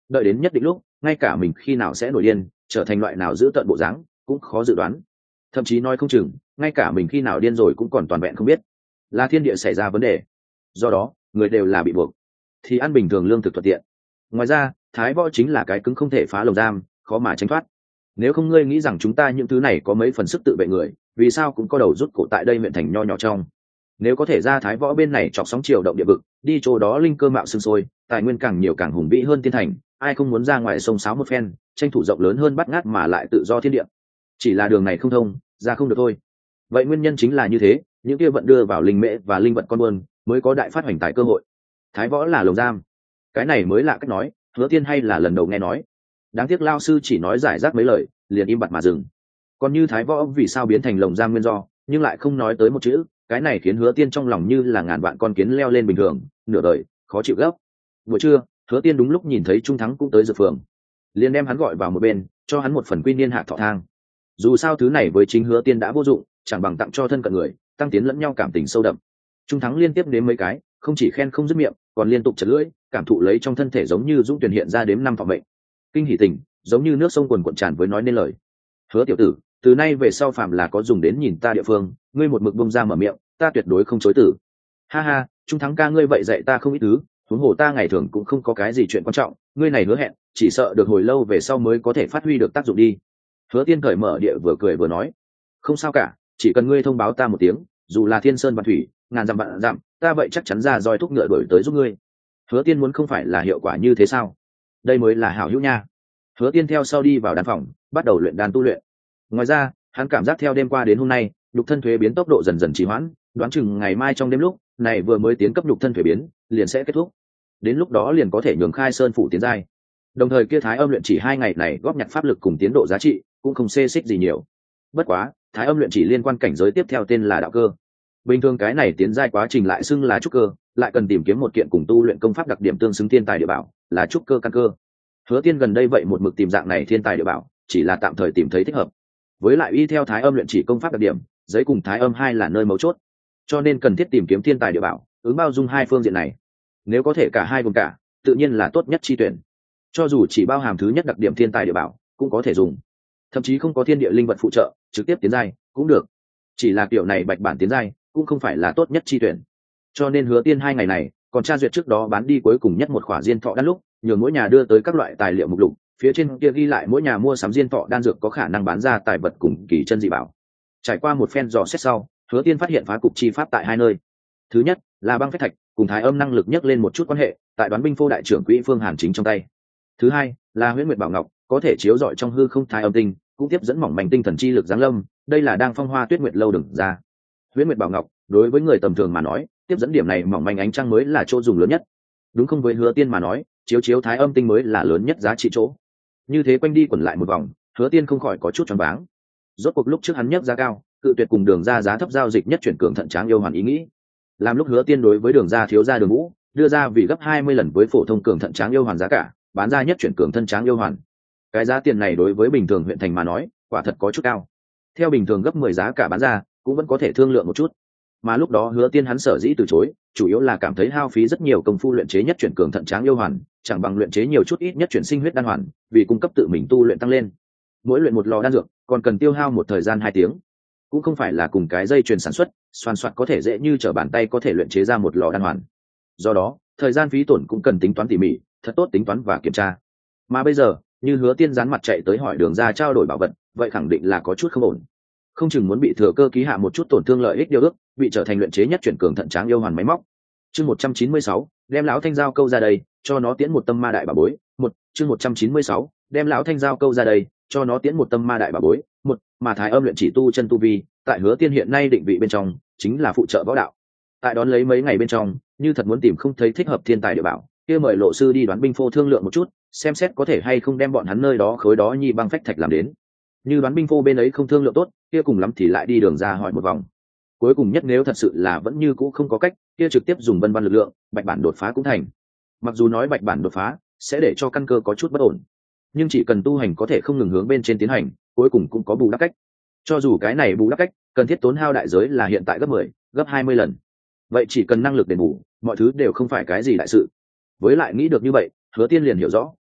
đợi đến nhất định lúc ngay cả mình khi nào sẽ nổi điên trở thành loại nào giữ tận bộ dáng cũng khó dự đoán, thậm chí nói không chừng ngay cả mình khi nào điên rồi cũng còn toàn vẹn không biết. Là thiên địa xảy ra vấn đề, do đó người đều là bị buộc thì ăn bình thường lương thực thuận tiện. Ngoài ra thái võ chính là cái cứng không thể phá lồng giam, khó mà tránh thoát. Nếu không ngươi nghĩ rằng chúng ta những thứ này có mấy phần sức tự vệ người, vì sao cũng có đầu rút cổ tại đây huyện thành nho nhỏ trong. Nếu có thể ra thái võ bên này chọc sóng chiều động địa vực, đi chỗ đó linh cơ mạo sương sôi, tài nguyên càng nhiều càng hùng vĩ hơn tiên thành, ai không muốn ra ngoài sông sáo một phen, tranh thủ rộng lớn hơn bắt ngát mà lại tự do thiên địa. Chỉ là đường này không thông, ra không được thôi. Vậy nguyên nhân chính là như thế, những kia vận đưa vào linh mễ và linh vật con buôn mới có đại phát hoành tài cơ hội. Thái võ là lồng giam, cái này mới là cách nói, Hứa Tiên hay là lần đầu nghe nói. Đáng tiếc lao sư chỉ nói giải rác mấy lời liền im bặt mà dừng. Còn như thái võ vì sao biến thành lồng giam nguyên do, nhưng lại không nói tới một chữ, cái này khiến Hứa Tiên trong lòng như là ngàn vạn con kiến leo lên bình thường, nửa đời khó chịu gấp. Buổi trưa Hứa Tiên đúng lúc nhìn thấy Trung Thắng cũng tới dược phường, liền đem hắn gọi vào một bên, cho hắn một phần quy niên hạ thọ thang. Dù sao thứ này với chính Hứa Tiên đã vô dụng, chẳng bằng tặng cho thân cận người, tăng tiến lẫn nhau cảm tình sâu đậm. Trung Thắng liên tiếp đếm mấy cái, không chỉ khen không dứt miệng, còn liên tục chật lưỡi, cảm thụ lấy trong thân thể giống như dũng tuyển hiện ra đếm năm thọ mệnh. Kinh hỉ tình giống như nước sông quần cuộn tràn với nói nên lời. Hứa tiểu tử, từ nay về sau phàm là có dùng đến nhìn ta địa phương, ngươi một mực bông ra mở miệng, ta tuyệt đối không chối từ. Ha ha, Trung Thắng ca ngươi vậy dạy ta không ít thứ, huống hồ ta ngày thường cũng không có cái gì chuyện quan trọng, ngươi này hứa hẹn chỉ sợ được hồi lâu về sau mới có thể phát huy được tác dụng đi. Hứa Tiên cởi mở địa vừa cười vừa nói, không sao cả, chỉ cần ngươi thông báo ta một tiếng, dù là thiên sơn vạn thủy, ngàn dặm vạn dặm, ta vậy chắc chắn ra roi thúc ngựa đuổi tới giúp ngươi. Hứa Tiên muốn không phải là hiệu quả như thế sao? Đây mới là hảo hữu nha. Hứa Tiên theo sau đi vào đan phòng, bắt đầu luyện đan tu luyện. Ngoài ra hắn cảm giác theo đêm qua đến hôm nay, nhục thân thuế biến tốc độ dần dần trì hoãn, đoán chừng ngày mai trong đêm lúc này vừa mới tiến cấp nhục thân thuế biến liền sẽ kết thúc, đến lúc đó liền có thể nhường khai sơn phủ tiến giai. Đồng thời kia thái âm luyện chỉ hai ngày này góp nhặt pháp lực cùng tiến độ giá trị cũng không xê xích gì nhiều. Bất quá thái âm luyện chỉ liên quan cảnh giới tiếp theo tên là đạo cơ, bình thường cái này tiến giai quá trình lại xưng là trúc cơ, lại cần tìm kiếm một kiện cùng tu luyện công pháp đặc điểm tương xứng thiên tài địa bảo, là trúc cơ căn cơ. Hứa Tiên gần đây vậy một mực tìm dạng này thiên tài địa bảo, chỉ là tạm thời tìm thấy thích hợp. Với lại y theo thái âm luyện chỉ công pháp đặc điểm, giấy cùng thái âm hai là nơi mấu chốt, cho nên cần thiết tìm kiếm thiên tài địa bảo, ứng bao dung hai phương diện này. Nếu có thể cả hai gồm cả, tự nhiên là tốt nhất chi tuyển. Cho dù chỉ bao hàm thứ nhất đặc điểm thiên tài địa bảo, cũng có thể dùng. Thậm chí không có thiên địa linh vật phụ trợ, trực tiếp tiến giai cũng được. Chỉ là kiểu này bạch bản tiến giai cũng không phải là tốt nhất chi tuyển. Cho nên Hứa Tiên hai ngày này còn tra duyệt trước đó bán đi cuối cùng nhất một khỏa diên thọ đan lúc, nhường mỗi nhà đưa tới các loại tài liệu mục lục, phía trên kia ghi lại mỗi nhà mua sắm diên thọ đan dược có khả năng bán ra tài vật cùng kỳ chân dị bảo. Trải qua một phen dò xét sau, Hứa Tiên phát hiện phá cục chi pháp tại hai nơi. Thứ nhất là băng phách thạch, cùng thái âm năng lực nhắc lên một chút quan hệ, tại đoán binh phô đại trưởng quỹ Phương Hàn chính trong tay. Thứ hai là huyễn nguyệt bảo ngọc, có thể chiếu rọi trong hư không thái âm tinh, cũng tiếp dẫn mỏng manh tinh thần chi lực giáng lâm, đây là đang phong hoa tuyết nguyệt lâu đừng ra. Huyễn nguyệt bảo ngọc đối với người tầm thường mà nói, tiếp dẫn điểm này mỏng manh ánh trăng mới là chỗ dùng lớn nhất. Đúng không, với Hứa Tiên mà nói, chiếu chiếu thái âm tinh mới là lớn nhất giá trị chỗ. Như thế quanh đi quẩn lại một vòng, Hứa Tiên không khỏi có chút choáng váng. Rốt cuộc lúc trước hắn nhấc giá cao, cự tuyệt cùng Đường Gia giá thấp giao dịch nhất chuyển cường thận tráng yêu hoàn ý nghĩ. Làm lúc Hứa Tiên đối với Đường Gia thiếu gia Đường Vũ đưa ra vì gấp hai mươi lần với phổ thông cường thận tráng yêu hoàn giá cả, bán ra nhất chuyển cường thân tráng yêu hoàn. Cái giá tiền này đối với bình thường huyện thành mà nói, quả thật có chút cao. Theo bình thường gấp mười giá cả bán ra, cũng vẫn có thể thương lượng một chút. Mà lúc đó Hứa Tiên hắn sở dĩ từ chối, chủ yếu là cảm thấy hao phí rất nhiều công phu luyện chế nhất chuyển cường thận tráng yêu hoàn, chẳng bằng luyện chế nhiều chút ít nhất chuyển sinh huyết đan hoàn, vì cung cấp tự mình tu luyện tăng lên. Mỗi luyện một lò đan dược, còn cần tiêu hao một thời gian hai tiếng, cũng không phải là cùng cái dây chuyền sản xuất, xoan xoạt có thể dễ như trở bàn tay có thể luyện chế ra một lò đan hoàn. Do đó, thời gian phí tổn cũng cần tính toán tỉ mỉ, thật tốt tính toán và kiểm tra. Mà bây giờ, như Hứa Tiên dán mặt chạy tới hỏi Đường Gia trao đổi bảo vật, vậy khẳng định là có chút không ổn. Không chừng muốn bị thừa cơ ký hạ một chút tổn thương lợi ích điều ước, bị trở thành luyện chế nhất chuyển cường thận tráng yêu hoàn máy móc. Chương một trăm chín mươi sáu, đem lão thanh giao câu ra đây, cho nó tiễn một tâm ma đại bảo bối. Một, chương một trăm chín mươi sáu, đem lão thanh giao câu ra đây, cho nó tiễn một tâm ma đại bảo bối. Một, mà thái âm luyện chỉ tu chân tu vi, tại Hứa Tiên hiện nay định vị bên trong, chính là phụ trợ võ đạo. Tại đón lấy mấy ngày bên trong, như thật muốn tìm không thấy thích hợp thiên tài địa bảo, kia mời lộ sư đi đoán binh phô thương lượng một chút, xem xét có thể hay không đem bọn hắn nơi đó khối đó nhi băng phách thạch làm đến. Như đoán binh phô bên ấy không thương lượng tốt, kia cùng lắm thì lại đi Đường Ra hỏi một vòng. Cuối cùng nhất nếu thật sự là vẫn như cũ không có cách, kia trực tiếp dùng vân văn lực lượng, bạch bản đột phá cũng thành. Mặc dù nói bạch bản đột phá sẽ để cho căn cơ có chút bất ổn, nhưng chỉ cần tu hành có thể không ngừng hướng bên trên tiến hành, cuối cùng cũng có bù đắp cách. Cho dù cái này bù đắp cách cần thiết tốn hao đại giới là hiện tại gấp mười, gấp hai mươi lần, vậy chỉ cần năng lực đền bù, mọi thứ đều không phải cái gì đại sự. Với lại nghĩ được như vậy, Hứa Tiên liền hiểu rõ,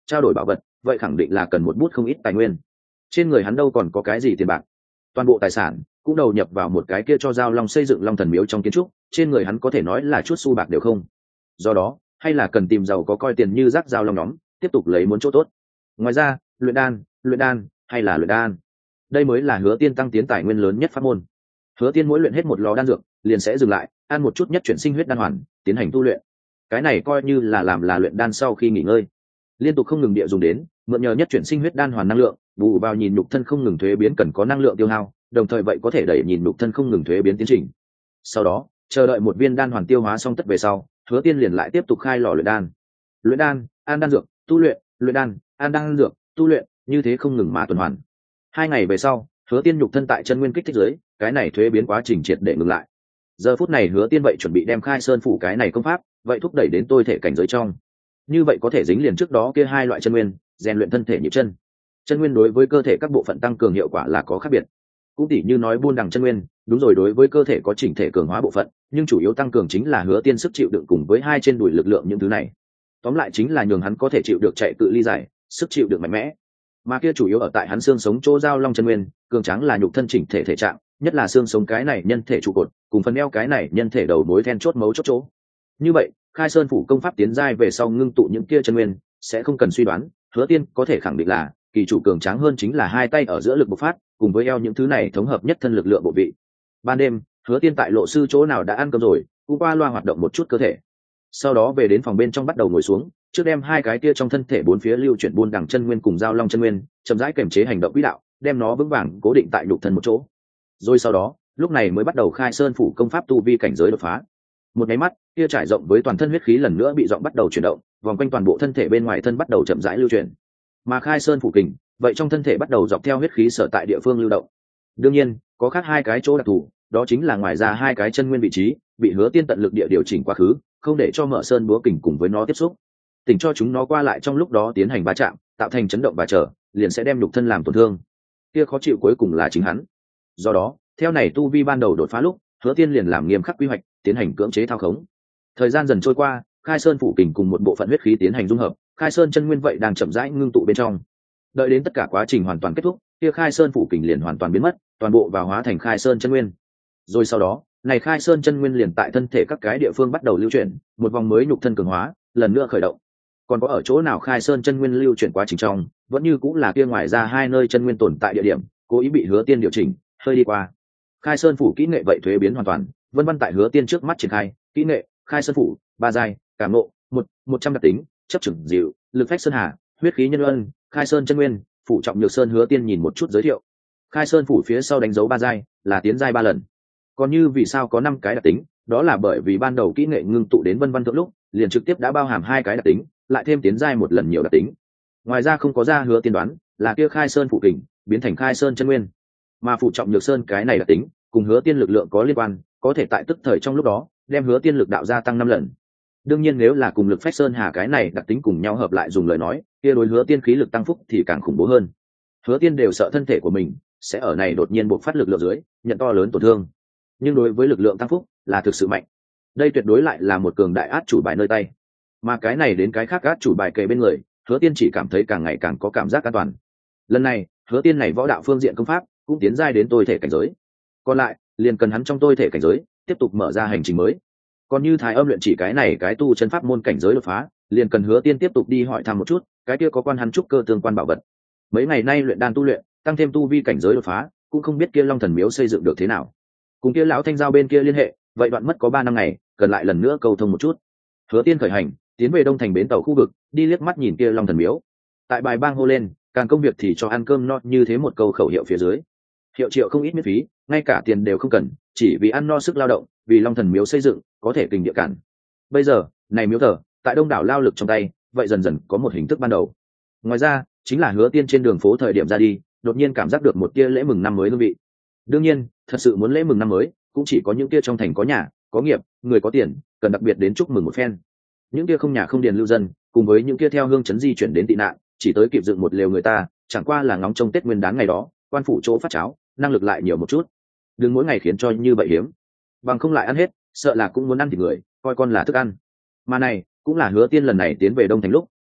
trao đổi bảo vật vậy khẳng định là cần một bút không ít tài nguyên. Trên người hắn đâu còn có cái gì tiền bạc, toàn bộ tài sản cũng đầu nhập vào một cái kia cho giao long xây dựng long thần miếu trong kiến trúc, trên người hắn có thể nói là chút xu bạc đều không. Do đó hay là cần tìm giàu có coi tiền như rác giao long nhóm tiếp tục lấy muốn chỗ tốt. Ngoài ra luyện đan luyện đan hay là luyện đan, đây mới là Hứa Tiên tăng tiến tài nguyên lớn nhất pháp môn. Hứa Tiên mỗi luyện hết một lò đan dược liền sẽ dừng lại ăn một chút nhất chuyển sinh huyết đan hoàn tiến hành tu luyện, cái này coi như là làm là luyện đan sau khi nghỉ ngơi, liên tục không ngừng địa dùng đến, mượn nhờ nhất chuyển sinh huyết đan hoàn năng lượng bù vào nhìn nhục thân không ngừng thuế biến cần có năng lượng tiêu hao, đồng thời vậy có thể đẩy nhìn nhục thân không ngừng thuế biến tiến trình. Sau đó chờ đợi một viên đan hoàn tiêu hóa xong tất về sau, Hứa Tiên liền lại tiếp tục khai lò luyện đan. Luyện đan, ăn đan dược, tu luyện, luyện đan, ăn đan dược, tu luyện, như thế không ngừng mà tuần hoàn. Hai ngày về sau, Hứa Tiên nhục thân tại chân nguyên kích thích dưới, cái này thuế biến quá trình triệt để ngừng lại. Giờ phút này Hứa Tiên vậy chuẩn bị đem Khai Sơn phủ cái này công pháp, vậy thúc đẩy đến tôi thể cảnh giới trong. Như vậy có thể dính liền trước đó kia hai loại chân nguyên, rèn luyện thân thể nhịp chân. Chân nguyên đối với cơ thể các bộ phận tăng cường hiệu quả là có khác biệt. Cũng tỉ như nói buôn đằng chân nguyên, đúng rồi đối với cơ thể có chỉnh thể cường hóa bộ phận, nhưng chủ yếu tăng cường chính là Hứa Tiên sức chịu đựng cùng với hai trên đùi lực lượng những thứ này. Tóm lại chính là nhường hắn có thể chịu được chạy cự ly dài, sức chịu đựng mạnh mẽ. Mà kia chủ yếu ở tại hắn xương sống chỗ giao long chân nguyên, cường tráng là nhục thân chỉnh thể thể trạng, nhất là xương sống cái này nhân thể trụ cột, cùng phần eo cái này nhân thể đầu mối then chốt mấu chốt chỗ. Như vậy, Khai Sơn phủ công pháp tiến giai về sau ngưng tụ những kia chân nguyên, sẽ không cần suy đoán, Hứa Tiên có thể khẳng định là kỳ chủ cường tráng hơn chính là hai tay ở giữa lực bộc phát, cùng với eo những thứ này thống hợp nhất thân lực lượng bộ vị. Ban đêm, Hứa Tiên tại lộ sư chỗ nào đã ăn cơm rồi, cũng qua loa hoạt động một chút cơ thể. Sau đó về đến phòng bên trong bắt đầu ngồi xuống, trước đem hai cái kia trong thân thể bốn phía lưu chuyển buôn đằng chân nguyên cùng giao long chân nguyên, chậm rãi kiềm chế hành động quỹ đạo, đem nó vững vàng cố định tại nhục thân một chỗ. Rồi sau đó, lúc này mới bắt đầu Khai Sơn phủ công pháp tu vi cảnh giới đột phá. Một cái mắt, kia trải rộng với toàn thân huyết khí lần nữa bị giọng bắt đầu chuyển động, vòng quanh toàn bộ thân thể bên ngoài thân bắt đầu chậm rãi lưu chuyển. Mà Khai Sơn phủ kình, vậy trong thân thể bắt đầu dọc theo huyết khí sở tại địa phương lưu động. Đương nhiên, có khác hai cái chỗ đặc thù, đó chính là ngoài ra hai cái chân nguyên vị trí, bị Hứa Tiên tận lực địa điều chỉnh quá khứ, không để cho Mở Sơn búa kình cùng với nó tiếp xúc, tỉnh cho chúng nó qua lại trong lúc đó tiến hành va chạm, tạo thành chấn động và trở, liền sẽ đem nhục thân làm tổn thương. Kia khó chịu cuối cùng là chính hắn. Do đó, theo này tu vi ban đầu đột phá lúc, Hứa Tiên liền làm nghiêm khắc quy hoạch, tiến hành cưỡng chế thao khống. Thời gian dần trôi qua, Khai Sơn phủ kình cùng một bộ phận huyết khí tiến hành dung hợp, Khai Sơn chân nguyên vậy đang chậm rãi ngưng tụ bên trong. Đợi đến tất cả quá trình hoàn toàn kết thúc, kia Khai Sơn phủ kình liền hoàn toàn biến mất, toàn bộ vào hóa thành Khai Sơn chân nguyên. Rồi sau đó, này Khai Sơn chân nguyên liền tại thân thể các cái địa phương bắt đầu lưu chuyển, một vòng mới nhục thân cường hóa, lần nữa khởi động. Còn có ở chỗ nào Khai Sơn chân nguyên lưu chuyển quá trình trong, vẫn như cũng là kia ngoài ra hai nơi chân nguyên tồn tại địa điểm, cố ý bị Hứa Tiên điều chỉnh, hơi đi qua. Khai Sơn phủ kỹ nghệ vậy thuế biến hoàn toàn, vân vân tại Hứa Tiên trước mắt triển khai, kỹ nghệ, Khai Sơn phủ, ba giai, cảm ngộ, một, một trăm đặc tính, chấp trưởng dịu, lực phách sơn hà, huyết khí nhân ân, Khai Sơn chân nguyên, phủ trọng nhược sơn. Hứa Tiên nhìn một chút giới thiệu. Khai Sơn phủ phía sau đánh dấu ba giai, là tiến giai ba lần. Còn như vì sao có năm cái đặc tính, đó là bởi vì ban đầu kỹ nghệ ngưng tụ đến vân vân thượng lúc, liền trực tiếp đã bao hàm hai cái đặc tính, lại thêm tiến giai một lần nhiều đặc tính. Ngoài ra không có ra Hứa Tiên đoán, là kia Khai Sơn phủ kình biến thành Khai Sơn chân nguyên, mà phụ trọng nhược sơn cái này đặc tính cùng Hứa Tiên lực lượng có liên quan, có thể tại tức thời trong lúc đó đem Hứa Tiên lực đạo gia tăng năm lần. Đương nhiên nếu là cùng lực phách sơn hà cái này đặc tính cùng nhau hợp lại dùng lời nói, kia đối Hứa Tiên khí lực tăng phúc thì càng khủng bố hơn. Hứa Tiên đều sợ thân thể của mình sẽ ở này đột nhiên bộc phát lực lượng dưới nhận to lớn tổn thương, nhưng đối với lực lượng tăng phúc là thực sự mạnh, đây tuyệt đối lại là một cường đại át chủ bài nơi tay. Mà cái này đến cái khác át chủ bài kề bên người, Hứa Tiên chỉ cảm thấy càng ngày càng có cảm giác an toàn. Lần này Hứa Tiên này võ đạo phương diện công pháp cũng tiến giai đến tôi thể cảnh giới, còn lại liền cần hắn trong tôi thể cảnh giới tiếp tục mở ra hành trình mới. Còn như Thái Âm luyện chỉ cái này cái tu chân pháp môn cảnh giới đột phá, liền cần Hứa Tiên tiếp tục đi hỏi thăm một chút cái kia có quan hắn trúc cơ tương quan bảo vật. Mấy ngày nay luyện đan tu luyện, tăng thêm tu vi cảnh giới đột phá, cũng không biết kia Long Thần Miếu xây dựng được thế nào. Cùng kia lão Thanh Giao bên kia liên hệ, vậy đoạn mất có ba năm ngày, cần lại lần nữa cầu thông một chút. Hứa Tiên khởi hành, tiến về Đông Thành bến tàu khu vực, đi liếc mắt nhìn kia Long Thần Miếu. Tại bài bang hô lên, càng công việc thì cho ăn cơm no, như thế một câu khẩu hiệu phía dưới. Hiệu triệu không ít miễn phí, ngay cả tiền đều không cần, chỉ vì ăn no sức lao động, vì Long Thần Miếu xây dựng, có thể kình địa cản. Bây giờ, này miếu thờ, tại đông đảo lao lực trong tay, vậy dần dần có một hình thức ban đầu. Ngoài ra, chính là Hứa Tiên trên đường phố thời điểm ra đi, đột nhiên cảm giác được một tia lễ mừng năm mới hương vị. Đương nhiên, thật sự muốn lễ mừng năm mới, cũng chỉ có những tia trong thành có nhà, có nghiệp, người có tiền, cần đặc biệt đến chúc mừng một phen. Những tia không nhà không điền lưu dân, cùng với những tia theo hương chấn di chuyển đến tị nạn, chỉ tới kịp dựng một lều người ta, chẳng qua là ngóng trông Tết Nguyên đán ngày đó, quan phủ chỗ phát cháo, năng lực lại nhiều một chút. Đừng mỗi ngày khiến cho như vậy hiếm, bằng không lại ăn hết, sợ là cũng muốn ăn thịt người, coi con là thức ăn. Mà này cũng là Hứa Tiên lần này tiến về Đông Thành lúc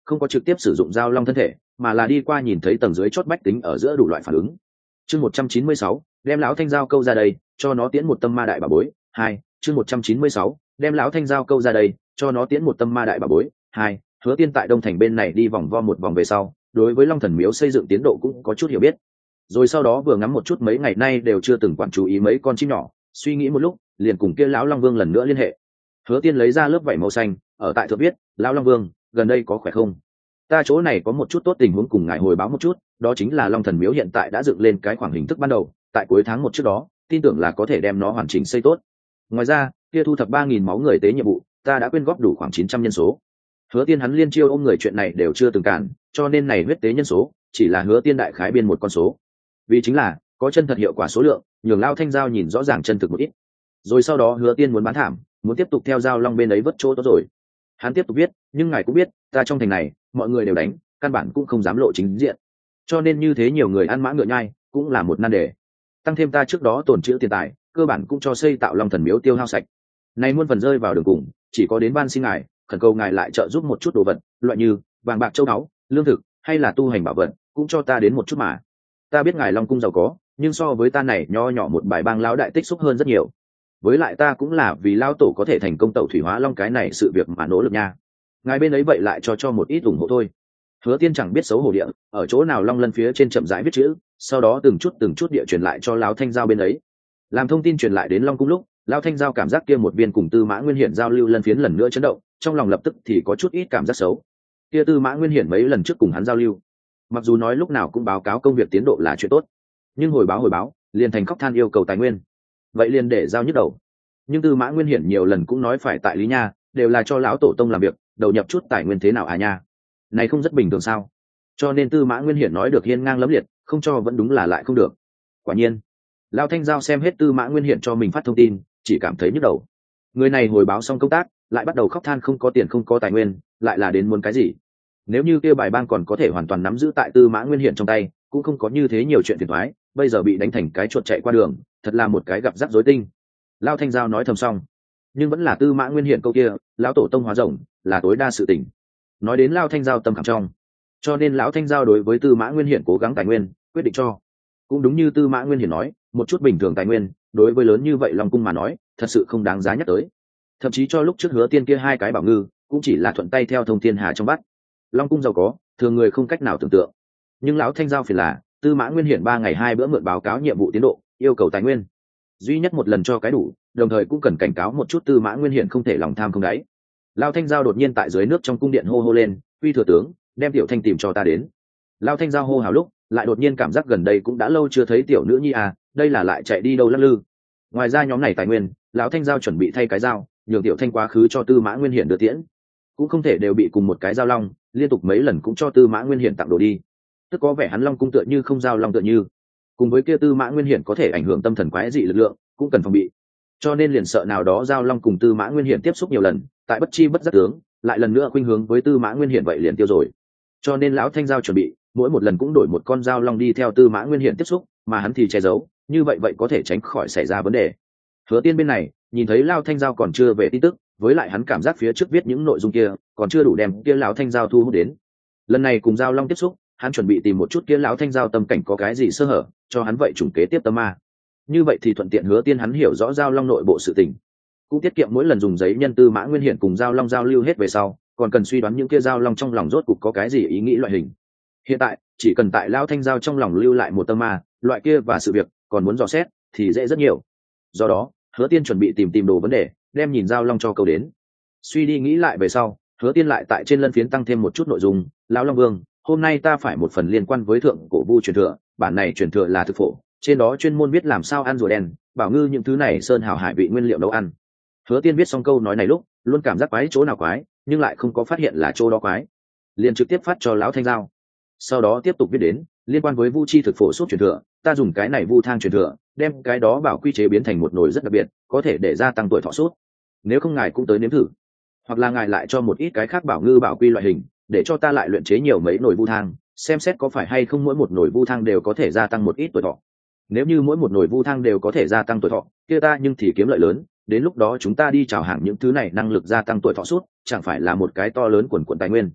không có trực tiếp sử dụng dao long thân thể, mà là đi qua nhìn thấy tầng dưới chót bách tính ở giữa đủ loại phản ứng. Chương một trăm chín mươi sáu, đem lão thanh giao câu ra đây, cho nó tiến một tâm ma đại bà bối. Hai, chương một trăm chín mươi sáu, đem lão thanh giao câu ra đây, cho nó tiến một tâm ma đại bà bối. Hai, Hứa Tiên tại Đông Thành bên này đi vòng vo một vòng về sau, đối với Long Thần Miếu xây dựng tiến độ cũng có chút hiểu biết. Rồi sau đó vừa ngắm một chút mấy ngày nay đều chưa từng quản chú ý mấy con chim nhỏ, suy nghĩ một lúc, liền cùng kia lão Long Vương lần nữa liên hệ. Hứa Tiên lấy ra lớp vảy màu xanh, ở tại thượng viết, "Lão Long Vương, gần đây có khỏe không? Ta chỗ này có một chút tốt tình huống cùng ngài hồi báo một chút, đó chính là Long Thần Miếu hiện tại đã dựng lên cái khoảng hình thức ban đầu, tại cuối tháng một trước đó, tin tưởng là có thể đem nó hoàn chỉnh xây tốt. Ngoài ra, kia thu thập ba nghìn máu người tế nhiệm vụ, ta đã quyên góp đủ khoảng chín trăm nhân số." Hứa Tiên hắn liên chiêu ôm người chuyện này đều chưa từng cản, cho nên này huyết tế nhân số chỉ là Hứa Tiên đại khái biên một con số. Vì chính là có chân thật hiệu quả số lượng, nhường Lao Thanh Giao nhìn rõ ràng chân thực một ít. Rồi sau đó Hứa Tiên muốn bán thảm, muốn tiếp tục theo Giao Long bên ấy vớt chỗ tốt rồi. Hắn tiếp tục viết, nhưng ngài cũng biết, ta trong thành này, mọi người đều đánh, căn bản cũng không dám lộ chính diện. Cho nên như thế nhiều người ăn mã ngựa nhai, cũng là một nan đề. Tăng thêm ta trước đó tổn trữ tiền tài, cơ bản cũng cho xây tạo Long Thần Miếu tiêu hao sạch. Nay muôn phần rơi vào đường cùng, chỉ có đến van xin ngài, khẩn cầu ngài lại trợ giúp một chút đồ vật, loại như vàng bạc châu báu, lương thực, hay là tu hành bảo vật, cũng cho ta đến một chút mà. Ta biết ngài Long cung giàu có, nhưng so với ta này nho nhỏ một bài bang lão đại tích xúc hơn rất nhiều. Với lại ta cũng là vì lao tổ có thể thành công tẩu thủy hóa long cái này sự việc mà nỗ lực nha. Ngài bên ấy vậy lại cho cho một ít ủng hộ thôi. Hứa Tiên chẳng biết xấu hổ địa, ở chỗ nào long lân phía trên chậm rãi viết chữ, sau đó từng chút từng chút địa truyền lại cho lão Thanh Giao bên ấy. Làm thông tin truyền lại đến Long cung lúc, lão Thanh Giao cảm giác kia một viên cùng Tư Mã Nguyên Hiển giao lưu lân phiến lần nữa chấn động, trong lòng lập tức thì có chút ít cảm giác xấu. Kia Tư Mã Nguyên Hiển mấy lần trước cùng hắn giao lưu, mặc dù nói lúc nào cũng báo cáo công việc tiến độ là chuyện tốt, nhưng hồi báo hồi báo liền thành khóc than yêu cầu tài nguyên, vậy liền để giao nhức đầu. Nhưng Tư Mã Nguyên Hiển nhiều lần cũng nói phải tại lý nha, đều là cho lão tổ tông làm việc, đầu nhập chút tài nguyên thế nào à nha, này không rất bình thường sao? Cho nên Tư Mã Nguyên Hiển nói được hiên ngang lẫm liệt, không cho vẫn đúng là lại không được. Quả nhiên lão Thanh Giao xem hết Tư Mã Nguyên Hiển cho mình phát thông tin, chỉ cảm thấy nhức đầu. Người này hồi báo xong công tác, lại bắt đầu khóc than không có tiền không có tài nguyên, lại là đến muốn cái gì? Nếu như kia bài bang còn có thể hoàn toàn nắm giữ tại Tư Mã Nguyên Hiển trong tay, cũng không có như thế nhiều chuyện phiền toái, bây giờ bị đánh thành cái chuột chạy qua đường, thật là một cái gặp rắc rối tinh. Lão Thanh Giao nói thầm xong, nhưng vẫn là Tư Mã Nguyên Hiển câu kia, lão tổ tông hóa rồng là tối đa sự tình. Nói đến Lão Thanh Giao tâm khảm trong, cho nên lão Thanh Giao đối với Tư Mã Nguyên Hiển cố gắng tài nguyên, quyết định cho. Cũng đúng như Tư Mã Nguyên Hiển nói, một chút bình thường tài nguyên, đối với lớn như vậy Long cung mà nói, thật sự không đáng giá nhắc tới. Thậm chí cho lúc trước Hứa Tiên kia hai cái bảo ngư, cũng chỉ là thuận tay theo thông thiên hà trong bắt. Long cung giàu có, thường người không cách nào tưởng tượng. Nhưng lão Thanh Giao phiền là, Tư Mã Nguyên Hiển ba ngày hai bữa mượn báo cáo nhiệm vụ tiến độ, yêu cầu tài nguyên duy nhất một lần cho cái đủ, đồng thời cũng cần cảnh cáo một chút Tư Mã Nguyên Hiển không thể lòng tham không đáy. Lão Thanh Giao đột nhiên tại dưới nước trong cung điện hô hô lên, "Uy thừa tướng, đem Tiểu Thanh tìm cho ta đến." Lão Thanh Giao hô hào lúc, lại đột nhiên cảm giác gần đây cũng đã lâu chưa thấy tiểu nữ nhi à, đây là lại chạy đi đâu lắc lư. Ngoài ra nhóm này tài nguyên, lão Thanh Giao chuẩn bị thay cái dao, nhường Tiểu Thanh quá khứ cho Tư Mã Nguyên Hiển đưa tiễn, cũng không thể đều bị cùng một cái dao long, liên tục mấy lần cũng cho Tư Mã Nguyên Hiển tặng đồ đi. Tức có vẻ hắn Long cung tựa như không giao long tựa như, cùng với kia Tư Mã Nguyên Hiển có thể ảnh hưởng tâm thần quái dị lực lượng, cũng cần phòng bị. Cho nên liền sợ nào đó giao long cùng Tư Mã Nguyên Hiển tiếp xúc nhiều lần, tại bất chi bất giác tướng, lại lần nữa khuynh hướng với Tư Mã Nguyên Hiển vậy liền tiêu rồi. Cho nên lão Thanh Giao chuẩn bị, mỗi một lần cũng đổi một con giao long đi theo Tư Mã Nguyên Hiển tiếp xúc, mà hắn thì che giấu, như vậy vậy có thể tránh khỏi xảy ra vấn đề. Hứa Tiên bên này, nhìn thấy lão Thanh Giao còn chưa về tin tức, với lại hắn cảm giác phía trước viết những nội dung kia, còn chưa đủ đem kia lão Thanh Giao thu hút đến. Lần này cùng giao long tiếp xúc, hắn chuẩn bị tìm một chút kia lão Thanh Giao tâm cảnh có cái gì sơ hở, cho hắn vậy trùng kế tiếp tâm ma. Như vậy thì thuận tiện Hứa Tiên hắn hiểu rõ giao long nội bộ sự tình, cũng tiết kiệm mỗi lần dùng giấy nhân Tư Mã Nguyên Hiển cùng giao long giao lưu hết về sau, còn cần suy đoán những kia giao long trong lòng rốt cục có cái gì ý nghĩ loại hình. Hiện tại chỉ cần tại lão Thanh Giao trong lòng lưu lại một tâm ma, loại kia và sự việc còn muốn dò xét thì dễ rất nhiều. Do đó Hứa Tiên chuẩn bị tìm tìm đồ vấn đề, đem nhìn giao long cho câu đến. Suy đi nghĩ lại về sau, Hứa Tiên lại tại trên lân phiến tăng thêm một chút nội dung. Lão Long Vương, hôm nay ta phải một phần liên quan với thượng cổ vu truyền thừa, bản này truyền thừa là thực phổ, trên đó chuyên môn biết làm sao ăn rùa đen, bảo ngư những thứ này sơn hào hải vị nguyên liệu nấu ăn. Hứa Tiên viết xong câu nói này lúc, luôn cảm giác quái chỗ nào quái, nhưng lại không có phát hiện là chỗ đó quái, liền trực tiếp phát cho lão Thanh Giao. Sau đó tiếp tục viết đến, liên quan với vu chi thực phổ suốt truyền thừa, ta dùng cái này vu thang truyền thừa, đem cái đó bảo quy chế biến thành một nồi rất đặc biệt, có thể để gia tăng tuổi thọ suốt. Nếu không ngài cũng tới nếm thử, hoặc là ngài lại cho một ít cái khác bảo ngư bảo quy loại hình, để cho ta lại luyện chế nhiều mấy nồi vu thang, xem xét có phải hay không mỗi một nồi vu thang đều có thể gia tăng một ít tuổi thọ. Nếu như mỗi một nồi vu thang đều có thể gia tăng tuổi thọ, kia ta nhưng thì kiếm lợi lớn, đến lúc đó chúng ta đi chào hàng những thứ này năng lực gia tăng tuổi thọ suốt, chẳng phải là một cái to lớn quần quần tài nguyên.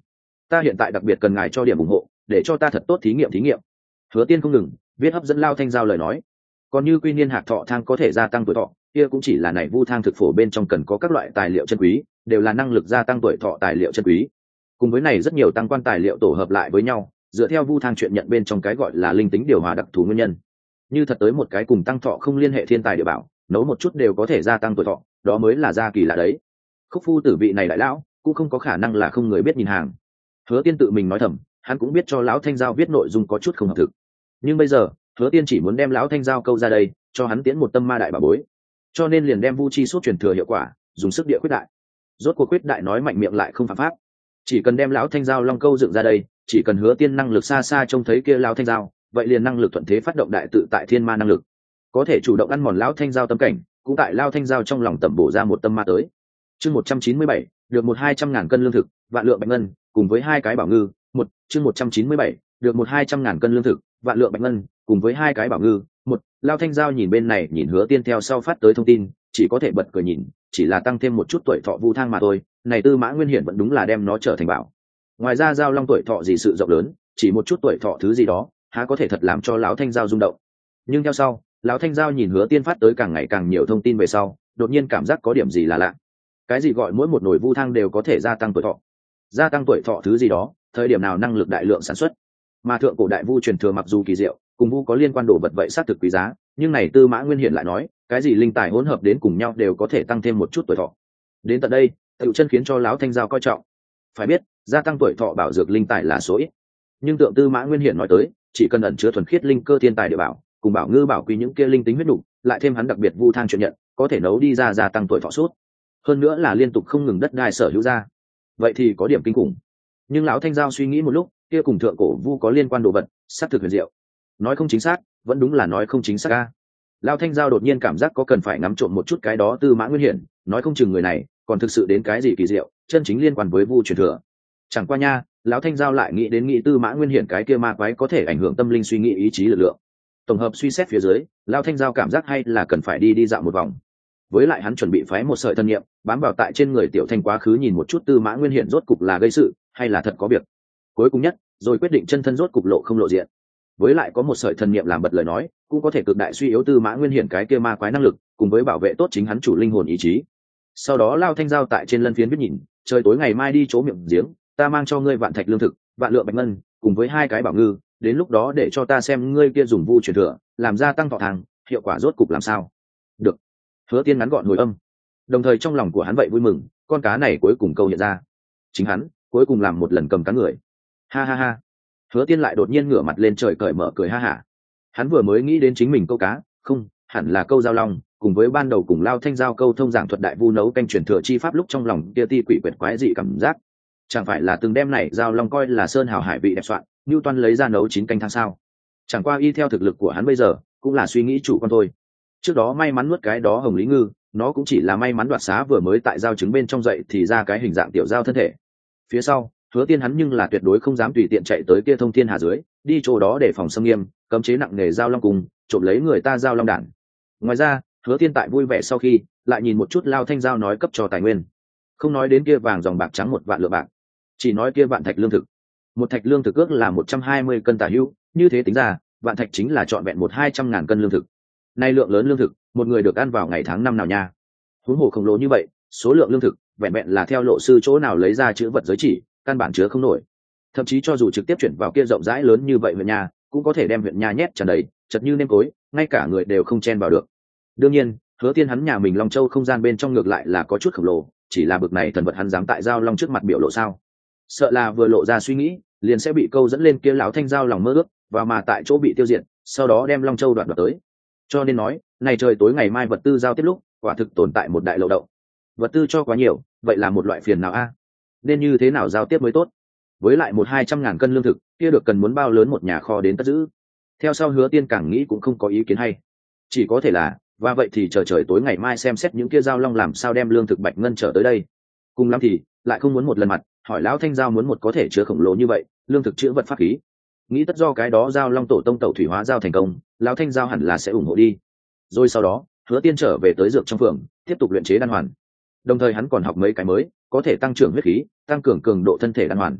ta hiện tại đặc biệt cần ngài cho điểm ủng hộ để cho ta thật tốt thí nghiệm thí nghiệm. Hứa Tiên không ngừng viết hấp dẫn Lao Thanh Giao lời nói. Còn như quy niên hạc thọ thang có thể gia tăng tuổi thọ, kia cũng chỉ là này vu thang thực phổ bên trong cần có các loại tài liệu chân quý, đều là năng lực gia tăng tuổi thọ tài liệu chân quý. Cùng với này rất nhiều tăng quan tài liệu tổ hợp lại với nhau, dựa theo vu thang chuyện nhận bên trong cái gọi là linh tính điều hòa đặc thù nguyên nhân. Như thật tới một cái cùng tăng thọ không liên hệ thiên tài địa bảo, nấu một chút đều có thể gia tăng tuổi thọ, đó mới là gia kỳ lạ đấy. Khúc phu tử vị này đại lão cũng không có khả năng là không người biết nhìn hàng. Hứa Tiên tự mình nói thầm, hắn cũng biết cho lão Thanh Giao viết nội dung có chút không hợp thực, nhưng bây giờ Hứa Tiên chỉ muốn đem lão Thanh Giao câu ra đây, cho hắn tiến một tâm ma đại bảo bối, cho nên liền đem vu chi suốt truyền thừa hiệu quả dùng sức địa quyết đại. Rốt cuộc quyết đại nói mạnh miệng lại không phạm pháp, chỉ cần đem lão Thanh Giao long câu dựng ra đây, chỉ cần Hứa Tiên năng lực xa xa trông thấy kia lão Thanh Giao, vậy liền năng lực thuận thế phát động đại tự tại thiên ma năng lực, có thể chủ động ăn mòn lão Thanh Giao tâm cảnh, cũng tại lão Thanh Giao trong lòng tẩm bổ ra một tâm ma tới. Chương một trăm chín mươi bảy, được một hai trăm ngàn cân lương thực, vạn lượng bạch ngân, cùng với hai cái bảo ngư. Một chương một trăm chín mươi bảy, được một hai trăm ngàn cân lương thực, vạn lượng bạch ngân, cùng với hai cái bảo ngư. Một Lao Thanh Giao nhìn bên này nhìn Hứa Tiên theo sau phát tới thông tin, chỉ có thể bật cười nhìn, chỉ là tăng thêm một chút tuổi thọ vu thang mà thôi, này Tư Mã Nguyên Hiển vẫn đúng là đem nó trở thành bảo. Ngoài ra Giao Long tuổi thọ gì sự rộng lớn, chỉ một chút tuổi thọ thứ gì đó, há có thể thật làm cho lão Thanh Giao rung động. Nhưng theo sau, lão Thanh Giao nhìn Hứa Tiên phát tới càng ngày càng nhiều thông tin về sau, đột nhiên cảm giác có điểm gì là lạ. Cái gì gọi mỗi một nồi vu thang đều có thể gia tăng tuổi thọ? Gia tăng tuổi thọ thứ gì đó, thời điểm nào năng lực đại lượng sản xuất? Mà thượng cổ đại vu truyền thừa mặc dù kỳ diệu, cùng vu có liên quan đồ vật vậy xác thực quý giá, nhưng này Tư Mã Nguyên Hiển lại nói, cái gì linh tài hỗn hợp đến cùng nhau đều có thể tăng thêm một chút tuổi thọ. Đến tận đây, Tiểu Chân khiến cho lão Thanh Giao coi trọng. Phải biết, gia tăng tuổi thọ bảo dược linh tài là số ít, nhưng tượng Tư Mã Nguyên Hiển nói tới, chỉ cần ẩn chứa thuần khiết linh cơ thiên tài địa bảo, cùng bảo ngư bảo quý những kia linh tính huyết đủ, lại thêm hắn đặc biệt vu thang truyền nhận, có thể nấu đi ra gia tăng tuổi thọ suốt. Hơn nữa là liên tục không ngừng đất đai sở hữu ra, vậy thì có điểm kinh khủng. Nhưng lão Thanh Giao suy nghĩ một lúc, kia cùng thượng cổ vu có liên quan đồ vật, xác thực huyền diệu. Nói không chính xác, vẫn đúng là nói không chính xác a. Lão Thanh Giao đột nhiên cảm giác có cần phải ngắm trộm một chút cái đó Tư Mã Nguyên Hiển, nói không chừng người này còn thực sự đến cái gì kỳ diệu, chân chính liên quan với vu truyền thừa. Chẳng qua nha, lão Thanh Giao lại nghĩ đến nghĩ Tư Mã Nguyên Hiển cái kia ma quái có thể ảnh hưởng tâm linh suy nghĩ ý chí lực lượng. Tổng hợp suy xét phía dưới, lão Thanh Giao cảm giác hay là cần phải đi đi dạo một vòng. Với lại hắn chuẩn bị phái một sợi thân niệm bám vào tại trên người Tiểu Thanh quá khứ nhìn một chút Tư Mã Nguyên Hiển rốt cục là gây sự hay là thật có việc. Cuối cùng nhất, rồi quyết định chân thân rốt cục lộ không lộ diện. Với lại có một sợi thần niệm làm bật lời nói, cũng có thể cực đại suy yếu Tư Mã Nguyên Hiển cái kia ma quái năng lực, cùng với bảo vệ tốt chính hắn chủ linh hồn ý chí. Sau đó Lao Thanh Giao tại trên lân phiến biết nhìn, trời tối ngày mai đi chỗ miệng giếng, ta mang cho ngươi vạn thạch lương thực, vạn lượng bạch ngân, cùng với hai cái bảo ngư, đến lúc đó để cho ta xem ngươi kia dùng vu truyền thừa, làm ra tăng thọ thang, hiệu quả rốt cục làm sao. Được. Hứa Tiên ngắn gọn hồi âm, đồng thời trong lòng của hắn vậy vui mừng, con cá này cuối cùng câu hiện ra, chính hắn cuối cùng làm một lần cầm cá người. Ha ha ha. Hứa Tiên lại đột nhiên ngửa mặt lên trời cởi mở cười ha hả. Hắn vừa mới nghĩ đến chính mình câu cá, không, hẳn là câu giao long, cùng với ban đầu cùng Lao Thanh Giao câu thông giảng thuật đại vu nấu canh truyền thừa chi pháp lúc trong lòng kia ti quỷ quyệt quái dị cảm giác, chẳng phải là từng đem này giao long coi là sơn hào hải vị đẹp soạn, như toan lấy ra nấu chín canh thang sao? Chẳng qua y theo thực lực của hắn bây giờ, cũng là suy nghĩ chủ quan thôi. Trước đó may mắn nuốt cái đó hồng lý ngư, nó cũng chỉ là may mắn đoạt xá vừa mới tại giao trứng bên trong dậy thì ra cái hình dạng tiểu giao thân thể. Phía sau, Hứa Tiên hắn nhưng là tuyệt đối không dám tùy tiện chạy tới kia thông thiên hà dưới, đi chỗ đó để phòng xâm nghiêm, cấm chế nặng nề giao long cùng, trộm lấy người ta giao long đản. Ngoài ra, Hứa Tiên tại vui vẻ sau khi, lại nhìn một chút Lao Thanh Giao nói cấp cho tài nguyên. Không nói đến kia vàng dòng bạc trắng một vạn lượng bạc, chỉ nói kia vạn thạch lương thực. Một thạch lương thực ước là một trăm hai mươi cân tả hữu, như thế tính ra, vạn thạch chính là trọn vẹn một hai trăm ngàn cân lương thực. Nay lượng lớn lương thực, một người được ăn vào ngày tháng năm nào nha. Huống hồ khổng lồ như vậy, số lượng lương thực, vẹn vẹn là theo lộ sư chỗ nào lấy ra chữ vật giới chỉ, căn bản chứa không nổi. Thậm chí cho dù trực tiếp chuyển vào kia rộng rãi lớn như vậy huyện nhà, cũng có thể đem huyện nhà nhét tràn đầy, chật như nêm cối, ngay cả người đều không chen vào được. Đương nhiên, Hứa Tiên hắn nhà mình Long Châu không gian bên trong ngược lại là có chút khổng lồ, chỉ là bực này thần vật hắn dám tại giao long trước mặt biểu lộ sao? Sợ là vừa lộ ra suy nghĩ, liền sẽ bị câu dẫn lên kia lão Thanh Giao lòng mơ ước, và mà tại chỗ bị tiêu diệt, sau đó đem Long Châu đoạt đoạt tới. Cho nên nói, này trời tối ngày mai vật tư giao tiếp lúc, quả thực tồn tại một đại lậu đậu. Vật tư cho quá nhiều, vậy là một loại phiền nào a? Nên như thế nào giao tiếp mới tốt? Với lại một hai trăm ngàn cân lương thực, kia được cần muốn bao lớn một nhà kho đến cất giữ. Theo sau Hứa Tiên càng nghĩ cũng không có ý kiến hay, chỉ có thể là, và vậy thì chờ trời tối ngày mai xem xét những kia giao long làm sao đem lương thực bạch ngân trở tới đây. Cùng lắm thì lại không muốn một lần mặt hỏi lão Thanh Giao muốn một có thể chứa khổng lồ như vậy lương thực chứa vật pháp khí. Nghĩ tất do cái đó giao long tổ tông tẩu thủy hóa giao thành công, lão Thanh Giao hẳn là sẽ ủng hộ đi. Rồi sau đó Hứa Tiên trở về tới dược trong phường, tiếp tục luyện chế đan hoàn. Đồng thời hắn còn học mấy cái mới, có thể tăng trưởng huyết khí, tăng cường cường độ thân thể đan hoàn.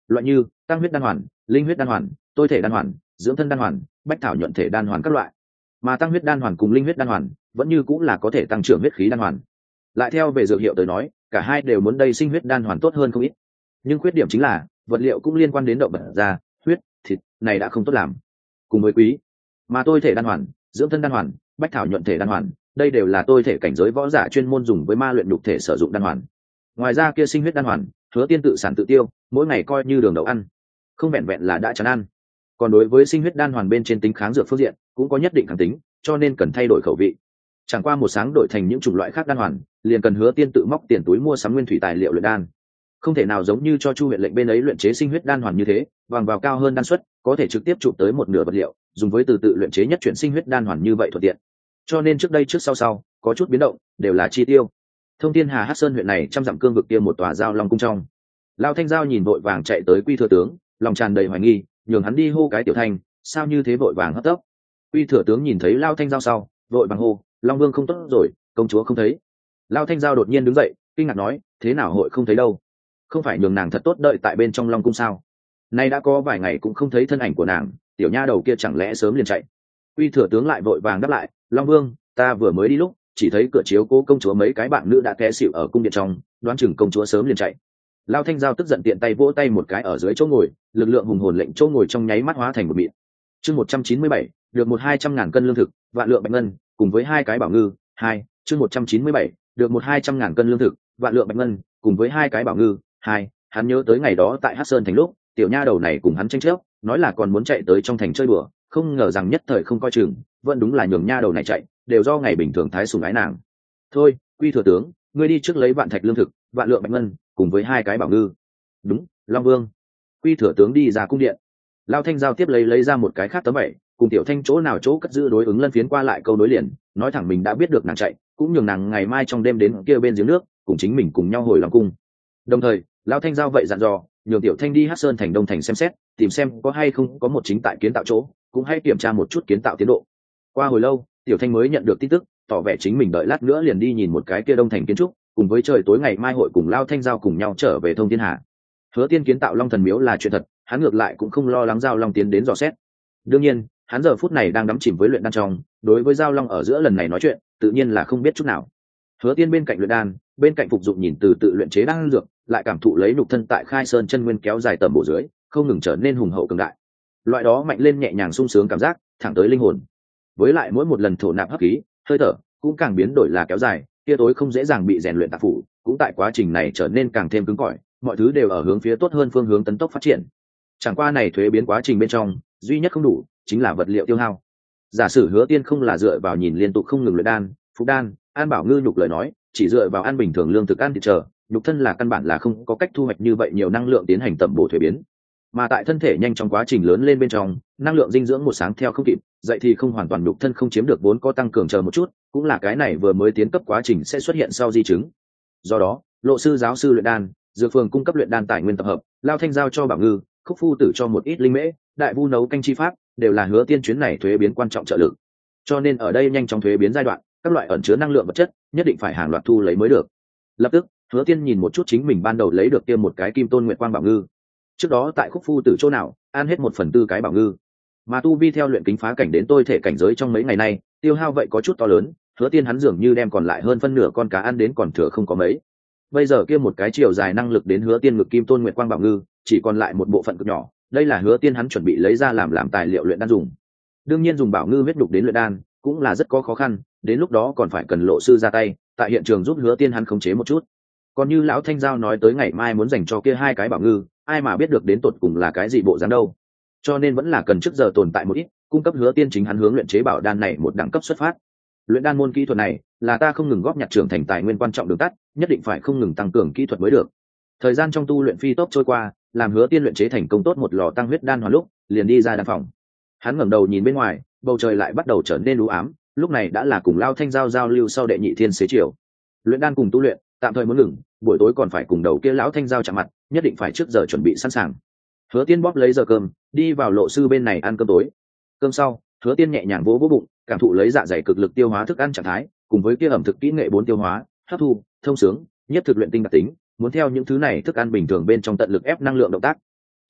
loại như tăng huyết đan hoàn, linh huyết đan hoàn, tôi thể đan hoàn, dưỡng thân đan hoàn, bách thảo nhuận thể đan hoàn các loại. Mà tăng huyết đan hoàn cùng linh huyết đan hoàn vẫn như cũng là có thể tăng trưởng huyết khí đan hoàn. Lại theo về dược hiệu tới nói, cả hai đều muốn đây sinh huyết đan hoàn tốt hơn không ít. Nhưng khuyết điểm chính là vật liệu cũng liên quan đến động vật da, huyết, thịt, này đã không tốt làm. Cùng với quý, mà tôi thể đan hoàn, dưỡng thân đan hoàn, bách thảo nhuận thể đan hoàn, đây đều là tôi thể cảnh giới võ giả chuyên môn dùng với ma luyện nhục thể sử dụng đan hoàn. Ngoài ra kia sinh huyết đan hoàn, Hứa Tiên tự sản tự tiêu, mỗi ngày coi như đường đậu ăn, không vẹn vẹn là đã chán ăn. Còn đối với sinh huyết đan hoàn bên trên tính kháng dược phương diện, cũng có nhất định kháng tính, cho nên cần thay đổi khẩu vị. Chẳng qua một sáng đổi thành những chủng loại khác đan hoàn, liền cần Hứa Tiên tự móc tiền túi mua sắm nguyên thủy tài liệu luyện đan. Không thể nào giống như cho Chu huyện lệnh bên ấy luyện chế sinh huyết đan hoàn như thế, vàng vào cao hơn đan suất, có thể trực tiếp chụp tới một nửa vật liệu, dùng với từ tự luyện chế nhất chuyển sinh huyết đan hoàn như vậy thuận tiện. Cho nên trước đây trước sau sau, có chút biến động, đều là chi tiêu. Thông Thiên Hà Hắc Sơn huyện này trăm dặm cương vực kia một tòa giao long cung trong. Lão Thanh Giao nhìn vội vàng chạy tới Quy thừa tướng, lòng tràn đầy hoài nghi, nhường hắn đi hô cái Tiểu Thanh, sao như thế vội vàng hấp tấp. Quy thừa tướng nhìn thấy Lão Thanh Giao sau, vội vàng hô, Long Vương không tốt rồi, công chúa không thấy. Lão Thanh Giao đột nhiên đứng dậy, kinh ngạc nói, thế nào hội không thấy đâu? Không phải nhường nàng thật tốt đợi tại bên trong Long cung sao? Nay đã có vài ngày cũng không thấy thân ảnh của nàng, tiểu nha đầu kia chẳng lẽ sớm liền chạy? Quy thừa tướng lại vội vàng đáp lại, Long Vương, ta vừa mới đi lúc, chỉ thấy cửa chiếu cố công chúa mấy cái bạn nữ đã té xỉu ở cung điện trong, đoán chừng công chúa sớm liền chạy. Lao Thanh Giao tức giận tiện tay vỗ tay một cái ở dưới chỗ ngồi, lực lượng hùng hồn lệnh chỗ ngồi trong nháy mắt hóa thành một mịn. Chương một trăm chín mươi bảy, được một hai trăm ngàn cân lương thực, vạn lượng bạch ngân, cùng với hai cái bảo ngư. Hai, chương một trăm chín mươi bảy, được một hai trăm ngàn cân lương thực, vạn lượng bạch ngân, cùng với hai cái bảo ngư. Hai, hắn nhớ tới ngày đó tại Hắc Sơn thành lúc, tiểu nha đầu này cùng hắn tranh chấp, nói là còn muốn chạy tới trong thành chơi đùa, không ngờ rằng nhất thời không coi chừng, vẫn đúng là nhường nha đầu này chạy, đều do ngày bình thường thái sủng ái nàng. Thôi, Quy thừa tướng, ngươi đi trước lấy vạn thạch lương thực, vạn lượng bạch ngân, cùng với hai cái bảo ngư. Đúng, Long Vương. Quy thừa tướng đi ra cung điện. Lao Thanh Giao tiếp lấy lấy ra một cái khác tấm bảy, cùng Tiểu Thanh chỗ nào chỗ cất giữ đối ứng lân phiến qua lại câu đối liền, nói thẳng mình đã biết được nàng chạy, cũng nhường nàng ngày mai trong đêm đến kia bên giếng nước, cùng chính mình cùng nhau hồi Long cung. Đồng thời, Lao Thanh Giao vậy dặn dò, nhường Tiểu Thanh đi Hắc Sơn thành Đông thành xem xét, tìm xem có hay không có một chính tại kiến tạo chỗ, cũng hay kiểm tra một chút kiến tạo tiến độ. Qua hồi lâu, Tiểu Thanh mới nhận được tin tức, tỏ vẻ chính mình đợi lát nữa liền đi nhìn một cái kia Đông thành kiến trúc, cùng với trời tối ngày mai hội cùng Lao Thanh Giao cùng nhau trở về Thông Thiên Hà. Hứa Tiên kiến tạo Long Thần Miếu là chuyện thật, hắn ngược lại cũng không lo lắng Giao Long tiến đến dò xét. Đương nhiên, hắn giờ phút này đang đắm chìm với luyện đan trong, đối với Giao Long ở giữa lần này nói chuyện, tự nhiên là không biết chút nào. Hứa Tiên bên cạnh luyện đan, bên cạnh phục dụng nhìn từ tự luyện chế đan dược, lại cảm thụ lấy nhục thân tại Khai Sơn chân nguyên kéo dài tầm bộ dưới, không ngừng trở nên hùng hậu cường đại. Loại đó mạnh lên nhẹ nhàng sung sướng cảm giác, thẳng tới linh hồn. Với lại mỗi một lần thổ nạp hấp khí, hơi thở cũng càng biến đổi là kéo dài, kia tối không dễ dàng bị rèn luyện tạp phủ, cũng tại quá trình này trở nên càng thêm cứng cỏi, mọi thứ đều ở hướng phía tốt hơn phương hướng tấn tốc phát triển. Chẳng qua này thuế biến quá trình bên trong, duy nhất không đủ chính là vật liệu tiêu hao. Giả sử Hứa Tiên không là dựa vào nhìn liên tục không ngừng luyện đan, phục đan, an bảo ngư nhục lời nói, chỉ dựa vào ăn bình thường lương thực ăn thịt chờ, nhục thân là căn bản là không có cách thu hoạch như vậy nhiều năng lượng tiến hành tẩm bổ thuế biến. Mà tại thân thể nhanh trong quá trình lớn lên bên trong, năng lượng dinh dưỡng một sáng theo không kịp, dậy thì không hoàn toàn nhục thân không chiếm được vốn có tăng cường chờ một chút, cũng là cái này vừa mới tiến cấp quá trình sẽ xuất hiện sau di chứng. Do đó, Lộ sư giáo sư luyện đan, dược phường cung cấp luyện đan tài nguyên tập hợp, Lao Thanh Giao cho Bảo Ngư, Khúc Phu Tử cho một ít linh mễ, Đại Vu nấu canh chi pháp, đều là Hứa Tiên chuyến này thuế biến quan trọng trợ lực. Cho nên ở đây nhanh chóng thuế biến giai đoạn, các loại ẩn chứa năng lượng vật chất, nhất định phải hàng loạt thu lấy mới được. Lập tức, Hứa Tiên nhìn một chút chính mình ban đầu lấy được tiêm một cái Kim Tôn Nguyệt Quang Bảo Ngư. Trước đó tại Khúc Phu Tử chỗ nào, ăn hết một phần tư cái Bảo Ngư. Mà tu vi theo luyện kính phá cảnh đến tôi thể cảnh giới trong mấy ngày nay, tiêu hao vậy có chút to lớn, Hứa Tiên hắn dường như đem còn lại hơn phân nửa con cá ăn đến còn thừa không có mấy. Bây giờ kia một cái chiều dài năng lực đến Hứa Tiên ngực Kim Tôn Nguyệt Quang Bảo Ngư, chỉ còn lại một bộ phận cực nhỏ, đây là Hứa Tiên hắn chuẩn bị lấy ra làm làm tài liệu luyện đan dùng. Đương nhiên dùng Bảo Ngư huyết đục đến luyện đan cũng là rất có khó khăn, đến lúc đó còn phải cần Lộ sư ra tay, tại hiện trường giúp Hứa Tiên hắn khống chế một chút. Còn như lão Thanh Giao nói tới ngày mai muốn dành cho kia hai cái Bảo Ngư, ai mà biết được đến tột cùng là cái gì bộ dáng đâu. Cho nên vẫn là cần trước giờ tồn tại một ít, cung cấp Hứa Tiên chính hắn hướng luyện chế bảo đan này một đẳng cấp xuất phát. Luyện đan môn kỹ thuật này là ta không ngừng góp nhặt trưởng thành tài nguyên quan trọng đường tắt, nhất định phải không ngừng tăng cường kỹ thuật mới được. Thời gian trong tu luyện phi tốc trôi qua, làm Hứa Tiên luyện chế thành công tốt một lò tăng huyết đan hoàn lúc, liền đi ra đan phòng. Hắn ngẩng đầu nhìn bên ngoài, bầu trời lại bắt đầu trở nên u ám, lúc này đã là cùng Lao Thanh Giao giao lưu sau đệ nhị thiên xế chiều. Luyện đan cùng tu luyện, tạm thời muốn ngừng, buổi tối còn phải cùng đầu kia lão Thanh Giao chạm mặt, nhất định phải trước giờ chuẩn bị sẵn sàng. Hứa Tiên bóp lấy giờ cơm, đi vào Lộ sư bên này ăn cơm tối. Cơm sau, Hứa Tiên nhẹ nhàng vỗ vỗ bụng, cảm thụ lấy dạ dày cực lực tiêu hóa thức ăn trạng thái, cùng với kia ẩm thực kỹ nghệ bốn tiêu hóa, hấp thu, thông sướng, nhất thực luyện tinh đặc tính, muốn theo những thứ này thức ăn bình thường bên trong tận lực ép năng lượng động tác.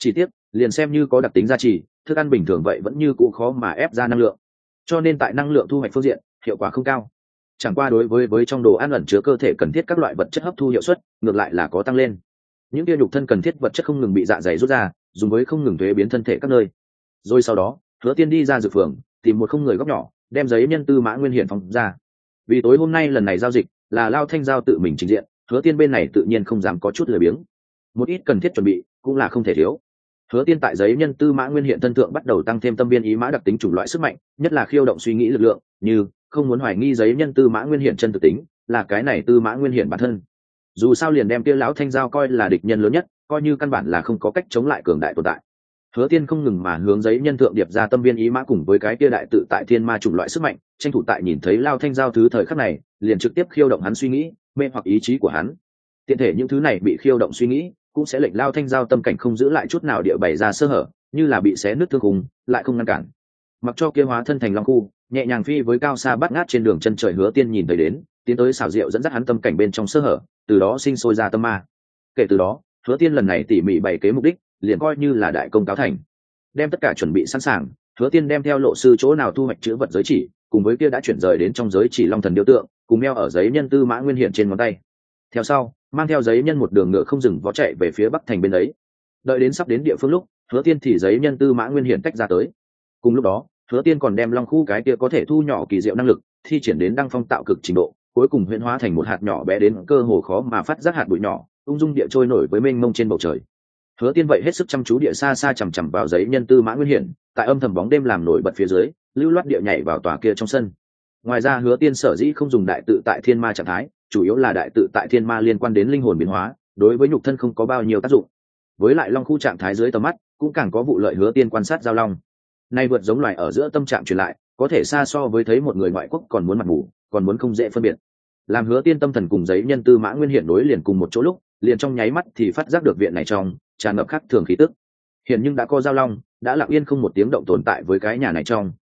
Chỉ tiếc liền xem như có đặc tính gia trì, thức ăn bình thường vậy vẫn như cũ khó mà ép ra năng lượng, cho nên tại năng lượng thu hoạch phương diện hiệu quả không cao. Chẳng qua đối với với trong đồ ăn ẩn chứa cơ thể cần thiết các loại vật chất hấp thu hiệu suất ngược lại là có tăng lên. Những kia nhục thân cần thiết vật chất không ngừng bị dạ dày rút ra, dùng với không ngừng thuế biến thân thể các nơi. Rồi sau đó Hứa Tiên đi ra dược phường, tìm một không người góc nhỏ, đem giấy nhân tư mã nguyên hiển phóng ra. Vì tối hôm nay lần này giao dịch là Lao Thanh Giao tự mình trình diện, Hứa Tiên bên này tự nhiên không dám có chút lười biếng, một ít cần thiết chuẩn bị cũng là không thể thiếu. Hứa Tiên tại giấy nhân tư mã nguyên hiện thân thượng bắt đầu tăng thêm tâm biên ý mã đặc tính chủng loại sức mạnh, nhất là khiêu động suy nghĩ lực lượng, như không muốn hoài nghi giấy nhân tư mã nguyên hiện chân thực tính, là cái này tư mã nguyên hiện bản thân. Dù sao liền đem kia lão Thanh Giao coi là địch nhân lớn nhất, coi như căn bản là không có cách chống lại cường đại tồn tại. Hứa Tiên không ngừng mà hướng giấy nhân thượng điệp ra tâm biên ý mã cùng với cái kia đại tự tại thiên ma chủng loại sức mạnh, tranh thủ tại nhìn thấy Lao Thanh Giao thứ thời khắc này, liền trực tiếp khiêu động hắn suy nghĩ, mê hoặc ý chí của hắn. Tiện thể những thứ này bị khiêu động suy nghĩ, cũng sẽ lệnh Lao Thanh Giao tâm cảnh không giữ lại chút nào địa bày ra sơ hở, như là bị xé nứt thương khung, lại không ngăn cản. Mặc cho kia hóa thân thành long khu, nhẹ nhàng phi với cao xa bắt ngát trên đường chân trời Hứa Tiên nhìn thấy đến, tiến tới xảo diệu dẫn dắt hắn tâm cảnh bên trong sơ hở, từ đó sinh sôi ra tâm ma. Kể từ đó, Hứa Tiên lần này tỉ mỉ bày kế mục đích, liền coi như là đại công cáo thành. Đem tất cả chuẩn bị sẵn sàng, Hứa Tiên đem theo lộ sư chỗ nào thu hoạch chữ vật giới chỉ, cùng với kia đã chuyển rời đến trong giới chỉ long thần điêu tượng, cùng đeo ở giấy nhân tư mã nguyên hiện trên ngón tay. Theo sau, mang theo giấy nhân một đường ngựa không dừng vó chạy về phía bắc thành bên ấy. Đợi đến sắp đến địa phương lúc, Hứa Tiên thì giấy nhân tư mã nguyên hiện tách ra tới. Cùng lúc đó, Hứa Tiên còn đem long khu cái kia có thể thu nhỏ kỳ diệu năng lực thi triển đến đăng phong tạo cực trình độ, cuối cùng huyễn hóa thành một hạt nhỏ bé đến cơ hồ khó mà phát giác hạt bụi nhỏ, ung dung địa trôi nổi với mênh mông trên bầu trời. Hứa Tiên vậy hết sức chăm chú địa xa xa chằm chằm vào giấy nhân tư mã nguyên hiển, tại âm thầm bóng đêm làm nổi bật phía dưới, lưu loát địa nhảy vào tòa kia trong sân. Ngoài ra Hứa Tiên sở dĩ không dùng đại tự tại thiên ma trạng thái, chủ yếu là đại tự tại thiên ma liên quan đến linh hồn biến hóa, đối với nhục thân không có bao nhiêu tác dụng. Với lại long khu trạng thái dưới tầm mắt, cũng càng có vụ lợi Hứa Tiên quan sát giao long. Nay vượt giống loài ở giữa tâm trạng truyền lại, có thể xa so với thấy một người ngoại quốc còn muốn mặt mù, còn muốn không dễ phân biệt. Làm Hứa Tiên tâm thần cùng giấy nhân tư mã nguyên hiển đối liền cùng một chỗ lúc, liền trong nháy mắt thì phát giác được viện này trong tràn ngập khắc thường khí tức. Hiện nhưng đã có giao long, đã lặng yên không một tiếng động tồn tại với cái nhà này trong.